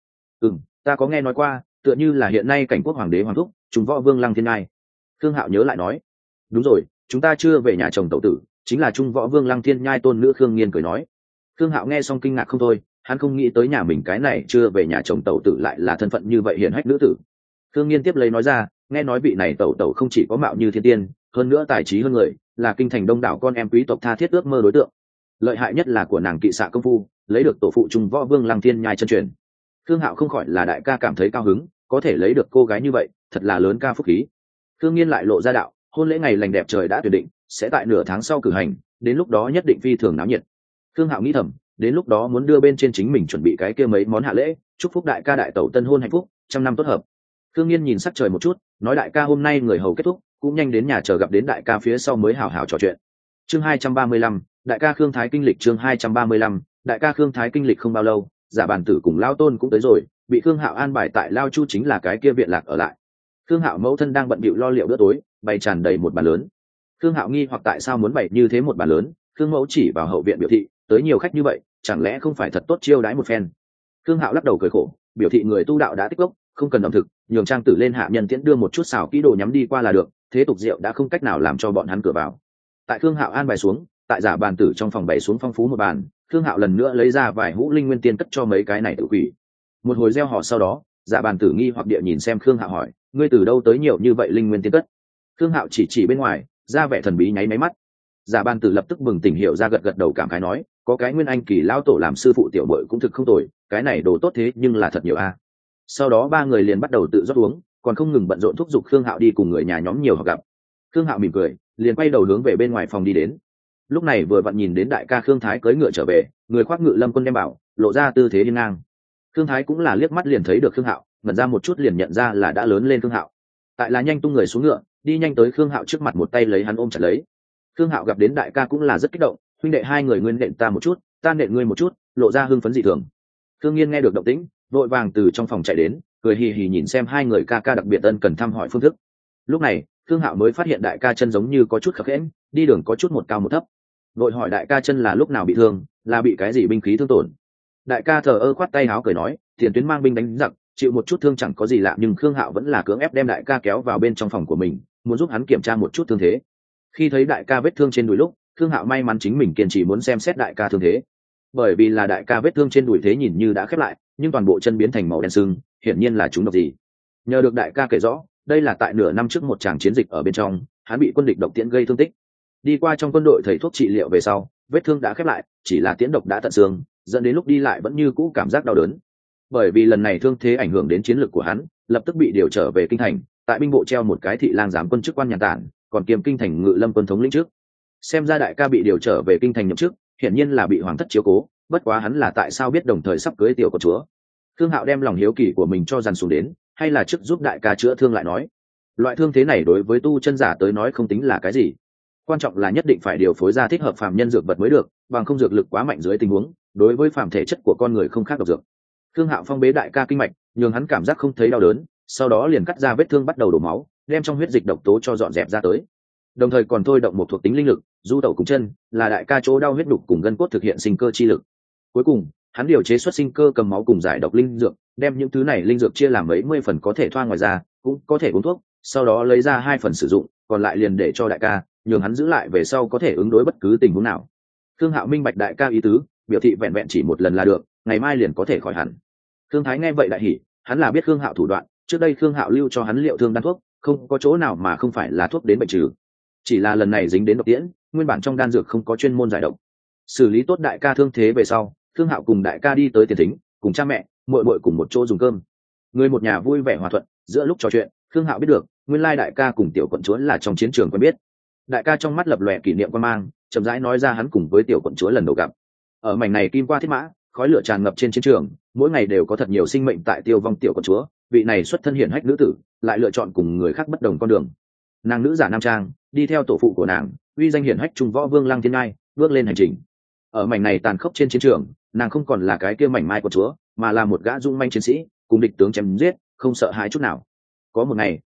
Ta có nghe nói qua, tựa như là hiện nay cảnh quốc hoàng đế hoàng thúc, Trung Võ Vương Lăng Thiên Ngai. Thương Hạo nhớ lại nói. Đúng rồi, chúng ta chưa về nhà chồng tẩu tử, chính là Trung Võ Vương Lăng Thiên Nhai tôn nữ Khương Nghiên cười nói. Thương Hạo nghe xong kinh ngạc không thôi, hắn không nghĩ tới nhà mình cái này chưa về nhà chồng tẩu tử lại là thân phận như vậy hiển hách nữ tử. Khương Nghiên tiếp lấy nói ra, nghe nói vị này tẩu tẩu không chỉ có mạo như thiên tiên, hơn nữa tài trí hơn người, là kinh thành đông đảo con em quý tộc tha thiết ước mơ đối tượng. Lợi hại nhất là của nàng kỵ xạ công phu, lấy được tổ phụ Trung Võ Vương Lăng Thiên Nhai chân truyền. Thương Hạo không khỏi là đại ca cảm thấy cao hứng, có thể lấy được cô gái như vậy, thật là lớn ca phúc khí. Khương Nghiên lại lộ ra đạo, hôn lễ ngày lành đẹp trời đã tuyển định, sẽ tại nửa tháng sau cử hành, đến lúc đó nhất định phi thường náo nhiệt. Thương Hạo nghĩ thầm, đến lúc đó muốn đưa bên trên chính mình chuẩn bị cái kia mấy món hạ lễ, chúc phúc đại ca đại tẩu tân hôn hạnh phúc, trăm năm tốt hợp. Khương Nghiên nhìn sắc trời một chút, nói đại ca hôm nay người hầu kết thúc, cũng nhanh đến nhà chờ gặp đến đại ca phía sau mới hào hào trò chuyện. Chương 235, đại ca Khương Thái kinh lịch. Chương 235, đại ca Khương Thái kinh lịch. Không bao lâu, Giả Bàn Tử cùng Lao Tôn cũng tới rồi, bị Khương Hạo an bài tại Lao Chu chính là cái kia viện lạc ở lại. Khương Hạo mẫu thân đang bận bịu lo liệu bữa tối, bày tràn đầy một bàn lớn. Khương Hạo nghi hoặc tại sao muốn bày như thế một bàn lớn, Khương mẫu chỉ vào hậu viện biểu thị, tới nhiều khách như vậy, chẳng lẽ không phải thật tốt chiêu đãi một phen. Khương Hạo lắc đầu cười khổ, biểu thị người tu đạo đã tích gốc, không cần ẩm thực, nhường trang tử lên hạ nhân tiễn đưa một chút xào kỹ đồ nhắm đi qua là được, thế tục rượu đã không cách nào làm cho bọn hắn cửa vào. Tại Khương Hạo an bài xuống, tại Giả Bàn Tử trong phòng bày xuống phong phú một bàn, Khương Hạo lần nữa lấy ra vài hũ linh nguyên tiên cất cho mấy cái này tự quỷ. Một hồi gieo họ sau đó, Giả Bàn Tử nghi hoặc địa nhìn xem Khương Hạo hỏi, ngươi từ đâu tới nhiều như vậy linh nguyên tiên cất? Khương Hạo chỉ bên ngoài, ra vẻ thần bí nháy máy mắt. Giả Bàn Tử lập tức bừng tỉnh hiểu ra, gật gật đầu cảm khái nói, có cái Nguyên Anh kỳ lão tổ làm sư phụ tiểu muội cũng thực không tồi, cái này đồ tốt thế nhưng là thật nhiều a. Sau đó ba người liền bắt đầu tự rót uống, còn không ngừng bận rộn thúc giục Khương Hạo đi cùng người nhà nhóm nhiều họ gặp. Khương Hạo mỉm cười, liền quay đầu hướng về bên ngoài phòng đi đến. Lúc này vừa vặn nhìn đến đại ca Khương Thái cưỡi ngựa trở về, người khoác ngự lâm quân đem bảo, lộ ra tư thế hiên ngang. Khương Thái cũng là liếc mắt liền thấy được Khương Hạo, ngẩn ra một chút liền nhận ra là đã lớn lên Khương Hạo. Tại là nhanh tung người xuống ngựa, đi nhanh tới Khương Hạo trước mặt một tay lấy hắn ôm chặt lấy. Khương Hạo gặp đến đại ca cũng là rất kích động, huynh đệ hai người nguyên nện ta một chút, ta nện ngươi một chút, lộ ra hưng phấn dị thường. Khương Nghiên nghe được động tĩnh, vội vàng từ trong phòng chạy đến, cười hì hì nhìn xem hai người ca ca đặc biệt ân cần thăm hỏi phương thức. Lúc này, Khương Hạo mới phát hiện đại ca chân giống như có chút khập khẽnh, đi đường có chút một cao một thấp. Vội hỏi đại ca chân là lúc nào bị thương, là bị cái gì binh khí thương tổn. Đại ca thờ ơ khoát tay áo cười nói, tiền tuyến mang binh đánh giặc, chịu một chút thương chẳng có gì lạ, nhưng Khương Hạo vẫn là cưỡng ép đem đại ca kéo vào bên trong phòng của mình, muốn giúp hắn kiểm tra một chút thương thế. Khi thấy đại ca vết thương trên đùi lúc, Khương Hạo may mắn chính mình kiên trì muốn xem xét đại ca thương thế. Bởi vì là đại ca vết thương trên đùi thế nhìn như đã khép lại, nhưng toàn bộ chân biến thành màu đen sưng, hiển nhiên là trúng độc gì. Nhờ được đại ca kể rõ, đây là tại nửa năm trước một tràng chiến dịch ở bên trong, hắn bị quân địch độc tiễn gây thương tích. Đi qua trong quân đội thầy thuốc trị liệu về sau, vết thương đã khép lại, chỉ là tiễn độc đã tận xương, dẫn đến lúc đi lại vẫn như cũ cảm giác đau đớn. Bởi vì lần này thương thế ảnh hưởng đến chiến lược của hắn, lập tức bị điều trở về kinh thành, tại binh bộ treo một cái thị lang giám quân chức quan nhàn tản, còn kiêm kinh thành ngự lâm quân thống lĩnh trước. Xem ra đại ca bị điều trở về kinh thành nhậm chức, hiển nhiên là bị hoàng thất chiếu cố, bất quá hắn là tại sao biết đồng thời sắp cưới tiểu công chúa. Khương Hạo đem lòng hiếu kỳ của mình cho dằn xuống đến, hay là trước giúp đại ca chữa thương lại nói. Loại thương thế này đối với tu chân giả tới nói không tính là cái gì, quan trọng là nhất định phải điều phối ra thích hợp phàm nhân dược vật mới được, bằng không dược lực quá mạnh dưới tình huống, đối với phàm thể chất của con người không khác độc dược. Khương Hạo phong bế đại ca kinh mạch, nhường hắn cảm giác không thấy đau đớn, sau đó liền cắt ra vết thương bắt đầu đổ máu, đem trong huyết dịch độc tố cho dọn dẹp ra tới. Đồng thời còn thôi động một thuộc tính linh lực, du tẩu cùng chân, là đại ca chỗ đau huyết đục cùng gân cốt thực hiện sinh cơ chi lực. Cuối cùng, hắn điều chế xuất sinh cơ cầm máu cùng giải độc linh dược, đem những thứ này linh dược chia làm mấy mươi phần có thể thoa ngoài ra, cũng có thể uống thuốc, sau đó lấy ra 2 phần sử dụng, còn lại liền để cho đại ca, nhường hắn giữ lại về sau có thể ứng đối bất cứ tình huống nào. Khương Hạo minh bạch đại ca ý tứ, biểu thị vẹn vẹn chỉ một lần là được, ngày mai liền có thể khỏi hẳn. Khương Thái nghe vậy đại hỉ, hắn là biết Khương Hạo thủ đoạn, trước đây Khương Hạo lưu cho hắn liệu thương đan thuốc, không có chỗ nào mà không phải là thuốc đến bệnh trừ. Chỉ là lần này dính đến độc tiễn, nguyên bản trong đan dược không có chuyên môn giải độc. Xử lý tốt đại ca thương thế về sau, Khương Hạo cùng đại ca đi tới tiền thính, cùng cha mẹ, muội muội cùng một chỗ dùng cơm. Người một nhà vui vẻ hòa thuận, giữa lúc trò chuyện, Khương Hạo biết được, nguyên lai đại ca cùng tiểu quận chúa là trong chiến trường quen biết. Đại ca trong mắt lập lòe kỷ niệm quan mang, chậm rãi nói ra hắn cùng với tiểu quận chúa lần đầu gặp. Ở mảnh này kim qua thiết mã, khói lửa tràn ngập trên chiến trường, mỗi ngày đều có thật nhiều sinh mệnh tại tiêu vong tiểu quận chúa, vị này xuất thân hiển hách nữ tử, lại lựa chọn cùng người khác bất đồng con đường. Nàng nữ giả nam trang, đi theo tổ phụ của nàng, uy danh hiển hách Trung Võ Vương Lăng Thiên Ngai, bước lên hành trình. Ở mảnh này tàn khốc trên chiến trường, nàng không còn là cái kia mảnh mai của chúa, mà là một gã dung manh chiến sĩ, cùng địch tướng chém giết, không sợ hãi chút nào. Có một ngày,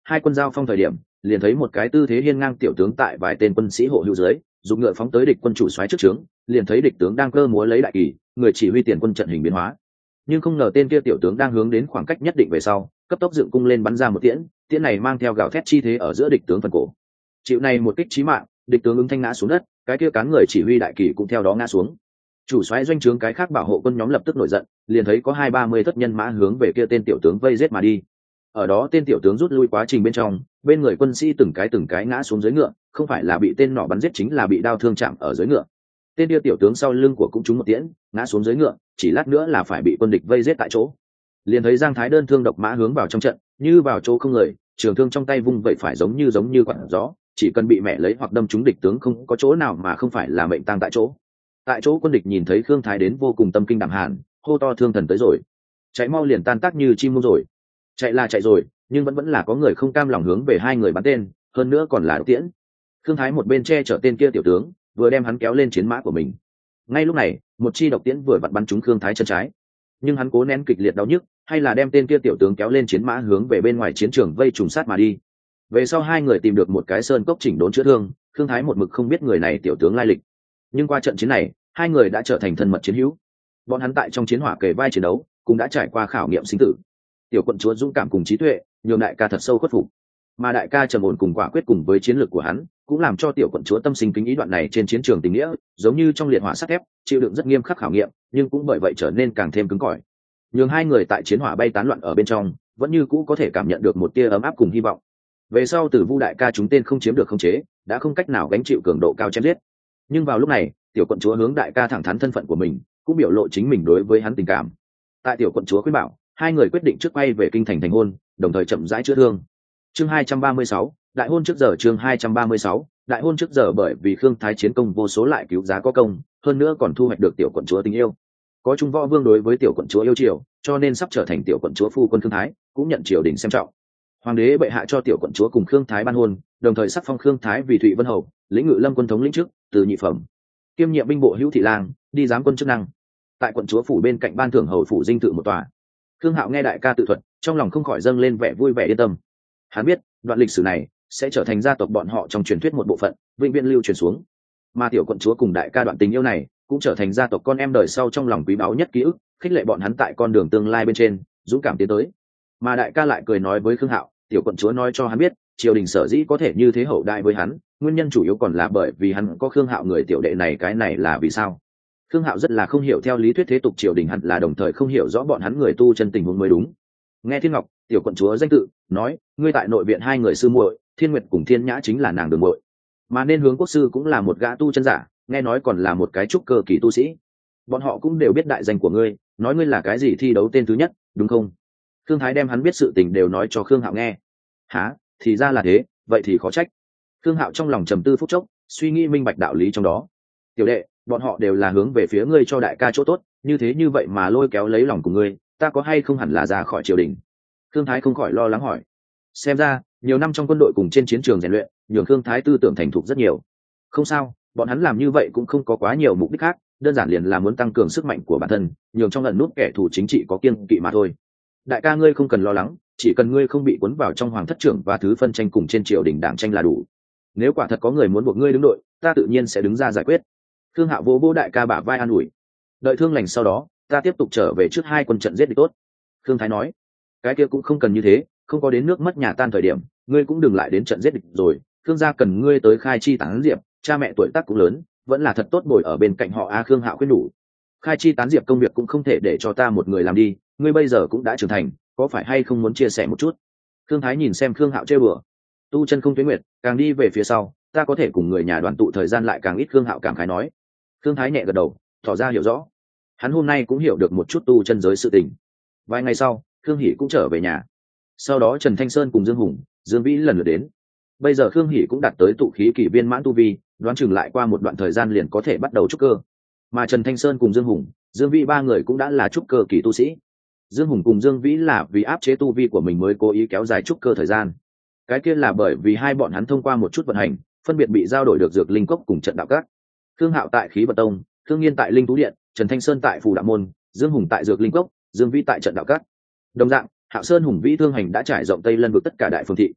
hai quân giao phong thời điểm liền thấy một cái tư thế hiên ngang tiểu tướng tại vài tên quân sĩ hộ hữu dưới dùng ngựa phóng tới địch quân chủ soái trước trướng, liền thấy địch tướng đang cơ múa lấy đại kỳ, người chỉ huy tiền quân trận hình biến hóa. Nhưng không ngờ tên kia tiểu tướng đang hướng đến khoảng cách nhất định về sau, cấp tốc dựng cung lên bắn ra một tiễn, tiễn này mang theo gào thét chi thế ở giữa địch tướng phần cổ. Chịu này một kích chí mạng, địch tướng ứng thanh ngã xuống đất, cái kia cán người chỉ huy đại kỳ cũng theo đó ngã xuống. Chủ soái doanh trướng cái khác bảo hộ quân nhóm lập tức nổi giận, liền thấy có 20-30 thất nhân mã hướng về kia tên tiểu tướng vây giết mà đi. Ở đó tên tiểu tướng rút lui quá trình bên trong, bên người quân sĩ từng cái ngã xuống dưới ngựa, không phải là bị tên nỏ bắn giết chính là bị đao thương chạm ở dưới ngựa. Tên kia tiểu tướng sau lưng của cũng trúng một tiễn, ngã xuống dưới ngựa, chỉ lát nữa là phải bị quân địch vây giết tại chỗ. Liền thấy Giang Thái đơn thương độc mã hướng vào trong trận, như vào chỗ không người, trường thương trong tay vung vậy phải giống như quặn gió, chỉ cần bị mẹ lấy hoặc đâm trúng địch tướng không có chỗ nào mà không phải là mệnh tang tại chỗ. Tại chỗ quân địch nhìn thấy Khương Thái đến vô cùng tâm kinh đảm hàn, hô to thương thần tới rồi, chạy mau liền tan tác như chim muông rồi. Chạy là chạy rồi, nhưng vẫn là có người không cam lòng hướng về hai người bắn tên, hơn nữa còn là độc tiễn. Khương Thái một bên che chở tên kia tiểu tướng, vừa đem hắn kéo lên chiến mã của mình. Ngay lúc này, một chi độc tiễn vừa vặn bắn trúng Khương Thái chân trái, nhưng hắn cố nén kịch liệt đau nhức, hay là đem tên kia tiểu tướng kéo lên chiến mã hướng về bên ngoài chiến trường vây trùng sát mà đi. Về sau hai người tìm được một cái sơn cốc chỉnh đốn chữa thương, Khương Thái một mực không biết người này tiểu tướng lai lịch, nhưng qua trận chiến này, hai người đã trở thành thân mật chiến hữu. Bọn hắn tại trong chiến hỏa kề vai chiến đấu, cũng đã trải qua khảo nghiệm sinh tử. Tiểu quận chúa dũng cảm cùng trí tuệ, nhường đại ca thật sâu khuất phục, mà đại ca trầm ổn cùng quả quyết cùng với chiến lược của hắn, cũng làm cho tiểu quận chúa tâm sinh kính ý. Đoạn này trên chiến trường tình nghĩa, giống như trong liệt hỏa sắt thép, chịu đựng rất nghiêm khắc khảo nghiệm, nhưng cũng bởi vậy trở nên càng thêm cứng cỏi. Nhường hai người tại chiến hỏa bay tán loạn ở bên trong, vẫn như cũ có thể cảm nhận được một tia ấm áp cùng hy vọng. Về sau Tử Vu đại ca chúng tên không chiếm được khống chế, đã không cách nào gánh chịu cường độ cao chém giết. Nhưng vào lúc này, tiểu quận chúa hướng đại ca thẳng thắn thân phận của mình, cũng biểu lộ chính mình đối với hắn tình cảm. Tại tiểu quận chúa khuyên bảo, hai người quyết định trước quay về kinh thành thành hôn, đồng thời chậm rãi chữa thương. Chương 236, đại hôn trước giờ. Chương 236, đại hôn trước giờ. Bởi vì Khương Thái chiến công vô số lại cứu giá có công, hơn nữa còn thu hoạch được tiểu quận chúa tình yêu. Có Trung Võ Vương đối với tiểu quận chúa yêu chiều, cho nên sắp trở thành tiểu quận chúa phu quân Khương Thái cũng nhận triều đình xem trọng. Hoàng đế bệ hạ cho tiểu quận chúa cùng Khương Thái ban hôn, đồng thời sắc phong Khương Thái vì Thụy Vân hầu, lĩnh ngự lâm quân thống lĩnh chức, từ nhị phẩm, kiêm nhiệm binh bộ hữu thị lang, đi giám quân chức năng. Tại quận chúa phủ bên cạnh ban thưởng hầu phủ dinh thự một tòa. Khương Hạo nghe đại ca tự thuật, trong lòng không khỏi dâng lên vẻ vui vẻ yên tâm. Hắn biết, đoạn lịch sử này sẽ trở thành gia tộc bọn họ trong truyền thuyết một bộ phận, vĩnh viễn lưu truyền xuống. Mà tiểu quận chúa cùng đại ca đoạn tình yêu này, cũng trở thành gia tộc con em đời sau trong lòng quý báu nhất ký ức, khích lệ bọn hắn tại con đường tương lai bên trên, dũng cảm tiến tới. Mà đại ca lại cười nói với Khương Hạo, tiểu quận chúa nói cho hắn biết, triều đình sở dĩ có thể như thế hậu đại với hắn, nguyên nhân chủ yếu còn là bởi vì hắn có Khương Hạo người tiểu đệ này. Cái này là vì sao? Khương Hạo rất là không hiểu theo lý thuyết thế tục triều đình hẳn là đồng thời không hiểu rõ bọn hắn người tu chân tình huống mới đúng. Nghe Thiên Ngọc, tiểu quận chúa danh tự, nói, ngươi tại nội viện hai người sư muội, Thiên Nguyệt cùng Thiên Nhã chính là nàng đường muội, mà nên hướng quốc sư cũng là một gã tu chân giả, nghe nói còn là một cái trúc cơ kỳ tu sĩ. Bọn họ cũng đều biết đại danh của ngươi, nói ngươi là cái gì thi đấu tên thứ nhất, đúng không? Khương Thái đem hắn biết sự tình đều nói cho Khương Hạo nghe. Hả, thì ra là thế, vậy thì khó trách. Khương Hạo trong lòng trầm tư phút chốc, suy nghĩ minh bạch đạo lý trong đó. Tiểu đệ, bọn họ đều là hướng về phía ngươi cho đại ca chỗ tốt, như vậy mà lôi kéo lấy lòng của ngươi, ta có hay không hẳn là ra khỏi triều đình? Khương Thái không khỏi lo lắng hỏi. Xem ra nhiều năm trong quân đội cùng trên chiến trường rèn luyện, nhường Khương Thái tư tưởng thành thục rất nhiều. Không sao, bọn hắn làm như vậy cũng không có quá nhiều mục đích khác, đơn giản liền là muốn tăng cường sức mạnh của bản thân, nhường trong lần nút kẻ thù chính trị có kiêng kỵ mà thôi. Đại ca ngươi không cần lo lắng, chỉ cần ngươi không bị cuốn vào trong hoàng thất trưởng và thứ phân tranh cùng trên triều đình đảng tranh là đủ. Nếu quả thật có người muốn buộc ngươi đứng đội, ta tự nhiên sẽ đứng ra giải quyết. Khương Hạo vỗ đại ca bả vai an ủi. Đợi thương lành sau đó, ta tiếp tục trở về trước hai quân trận giết địch tốt. Khương Thái nói. Cái kia cũng không cần như thế, không có đến nước mất nhà tan thời điểm, ngươi cũng đừng lại đến trận giết địch rồi. Khương gia cần ngươi tới khai chi tán diệp, cha mẹ tuổi tác cũng lớn, vẫn là thật tốt bồi ở bên cạnh họ. Khương Hạo khuyên đủ. Khai chi tán diệp công việc cũng không thể để cho ta một người làm đi, ngươi bây giờ cũng đã trưởng thành, có phải hay không muốn chia sẻ một chút? Khương Thái nhìn xem Khương Hạo chơi bừa. Tu chân không tuyến nguyệt, càng đi về phía sau, ta có thể cùng người nhà đoàn tụ thời gian lại càng ít. Khương Hạo cảm khái nói. Khương Thái nhẹ gật đầu, tỏ ra hiểu rõ. Hắn hôm nay cũng hiểu được một chút tu chân giới sự tình. Vài ngày sau, Khương Hỷ cũng trở về nhà. Sau đó Trần Thanh Sơn cùng Dương Hùng, Dương Vĩ lần lượt đến. Bây giờ Khương Hỷ cũng đạt tới tụ khí kỳ viên mãn tu vi, đoán chừng lại qua một đoạn thời gian liền có thể bắt đầu trúc cơ. Mà Trần Thanh Sơn cùng Dương Hùng, Dương Vĩ ba người cũng đã là trúc cơ kỳ tu sĩ. Dương Hùng cùng Dương Vĩ là vì áp chế tu vi của mình mới cố ý kéo dài trúc cơ thời gian. Cái kia là bởi vì hai bọn hắn thông qua một chút vận hành, phân biệt bị giao đổi được dược linh cốc cùng trận đạo các. Khương Hạo tại khí vận tông, Khương Nghiên tại linh tú điện, Trần Thanh Sơn tại phù đạo môn, Dương Hùng tại dược linh cốc, Dương Vĩ tại trận đạo các. Đồng dạng, Hạo Sơn Hùng Vĩ thương hành đã trải rộng Tây Lân vực tất cả đại phương thị.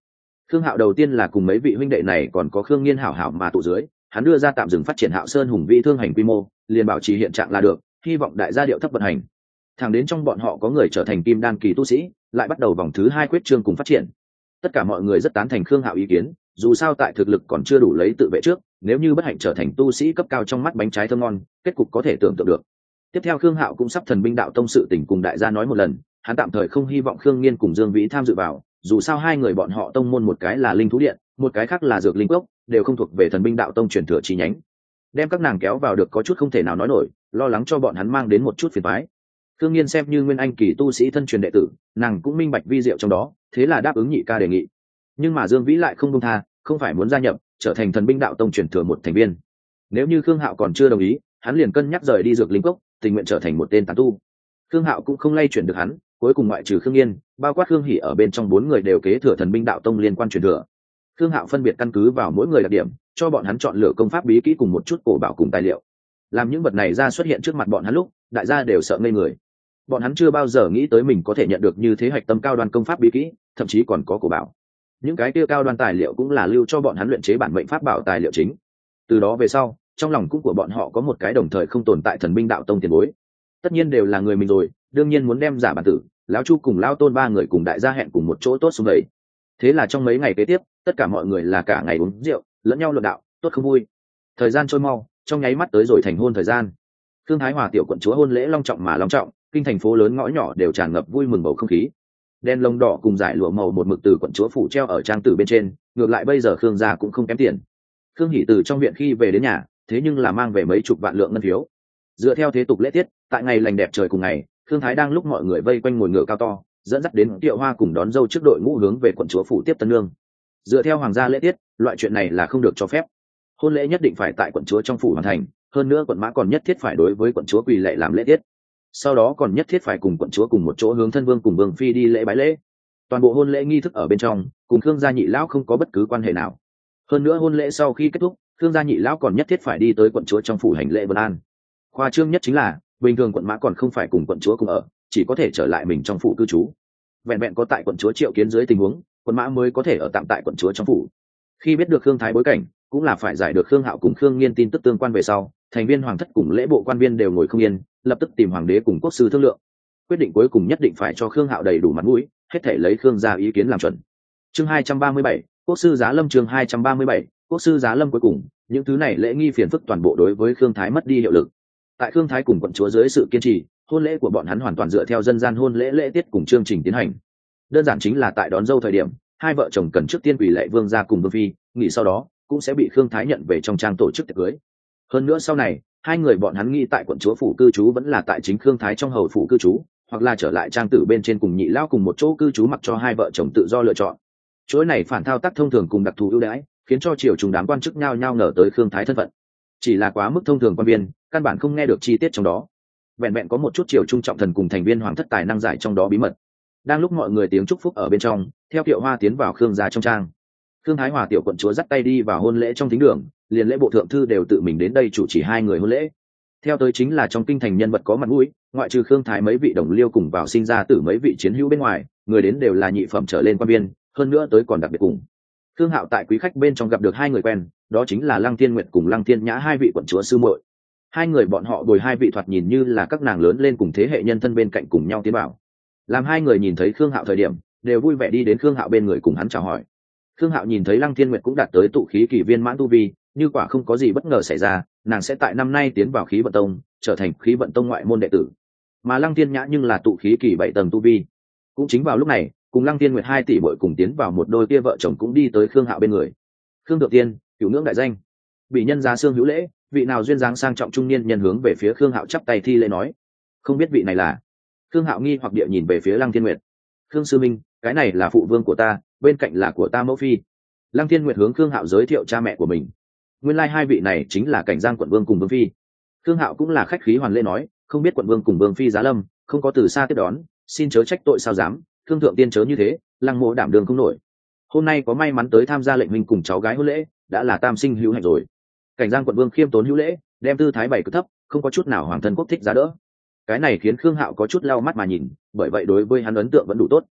Khương Hạo đầu tiên là cùng mấy vị huynh đệ này còn có Khương Nghiên hảo hảo mà tụ dưới, hắn đưa ra tạm dừng phát triển Hạo Sơn hùng vĩ thương hành quy mô, liền bảo trì hiện trạng là được, hy vọng đại gia điệu thấp vận hành. Thẳng đến trong bọn họ có người trở thành kim đan kỳ tu sĩ, lại bắt đầu vòng thứ 2 quyết trương cùng phát triển. Tất cả mọi người rất tán thành Khương Hạo ý kiến, dù sao tại thực lực còn chưa đủ lấy tự vệ trước, nếu như bất hạnh trở thành tu sĩ cấp cao trong mắt bánh trái thơm ngon, kết cục có thể tưởng tượng được. Tiếp theo Khương Hạo cũng sắp thần binh đạo tông sự tình cùng đại gia nói một lần, hắn tạm thời không hy vọng Khương Nghiên cùng Dương Vĩ tham dự vào, dù sao hai người bọn họ tông môn một cái là linh thú điện, một cái khác là dược linh cốc, đều không thuộc về thần binh đạo tông truyền thừa chi nhánh. Đem các nàng kéo vào được có chút không thể nào nói nổi, lo lắng cho bọn hắn mang đến một chút phiền toái. Khương Nghiên xem như nguyên anh kỳ tu sĩ thân truyền đệ tử, nàng cũng minh bạch vi diệu trong đó, thế là đáp ứng nhị ca đề nghị. Nhưng mà Dương Vĩ lại không buông tha, không phải muốn gia nhập, trở thành thần binh đạo tông truyền thừa một thành viên. Nếu như Khương Hạo còn chưa đồng ý, hắn liền cân nhắc rời đi dược linh cốc, tình nguyện trở thành một tên tán tu. Khương Hạo cũng không lay chuyển được hắn, cuối cùng ngoại trừ Khương Nghiên, bao quát Khương Hỉ ở bên trong 4 người đều kế thừa thần binh đạo tông liên quan truyền thừa. Khương Hạo phân biệt căn cứ vào mỗi người đặc điểm, cho bọn hắn chọn lựa công pháp bí kỹ cùng một chút cổ bảo cùng tài liệu. Làm những vật này ra xuất hiện trước mặt bọn hắn lúc, đại gia đều sợ ngây người. Bọn hắn chưa bao giờ nghĩ tới mình có thể nhận được như thế hạch tâm cao đoan công pháp bí kỹ, thậm chí còn có cổ bảo. Những cái kia cao đoan tài liệu cũng là lưu cho bọn hắn luyện chế bản mệnh pháp bảo tài liệu chính. Từ đó về sau, trong lòng cũng của bọn họ có một cái đồng thời không tồn tại thần binh đạo tông tiền bối. Tất nhiên đều là người mình rồi, đương nhiên muốn đem giả bản tử, lão Chu cùng lão Tôn 3 người cùng đại gia hẹn cùng một chỗ tốt xuống vậy. Thế là trong mấy ngày kế tiếp, tất cả mọi người là cả ngày uống rượu, lẫn nhau luận đạo, tốt không vui. Thời gian trôi mau, trong nháy mắt tới rồi thành hôn thời gian. Thương Thái Hòa tiểu quận chúa hôn lễ long trọng mà long trọng, kinh thành phố lớn ngõ nhỏ đều tràn ngập vui mừng bầu không khí. Đen lông đỏ cùng dải lụa màu một mực từ quận chúa phủ treo ở trang tử bên trên, ngược lại bây giờ Khương gia cũng không kém tiền. Khương Hỉ từ trong viện khi về đến nhà, thế nhưng là mang về mấy chục vạn lượng ngân phiếu. Dựa theo thế tục lễ tiết, tại ngày lành đẹp trời cùng ngày, Khương Thái đang lúc mọi người vây quanh ngồi ngựa cao to, dẫn dắt đến Tiệu Hoa cùng đón dâu trước đội ngũ hướng về quận chúa phủ tiếp tân lương. Dựa theo hoàng gia lễ tiết, loại chuyện này là không được cho phép. Hôn lễ nhất định phải tại quận chúa trong phủ hoàn thành, hơn nữa quận mã còn nhất thiết phải đối với quận chúa quỳ lạy làm lễ tiết. Sau đó còn nhất thiết phải cùng quận chúa cùng một chỗ hướng thân vương cùng vương phi đi lễ bái lễ. Toàn bộ hôn lễ nghi thức ở bên trong, cùng Khương gia nhị lão không có bất cứ quan hệ nào. Hơn nữa hôn lễ sau khi kết thúc, Khương gia nhị lão còn nhất thiết phải đi tới quận chúa trong phủ hành lễ vân an. Khoa trương nhất chính là, bình thường quận mã còn không phải cùng quận chúa cùng ở, chỉ có thể trở lại mình trong phủ cư trú. Vẹn vẹn có tại quận chúa triệu kiến dưới tình huống, quận mã mới có thể ở tạm tại quận chúa trong phủ. Khi biết được Khương Thái bối cảnh, cũng là phải giải được Khương Hạo cùng Khương Nghiên tin tức tương quan về sau, thành viên hoàng thất cùng lễ bộ quan viên đều ngồi không yên, lập tức tìm hoàng đế cùng quốc sư thương lượng. Quyết định cuối cùng nhất định phải cho Khương Hạo đầy đủ mặt mũi, hết thể lấy Khương gia ý kiến làm chuẩn. Chương 237, quốc sư giá lâm. Chương 237, quốc sư giá lâm. Cuối cùng, những thứ này lễ nghi phiền phức toàn bộ đối với Khương Thái mất đi hiệu lực. Tại Khương Thái cùng quận chúa dưới sự kiên trì, hôn lễ của bọn hắn hoàn toàn dựa theo dân gian hôn lễ lễ tiết cùng chương trình tiến hành. Đơn giản chính là tại đón dâu thời điểm, hai vợ chồng cần trước tiên quỳ lạy vương gia cùng vương phi, nghỉ sau đó cũng sẽ bị Khương Thái nhận về trong trang tổ chức tiệc cưới. Hơn nữa sau này, hai người bọn hắn nghĩ tại quận chúa phủ cư trú vẫn là tại chính Khương Thái trong hầu phủ cư trú, hoặc là trở lại trang tử bên trên cùng nhị lão cùng một chỗ cư trú, mặc cho hai vợ chồng tự do lựa chọn. Chuỗi này phản thao tác thông thường cùng đặc thù ưu đãi, khiến cho triều trùng đám quan chức nhao nhao ngờ tới Khương Thái thân phận. Chỉ là quá mức thông thường quan viên, căn bản không nghe được chi tiết trong đó. Vẹn vẹn có một chút triều trung trọng thần cùng thành viên hoàng thất tài năng giải trong đó bí mật. Đang lúc mọi người tiếng chúc phúc ở bên trong, theo Tiệu Hoa tiến vào Khương gia trong trang. Khương Thái Hòa tiểu quận chúa dắt tay đi vào hôn lễ trong thính đường, liền lễ bộ thượng thư đều tự mình đến đây chủ trì hai người hôn lễ. Theo tới chính là trong kinh thành nhân vật có mặt mũi, ngoại trừ Khương Thái mấy vị đồng liêu cùng vào sinh ra tử mấy vị chiến hữu bên ngoài, người đến đều là nhị phẩm trở lên quan viên, hơn nữa tới còn đặc biệt cùng. Khương Hạo tại quý khách bên trong gặp được hai người quen, đó chính là Lăng Thiên Nguyệt cùng Lăng Thiên Nhã, hai vị quận chúa sư muội. Hai người bọn họ bồi hai vị thoạt nhìn như là các nàng lớn lên cùng thế hệ nhân thân bên cạnh cùng nhau tiến bảo. Làm hai người nhìn thấy Khương Hạo thời điểm, đều vui vẻ đi đến Khương Hạo bên người cùng hắn chào hỏi. Khương Hạo nhìn thấy Lăng Thiên Nguyệt cũng đạt tới tụ khí kỳ viên mãn tu vi, như quả không có gì bất ngờ xảy ra, nàng sẽ tại năm nay tiến vào khí vận tông, trở thành khí vận tông ngoại môn đệ tử. Mà Lăng Thiên Nhã nhưng là tụ khí kỳ 7 tầng tu vi. Cũng chính vào lúc này, cùng Lăng Thiên Nguyệt 2 tỷ muội cùng tiến vào một đôi kia vợ chồng cũng đi tới Khương Hạo bên người. Khương Thượng Tiên, cửu ngưỡng đại danh, bị nhân giá xương hữu lễ, vị nào duyên dáng sang trọng trung niên nhân hướng về phía Khương Hạo chắp tay thi lễ nói, không biết vị này là. Khương Hạo nghi hoặc địa nhìn về phía Lăng Thiên Nguyệt. Khương sư minh, cái này là phụ vương của ta, bên cạnh là của ta mẫu phi. Lăng Thiên Nguyệt hướng Khương Hạo giới thiệu cha mẹ của mình. Nguyên lai hai vị này chính là Cảnh Giang quận vương cùng vương phi. Khương Hạo cũng là khách khí hoàn lễ nói, không biết quận vương cùng vương phi giá lâm, không có từ xa tiếp đón, xin chớ trách tội sao dám. Khương Thượng Tiên chớ như thế, Lăng mộ đảm đường không nổi. Hôm nay có may mắn tới tham gia lệnh minh cùng cháu gái hôn lễ, đã là tam sinh hữu hạnh rồi. Cảnh Giang quận vương khiêm tốn hữu lễ, đem tư thái bày cực thấp, không có chút nào hoàng thân quốc thích giá đỡ. Cái này khiến Khương Hạo có chút lau mắt mà nhìn, bởi vậy đối với hắn ấn tượng vẫn đủ tốt.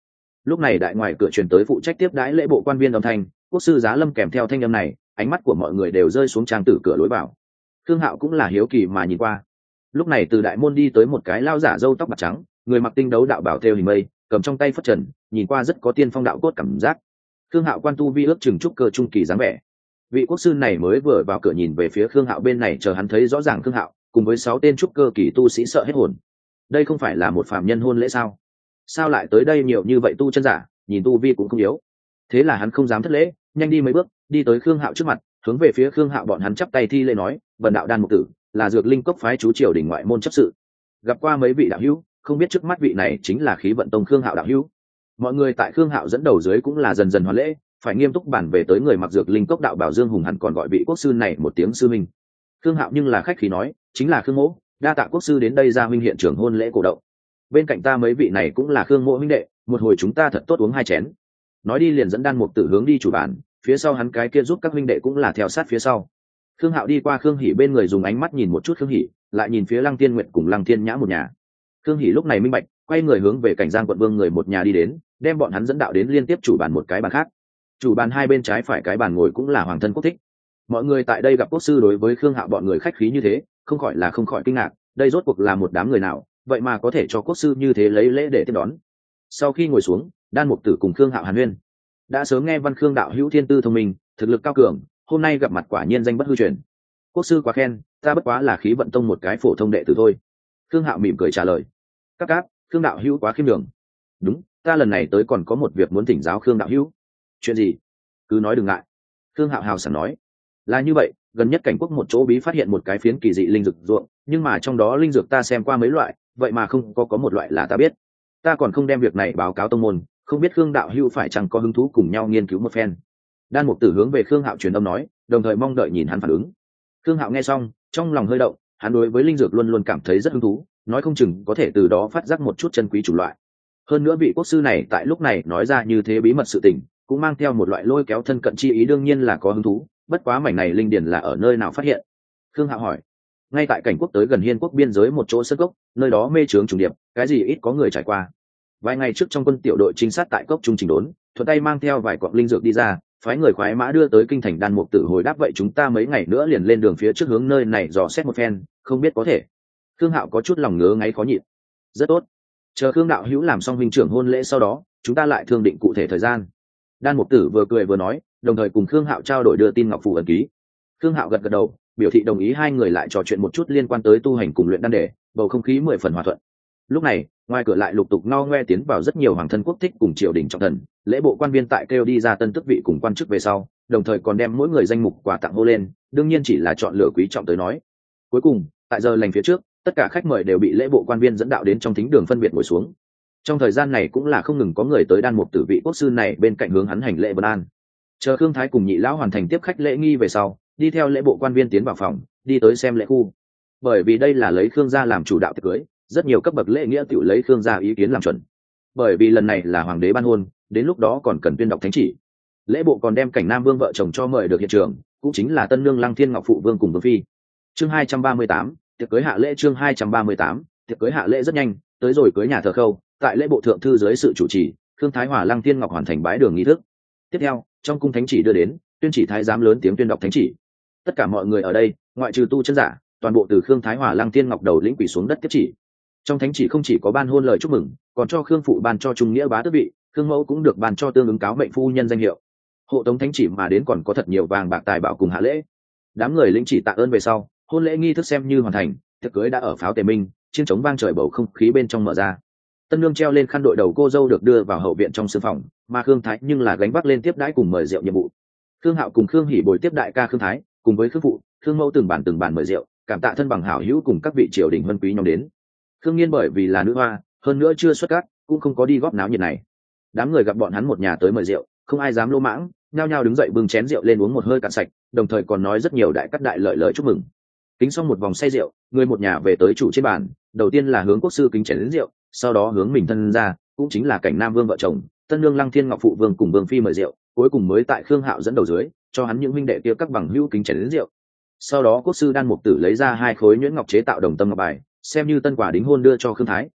Lúc này đại ngoài cửa truyền tới phụ trách tiếp đãi lễ bộ quan viên âm thanh, quốc sư Giá Lâm kèm theo thanh âm này, ánh mắt của mọi người đều rơi xuống trang tử cửa lối vào. Khương Hạo cũng là hiếu kỳ mà nhìn qua. Lúc này từ đại môn đi tới một cái lao giả râu tóc bạc trắng, người mặc tinh đấu đạo bảo theo hình mây, cầm trong tay phất trần, nhìn qua rất có tiên phong đạo cốt cảm giác. Khương Hạo quan tu vi ước chừng trúc cơ trung kỳ dáng vẻ. Vị quốc sư này mới vừa vào cửa nhìn về phía Khương Hạo bên này, chờ hắn thấy rõ ràng Khương Hạo cùng với 6 tên trúc cơ kỳ tu sĩ sợ hết hồn. Đây không phải là một phàm nhân hôn lễ sao? Sao lại tới đây nhiều như vậy tu chân giả, nhìn tu vi cũng không yếu. Thế là hắn không dám thất lễ, nhanh đi mấy bước, đi tới Khương Hạo trước mặt, hướng về phía Khương Hạo bọn hắn chắp tay thi lễ nói, "Vân đạo đan mục tử, là Dược Linh cốc phái chú triều đình ngoại môn chấp sự. Gặp qua mấy vị đạo hữu, không biết trước mắt vị này chính là Khí Vận Tông Khương Hạo đạo hữu." Mọi người tại Khương Hạo dẫn đầu dưới cũng là dần dần hoàn lễ, phải nghiêm túc bản về tới người mặc Dược Linh cốc đạo bảo Dương Hùng hẳn còn gọi vị quốc sư này một tiếng sư minh. Khương Hạo nhưng là khách khí nói, "Chính là Khương Mỗ, đa tạ quốc sư đến đây ra huynh hiện trường hôn lễ cổ động. Bên cạnh ta mấy vị này cũng là Khương Mỗ huynh đệ, một hồi chúng ta thật tốt uống 2 chén." Nói đi liền dẫn đan mục tử hướng đi chủ bàn, phía sau hắn cái kia giúp các huynh đệ cũng là theo sát phía sau. Khương Hạo đi qua Khương Hỉ bên người, dùng ánh mắt nhìn một chút Khương Hỉ, lại nhìn phía Lăng Tiên Nguyệt cùng Lăng Thiên Nhã một nhà. Khương Hỉ lúc này minh bạch, quay người hướng về Cảnh Giang quận vương người một nhà đi đến, đem bọn hắn dẫn đạo đến liên tiếp chủ bàn một cái bàn khác. Chủ bàn hai bên trái phải cái bàn ngồi cũng là hoàng thân quốc thích. Mọi người tại đây gặp quốc sư đối với Khương Hạo bọn người khách khí như thế, không khỏi kinh ngạc, đây rốt cuộc là một đám người nào, vậy mà có thể cho quốc sư như thế lấy lễ để tiếp đón. Sau khi ngồi xuống, đan mục tử cùng Khương Hạo hàn huyên. Đã sớm nghe Văn Khương đạo hữu thiên tư thông minh, thực lực cao cường, hôm nay gặp mặt quả nhiên danh bất hư truyền. Quốc sư quá khen, ta bất quá là Khí Vận Tông một cái phổ thông đệ tử thôi. Khương Hạo mỉm cười trả lời. Các, Khương đạo hữu quá khiêm nhường. Đúng, ta lần này tới còn có một việc muốn thỉnh giáo Khương đạo hữu. Chuyện gì? Cứ nói đừng ngại. Khương Hạo hào sảng nói. Là như vậy, gần nhất cảnh quốc một chỗ bí phát hiện một cái phiến kỳ dị linh dược ruộng, nhưng mà trong đó linh dược ta xem qua mấy loại, vậy mà không có một loại là ta biết. Ta còn không đem việc này báo cáo tông môn, không biết Khương đạo hữu phải chăng có hứng thú cùng nhau nghiên cứu một phen. Đan mục tử hướng về Khương Hạo truyền âm nói, đồng thời mong đợi nhìn hắn phản ứng. Khương Hạo nghe xong, trong lòng hơi động, hắn đối với linh dược luôn luôn cảm thấy rất hứng thú, nói không chừng có thể từ đó phát giác một chút chân quý chủ loại. Hơn nữa vị quốc sư này tại lúc này nói ra như thế bí mật sự tình, cũng mang theo một loại lôi kéo thân cận chi ý, đương nhiên là có hứng thú, bất quá mảnh này linh điển là ở nơi nào phát hiện? Khương Hạo hỏi. Ngay tại cảnh quốc tới gần Hiên quốc biên giới một chỗ sơn cốc, nơi đó mê trướng trùng điệp, cái gì ít có người trải qua. Vài ngày trước trong quân tiểu đội trinh sát tại cốc trung trình đốn, thuận tay mang theo vài quặng linh dược đi ra, phái người khoái mã đưa tới kinh thành. Đan mục tử hồi đáp, vậy chúng ta mấy ngày nữa liền lên đường phía trước hướng nơi này dò xét một phen, không biết có thể. Khương Hạo có chút lòng ngứa ngáy khó nhịn. Rất tốt, chờ Khương đạo hữu làm xong huynh trưởng hôn lễ sau đó, chúng ta lại thương định cụ thể thời gian. Đan mục tử vừa cười vừa nói, đồng thời cùng Khương Hạo trao đổi đưa tin ngọc phù ấn ký. Khương Hạo gật gật đầu, biểu thị đồng ý, hai người lại trò chuyện một chút liên quan tới tu hành cùng luyện đan đề, bầu không khí 10 phần hòa thuận. Lúc này, ngoài cửa lại lục tục ngao ngoe tiến vào rất nhiều hoàng thân quốc thích cùng triều đình trọng thần, lễ bộ quan viên tại kêu đi ra tân tước vị cùng quan chức về sau, đồng thời còn đem mỗi người danh mục quà tặng hô lên, đương nhiên chỉ là chọn lựa quý trọng tới nói. Cuối cùng, tại giờ lành phía trước, tất cả khách mời đều bị lễ bộ quan viên dẫn đạo đến trong thính đường phân biệt ngồi xuống. Trong thời gian này cũng là không ngừng có người tới đan mục tử vị quốc sư này bên cạnh hướng hắn hành lễ vân an. Chờ Khương Thái cùng Nhị lão hoàn thành tiếp khách lễ nghi về sau, đi theo lễ bộ quan viên tiến vào phòng, đi tới xem lễ khu. Bởi vì đây là lấy Khương gia làm chủ đạo tiệc cưới, rất nhiều cấp bậc lễ nghĩa tiểu lấy Khương gia ý kiến làm chuẩn. Bởi vì lần này là hoàng đế ban hôn, đến lúc đó còn cần tuyên đọc thánh chỉ. Lễ bộ còn đem Cảnh Nam Vương vợ chồng cho mời được hiện trường, cũng chính là tân nương Lăng Thiên Ngọc phụ vương cùng vương phi. Chương 238, tiệc cưới hạ lễ. Chương 238, tiệc cưới hạ lễ rất nhanh, tới rồi cưới nhà thờ khâu, tại lễ bộ thượng thư dưới sự chủ trì, Khương Thái Hòa Lăng Thiên Ngọc hoàn thành bái đường nghi thức. Tiếp theo, trong cung thánh chỉ đưa đến, tuyên chỉ thái giám lớn tiếng tuyên đọc thánh chỉ. Tất cả mọi người ở đây, ngoại trừ tu chân giả, toàn bộ từ Khương Thái Hòa Lăng Thiên Ngọc đầu lĩnh quỳ xuống đất tiếp chỉ. Trong thánh chỉ không chỉ có ban hôn lời chúc mừng, còn cho Khương phụ ban cho trung nghĩa bá tước vị, Khương mẫu cũng được ban cho tương ứng cáo mệnh phu nhân danh hiệu. Hộ tống thánh chỉ mà đến còn có thật nhiều vàng bạc tài bảo cùng hạ lễ. Đám người lĩnh chỉ tạ ơn về sau, hôn lễ nghi thức xem như hoàn thành, tiệc cưới đã ở pháo tề minh, chiêng trống vang trời, bầu không khí bên trong mở ra. Tân nương treo lên khăn đội đầu cô dâu được đưa vào hậu viện trong sương phòng, mà Khương Thái nhưng là gánh vác lên tiếp đãi cùng mời rượu nhiệm vụ. Khương Hạo cùng Khương Hỉ bồi tiếp đại ca Khương Thái, cùng với Khương phụ, Khương mẫu từng bàn mời rượu, cảm tạ thân bằng hảo hữu cùng các vị triều đình vân quý nhóm đến. Khương Nghiên bởi vì là nữ hoa, hơn nữa chưa xuất cát, cũng không có đi góp náo nhiệt này. Đám người gặp bọn hắn một nhà tới mời rượu, không ai dám lỗ mãng, nhao nhao đứng dậy bưng chén rượu lên uống một hơi cạn sạch, đồng thời còn nói rất nhiều đại cắt đại lợi lời chúc mừng. Kính xong một vòng say rượu, người một nhà về tới chủ trên bàn, đầu tiên là hướng quốc sư kính chén đến rượu, sau đó hướng mình thân ra, cũng chính là Cảnh Nam Vương vợ chồng, tân nương Lăng Thiên Ngọc phụ vương cùng vương phi mời rượu, cuối cùng mới tại Khương Hạo dẫn đầu dưới, cho hắn những huynh đệ kia các bằng hữu kính chén đến rượu. Sau đó quốc sư Đan Mục Tử lấy ra 2 khối nhuyễn ngọc chế tạo đồng tâm ngọc bài, xem như tân quả đính hôn đưa cho Khương Thái,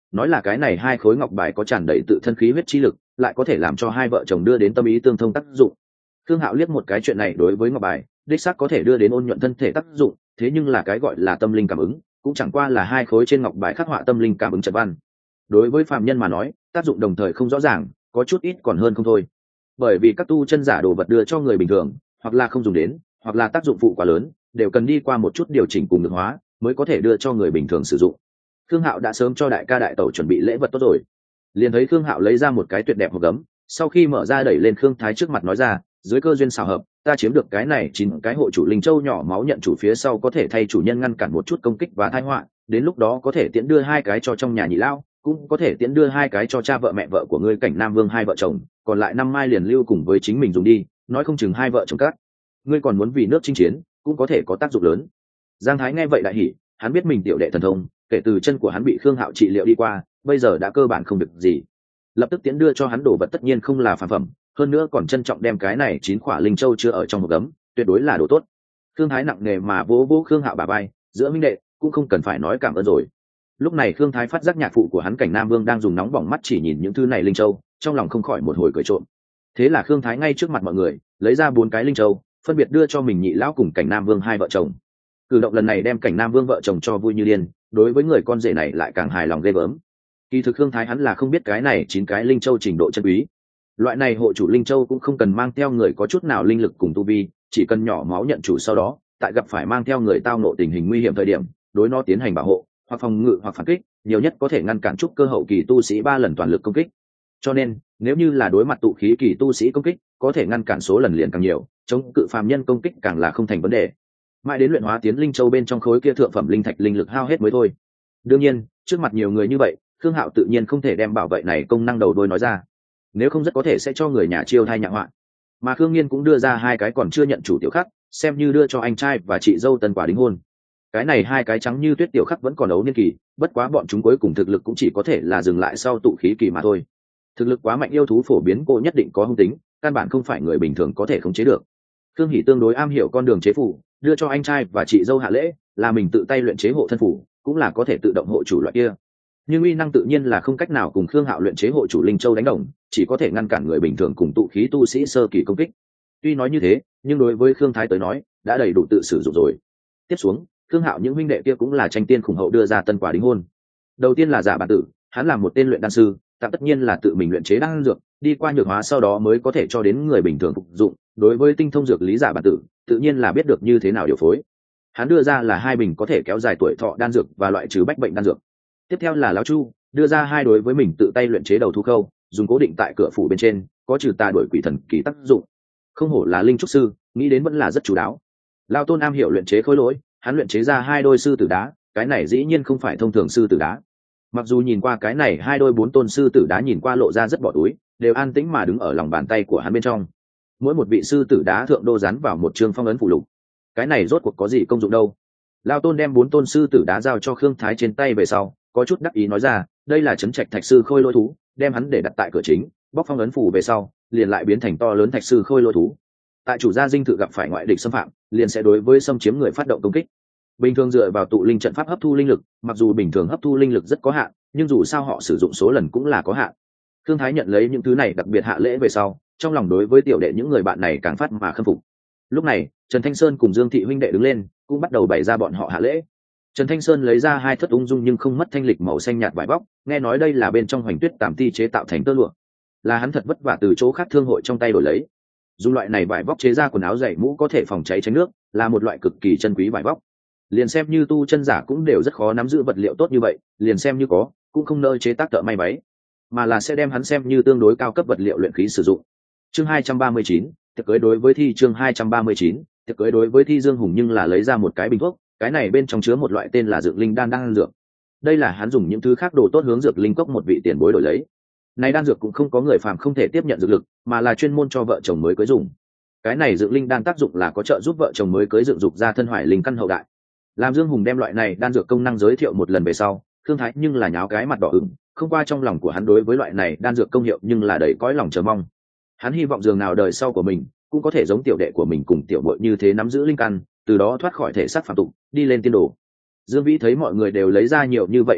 nói là cái này hai khối ngọc bài có tràn đầy tự thân khí huyết chi lực, lại có thể làm cho hai vợ chồng đưa đến tâm ý tương thông tác dụng. Khương Hạo liếc một cái, chuyện này đối với ngọc bài đích xác có thể đưa đến ôn nhuận thân thể tác dụng, thế nhưng là cái gọi là tâm linh cảm ứng cũng chẳng qua là hai khối trên ngọc bài khắc họa tâm linh cảm ứng trận văn, đối với phàm nhân mà nói tác dụng đồng thời không rõ ràng, có chút ít còn hơn không thôi. Bởi vì các tu chân giả đồ vật đưa cho người bình thường, hoặc là không dùng đến, hoặc là tác dụng phụ quá lớn, đều cần đi qua một chút điều chỉnh cùng được hóa mới có thể đưa cho người bình thường sử dụng. Khương Hạo đã sớm cho đại ca đại tẩu chuẩn bị lễ vật tốt rồi, liền thấy Khương Hạo lấy ra một cái tuyệt đẹp hộp gấm, sau khi mở ra đẩy lên Khương Thái trước mặt nói ra, dưới cơ duyên xào hợp, ta chiếm được cái này 9 cái hộ chủ linh châu nhỏ máu nhận chủ phía sau có thể thay chủ nhân ngăn cản một chút công kích và tai họa, đến lúc đó có thể tiễn đưa 2 cái cho trong nhà nhị lao, cũng có thể tiễn đưa 2 cái cho cha vợ mẹ vợ của ngươi Cảnh Nam Vương hai vợ chồng, còn lại 5 mai liền lưu cùng với chính mình dùng đi, nói không chừng hai vợ chồng các ngươi còn muốn vì nước chinh chiến, cũng có thể có tác dụng lớn. Giang Thái nghe vậy đại hỉ, hắn biết mình tiểu đệ thần thông, kể từ chân của hắn bị Khương Hạo trị liệu đi qua, bây giờ đã cơ bản không được gì, lập tức tiễn đưa cho hắn đồ vật tất nhiên không là phản phẩm, hơn nữa còn trân trọng đem cái này 9 quả linh châu chưa ở trong một gấm, tuyệt đối là đồ tốt. Khương Thái nặng nề mà vỗ vỗ Khương Hạo bả vai, giữa minh đệ cũng không cần phải nói cảm ơn rồi. Lúc này Khương Thái phát giác nhạc phụ của hắn Cảnh Nam Vương đang dùng nóng bỏng mắt chỉ nhìn những thứ này linh châu, trong lòng không khỏi một hồi cười trộm. Thế là Khương Thái ngay trước mặt mọi người lấy ra 4 cái linh châu, phân biệt đưa cho mình nhị lão cùng Cảnh Nam Vương hai vợ chồng. Cử động lần này đem Cảnh Nam Vương vợ chồng cho vui như điên, đối với người con rể này lại càng hài lòng ghê gớm. Kỳ thực Khương Thái hắn là không biết cái này 9 cái linh châu trình độ chân quý. Loại này hộ chủ linh châu cũng không cần mang theo người có chút nào linh lực cùng tu vi, chỉ cần nhỏ máu nhận chủ, sau đó tại gặp phải mang theo người tao nộ tình hình nguy hiểm thời điểm, đối nó tiến hành bảo hộ, hoặc phòng ngự hoặc phản kích, nhiều nhất có thể ngăn cản trúc cơ hậu kỳ tu sĩ 3 lần toàn lực công kích. Cho nên, nếu như là đối mặt tụ khí kỳ tu sĩ công kích, có thể ngăn cản số lần liền càng nhiều, chống cự phàm nhân công kích càng là không thành vấn đề. Mãi đến luyện hóa tiến linh châu bên trong khối kia thượng phẩm linh thạch linh lực hao hết mới thôi. Đương nhiên, trước mặt nhiều người như vậy, Khương Hạo tự nhiên không thể đem bảo vệ này công năng đầu đuôi nói ra, nếu không rất có thể sẽ cho người nhà chiêu thai nhạ họa. Mà Khương Nghiên cũng đưa ra 2 cái còn chưa nhận chủ tiểu khắc, xem như đưa cho anh trai và chị dâu tân quả đính hôn. Cái này 2 cái trắng như tuyết tiểu khắc vẫn còn ấu niên kỳ, bất quá bọn chúng cuối cùng thực lực cũng chỉ có thể là dừng lại sau tụ khí kỳ mà thôi. Thực lực quá mạnh yêu thú phổ biến cô nhất định có hung tính, căn bản không phải người bình thường có thể khống chế được. Khương Hỷ tương đối am hiểu con đường chế phủ, đưa cho anh trai và chị dâu hạ lễ, là mình tự tay luyện chế hộ thân phủ, cũng là có thể tự động hộ chủ loại kia. Nhưng uy năng tự nhiên là không cách nào cùng Khương Hạo luyện chế hộ chủ linh châu đánh đồng, chỉ có thể ngăn cản người bình thường cùng tụ khí tu sĩ sơ kỳ công kích. Tuy nói như thế, nhưng đối với Khương Thái tới nói, đã đầy đủ tự sử dụng rồi. Tiếp xuống, Khương Hạo những huynh đệ kia cũng là tranh tiên khủng hậu đưa ra tân quả đính hôn. Đầu tiên là Giả Bản Tử, hắn là một tên luyện đan sư, tạm tất nhiên là tự mình luyện chế đan dược, đi qua nhược hóa sau đó mới có thể cho đến người bình thường phục dụng. Đối với tinh thông dược lý Giả Bản Tử, tự nhiên là biết được như thế nào điều phối. Hắn đưa ra là 2 bình có thể kéo dài tuổi thọ đan dược và loại trừ bách bệnh đan dược. Tiếp theo là Lão Chu, đưa ra 2 đối với mình tự tay luyện chế đầu thú khâu, dùng cố định tại cửa phủ bên trên, có trừ tà đuổi quỷ thần kỳ tác dụng. Không hổ là linh trúc sư, nghĩ đến vẫn là rất chú đáo. Lão Tôn am hiểu luyện chế khối lỗi, hắn luyện chế ra 2 đôi sư tử đá, cái này dĩ nhiên không phải thông thường sư tử đá. Mặc dù nhìn qua cái này 2 đôi 4 tôn sư tử đá nhìn qua lộ ra rất bỏ túi, đều an tĩnh mà đứng ở lòng bàn tay của hắn bên trong. Mỗi một vị sư tử đá thượng đô dán vào một chương phong ấn phù lục. Cái này rốt cuộc có gì công dụng đâu? Lão Tôn đem 4 tôn sư tử đá giao cho Khương Thái trên tay về sau, có chút đắc ý nói ra, đây là trấn trạch thạch sư khôi lôi thú, đem hắn để đặt tại cửa chính, bóc phong ấn phủ về sau, liền lại biến thành to lớn thạch sư khôi lôi thú. Tại chủ gia dinh thự gặp phải ngoại địch xâm phạm, liền sẽ đối với xâm chiếm người phát động công kích. Bình thường dựa vào tụ linh trận pháp hấp thu linh lực, mặc dù bình thường hấp thu linh lực rất có hạn, nhưng dù sao họ sử dụng số lần cũng là có hạn. Khương Thái nhận lấy những thứ này đặc biệt hạ lễ về sau, trong lòng đối với tiểu đệ những người bạn này càng phát mà khâm phục. Lúc này, Trần Thanh Sơn cùng Dương Thị huynh đệ đứng lên, cũng bắt đầu bày ra bọn họ hạ lễ. Trần Thanh Sơn lấy ra 2 thất ung dung nhưng không mất thanh lịch màu xanh nhạt vải vóc, nghe nói đây là bên trong Hoành Tuyết Tàm Ti chế tạo thành tơ lụa, là hắn thật vất vả từ chỗ khác thương hội trong tay đổi lấy. Dùng loại này vải vóc chế ra quần áo dày mũ có thể phòng cháy tránh nước, là một loại cực kỳ chân quý vải vóc. Liền xem như tu chân giả cũng đều rất khó nắm giữ vật liệu tốt như vậy, liền xem như có, cũng không nơi chế tác thợ may váy, mà là sẽ đem hắn xem như tương đối cao cấp vật liệu luyện khí sử dụng. Chương 239, tiệc cưới đối với Thi. Chương 239, tiệc cưới đối với Thi. Dương Hùng nhưng là lấy ra một cái bình thuốc, cái này bên trong chứa một loại tên là dược linh đan đan dược. Đây là hắn dùng những thứ khác đồ tốt hướng dược linh cốc một vị tiền bối đổi lấy. Này đan dược cũng không có người phàm không thể tiếp nhận dược lực, mà là chuyên môn cho vợ chồng mới cưới dùng. Cái này dược linh đan tác dụng là có trợ giúp vợ chồng mới cưới dựng dục ra thân hoài linh căn hậu đại. Làm Dương Hùng đem loại này đan dược công năng giới thiệu một lần về sau, Khương Thái nhưng là nháo cái mặt đỏ ửng, không qua trong lòng của hắn đối với loại này đan dược công hiệu nhưng là đầy cõi lòng chờ mong. Hắn hy vọng dường nào đời sau của mình cũng có thể giống tiểu đệ của mình cùng tiểu muội như thế nắm giữ linh căn, từ đó thoát khỏi thể xác phàm tục, đi lên tiên đồ. Dương Vĩ thấy mọi người đều lấy ra nhiều như vậy đồ tốt,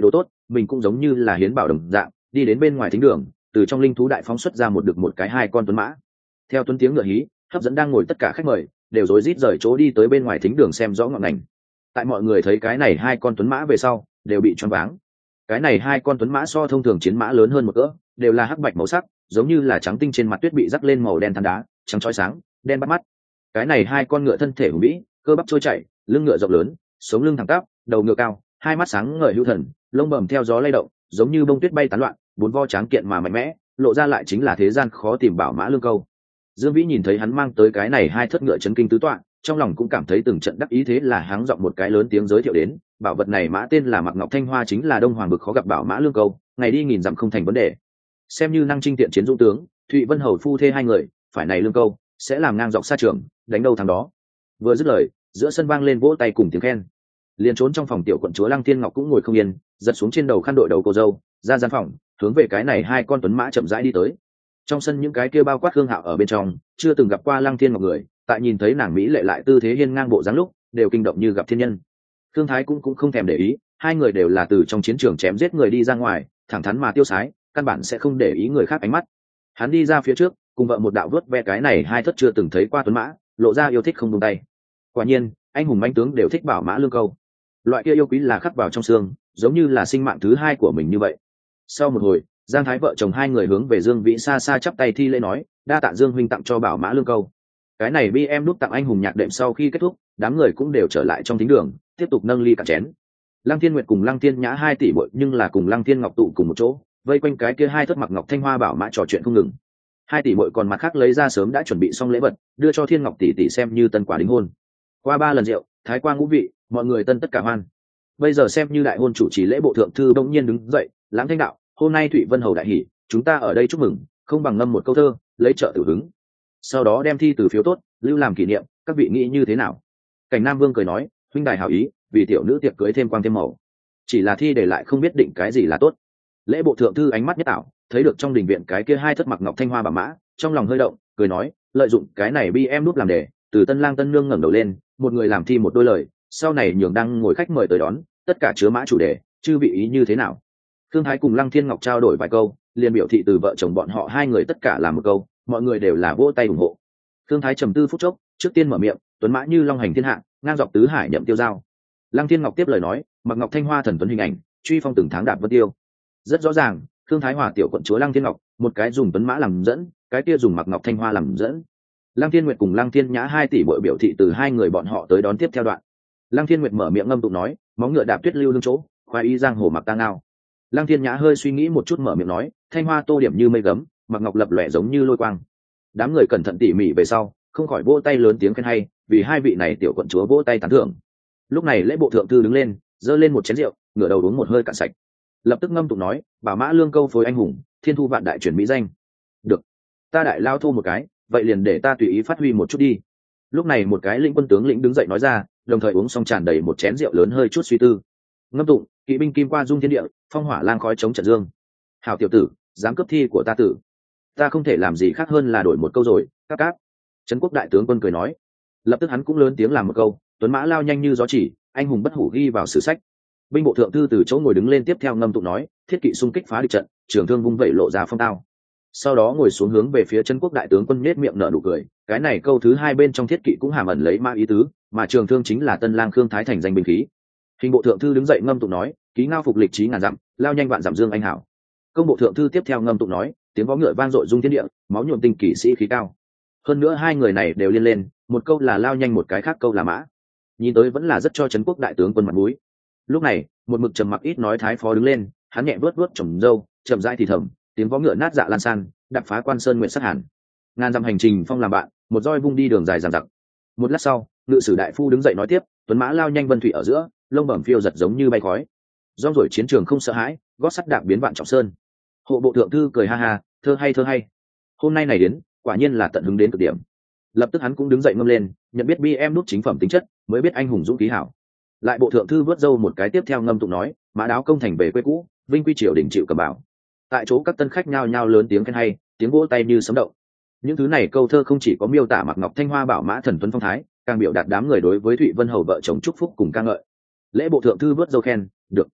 mình cũng giống như là hiến bảo đồng dạng đi đến bên ngoài thính đường, từ trong linh thú đại phóng xuất ra một cái hai con tuấn mã. Theo tuấn tiếng ngựa hí hấp dẫn đang ngồi tất cả khách mời đều rối rít rời chỗ đi tới bên ngoài thính đường xem rõ ngọn ngành. Tại mọi người thấy cái này hai con tuấn mã về sau đều bị choáng váng. Cái này hai con tuấn mã so thông thường chiến mã lớn hơn một cỡ, đều là hắc bạch màu sắc, giống như là trắng tinh trên mặt tuyết bị rắc lên màu đen than đá, trắng chói sáng, đen bắt mắt. Cái này hai con ngựa thân thể hùng vĩ, cơ bắp trôi chảy, lưng ngựa rộng lớn, sống lưng thẳng tắp, đầu ngựa cao, hai mắt sáng ngời hữu thần, lông bẩm theo gió lay động, giống như bông tuyết bay tán loạn, bốn vo tráng kiện mà mạnh mẽ, lộ ra lại chính là thế gian khó tìm bảo mã lương câu. Dương Vĩ nhìn thấy hắn mang tới cái này hai thất ngựa chấn kinh tứ tọa, trong lòng cũng cảm thấy từng trận đắc ý, thế là háng giọng một cái lớn tiếng giới thiệu đến, bảo vật này mã tên là Mặc Ngọc Thanh Hoa, chính là Đông Hoàng vực khó gặp bảo mã lương câu, ngày đi nghìn dặm không thành vấn đề. Xem như năng trinh tiện chiến dũng tướng, Thụy Vân Hầu phu thê hai người, phải này lương câu, sẽ làm ngang dọc xa trường, đánh đâu thắng đó. Vừa dứt lời, giữa sân vang lên vỗ tay cùng tiếng khen. Liền trốn trong phòng tiểu quận chúa Lăng Thiên Ngọc cũng ngồi không yên, giật xuống trên đầu khăn đội đầu cô dâu, ra gian phòng, hướng về cái này hai con tuấn mã chậm rãi đi tới. Trong sân những cái kia bao quát Khương Hạo ở bên trong, chưa từng gặp qua Lăng Thiên Ngọc người, tại nhìn thấy nàng mỹ lệ lại tư thế hiên ngang bộ dáng lúc, đều kinh động như gặp thiên nhân. Khương Thái cũng không thèm để ý, hai người đều là từ trong chiến trường chém giết người đi ra ngoài, thẳng thắn mà tiêu sái, căn bản sẽ không để ý người khác ánh mắt. Hắn đi ra phía trước, cùng vợ một đạo vớt ve cái này hai thất chưa từng thấy qua tuấn mã, lộ ra yêu thích không buông tay. Quả nhiên, anh hùng mãnh tướng đều thích bảo mã lương câu. Loại kia yêu quý là khắc vào trong xương, giống như là sinh mạng thứ hai của mình như vậy. Sau một hồi, Giang Thái vợ chồng hai người hướng về Dương Vĩ xa xa chắp tay thi lễ nói, đa tạ Dương huynh tặng cho bảo mã lương câu. Cái này bi em đúc tặng anh hùng nhạc đệm sau khi kết thúc, đám người cũng đều trở lại trong thính đường, tiếp tục nâng ly cạn chén. Lăng Thiên Nguyệt cùng Lăng Thiên Nhã hai tỷ muội nhưng là cùng Lăng Thiên Ngọc tụ cùng một chỗ, vây quanh cái kia hai thất Mặc Ngọc Thanh Hoa bảo mã trò chuyện không ngừng. Hai tỷ muội còn mặt khác lấy ra sớm đã chuẩn bị xong lễ vật, đưa cho Thiên Ngọc tỷ tỷ xem như tân quả đính hôn. Qua 3 lần rượu, thái quang ngũ vị, mọi người tân tất cả hoan. Bây giờ xem như đại hôn chủ trì lễ bộ thượng thư bỗng nhiên đứng dậy, lãng thanh đạo, hôm nay Thụy Vân Hầu đại hỷ, chúng ta ở đây chúc mừng, không bằng ngâm một câu thơ, lấy trợ tử hứng. Sau đó đem thi từ phiếu tốt, lưu làm kỷ niệm, các vị nghĩ như thế nào? Cảnh Nam Vương cười nói, huynh đài hảo ý, vì tiểu nữ tiệc cưới thêm quang thêm màu. Chỉ là thi để lại không biết định cái gì là tốt. Lễ bộ thượng thư ánh mắt nhất ảo, thấy được trong đình viện cái kia hai thất Mặc Ngọc Thanh Hoa bảo mã, trong lòng hơi động, cười nói, lợi dụng cái này bi em núp làm đề, từ tân lang tân nương ngẩng đầu lên, một người làm thi một đôi lời, sau này nhường đăng ngồi khách mời tới đón, tất cả chứa mã chủ đề, chư vị ý như thế nào? Thương Thái cùng Lăng Thiên Ngọc trao đổi vài câu, liền biểu thị từ vợ chồng bọn họ hai người tất cả làm một câu, mọi người đều là vỗ tay ủng hộ. Thương Thái trầm tư phút chốc, trước tiên mở miệng, tuấn mã như long hành thiên hạ, ngang dọc tứ hải nhậm tiêu giao. Lăng Thiên Ngọc tiếp lời nói, Mặc Ngọc Thanh Hoa thần tuấn hình ảnh, truy phong từng tháng đạp vân tiêu. Rất rõ ràng, Thương Thái hòa tiểu quận chúa Lăng Thiên Ngọc, một cái dùng tuấn mã làm dẫn, cái kia dùng Mặc Ngọc Thanh Hoa làm dẫn. Lăng Thiên Nguyệt cùng Lăng Thiên Nhã hai tỷ muội biểu thị từ hai người bọn họ tới đón tiếp theo đoạn. Lăng Thiên Nguyệt mở miệng ngâm tụng nói, móng ngựa đạp tuyết lưu lưng chỗ, khoái ý giang hồ mặc tang ngao. Lăng Thiên Nhã hơi suy nghĩ một chút mở miệng nói, thanh hoa tô điểm như mây gấm, Mặc Ngọc lập lòe giống như lôi quang. Đám người cẩn thận tỉ mỉ về sau, không khỏi vỗ tay lớn tiếng khen hay, vì hai vị này tiểu quận chúa vỗ tay tán thưởng. Lúc này lễ bộ thượng thư đứng lên, giơ lên một chén rượu, ngửa đầu uống một hơi cạn sạch. Lập tức ngâm tụng nói, bảo mã lương câu phối anh hùng, thiên thu vạn đại truyền mỹ danh. Được, ta đại lao thu một cái, vậy liền để ta tùy ý phát huy một chút đi. Lúc này một cái lĩnh quân tướng lĩnh đứng dậy nói ra, đồng thời uống xong tràn đầy một chén rượu lớn hơi chút suy tư. Ngâm tụng, kỵ binh kim qua dung thiên địa, phong hỏa lang khói chống trận dương. Hảo tiểu tử, dám cướp thi của ta tử, ta không thể làm gì khác hơn là đổi một câu rồi. Các cáp. Trấn quốc đại tướng quân cười nói. Lập tức hắn cũng lớn tiếng làm một câu, tuấn mã lao nhanh như gió chỉ, anh hùng bất hủ ghi vào sử sách. Binh bộ thượng thư từ chỗ ngồi đứng lên tiếp theo ngâm tụng nói, thiết kỵ xung kích phá địch trận, trường thương vung vẩy lộ ra phong tao. Sau đó ngồi xuống hướng về phía Trấn quốc đại tướng quân nhếch miệng nở nụ cười, cái này câu thứ hai bên trong thiết kỵ cũng hàm ẩn lấy ma ý tứ, mà trường thương chính là tân lang Khương Thái thành danh binh khí. Hình bộ thượng thư đứng dậy ngâm tụng nói, ký ngao phục lịch trí ngàn dặm, lao nhanh vạn dặm dương anh hảo. Công bộ thượng thư tiếp theo ngâm tụng nói, tiếng vó ngựa vang dội dung thiên địa, máu nhuộm tinh kỵ sĩ khí cao. Hơn nữa hai người này đều liên lên, một câu là lao nhanh một cái khác câu là mã. Nhìn tới vẫn là rất cho Trấn quốc đại tướng quân mặt mũi. Lúc này, một mực trầm mặc ít nói thái phó đứng lên, hắn nhẹ vuốt vuốt trồng râu, chậm rãi thì thầm, tiếng vó ngựa nát dạ lan san, đập phá quan sơn nguyện sát hàn. Ngàn dặm hành trình phong làm bạn, một roi vung đi đường dài dằng dặc. Một lát sau, ngự sử đại phu đứng dậy nói tiếp, tuấn mã lao nhanh vân thủy ở giữa, lông bẩm phiêu giật giống như bay khói. Rong rổi chiến trường không sợ hãi, gót sắt đạp biến vạn trọng sơn. Hộ bộ thượng thư cười ha ha, thơ hay thơ hay. Hôm nay này đến, quả nhiên là tận hứng đến cực điểm. Lập tức hắn cũng đứng dậy ngâm lên, nhận biết bi em nút chính phẩm tính chất, mới biết anh hùng dũng khí hảo. Lại bộ thượng thư vớt râu một cái tiếp theo ngâm tụng nói, mã đáo công thành về quê cũ, vinh quy triều đình chịu cầm bảo. Tại chỗ các tân khách nhao nhao lớn tiếng khen hay, tiếng vỗ tay như sấm động. Những thứ này câu thơ không chỉ có miêu tả Mặc Ngọc Thanh Hoa bảo mã thần tuấn phong thái, càng biểu đạt đám người đối với Thụy Vân Hầu vợ chồng chúc phúc cùng ca ngợi. Lễ bộ thượng thư vớt dâu khen, được,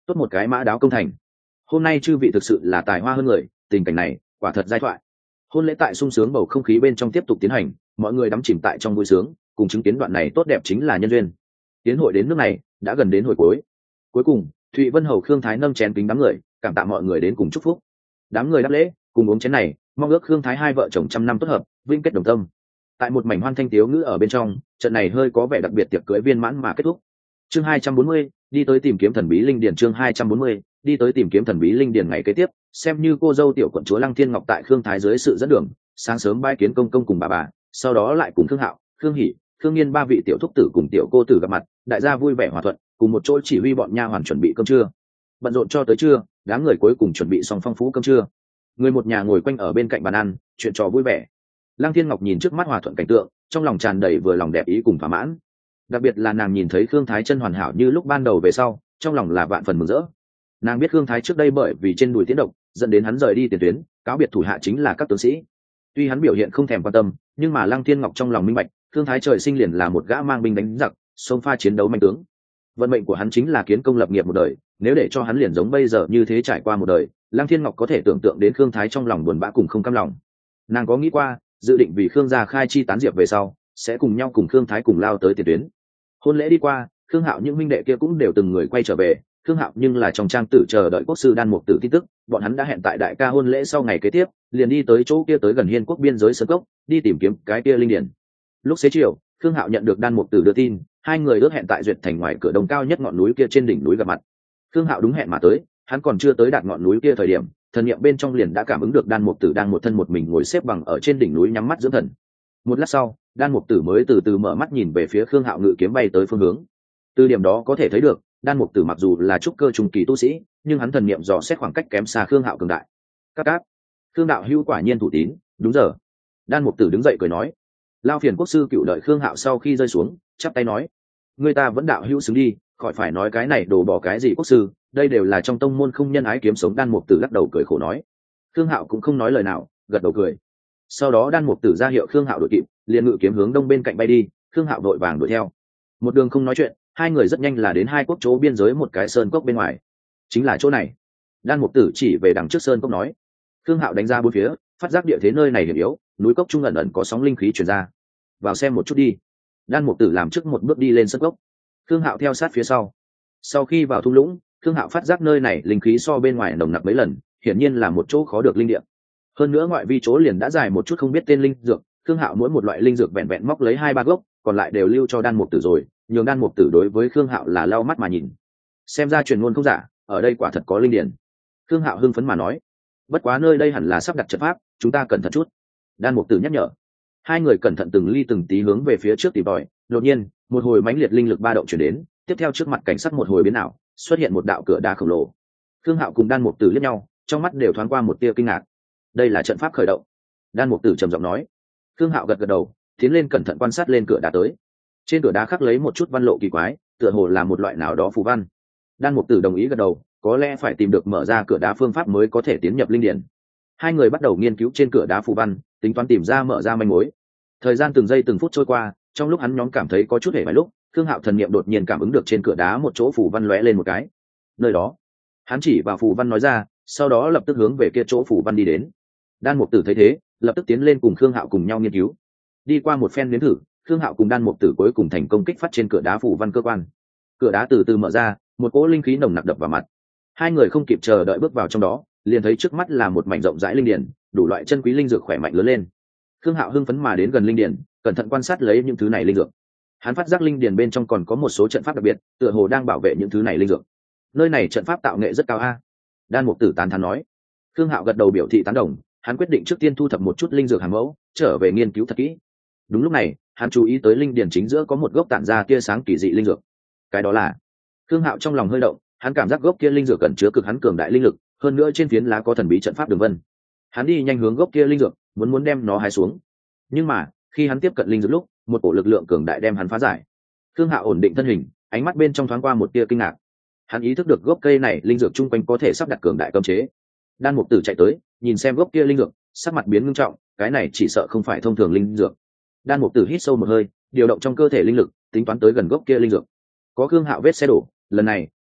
tốt một cái mã đáo công thành. Hôm nay chư vị thực sự là tài hoa hơn người, tình cảnh này quả thật giai thoại. Hôn lễ tại sung sướng bầu không khí bên trong tiếp tục tiến hành, mọi người đắm chìm tại trong vui sướng, cùng chứng kiến đoạn này tốt đẹp chính là nhân duyên. Tiến hội đến nước này đã gần đến hồi cuối. Cuối cùng, Thụy Vân Hầu Khương Thái nâng chén kính đám người, cảm tạ mọi người đến cùng chúc phúc. Đám người đáp lễ, cùng uống chén này, mong ước Khương Thái hai vợ chồng trăm năm tốt hợp, vinh kết đồng tâm. Tại một mảnh hoan thanh tiếu ngữ ở bên trong, trận này hơi có vẻ đặc biệt tiệc cưới viên mãn mà kết thúc. Chương 240, đi tới tìm kiếm thần bí linh điển. Chương 240, đi tới tìm kiếm thần bí linh điển. Ngày kế tiếp, xem như cô dâu tiểu quận chúa Lăng Thiên Ngọc tại Khương Thái dưới sự dẫn đường, sáng sớm bái kiến công công cùng bà, sau đó lại cùng Khương Hạo, Khương Hỷ, Khương Nghiên ba vị tiểu thúc tử cùng tiểu cô tử gặp mặt, đại gia vui vẻ hòa thuận, cùng một chỗ chỉ huy bọn nha hoàn chuẩn bị cơm trưa. Bận rộn cho tới trưa, đám người cuối cùng chuẩn bị xong phong phú cơm trưa. Người một nhà ngồi quanh ở bên cạnh bàn ăn, chuyện trò vui vẻ. Lăng Thiên Ngọc nhìn trước mắt hòa thuận cảnh tượng, trong lòng tràn đầy vừa lòng đẹp ý cùng thỏa mãn. Đặc biệt là nàng nhìn thấy Khương Thái chân hoàn hảo như lúc ban đầu về sau, trong lòng là vạn phần mừng rỡ. Nàng biết Khương Thái trước đây bởi vì trên đùi tiến độc, dẫn đến hắn rời đi tiền tuyến, cáo biệt thủ hạ chính là các tướng sĩ. Tuy hắn biểu hiện không thèm quan tâm, nhưng mà Lăng Thiên Ngọc trong lòng minh bạch, Khương Thái trời sinh liền là một gã mang binh đánh giặc, xông pha chiến đấu manh tướng. Vận mệnh của hắn chính là kiến công lập nghiệp một đời, nếu để cho hắn liền giống bây giờ như thế trải qua một đời, Lăng Thiên Ngọc có thể tưởng tượng đến Khương Thái trong lòng buồn bã cùng không cam lòng. Nàng có nghĩ qua, dự định vì Khương gia khai chi tán diệp về sau, sẽ cùng nhau cùng Khương Thái cùng lao tới tiền tuyến. Hôn lễ đi qua, Khương Hạo những huynh đệ kia cũng đều từng người quay trở về. Khương Hạo nhưng là trong trang tử chờ đợi quốc sư Đan Mục Tử tin tức, bọn hắn đã hẹn tại đại ca hôn lễ sau ngày kế tiếp, liền đi tới chỗ kia tới gần Hiên Quốc biên giới Sơn Cốc, đi tìm kiếm cái kia linh điển. Lúc xế chiều, Khương Hạo nhận được Đan Mục Tử đưa tin, hai người ước hẹn tại Duyệt Thành ngoài cửa đông cao nhất ngọn núi kia trên đỉnh núi gặp mặt. Khương Hạo đúng hẹn mà tới, hắn còn chưa tới đạt ngọn núi kia thời điểm, thần niệm bên trong liền đã cảm ứng được Đan Mục Tử đang một thân một mình ngồi xếp bằng ở trên đỉnh núi nhắm mắt dưỡng thần. Một lát sau, Đan Mục Tử mới từ từ mở mắt nhìn về phía Khương Hạo ngự kiếm bay tới phương hướng. Từ điểm đó có thể thấy được, Đan Mục Tử mặc dù là trúc cơ trung kỳ tu sĩ, nhưng hắn thần niệm dò xét khoảng cách kém xa Khương Hạo cường đại. Các Khương đạo hữu quả nhiên thủ tín, đúng giờ. Đan Mục Tử đứng dậy cười nói. Lao phiền quốc sư cựu đợi Khương Hạo sau khi rơi xuống, chắp tay nói: người ta vẫn đạo hữu xứng đi, khỏi phải nói cái này đổ bỏ cái gì quốc sư, đây đều là trong tông môn không nhân ái kiếm sống. Đan Mục Tử lắc đầu cười khổ nói. Khương Hạo cũng không nói lời nào, gật đầu cười. Sau đó Đan Mục Tử ra hiệu Khương Hạo đội kịp, liền ngự kiếm hướng đông bên cạnh bay đi. Khương Hạo đội vàng đuổi theo. Một đường không nói chuyện, hai người rất nhanh là đến hai quốc chỗ biên giới một cái sơn cốc bên ngoài. Chính là chỗ này. Đan Mục Tử chỉ về đằng trước sơn cốc nói. Khương Hạo đánh ra bốn phía, phát giác địa thế nơi này hiểm yếu, núi cốc trung ẩn ẩn có sóng linh khí truyền ra. Vào xem một chút đi. Đan Mục Tử làm trước một bước đi lên sơn cốc. Khương Hạo theo sát phía sau. Sau khi vào thung lũng, Khương Hạo phát giác nơi này linh khí so bên ngoài nồng nặc mấy lần, hiển nhiên là một chỗ khó được linh địa. Hơn nữa ngoại vi chỗ liền đã dài một chút không biết tên linh dược, Khương Hạo mỗi một loại linh dược vẹn vẹn móc lấy 2-3 gốc, còn lại đều lưu cho Đan Mục Tử rồi, nhường Đan Mục Tử đối với Khương Hạo là lau mắt mà nhìn. Xem ra truyền ngôn không giả, ở đây quả thật có linh điển. Khương Hạo hưng phấn mà nói. Bất quá nơi đây hẳn là sắp đặt trận pháp, chúng ta cẩn thận chút. Đan Mục Tử nhắc nhở. Hai người cẩn thận từng ly từng tí hướng về phía trước tìm tòi, đột nhiên, một hồi mãnh liệt linh lực ba động truyền đến, tiếp theo trước mặt cảnh sắc một hồi biến ảo, xuất hiện một đạo cửa đá khổng lồ. Khương Hạo cùng Đan Mục Tử liếc nhau, trong mắt đều thoáng qua một tia kinh ngạc. Đây là trận pháp khởi động. Đan Mục Tử trầm giọng nói. Khương Hạo gật gật đầu, tiến lên cẩn thận quan sát lên cửa đá tới. Trên cửa đá khắc lấy một chút văn lộ kỳ quái, tựa hồ là một loại nào đó phù văn. Đan Mục Tử đồng ý gật đầu, có lẽ phải tìm được mở ra cửa đá phương pháp mới có thể tiến nhập linh điển. Hai người bắt đầu nghiên cứu trên cửa đá phù văn, tính toán tìm ra mở ra manh mối. Thời gian từng giây từng phút trôi qua, trong lúc hắn nhóm cảm thấy có chút hề vài lúc, Khương Hạo thần niệm đột nhiên cảm ứng được trên cửa đá một chỗ phù văn lóe lên một cái. Nơi đó, hắn chỉ vào phù văn nói ra, sau đó lập tức hướng về kia chỗ phù văn đi đến. Đan Mục Tử thấy thế, lập tức tiến lên cùng Khương Hạo cùng nhau nghiên cứu. Đi qua một phen nếm thử, Khương Hạo cùng Đan Mục Tử cuối cùng thành công kích phát trên cửa đá phù văn cơ quan. Cửa đá từ từ mở ra, một cỗ linh khí nồng nặc đập vào mặt. Hai người không kịp chờ đợi bước vào trong đó, liền thấy trước mắt là một mảnh rộng rãi linh điển, đủ loại chân quý linh dược khỏe mạnh lớn lên. Khương Hạo hưng phấn mà đến gần linh điển, cẩn thận quan sát lấy những thứ này linh dược. Hắn phát giác linh điển bên trong còn có một số trận pháp đặc biệt, tựa hồ đang bảo vệ những thứ này linh dược. Nơi này trận pháp tạo nghệ rất cao a. Đan Mục Tử tán thán nói. Khương Hạo gật đầu biểu thị tán đồng, hắn quyết định trước tiên thu thập một chút linh dược hàng mẫu, trở về nghiên cứu thật kỹ. Đúng lúc này, hắn chú ý tới linh điển chính giữa có một gốc tản ra tia sáng kỳ dị linh dược. Cái đó là... Khương Hạo trong lòng hơi động, hắn cảm giác gốc kia linh dược cẩn chứa cực hắn cường đại linh lực, hơn nữa trên phiến lá có thần bí trận pháp đường vân. Hắn đi nhanh hướng gốc kia linh dược, muốn đem nó hái xuống. Nhưng mà, khi hắn tiếp cận linh dược lúc, một cổ lực lượng cường đại đem hắn phá giải. Khương Hạo ổn định thân hình, ánh mắt bên trong thoáng qua một tia kinh ngạc. Hắn ý thức được gốc cây này linh dược chung quanh có thể sắp đặt cường đại cấm chế. Đan Mục Tử chạy tới, nhìn xem gốc kia linh dược, sắc mặt biến ngưng trọng, cái này chỉ sợ không phải thông thường linh dược. Đan Mục Tử hít sâu một hơi, điều động trong cơ thể linh lực, tính toán tới gần gốc kia linh dược. Có Khương Hạo vết xe đổ, lần này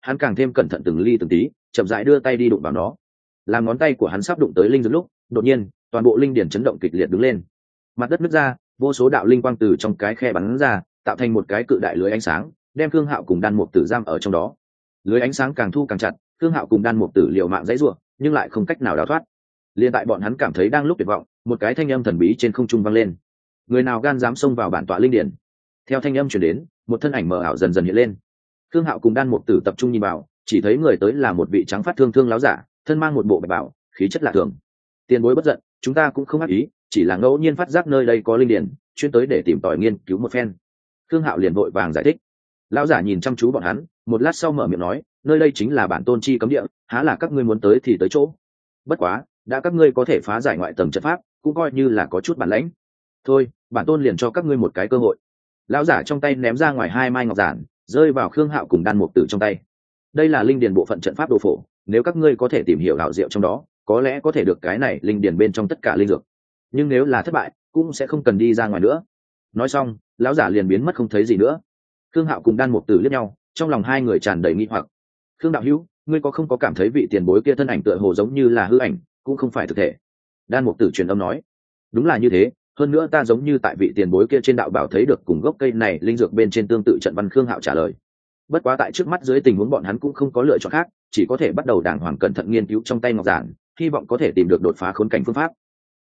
hắn càng thêm cẩn thận từng ly từng tí, chậm rãi đưa tay đi đụng vào nó. Làm ngón tay của hắn sắp đụng tới linh dược lúc, đột nhiên toàn bộ linh điển chấn động kịch liệt đứng lên, mặt đất nứt ra, vô số đạo linh quang từ trong cái khe bắn ra, tạo thành một cái cự đại lưới ánh sáng, đem Khương Hạo cùng Đan Mục Tử giam ở trong đó. Lưới ánh sáng càng thu càng chặt, Khương Hạo cùng Đan Mục Tử liều mạng dãy rủa, nhưng lại không cách nào đào thoát. Liên tại bọn hắn cảm thấy đang lúc tuyệt vọng, một cái thanh âm thần bí trên không trung vang lên: người nào gan dám xông vào bản tọa linh điển? Theo thanh âm truyền đến, một thân ảnh mờ ảo dần dần hiện lên. Khương Hạo cùng Đan Mục Tử tập trung nhìn vào, chỉ thấy người tới là một vị trắng phát thương thương láo giả, thân mang một bộ bạch bào, khí chất lạ thường. Tiền bối bất giận, chúng ta cũng không ác ý, chỉ là ngẫu nhiên phát giác nơi đây có linh điển, chuyên tới để tìm tòi nghiên cứu một phen. Khương Hạo liền vội vàng giải thích. Lão giả nhìn chăm chú bọn hắn, một lát sau mở miệng nói: nơi đây chính là bản tôn chi cấm địa, há là các ngươi muốn tới thì tới chỗ. Bất quá, đã các ngươi có thể phá giải ngoại tầng trận pháp, cũng coi như là có chút bản lĩnh. Thôi, bản tôn liền cho các ngươi một cái cơ hội. Lão giả trong tay ném ra ngoài 2 mai ngọc giản, rơi vào Khương Hạo cùng Đan Mục Tử trong tay. Đây là linh điền bộ phận trận pháp đồ phổ, nếu các ngươi có thể tìm hiểu đạo diệu trong đó, có lẽ có thể được cái này linh điền bên trong tất cả linh dược. Nhưng nếu là thất bại, cũng sẽ không cần đi ra ngoài nữa. Nói xong, lão giả liền biến mất không thấy gì nữa. Khương Hạo cùng Đan Mục Tử liếc nhau, trong lòng hai người tràn đầy nghi hoặc. Khương đạo hữu, ngươi có không có cảm thấy vị tiền bối kia thân ảnh tựa hồ giống như là hư ảnh, cũng không phải thực thể? Đan Mục Tử truyền âm nói. Đúng là như thế, hơn nữa ta giống như tại vị tiền bối kia trên đạo bảo thấy được cùng gốc cây này linh dược bên trên tương tự trận văn. Khương Hạo trả lời. Bất quá tại trước mắt dưới tình huống bọn hắn cũng không có lựa chọn khác, chỉ có thể bắt đầu đàng hoàng cẩn thận nghiên cứu trong tay ngọc giản, hy vọng có thể tìm được đột phá khốn cảnh phương pháp.